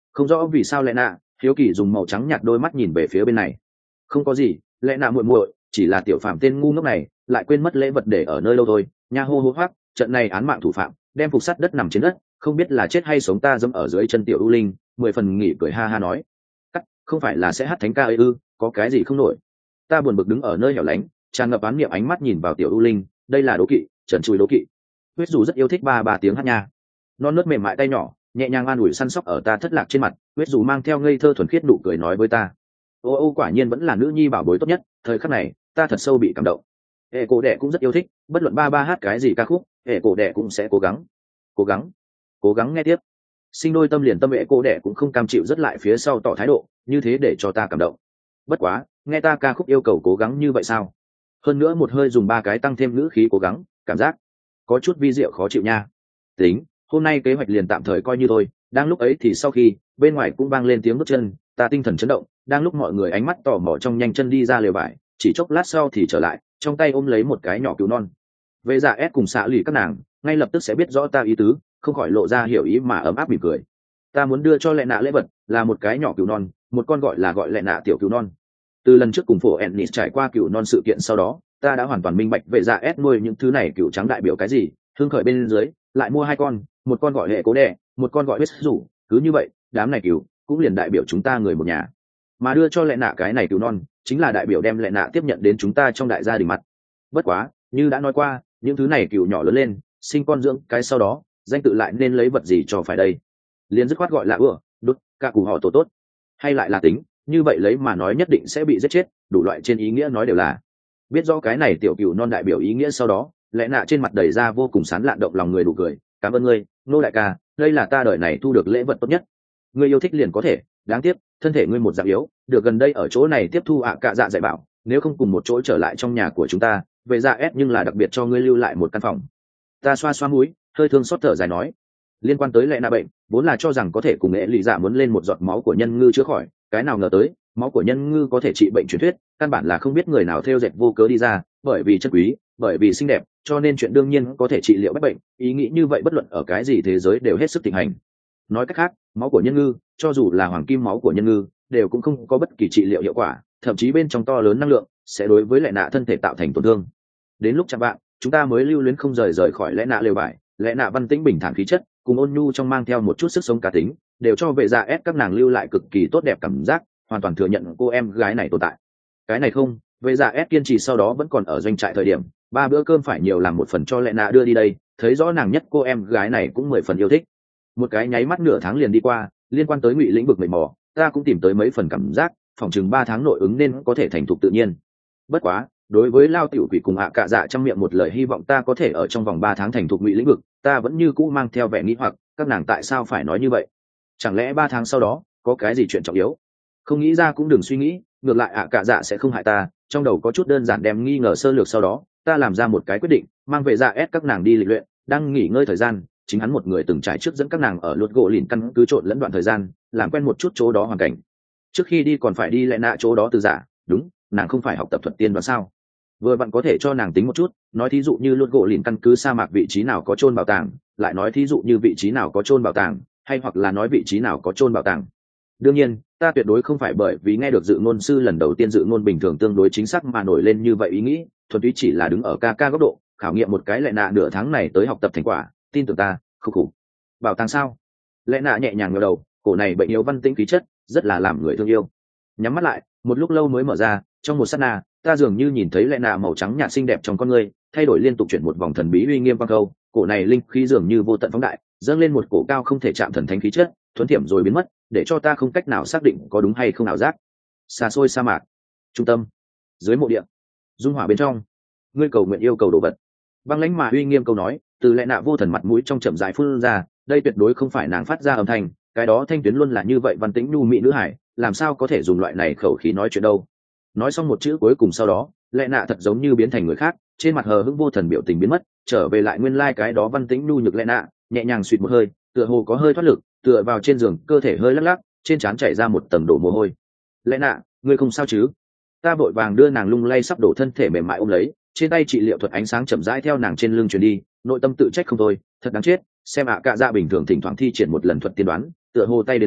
Không rõ vì sao lẽ nạ hiếu kỳ dùng màu trắng nhạt đôi mắt nhìn về phía bên này. Không có gì, lẽ nạ muội muội, chỉ là tiểu phạm tên ngu ngốc này lại quên mất lễ vật để ở nơi lâu thôi. Nha hô hô hoác, trận này án mạng thủ phạm đem phục sắt đất nằm trên đất, không biết là chết hay sống ta dẫm ở dưới chân tiểu ưu linh. Mười phần nghỉ cười ha ha nói, cắt, không phải là sẽ hát thánh ca ấy ư? Có cái gì không nổi? Ta buồn bực đứng ở nơi hẻo lánh, tràn ngập án niệm ánh mắt nhìn vào tiểu ưu linh. Đây là đố kỵ, trần trùi đố kỵ. Huyết dù rất yêu thích ba ba tiếng hát nha. Non nớt mềm mại tay nhỏ nhẹ nhàng an ủi săn sóc ở ta thất lạc trên mặt. Huyết dù mang theo ngây thơ thuần khiết nụ cười nói với ta, ô ô quả nhiên vẫn là nữ nhi bảo bối tốt nhất. Thời khắc này ta thật sâu bị cảm động. Hệ cổ đệ cũng rất yêu thích, bất luận ba ba hát cái gì ca khúc, hệ cổ đệ cũng sẽ cố gắng cố gắng cố gắng nghe tiếp. Sinh đôi tâm liền tâm, hệ cổ đệ cũng không cam chịu rất lại phía sau tỏ thái độ như thế để cho ta cảm động. Bất quá nghe ta ca khúc yêu cầu cố gắng như vậy sao? Hơn nữa một hơi dùng ba cái tăng thêm ngữ khí cố gắng, cảm giác có chút vi diệu khó chịu nha. Tính, hôm nay kế hoạch liền tạm thời coi như thôi. Đang lúc ấy thì sau khi bên ngoài cũng vang lên tiếng bước chân, ta tinh thần chấn động. Đang lúc mọi người ánh mắt tò mò trong nhanh chân đi ra lều vải, chỉ chốc lát sau thì trở lại, trong tay ôm lấy một cái nhỏ cứu non. Về dạ ép cùng xạ lì các nàng ngay lập tức sẽ biết rõ ta ý tứ, không khỏi lộ ra hiểu ý mà ấm áp mỉm cười. Ta muốn đưa cho lệ nạ lễ vật là một cái nhỏ cứu non, một con gọi là gọi lệ nạ tiểu cứu non. Từ lần trước cùng phổ ennis trải qua cựu non sự kiện sau đó, ta đã hoàn toàn minh bạch về dạ ép nuôi những thứ này cựu trắng đại biểu cái gì. Hương khởi bên dưới lại mua hai con, một con gọi hệ cố đẻ, một con gọi huyết rủ. Cứ như vậy đám này cựu cũng liền đại biểu chúng ta người một nhà, mà đưa cho lệ nạ cái này cựu non chính là đại biểu đem lệ nạ tiếp nhận đến chúng ta trong đại gia đình mặt. Bất quá như đã nói qua, những thứ này cựu nhỏ lớn lên sinh con dưỡng cái sau đó danh tự lại nên lấy vật gì cho phải đây? Liền dứt khoát gọi là ưa đút cả cù họ tổ tốt, hay lại là tính như vậy lấy mà nói nhất định sẽ bị giết chết. Đủ loại trên ý nghĩa nói đều là biết rõ cái này tiểu cựu non đại biểu ý nghĩa sau đó, lẽ nạ trên mặt đầy ra vô cùng sán lạn động lòng người đủ cười. Cảm ơn ngươi nô đại ca, đây là ta đời này thu được lễ vật tốt nhất. Ngươi yêu thích liền có thể, đáng tiếc thân thể ngươi một dạng yếu, được gần đây ở chỗ này tiếp thu ạ à cạ dạ dạy bảo, nếu không cùng một chỗ trở lại trong nhà của chúng ta. Về dạ ép nhưng là đặc biệt cho ngươi lưu lại một căn phòng. Ta xoa xoa mũi, hơi thương xót thở dài nói, liên quan tới lẽ nạ bệnh vốn là cho rằng có thể cùng nghệ lì dạ muốn lên một giọt máu của nhân ngư chữa khỏi, cái nào ngờ tới máu của nhân ngư có thể trị bệnh truyền thuyết, căn bản là không biết người nào theo dệt vô cớ đi ra. Bởi vì chân quý, bởi vì xinh đẹp, cho nên chuyện đương nhiên có thể trị liệu bách bệnh. Ý nghĩ như vậy bất luận ở cái gì thế giới đều hết sức thịnh hành. Nói cách khác, máu của nhân ngư, cho dù là hoàng kim máu của nhân ngư, đều cũng không có bất kỳ trị liệu hiệu quả, thậm chí bên trong to lớn năng lượng sẽ đối với lẽ nạ thân thể tạo thành tổn thương. Đến lúc chẳng bạn chúng ta mới lưu luyến không rời rời khỏi lẽ nạ lều vải. Lẽ nạ văn tĩnh bình thản khí chất cùng ôn nhu trong mang theo một chút sức sống cá tính, đều cho vệ dạ ép các nàng lưu lại cực kỳ tốt đẹp cảm giác, hoàn toàn thừa nhận cô em gái này tồn tại. Cái này không, vệ dạ ép kiên trì sau đó vẫn còn ở doanh trại thời điểm, ba bữa cơm phải nhiều làm một phần cho lẽ nạ đưa đi đây, thấy rõ nàng nhất cô em gái này cũng mười phần yêu thích. Một cái nháy mắt nửa tháng liền đi qua, liên quan tới ngụy lĩnh vực mệt mò, ta cũng tìm tới mấy phần cảm giác, phòng chừng ba tháng nội ứng nên có thể thành thục tự nhiên. Bất quá đối với lao tiểu quỷ cùng ạ à cạ dạ trong miệng một lời hy vọng ta có thể ở trong vòng ba tháng thành thục ngụy lĩnh vực, ta vẫn như cũ mang theo vẻ nghĩ hoặc, các nàng tại sao phải nói như vậy? Chẳng lẽ ba tháng sau đó có cái gì chuyện trọng yếu? Không nghĩ ra cũng đừng suy nghĩ, ngược lại ạ à cạ dạ sẽ không hại ta. Trong đầu có chút đơn giản đem nghi ngờ sơ lược sau đó, ta làm ra một cái quyết định, mang về dạ ép các nàng đi lịch luyện. Đang nghỉ ngơi thời gian, chính hắn một người từng trải trước dẫn các nàng ở luật gỗ lìn căn cứ trộn lẫn đoạn thời gian, làm quen một chút chỗ đó hoàn cảnh. Trước khi đi còn phải đi lại nạ chỗ đó từ giả, đúng, nàng không phải học tập thuật tiên đoán sao? Vừa vặn có thể cho nàng tính một chút, nói thí dụ như luật gỗ lìn căn cứ sa mạc vị trí nào có chôn bảo tàng, lại nói thí dụ như vị trí nào có chôn bảo tàng, hay hoặc là nói vị trí nào có chôn bảo tàng. Đương nhiên, ta tuyệt đối không phải bởi vì nghe được dự ngôn sư lần đầu tiên dự ngôn bình thường tương đối chính xác mà nổi lên như vậy ý nghĩ, thuần túy chỉ là đứng ở ca ca góc độ, khảo nghiệm một cái lệ nạ nửa tháng này tới học tập thành quả, tin tưởng ta, không khủng. Bảo tàng sao? Lệ nạ nhẹ nhàng ngẩng đầu, cổ này bệnh yếu văn tĩnh khí chất, rất là làm người thương yêu. Nhắm mắt lại, một lúc lâu mới mở ra, trong một sát na, ta dường như nhìn thấy lệ nạ màu trắng nhạt xinh đẹp trong con ngươi, thay đổi liên tục chuyển một vòng thần bí uy nghiêm băng câu, cổ này linh khí dường như vô tận phóng đại, dâng lên một cổ cao không thể chạm thần thánh khí chất, thuần thiểm rồi biến mất, để cho ta không cách nào xác định có đúng hay không ảo giác. Xa xôi sa mạc, trung tâm, dưới mộ địa, dung hỏa bên trong, ngươi cầu nguyện yêu cầu đồ vật. Băng lãnh mà uy nghiêm câu nói, từ lệ nạ vô thần mặt mũi trong chậm rãi phun ra, đây tuyệt đối không phải nàng phát ra âm thanh, cái đó thanh tuyến luôn là như vậy văn tĩnh nhu mị nữ hải, làm sao có thể dùng loại này khẩu khí nói chuyện đâu. Nói xong một chữ cuối cùng sau đó, lệ nạ thật giống như biến thành người khác, trên mặt hờ hững vô thần biểu tình biến mất, trở về lại nguyên lai like cái đó văn tĩnh nhu nhược lệ nạ, nhẹ nhàng suýt một hơi, tựa hồ có hơi thoát lực, tựa vào trên giường, cơ thể hơi lắc lắc, trên trán chảy ra một tầng đổ mồ hôi. Lệ nạ, ngươi không sao chứ? Ta vội vàng đưa nàng lung lay sắp đổ thân thể mềm mại ôm lấy, trên tay trị liệu thuật ánh sáng chậm rãi theo nàng trên lưng truyền đi, nội tâm tự trách không thôi, thật đáng chết, xem ạ cạ dạ bình thường thỉnh thoảng thi triển một lần thuật tiên đoán, tựa hồ tay đến lấy,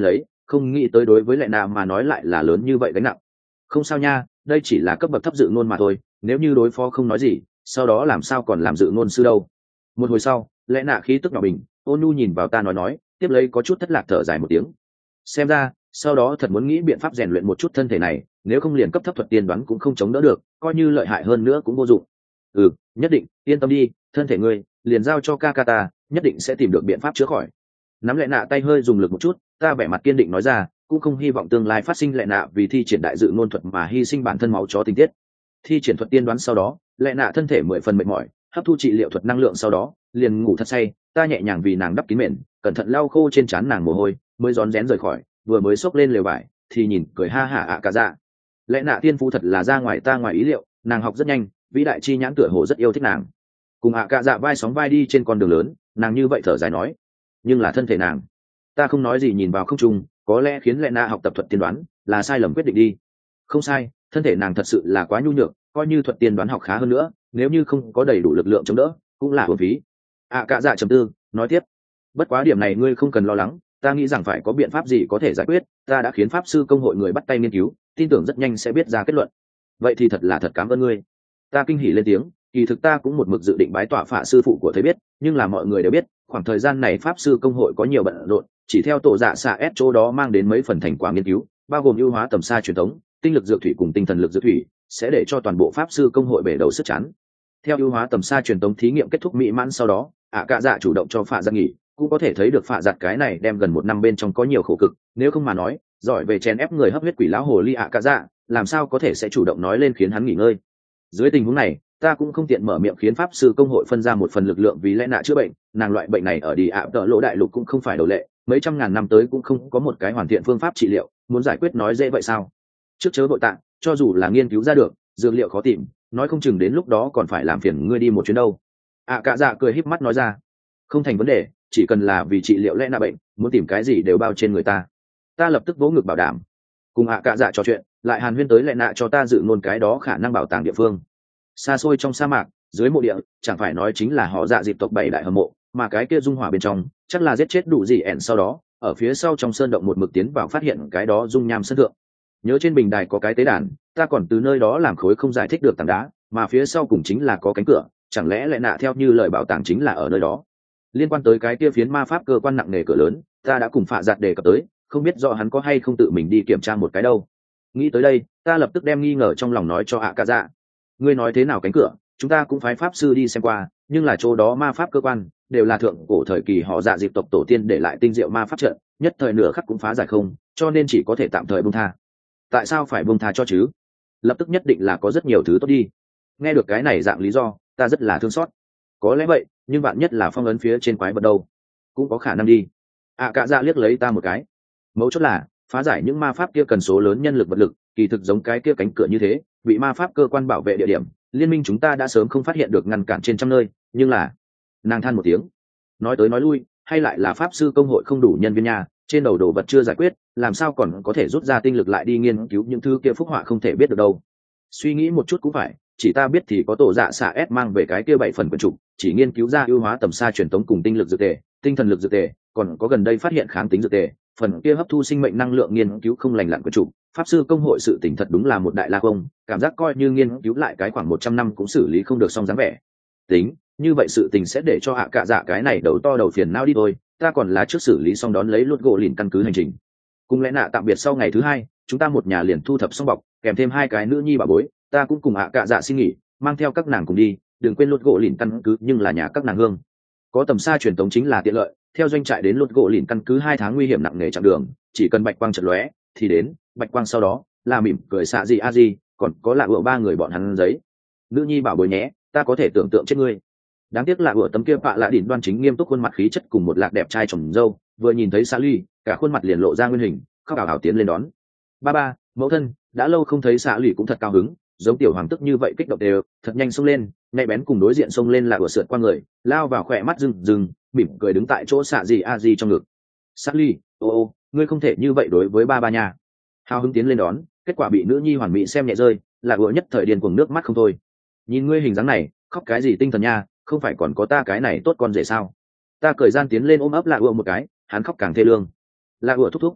không nghĩ tới đối với lệ nạ mà nói lại là lớn như vậy gánh nặng. Không sao nha, đây chỉ là cấp bậc thấp dự ngôn mà thôi, nếu như đối phó không nói gì, sau đó làm sao còn làm dự ngôn sư đâu. Một hồi sau, lệ nạ khí tức nhỏ bình, ôn nhu nhìn vào ta nói nói, tiếp lấy có chút thất lạc thở dài một tiếng. Xem ra sau đó thật muốn nghĩ biện pháp rèn luyện một chút thân thể này, nếu không liền cấp thấp thuật tiên đoán cũng không chống đỡ được, coi như lợi hại hơn nữa cũng vô dụng. Ừ, nhất định, yên tâm đi, thân thể ngươi liền giao cho Kakata, nhất định sẽ tìm được biện pháp chữa khỏi. Nắm lệ nạ tay hơi dùng lực một chút, ta vẻ mặt kiên định nói ra, cũng không hy vọng tương lai phát sinh lệ nạ vì thi triển đại dự ngôn thuật mà hy sinh bản thân máu chó tình tiết. Thi triển thuật tiên đoán sau đó, lệ nạ thân thể mười phần mệt mỏi, hấp thu trị liệu thuật năng lượng sau đó liền ngủ thật say. Ta nhẹ nhàng vì nàng đắp kín mền, cẩn thận lau khô trên trán nàng mồ hôi, mới rón rén rời khỏi. Vừa mới xốc lên lều vải thì nhìn cười ha hả ạ cả dạ. Lẽ nạ tiên phu thật là ra ngoài ta ngoài ý liệu, nàng học rất nhanh, vĩ đại chi nhãn tựa hồ rất yêu thích nàng. Cùng ạ cả dạ vai sóng vai đi trên con đường lớn, nàng như vậy thở dài nói, nhưng là thân thể nàng. Ta không nói gì nhìn vào không trung, có lẽ khiến lẽ nạ học tập thuật tiên đoán là sai lầm quyết định đi. Không sai, thân thể nàng thật sự là quá nhu nhược, coi như thuật tiên đoán học khá hơn nữa, nếu như không có đầy đủ lực lượng chống đỡ cũng là uổng phí. ạ cả dạ trầm tư nói tiếp, bất quá điểm này ngươi không cần lo lắng, ta nghĩ rằng phải có biện pháp gì có thể giải quyết, ta đã khiến pháp sư công hội người bắt tay nghiên cứu, tin tưởng rất nhanh sẽ biết ra kết luận. Vậy thì thật là thật cảm ơn ngươi. Ta kinh hỉ lên tiếng, kỳ thực ta cũng một mực dự định bái tỏa phạ sư phụ của thầy biết, nhưng là mọi người đều biết khoảng thời gian này pháp sư công hội có nhiều bận rộn, chỉ theo tổ dạ xạ ép chỗ đó mang đến mấy phần thành quả nghiên cứu, bao gồm ưu hóa tầm xa truyền thống, tinh lực dược thủy cùng tinh thần lực dược thủy, sẽ để cho toàn bộ pháp sư công hội bể đầu sức chán. Theo ưu hóa tầm xa truyền thống thí nghiệm kết thúc mỹ mãn sau đó, ạ cạ dạ chủ động cho phạ giặt nghỉ, cũng có thể thấy được phạ giặt cái này đem gần một năm bên trong có nhiều khổ cực, nếu không mà nói giỏi về chèn ép người hấp huyết quỷ lão hồ ly ạ cạ dạ làm sao có thể sẽ chủ động nói lên khiến hắn nghỉ ngơi. Dưới tình huống này ta cũng không tiện mở miệng khiến pháp sư công hội phân ra một phần lực lượng vì lẽ nạ chữa bệnh, nàng loại bệnh này ở đi ạ tợ lỗ đại lục cũng không phải đầu lệ, mấy trăm ngàn năm tới cũng không có một cái hoàn thiện phương pháp trị liệu, muốn giải quyết nói dễ vậy sao. Trước chớ vội tạng, cho dù là nghiên cứu ra được dược liệu khó tìm, nói không chừng đến lúc đó còn phải làm phiền ngươi đi một chuyến đâu. ạ cạ dạ cười híp mắt nói ra, không thành vấn đề, chỉ cần là vì trị liệu lẽ nạ bệnh, muốn tìm cái gì đều bao trên người ta. Ta lập tức vỗ ngực bảo đảm. Cùng ạ cạ dạ trò chuyện lại hàn huyên tới lẽ nạ cho ta dự ngôn cái đó khả năng bảo tàng địa phương. Xa xôi trong sa mạc dưới mộ địa, chẳng phải nói chính là họ dạ dịp tộc bảy đại hầm mộ, mà cái kia dung hỏa bên trong chắc là giết chết đủ gì ẻn, sau đó ở phía sau trong sơn động một mực tiến vào phát hiện cái đó dung nham sân thượng. Nhớ trên bình đài có cái tế đàn, ta còn từ nơi đó làm khối không giải thích được tảng đá, mà phía sau cùng chính là có cánh cửa, chẳng lẽ lẽ nạ theo như lời bảo tàng chính là ở nơi đó. Liên quan tới cái kia phiến ma pháp cơ quan nặng nề cửa lớn, ta đã cùng phạ giặt đề cập tới, không biết rõ hắn có hay không tự mình đi kiểm tra một cái đâu. Nghĩ tới đây ta lập tức đem nghi ngờ trong lòng nói cho ạ cạ dạ. Ngươi nói thế nào cánh cửa, chúng ta cũng phái pháp sư đi xem qua, nhưng là chỗ đó ma pháp cơ quan đều là thượng cổ thời kỳ họ dạ dịp tộc tổ tiên để lại tinh diệu ma pháp trận, nhất thời nửa khắc cũng phá giải không, cho nên chỉ có thể tạm thời buông tha. Tại sao phải buông tha cho chứ? Lập tức nhất định là có rất nhiều thứ tốt đi. Nghe được cái này dạng lý do ta rất là thương xót. Có lẽ vậy, nhưng bạn nhất là phong ấn phía trên quái vật đâu, cũng có khả năng đi. ạ cạ dạ liếc lấy ta một cái. Mấu chốt là phá giải những ma pháp kia cần số lớn nhân lực vật lực, kỳ thực giống cái kia cánh cửa như thế bị ma pháp cơ quan bảo vệ địa điểm, liên minh chúng ta đã sớm không phát hiện được ngăn cản trên trăm nơi, nhưng là nàng than một tiếng, nói tới nói lui hay lại là pháp sư công hội không đủ nhân viên nhà, trên đầu đồ vật chưa giải quyết, làm sao còn có thể rút ra tinh lực lại đi nghiên cứu những thứ kia phúc họa không thể biết được đâu. Suy nghĩ một chút cũng phải, chỉ ta biết thì có tổ dạ xạ ép mang về cái kia bảy phần quyển trục, chỉ nghiên cứu ra ưu hóa tầm xa truyền tống cùng tinh lực dược tề, tinh thần lực dược tề, còn có gần đây phát hiện kháng tính dược tề, phần kia hấp thu sinh mệnh năng lượng nghiên cứu không lành lặn quyển trục. Pháp sư công hội sự tỉnh thật đúng là một đại la không, cảm giác coi như nghiên cứu lại cái khoảng một trăm năm cũng xử lý không được xong dáng vẻ. Tính như vậy sự tình sẽ để cho hạ cạ dạ cái này đầu to đầu phiền não đi thôi, ta còn là trước xử lý xong đón lấy lốt gỗ lìn căn cứ hành trình. Cùng lẽ nạ tạm biệt sau ngày thứ hai, chúng ta một nhà liền thu thập xong bọc, kèm thêm hai cái nữ nhi bà bối, ta cũng cùng hạ cạ dạ xin nghỉ, mang theo các nàng cùng đi, đừng quên lốt gỗ lìn căn cứ nhưng là nhà các nàng hương. Có tầm xa truyền tống chính là tiện lợi, theo doanh trại đến lốt gỗ lìn căn cứ hai tháng nguy hiểm nặng nề chặng đường, chỉ cần bạch quang chật lóe thì đến, bạch quang sau đó là mỉm cười xạ gì a gì, còn có là ựa ba người bọn hắn giấy. Nữ nhi bảo bối nhé, ta có thể tưởng tượng chết ngươi. Đáng tiếc là ựa tấm kia bạ lạ đỉnh đoan chính nghiêm túc khuôn mặt khí chất cùng một lạc đẹp trai trồng dâu, vừa nhìn thấy Sa Ly, cả khuôn mặt liền lộ ra nguyên hình, khóc ảo ảo tiến lên đón. Ba ba, mẫu thân, đã lâu không thấy Sa Ly cũng thật cao hứng, giống tiểu hoàng tức như vậy kích động đều, thật nhanh xông lên, nhạy bén cùng đối diện xông lên là ựa sượt qua người, lao vào khỏe mắt rừng rừng, mỉm cười đứng tại chỗ xạ gì a gì trong ngực. Sa Ly, ô ô, ngươi không thể như vậy đối với ba ba nhà. Hào hứng tiến lên đón, kết quả bị nữ nhi hoàn mỹ xem nhẹ rơi, là ựa nhất thời điên cuồng nước mắt không thôi. Nhìn ngươi hình dáng này, khóc cái gì tinh thần nha, không phải còn có ta cái này tốt con rể sao? Ta cười gian tiến lên ôm ấp là ựa một cái, hắn khóc càng thê lương. Là ựa thúc thúc,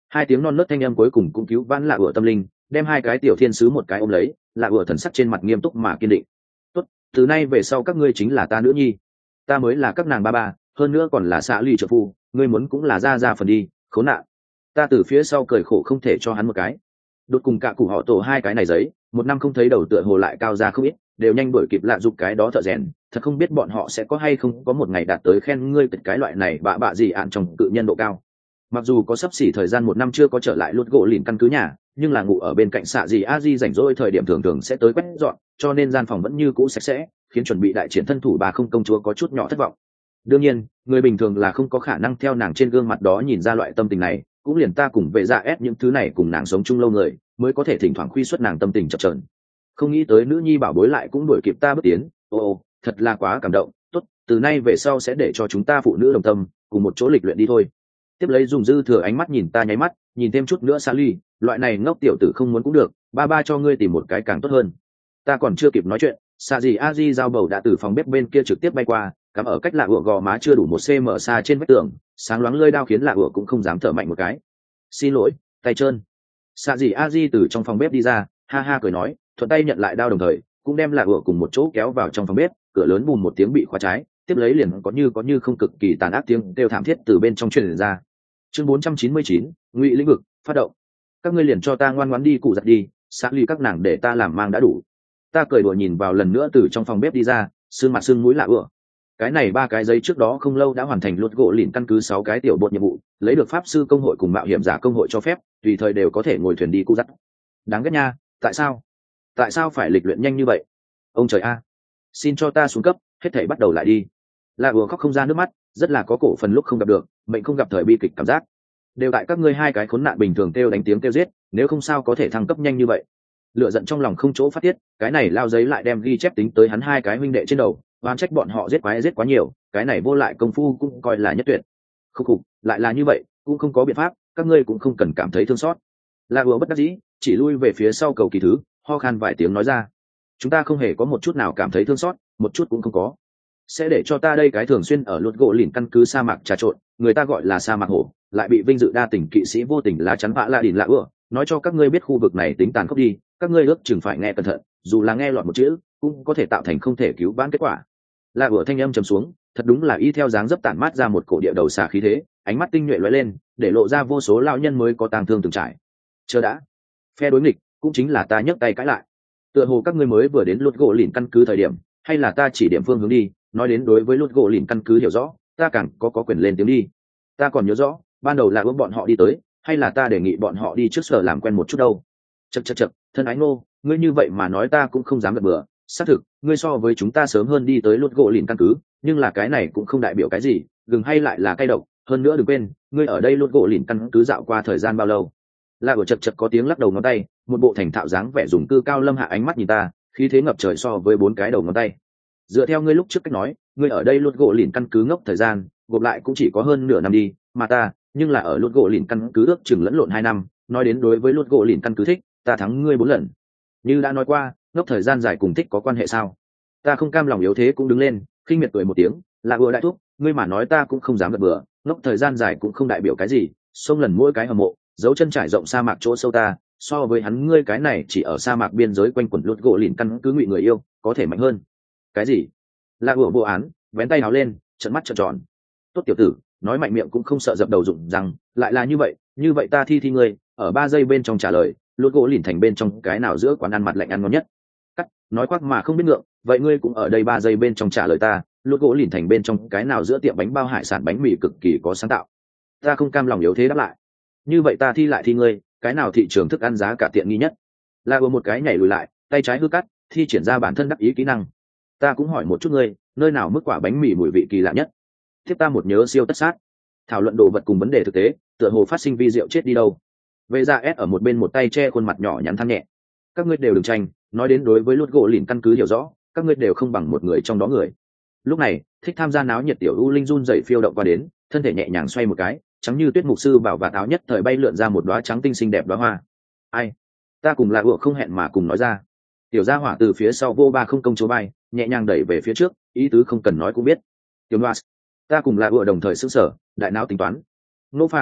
Hai tiếng non nớt thanh âm cuối cùng cũng cứu vãn lạ ủa tâm linh, đem hai cái tiểu thiên sứ một cái ôm lấy, lạ ủa thần sắc trên mặt nghiêm túc mà kiên định. Tốt, từ nay về sau các ngươi chính là ta nữ nhi, ta mới là các nàng ba ba, hơn nữa còn là xã ly trợ phu, ngươi muốn cũng là ra ra phần đi, khốn nạn. Ta từ phía sau cười khổ không thể cho hắn một cái. Đột cùng cả cụ họ tổ hai cái này giấy, một năm không thấy đầu tựa hồ lại cao ra không ít, đều nhanh đuổi kịp lạ dục cái đó thợ rèn, thật không biết bọn họ sẽ có hay không có một ngày đạt tới khen ngươi cái cái loại này bạ bạ gì ạn trong cự nhân độ cao. Mặc dù có sắp xỉ thời gian một năm chưa có trở lại lút gỗ lìn căn cứ nhà, nhưng là ngủ ở bên cạnh xạ gì a di rảnh rỗi thời điểm thường thường sẽ tới quét dọn, cho nên gian phòng vẫn như cũ sạch sẽ, khiến chuẩn bị đại triển thân thủ bà không công chúa có chút nhỏ thất vọng. Đương nhiên, người bình thường là không có khả năng theo nàng trên gương mặt đó nhìn ra loại tâm tình này, cũng liền ta cùng vệ dạ ép những thứ này cùng nàng sống chung lâu người, mới có thể thỉnh thoảng khuy xuất nàng tâm tình chập chờn. Không nghĩ tới nữ nhi bảo bối lại cũng đuổi kịp ta bước tiến, ô ô, thật là quá cảm động. Tốt, từ nay về sau sẽ để cho chúng ta phụ nữ đồng tâm, cùng một chỗ lịch luyện đi thôi. Tiếp lấy dùng dư thừa ánh mắt nhìn ta nháy mắt, nhìn thêm chút nữa xa ly, loại này ngốc tiểu tử không muốn cũng được, ba ba cho ngươi tìm một cái càng tốt hơn. Ta còn chưa kịp nói chuyện, xạ gì a di giao bầu đã từ phòng bếp bên kia trực tiếp bay qua, cắm ở cách lạ ủa gò má chưa đủ một cm xa trên vách tường, sáng loáng lơi đao khiến lạ ủa cũng không dám thở mạnh một cái. Xin lỗi, tay trơn. Xạ gì a di từ trong phòng bếp đi ra, ha ha cười nói, thuận tay nhận lại đao đồng thời cũng đem lạ ủa cùng một chỗ kéo vào trong phòng bếp, cửa lớn bùm một tiếng bị khóa trái, tiếp lấy liền có như có như không cực kỳ tàn ác tiếng kêu thảm thiết từ bên trong truyền ra. Chương bốn trăm chín mươi chín, Ngụy lĩnh vực phát động. Các ngươi liền cho ta ngoan ngoãn đi cụ giặt đi, xác ly các nàng để ta làm mang đã đủ. Ta cười đùa nhìn vào lần nữa từ trong phòng bếp đi ra, sưng mặt sưng mũi lạ ủa. Cái này ba cái giấy trước đó không lâu đã hoàn thành luật gỗ lìn căn cứ sáu cái tiểu bột nhiệm vụ, lấy được pháp sư công hội cùng mạo hiểm giả công hội cho phép, tùy thời đều có thể ngồi thuyền đi cụ giặt. Đáng ghét nha, tại sao? Tại sao phải lịch luyện nhanh như vậy? Ông trời a, xin cho ta xuống cấp, hết thảy bắt đầu lại đi. Lạ ủa khóc không ra nước mắt, rất là có cổ phần lúc không gặp được, mệnh không gặp thời bi kịch cảm giác. Đều tại các ngươi hai cái khốn nạn bình thường kêu đánh tiếng kêu giết, nếu không sao có thể thăng cấp nhanh như vậy. Lựa giận trong lòng không chỗ phát tiết, cái này lao giấy lại đem ghi chép tính tới hắn hai cái huynh đệ trên đầu, oán trách bọn họ giết quái giết quá nhiều, cái này vô lại công phu cũng coi là nhất tuyệt. Khúc khục, lại là như vậy, cũng không có biện pháp, các ngươi cũng không cần cảm thấy thương xót. La Ủa bất đắc dĩ, chỉ lui về phía sau cầu kỳ thứ, ho khan vài tiếng nói ra, chúng ta không hề có một chút nào cảm thấy thương xót, một chút cũng không có. Sẽ để cho ta đây cái thường xuyên ở luật gỗ lìn căn cứ sa mạc trà trộn, người ta gọi là sa mạc hổ, lại bị vinh dự đa tình kỵ sĩ vô tình lá chắn vạ la đỉnh lạ ủa, nói cho các ngươi biết khu vực này tính tàn khốc đi, các ngươi ước chừng phải nghe cẩn thận, dù là nghe lọt một chữ cũng có thể tạo thành không thể cứu vãn kết quả. Lạ ủa thanh âm trầm xuống, thật đúng là y theo dáng dấp tản mát ra một cổ địa đầu xà khí thế, ánh mắt tinh nhuệ lóe lên, để lộ ra vô số lão nhân mới có tang thương từng trải. Chờ đã, phe đối nghịch cũng chính là ta nhấc tay cãi lại. Tựa hồ các ngươi mới vừa đến luật gỗ lìn căn cứ thời điểm, hay là ta chỉ điểm phương hướng đi, nói đến đối với luật gỗ lìn căn cứ hiểu rõ, ta càng có có quyền lên tiếng đi. Ta còn nhớ rõ, ban đầu là ước bọn họ đi tới, hay là ta đề nghị bọn họ đi trước sở làm quen một chút đâu. Chậc chậc chậc, thân ái ngô, ngươi như vậy mà nói ta cũng không dám gật bừa. Xác thực, ngươi so với chúng ta sớm hơn đi tới luật gỗ lìn căn cứ, nhưng là cái này cũng không đại biểu cái gì, gừng hay lại là cay độc. Hơn nữa đừng quên, ngươi ở đây luật gỗ lìn căn cứ dạo qua thời gian bao lâu? La của chật chật có tiếng lắc đầu ngón tay, một bộ thành thạo dáng vẻ dùng cư cao lâm hạ ánh mắt nhìn ta, khí thế ngập trời so với bốn cái đầu ngón tay. Dựa theo ngươi lúc trước cách nói, ngươi ở đây luật gỗ lìn căn cứ ngốc thời gian, gộp lại cũng chỉ có hơn nửa năm đi, mà ta, nhưng là ở luật gỗ lìn căn cứ ước chừng lẫn lộn hai năm, nói đến đối với luật gỗ lìn căn cứ thích, ta thắng ngươi bốn lần. Như đã nói qua, ngốc thời gian dài cùng thích có quan hệ sao? Ta không cam lòng yếu thế cũng đứng lên, khinh miệt cười một tiếng, là vừa đại thúc, ngươi mà nói ta cũng không dám gật bừa, ngốc thời gian dài cũng không đại biểu cái gì, xông lần mỗi cái hầm mộ, dấu chân trải rộng sa mạc chỗ sâu ta, so với hắn ngươi cái này chỉ ở sa mạc biên giới quanh quẩn luật gỗ lìn căn cứ ngụy người yêu, có thể mạnh hơn. Cái gì? Là vừa vô án, vén tay áo lên, trợn mắt trợn tròn. Tốt tiểu tử, nói mạnh miệng cũng không sợ dập đầu rụng rằng, lại là như vậy, như vậy ta thi thi ngươi, ở ba giây bên trong trả lời, luật gỗ lìn thành bên trong cái nào giữa quán ăn mặt lạnh ăn ngon nhất. Cắt, nói khoác mà không biết ngượng, vậy ngươi cũng ở đây ba giây bên trong trả lời ta, luật gỗ lìn thành bên trong cái nào giữa tiệm bánh bao hải sản bánh mì cực kỳ có sáng tạo. Ta không cam lòng yếu thế đáp lại. Như vậy ta thi lại thi ngươi, cái nào thị trường thức ăn giá cả tiện nghi nhất? La vừa một cái nhảy lùi lại, tay trái hư cắt, thi triển ra bản thân đắc ý kỹ năng. Ta cũng hỏi một chút ngươi, nơi nào mức quả bánh mì mùi vị kỳ lạ nhất? Tiếp ta một nhớ siêu tất sát. Thảo luận đồ vật cùng vấn đề thực tế, tựa hồ phát sinh vi diệu chết đi đâu. Vệ ra S ở một bên một tay che khuôn mặt nhỏ nhắn than nhẹ. Các ngươi đều đừng tranh, nói đến đối với luật gỗ lìn căn cứ hiểu rõ, các ngươi đều không bằng một người trong đó người. Lúc này, thích tham gia náo nhiệt tiểu u linh run rẩy phiêu động qua đến, thân thể nhẹ nhàng xoay một cái, trắng như tuyết mục sư bảo và áo nhất thời bay lượn ra một đóa trắng tinh xinh đẹp đóa hoa. Ai? Ta cùng là ủa không hẹn mà cùng nói ra. Tiểu gia hỏa từ phía sau vô ba không công chúa bay, nhẹ nhàng đẩy về phía trước, ý tứ không cần nói cũng biết. Tiểu Noas. Ta cùng là ủa đồng thời sững sờ, đại não tính toán. Nô Phạm,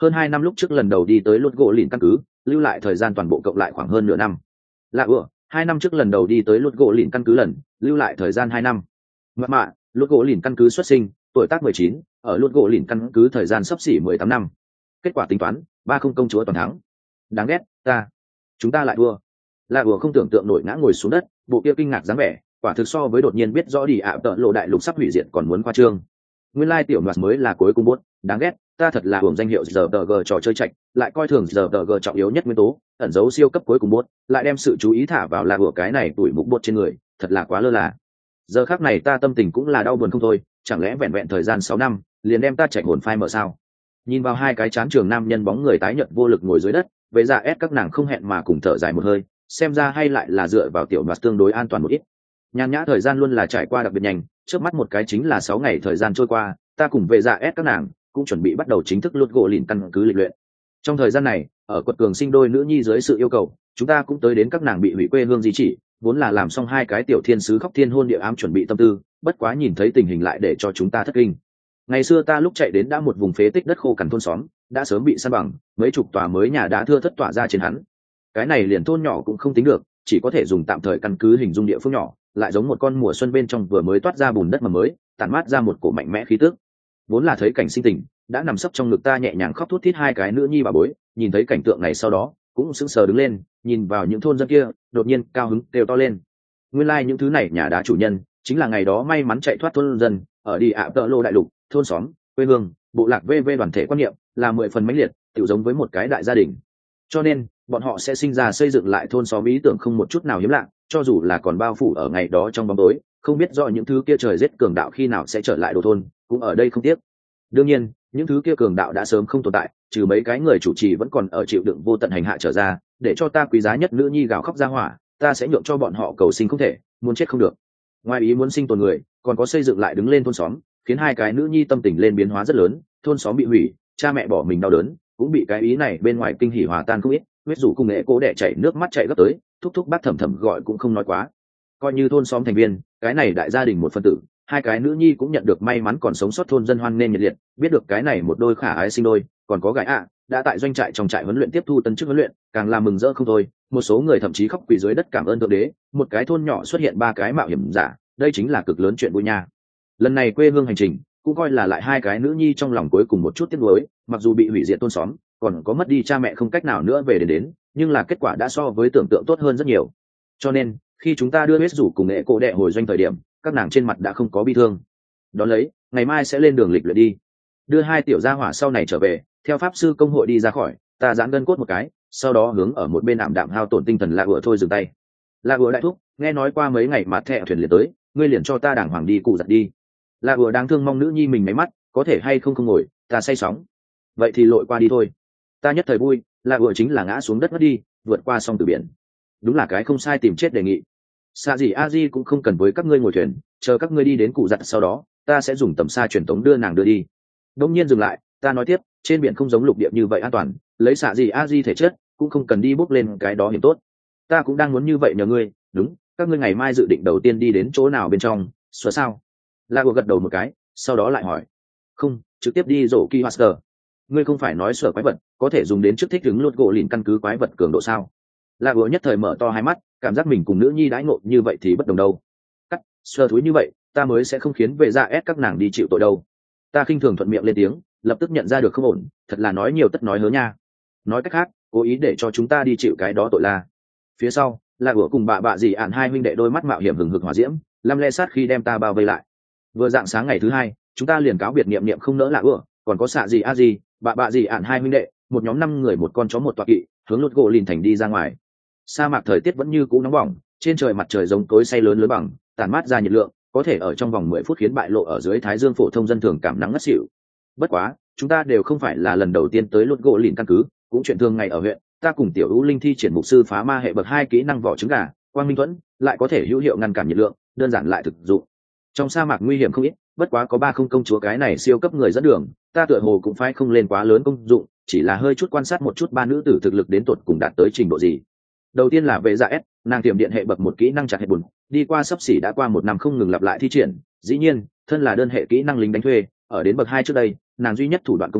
hơn hai năm lúc trước lần đầu đi tới lốt gỗ lìn căn cứ, lưu lại thời gian toàn bộ cộng lại khoảng hơn nửa năm. Là ủa, hai năm trước lần đầu đi tới lốt gỗ lìn căn cứ lần, lưu lại thời gian hai năm. Mạ mạ, lốt gỗ lìn căn cứ xuất sinh, tuổi tác mười chín, ở lốt gỗ lìn căn cứ thời gian sắp xỉ mười tám năm. Kết quả tính toán, ba không công chúa toàn thắng. Đáng ghét, ta, chúng ta lại thua. Là ủa không tưởng tượng nổi ngã ngồi xuống đất, bộ kia kinh ngạc dáng vẻ, quả thực so với đột nhiên biết rõ đi ạ tợ lộ đại lục sắp hủy diệt còn muốn khoa trương. Nguyên lai tiểu đoạt mới là cuối cùng bốt, đáng ghét, ta thật là hưởng danh hiệu giờ tờ g trò chơi chạch, lại coi thường giờ tờ g trọng yếu nhất nguyên tố, ẩn dấu siêu cấp cuối cùng bốt, lại đem sự chú ý thả vào là của cái này tuổi mục bốt trên người, thật là quá lơ là. Giờ khắc này ta tâm tình cũng là đau buồn không thôi, chẳng lẽ vẹn vẹn thời gian sáu năm, liền đem ta chạy hồn phai mở sao? Nhìn vào hai cái chán trường nam nhân bóng người tái nhợt vô lực ngồi dưới đất, về dạ ép các nàng không hẹn mà cùng thở dài một hơi, xem ra hay lại là dựa vào tiểu đoạt tương đối an toàn một ít. Nhàn nhã thời gian luôn là trải qua đặc biệt nhanh, trước mắt một cái chính là sáu ngày thời gian trôi qua, ta cùng về dạ ép các nàng cũng chuẩn bị bắt đầu chính thức lột gỗ lìn căn cứ lịch luyện. Trong thời gian này, ở quật cường sinh đôi nữ nhi dưới sự yêu cầu, chúng ta cũng tới đến các nàng bị hủy quê hương di chỉ, vốn là làm xong hai cái tiểu thiên sứ khóc thiên hôn địa ám chuẩn bị tâm tư, bất quá nhìn thấy tình hình lại để cho chúng ta thất kinh. Ngày xưa ta lúc chạy đến đã một vùng phế tích đất khô cằn thôn xóm, đã sớm bị san bằng, mấy chục tòa mới nhà đã thưa thất tỏa ra trên hắn. Cái này liền thôn nhỏ cũng không tính được, chỉ có thể dùng tạm thời căn cứ hình dung địa phương nhỏ, lại giống một con mùa xuân bên trong vừa mới toát ra bùn đất mà mới, tản mát ra một cổ mạnh mẽ khí tức. Vốn là thấy cảnh sinh tình, đã nằm sấp trong ngực ta nhẹ nhàng khóc thút thít hai cái nữ nhi bà bối, nhìn thấy cảnh tượng này sau đó, cũng sững sờ đứng lên, nhìn vào những thôn dân kia, đột nhiên cao hứng kêu to lên. Nguyên lai like những thứ này nhà đá chủ nhân, chính là ngày đó may mắn chạy thoát thôn dân, ở đi ạ tợ lô đại lục, thôn xóm, quê hương, bộ lạc vê vê đoàn thể quan niệm, là mười phần mãnh liệt, tự giống với một cái đại gia đình. Cho nên, bọn họ sẽ sinh ra xây dựng lại thôn xóm ý tưởng không một chút nào hiếm lạ, cho dù là còn bao phủ ở ngày đó trong bóng tối, không biết rõ những thứ kia trời giết cường đạo khi nào sẽ trở lại đồ thôn, cũng ở đây không tiếc. Đương nhiên, những thứ kia cường đạo đã sớm không tồn tại, trừ mấy cái người chủ trì vẫn còn ở chịu đựng vô tận hành hạ trở ra, để cho ta quý giá nhất nữ nhi gào khóc ra hỏa, ta sẽ nhượng cho bọn họ cầu sinh không thể, muốn chết không được. Ngoài ý muốn sinh tồn người, còn có xây dựng lại đứng lên thôn xóm, khiến hai cái nữ nhi tâm tình lên biến hóa rất lớn, thôn xóm bị hủy, cha mẹ bỏ mình đau đớn, cũng bị cái ý này bên ngoài kinh hỉ hòa tan không ít, huyết rủ cùng nghệ cố đẻ chảy nước mắt chạy gấp tới, thúc thúc bác thầm thầm gọi cũng không nói quá. Coi như thôn xóm thành viên, cái này đại gia đình một phân tử, hai cái nữ nhi cũng nhận được may mắn còn sống sót thôn dân hoan nên nhiệt liệt, biết được cái này một đôi khả ái sinh đôi, còn có gái ạ, đã tại doanh trại trong trại huấn luyện tiếp thu tân chức huấn luyện, càng làm mừng rỡ không thôi. Một số người thậm chí khóc quỳ dưới đất cảm ơn thượng đế, một cái thôn nhỏ xuất hiện ba cái mạo hiểm giả, đây chính là cực lớn chuyện vui nha. Lần này quê hương hành trình cũng coi là lại hai cái nữ nhi trong lòng cuối cùng một chút tiếc nuối, mặc dù bị hủy diệt thôn xóm, còn có mất đi cha mẹ không cách nào nữa về đến đến, nhưng là kết quả đã so với tưởng tượng tốt hơn rất nhiều. Cho nên khi chúng ta đưa huyết rủ cùng nghệ cổ đệ hồi doanh thời điểm, các nàng trên mặt đã không có bi thương. Đón lấy, ngày mai sẽ lên đường lịch luyện đi. Đưa hai tiểu gia hỏa sau này trở về, theo pháp sư công hội đi ra khỏi, ta giãn gân cốt một cái, sau đó hướng ở một bên ảm đạm hao tổn tinh thần lạ ủa thôi dừng tay. Lạ ủa đại thúc, nghe nói qua mấy ngày mà thẹ thuyền liền tới, ngươi liền cho ta đàng hoàng đi cụ giặt đi. Lạ ủa đáng thương mong nữ nhi mình mấy mắt, có thể hay không không ngồi, ta say sóng. Vậy thì lội qua đi thôi. Ta nhất thời vui, lạ ủa chính là ngã xuống đất mất đi, vượt qua sông từ biển. Đúng là cái không sai tìm chết đề nghị. Xa gì a di cũng không cần với các ngươi ngồi thuyền, chờ các ngươi đi đến cụ giặt sau đó, ta sẽ dùng tầm xa truyền tống đưa nàng đưa đi. Đông nhiên dừng lại, ta nói tiếp, trên biển không giống lục địa như vậy an toàn, lấy xạ gì a di thể chất, cũng không cần đi bốc lên cái đó hiểm tốt. Ta cũng đang muốn như vậy nhờ ngươi, đúng, các ngươi ngày mai dự định đầu tiên đi đến chỗ nào bên trong, xóa sao? La gật đầu một cái, sau đó lại hỏi, không, trực tiếp đi rổ kỳ master. Ngươi không phải nói sở quái vật có thể dùng đến trước thích ứng lột gỗ lìn căn cứ quái vật cường độ sao? La gỗ nhất thời mở to hai mắt, cảm giác mình cùng nữ nhi đãi ngộ như vậy thì bất đồng đâu. Cắt, sơ thúi như vậy, ta mới sẽ không khiến về ra ép các nàng đi chịu tội đâu. Ta khinh thường thuận miệng lên tiếng, lập tức nhận ra được không ổn, thật là nói nhiều tất nói hớ nha. Nói cách khác, cố ý để cho chúng ta đi chịu cái đó tội la. Phía sau, La gỗ cùng bà bạ dì ạn hai huynh đệ đôi mắt mạo hiểm hừng hực hỏa diễm, lăm le sát khi đem ta bao vây lại. Vừa dạng sáng ngày thứ hai, chúng ta liền cáo biệt niệm niệm không nỡ La gỗ, còn có xạ gì a gì, bà bạ dì ạn hai huynh đệ, một nhóm năm người một con chó một tọa kỵ, hướng lột gỗ lìn thành đi ra ngoài. Sa mạc thời tiết vẫn như cũ nóng bỏng, trên trời mặt trời giống tối say lớn lớn bằng, tản mát ra nhiệt lượng, có thể ở trong vòng mười phút khiến bại lộ ở dưới thái dương phổ thông dân thường cảm nắng ngất xỉu. Bất quá, chúng ta đều không phải là lần đầu tiên tới lột gỗ lìn căn cứ, cũng chuyện thường ngày ở huyện, ta cùng tiểu U Linh thi triển mục sư phá ma hệ bậc hai kỹ năng vỏ trứng gà, quang minh thuẫn, lại có thể hữu hiệu ngăn cản nhiệt lượng, đơn giản lại thực dụng. Trong sa mạc nguy hiểm không ít, bất quá có ba không công chúa cái này siêu cấp người dẫn đường, ta tựa hồ cũng phải không lên quá lớn công dụng, chỉ là hơi chút quan sát một chút ba nữ tử thực lực đến tuột cùng đạt tới trình độ gì. Đầu tiên là về dạ S, nàng tiềm điện hệ bậc một kỹ năng chặt hệ bùn, đi qua sắp xỉ đã qua một năm không ngừng lặp lại thi triển, dĩ nhiên, thân là đơn hệ kỹ năng lính đánh thuê, ở đến bậc hai trước đây, nàng duy nhất thủ đoạn công kích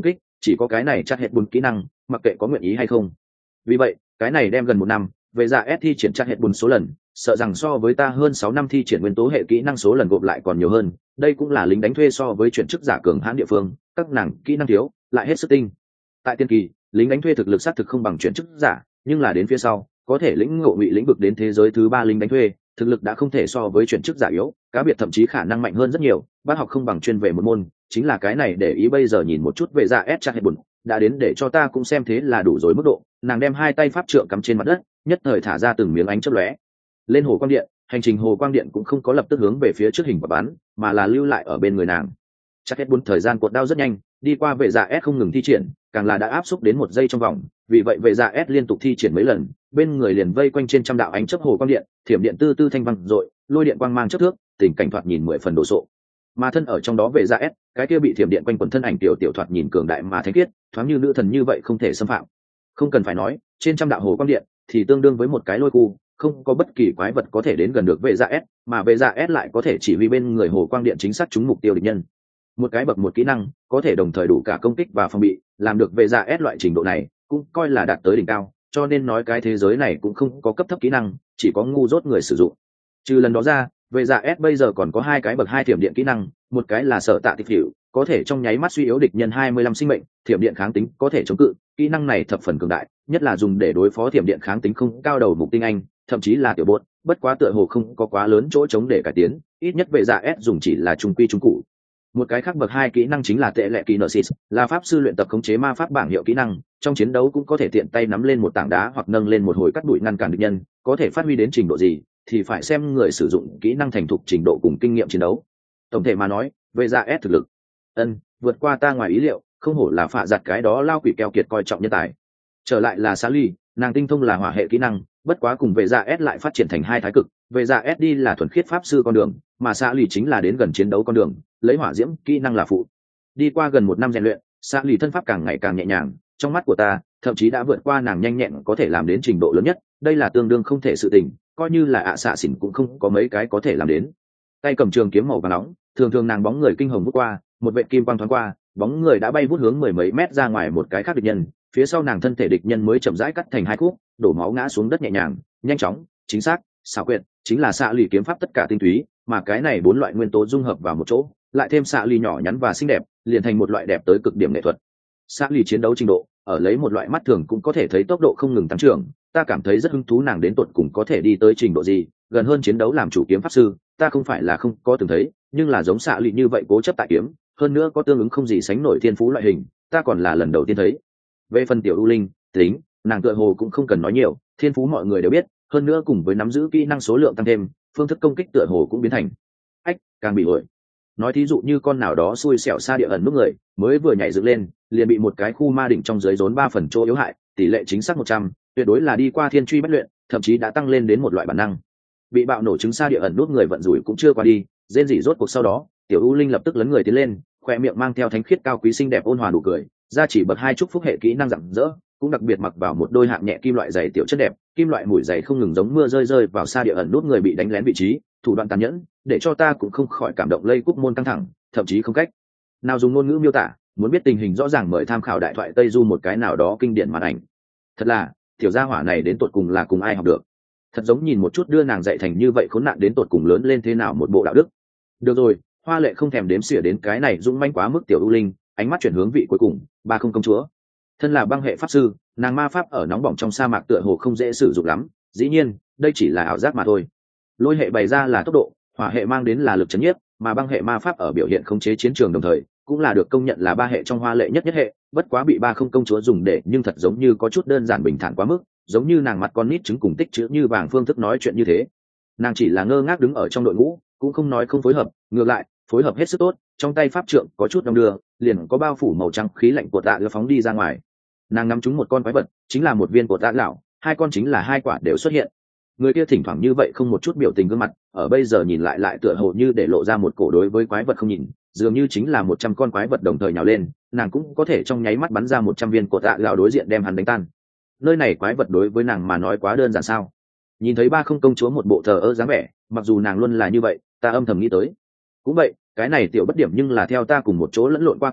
chỉ có cái này chắc hết bùn kỹ năng, mặc kệ có nguyện ý hay không. Vì vậy cái này đem gần một năm về dạ S thi triển chắc hết bùn số lần, sợ rằng so với ta hơn sáu năm thi triển nguyên tố hệ kỹ năng số lần gộp lại còn nhiều hơn. Đây cũng là lính đánh thuê so với chuyển chức giả cường hãn địa phương, các nàng kỹ năng thiếu lại hết sức tinh. Tại tiên kỳ, lính đánh thuê thực lực xác thực không bằng chuyển chức giả, nhưng là đến phía sau có thể lĩnh ngộ ngụy lĩnh vực đến thế giới thứ ba lính đánh thuê, thực lực đã không thể so với chuyển chức giả yếu, cá biệt thậm chí khả năng mạnh hơn rất nhiều. Bác học không bằng chuyên về một môn, chính là cái này để ý bây giờ nhìn một chút về dạ S chắc hết bùn đã đến để cho ta cũng xem thế là đủ rồi mức độ. Nàng đem hai tay pháp trượng cắm trên mặt đất, nhất thời thả ra từng miếng ánh chớp lóe lên hồ quang điện. Hành trình hồ quang điện cũng không có lập tức hướng về phía trước hình và bắn, mà là lưu lại ở bên người nàng. Chắc hết bốn thời gian cuộn đao rất nhanh, đi qua vệ dạ S không ngừng thi triển, càng là đã áp xúc đến một giây trong vòng. Vì vậy vệ dạ S liên tục thi triển mấy lần, bên người liền vây quanh trên trăm đạo ánh chớp hồ quang điện, thiểm điện tư tư thanh vang rội, lôi điện quang mang chớp thước, tình cảnh thoạt nhìn mười phần đồ sộ. Mà thân ở trong đó vệ dạ S, cái kia bị thiểm điện quanh quẩn thân ảnh tiểu tiểu thoạt nhìn cường đại mà thánh khiết, thoáng như nữ thần như vậy không thể xâm phạm. Không cần phải nói, trên trăm đạo hồ quang điện thì tương đương với một cái lôi khu, không có bất kỳ quái vật có thể đến gần được vệ dạ S, mà vệ dạ S lại có thể chỉ huy bên người hồ quang điện chính xác trúng mục tiêu địch nhân. Một cái bậc một kỹ năng có thể đồng thời đủ cả công kích và phòng bị, làm được vệ dạ S loại trình độ này cũng coi là đạt tới đỉnh cao, cho nên nói cái thế giới này cũng không có cấp thấp kỹ năng, chỉ có ngu dốt người sử dụng. Trừ lần đó ra, vệ dạ S bây giờ còn có hai cái bậc hai thiểm điện kỹ năng, một cái là sở tạ tịch hiệu, có thể trong nháy mắt suy yếu địch nhân hai mươi lăm sinh mệnh, thiểm điện kháng tính có thể chống cự, kỹ năng này thập phần cường đại, nhất là dùng để đối phó thiểm điện kháng tính không cao đầu mục tinh anh, thậm chí là tiểu bột, bất quá tựa hồ không có quá lớn chỗ chống để cải tiến, ít nhất vệ dạ S dùng chỉ là trung quy trung cụ. Một cái khác bậc hai kỹ năng chính là tệ lệ kỳ nợ là pháp sư luyện tập khống chế ma pháp bảng hiệu kỹ năng, trong chiến đấu cũng có thể tiện tay nắm lên một tảng đá hoặc nâng lên một hồi cắt đuổi ngăn cản địch nhân, có thể phát huy đến trình độ gì thì phải xem người sử dụng kỹ năng thành thục trình độ cùng kinh nghiệm chiến đấu. Tổng thể mà nói, vệ dạ S thực lực ân vượt qua ta ngoài ý liệu, không hổ là phạ giặt cái đó lao quỷ keo kiệt coi trọng nhân tài. Trở lại là Xá Ly, nàng tinh thông là hỏa hệ kỹ năng, bất quá cùng vệ dạ S lại phát triển thành hai thái cực. Vệ dạ S đi là thuần khiết pháp sư con đường, mà Xá Ly chính là đến gần chiến đấu con đường, lấy hỏa diễm kỹ năng là phụ. Đi qua gần một năm rèn luyện, Xá Ly thân pháp càng ngày càng nhẹ nhàng, trong mắt của ta thậm chí đã vượt qua nàng nhanh nhẹn có thể làm đến trình độ lớn nhất. Đây là tương đương không thể sự tình, coi như là ạ xạ xỉn cũng không có mấy cái có thể làm đến. Tay cầm trường kiếm màu vàng nóng, thường thường nàng bóng người kinh hồng vút qua, một vệ kim quang thoáng qua, bóng người đã bay vút hướng mười mấy mét ra ngoài một cái khác địch nhân, phía sau nàng thân thể địch nhân mới chậm rãi cắt thành hai khúc, đổ máu ngã xuống đất nhẹ nhàng, nhanh chóng, chính xác, xảo quyệt, chính là xạ lì kiếm pháp tất cả tinh túy, mà cái này bốn loại nguyên tố dung hợp vào một chỗ, lại thêm xạ lì nhỏ nhắn và xinh đẹp, liền thành một loại đẹp tới cực điểm nghệ thuật. Xạ lì chiến đấu trình độ, ở lấy một loại mắt thường cũng có thể thấy tốc độ không ngừng tăng trưởng, ta cảm thấy rất hứng thú nàng đến tột cùng có thể đi tới trình độ gì, gần hơn chiến đấu làm chủ kiếm pháp sư, ta không phải là không có từng thấy, nhưng là giống xạ lì như vậy cố chấp tại kiếm, hơn nữa có tương ứng không gì sánh nổi thiên phú loại hình, ta còn là lần đầu tiên thấy. Về phần tiểu u linh, tính nàng tựa hồ cũng không cần nói nhiều, thiên phú mọi người đều biết, hơn nữa cùng với nắm giữ kỹ năng số lượng tăng thêm, phương thức công kích tựa hồ cũng biến thành ách càng bị lỗi. Nói thí dụ như con nào đó xui xẻo xa địa ẩn núp người, mới vừa nhảy dựng lên liền bị một cái khu ma đỉnh trong dưới rốn ba phần chỗ yếu hại, tỷ lệ chính xác một trăm, tuyệt đối là đi qua thiên truy bất luyện, thậm chí đã tăng lên đến một loại bản năng. Bị bạo nổ trứng xa địa ẩn nút người vận rủi cũng chưa qua đi, rên rỉ rốt cuộc sau đó, tiểu u linh lập tức lấn người tiến lên, khoe miệng mang theo thánh khiết cao quý xinh đẹp ôn hòa đủ cười, ra chỉ bậc hai chúc phúc hệ kỹ năng rạng rỡ, cũng đặc biệt mặc vào một đôi hạng nhẹ kim loại giày tiểu chất đẹp, kim loại mũi giày không ngừng giống mưa rơi rơi vào xa địa ẩn nút người bị đánh lén vị trí, thủ đoạn tàn nhẫn, để cho ta cũng không khỏi cảm động lây cúc môn căng thẳng, thậm chí không cách nào dùng ngôn ngữ miêu tả. Muốn biết tình hình rõ ràng mời tham khảo đại thoại Tây Du một cái nào đó kinh điển màn ảnh. Thật là, tiểu gia hỏa này đến tột cùng là cùng ai học được? Thật giống nhìn một chút đưa nàng dạy thành như vậy khốn nạn đến tột cùng lớn lên thế nào một bộ đạo đức. Được rồi, Hoa Lệ không thèm đếm xỉa đến cái này dũng manh quá mức tiểu u linh, ánh mắt chuyển hướng vị cuối cùng, Ba Không công chúa. Thân là băng hệ pháp sư, nàng ma pháp ở nóng bỏng trong sa mạc tựa hồ không dễ sử dụng lắm, dĩ nhiên, đây chỉ là ảo giác mà thôi. Lôi hệ bày ra là tốc độ, hỏa hệ mang đến là lực chấn nhiếp, mà băng hệ ma pháp ở biểu hiện khống chế chiến trường đồng thời, cũng là được công nhận là ba hệ trong Hoa Lệ nhất nhất hệ, bất quá bị Ba Không công chúa dùng để, nhưng thật giống như có chút đơn giản bình thản quá mức, giống như nàng mặt con nít trứng cùng tích chữ như vàng phương thức nói chuyện như thế. Nàng chỉ là ngơ ngác đứng ở trong đội ngũ, cũng không nói không phối hợp, ngược lại phối hợp hết sức tốt, trong tay pháp trượng có chút đong đưa, liền có bao phủ màu trắng khí lạnh của tạ đưa phóng đi ra ngoài. Nàng nắm trúng một con quái vật, chính là một viên của tạ lão, hai con chính là hai quả đều xuất hiện. Người kia thỉnh thoảng như vậy không một chút biểu tình gương mặt, ở bây giờ nhìn lại lại tựa hồ như để lộ ra một cổ đối với quái vật không nhìn, dường như chính là một trăm con quái vật đồng thời nhào lên, nàng cũng có thể trong nháy mắt bắn ra một trăm viên của tạ lão đối diện đem hắn đánh tan. Nơi này quái vật đối với nàng mà nói quá đơn giản sao? Nhìn thấy Ba Không công chúa một bộ thờ ơ dáng vẻ, mặc dù nàng luôn là như vậy, ta âm thầm nghĩ tới. Cũng vậy, cái này tiểu bất điểm nhưng là theo ta cùng một chỗ lẫn lộn qua cụ giặc,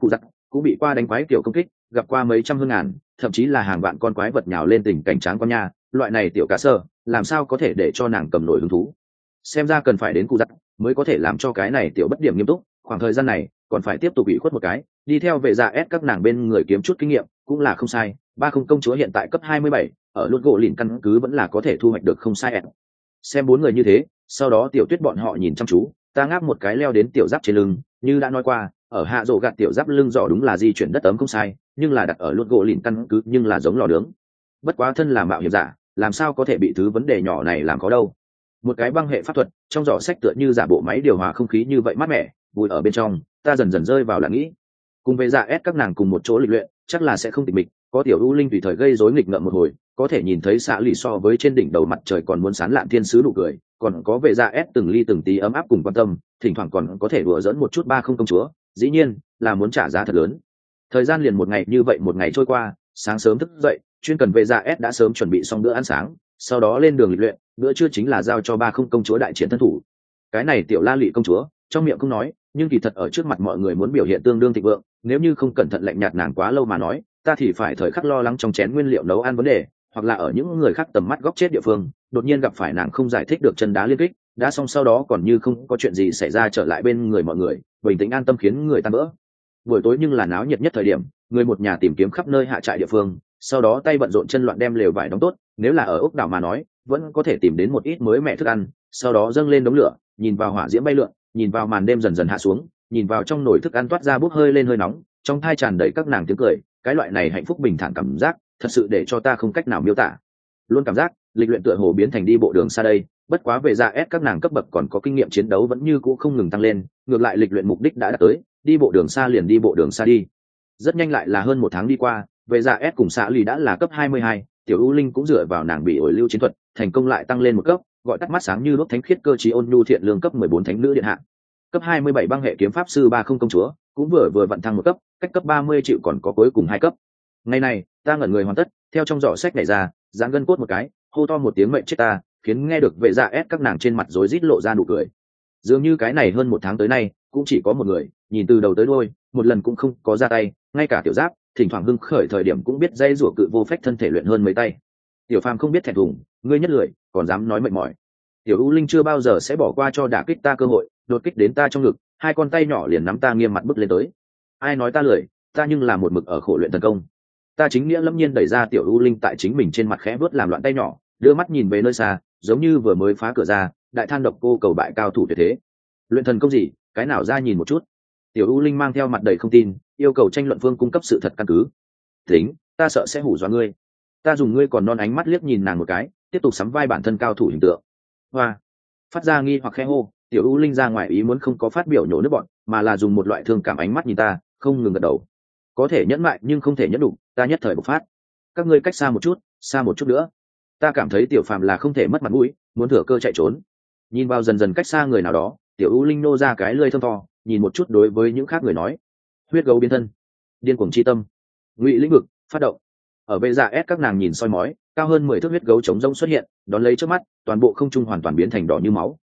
cũng bị qua đánh quái kiểu công kích, gặp qua mấy trăm hơn ngàn, thậm chí là hàng vạn con quái vật nhào lên tình cảnh tráng con nha, loại này tiểu cá sơ làm sao có thể để cho nàng cầm nổi hứng thú. Xem ra cần phải đến cụ giặc mới có thể làm cho cái này tiểu bất điểm nghiêm túc, khoảng thời gian này còn phải tiếp tục bị khuất một cái, đi theo vệ dạ ép các nàng bên người kiếm chút kinh nghiệm cũng là không sai. Ba không công chúa hiện tại cấp hai mươi bảy, ở lút gỗ lìn căn cứ vẫn là có thể thu hoạch được không sai. Xem bốn người như thế, sau đó tiểu tuyết bọn họ nhìn chăm chú, ta ngáp một cái leo đến tiểu giáp trên lưng, như đã nói qua, ở hạ rổ gạt tiểu giáp lưng giỏ đúng là di chuyển đất ấm không sai, nhưng là đặt ở lút gỗ lìn căn cứ nhưng là giống lò nướng. Bất quá thân là mạo hiểm giả, làm sao có thể bị thứ vấn đề nhỏ này làm có đâu. Một cái băng hệ pháp thuật trong giỏ sách tựa như giả bộ máy điều hòa không khí như vậy mát mẻ, vui ở bên trong, ta dần dần rơi vào là nghĩ, cùng với dạ ép các nàng cùng một chỗ lịch luyện, chắc là sẽ không tịch mịch, có tiểu u linh tùy thời gây rối nghịch ngợm một hồi, có thể nhìn thấy xạ lì so với trên đỉnh đầu mặt trời còn muốn sán lạn thiên sứ nụ cười, còn có vệ dạ ép từng ly từng tí ấm áp cùng quan tâm, thỉnh thoảng còn có thể đùa dẫn một chút ba không công chúa, dĩ nhiên là muốn trả giá thật lớn. Thời gian liền một ngày như vậy một ngày trôi qua, sáng sớm thức dậy, chuyên cần vệ dạ ép đã sớm chuẩn bị xong bữa ăn sáng, sau đó lên đường lịch luyện, bữa trưa chính là giao cho ba không công chúa đại chiến thân thủ. Cái này tiểu la lụy công chúa trong miệng không nói, nhưng kỳ thật ở trước mặt mọi người muốn biểu hiện tương đương thịnh vượng, nếu như không cẩn thận lạnh nhạt nàng quá lâu mà nói, ta thì phải thời khắc lo lắng trong chén nguyên liệu nấu ăn vấn đề, hoặc là ở những người khác tầm mắt góc chết địa phương đột nhiên gặp phải nàng không giải thích được chân đá liên kích, đã xong sau đó còn như không có chuyện gì xảy ra trở lại bên người mọi người, bình tĩnh an tâm khiến người tan vỡ. Buổi tối nhưng là náo nhiệt nhất thời điểm, người một nhà tìm kiếm khắp nơi hạ trại địa phương, sau đó tay bận rộn chân loạn đem lều vải đóng tốt, nếu là ở ốc đảo mà nói vẫn có thể tìm đến một ít mới mẻ thức ăn, sau đó dâng lên đống lửa, nhìn vào hỏa diễm bay lượn, nhìn vào màn đêm dần dần hạ xuống, nhìn vào trong nồi thức ăn toát ra bốc hơi lên hơi nóng, trong thai tràn đầy các nàng tiếng cười, cái loại này hạnh phúc bình thản cảm giác thật sự để cho ta không cách nào miêu tả. Luôn cảm giác lịch luyện tựa hồ biến thành đi bộ đường xa đây, bất quá về ra ép các nàng cấp bậc còn có kinh nghiệm chiến đấu vẫn như cũ không ngừng tăng lên, ngược lại lịch luyện mục đích đã đạt tới, đi bộ đường xa liền đi bộ đường xa đi. Rất nhanh lại là hơn một tháng đi qua, về ra ép cùng xã lì đã là cấp hai mươi hai, tiểu u linh cũng dựa vào nàng bị ổi lưu chiến thuật thành công lại tăng lên một cấp, gọi tắt mắt sáng như đốt thánh khiết cơ trí ôn nhu thiện lương cấp mười bốn thánh nữ điện hạ. Cấp hai mươi bảy băng hệ kiếm pháp sư ba không công chúa cũng vừa vừa vận thăng một cấp, cách cấp ba mươi triệu còn có cuối cùng hai cấp. Ngày này ta ngẩn người hoàn tất, theo trong giỏ sách này ra, giáng gân cốt một cái, hô to một tiếng mệnh chết ta, khiến nghe được vệ dạ ép các nàng trên mặt rối rít lộ ra nụ cười. Dường như cái này hơn một tháng tới nay cũng chỉ có một người, nhìn từ đầu tới đuôi một lần cũng không có ra tay, ngay cả tiểu giáp thỉnh thoảng hưng khởi thời điểm cũng biết dây rủa cự vô phách thân thể luyện hơn mấy tay. Tiểu phàm không biết thẹn thùng, ngươi nhất lười còn dám nói mệt mỏi. Tiểu u linh chưa bao giờ sẽ bỏ qua cho đả kích ta cơ hội, đột kích đến ta trong ngực, hai con tay nhỏ liền nắm ta nghiêm mặt bước lên tới. Ai nói ta lười, ta nhưng là một mực ở khổ luyện thần công. Ta chính nghĩa lâm nhiên đẩy ra tiểu u linh tại chính mình trên mặt khẽ vớt làm loạn tay nhỏ, đưa mắt nhìn về nơi xa, giống như vừa mới phá cửa ra, đại than độc cô cầu bại cao thủ tuyệt thế. Luyện thần công gì, cái nào ra nhìn một chút. Tiểu u linh mang theo mặt đầy không tin, yêu cầu tranh luận phương cung cấp sự thật căn cứ. Tính, ta sợ sẽ hủ dọa ngươi. Ta dùng ngươi còn non ánh mắt liếc nhìn nàng một cái, tiếp tục sắm vai bản thân cao thủ hình tượng. Hoa, phát ra nghi hoặc khẽ hô, tiểu u linh ra ngoài ý muốn không có phát biểu nhổ nước bọn, mà là dùng một loại thương cảm ánh mắt nhìn ta, không ngừng gật đầu. Có thể nhẫn mại nhưng không thể nhẫn đủ, ta nhất thời bộc phát. Các ngươi cách xa một chút, xa một chút nữa. Ta cảm thấy tiểu phàm là không thể mất mặt mũi, muốn thừa cơ chạy trốn. Nhìn vào dần dần cách xa người nào đó, tiểu u linh nô ra cái lưỡi thơm to, nhìn một chút đối với những khác người nói, huyết gấu biến thân, điên cuồng chi tâm, ngụy lĩnh vực phát động. Ở bên dạ ép các nàng nhìn soi mói, cao hơn mười thước huyết gấu chống rông xuất hiện, đón lấy trước mắt, toàn bộ không trung hoàn toàn biến thành đỏ như máu,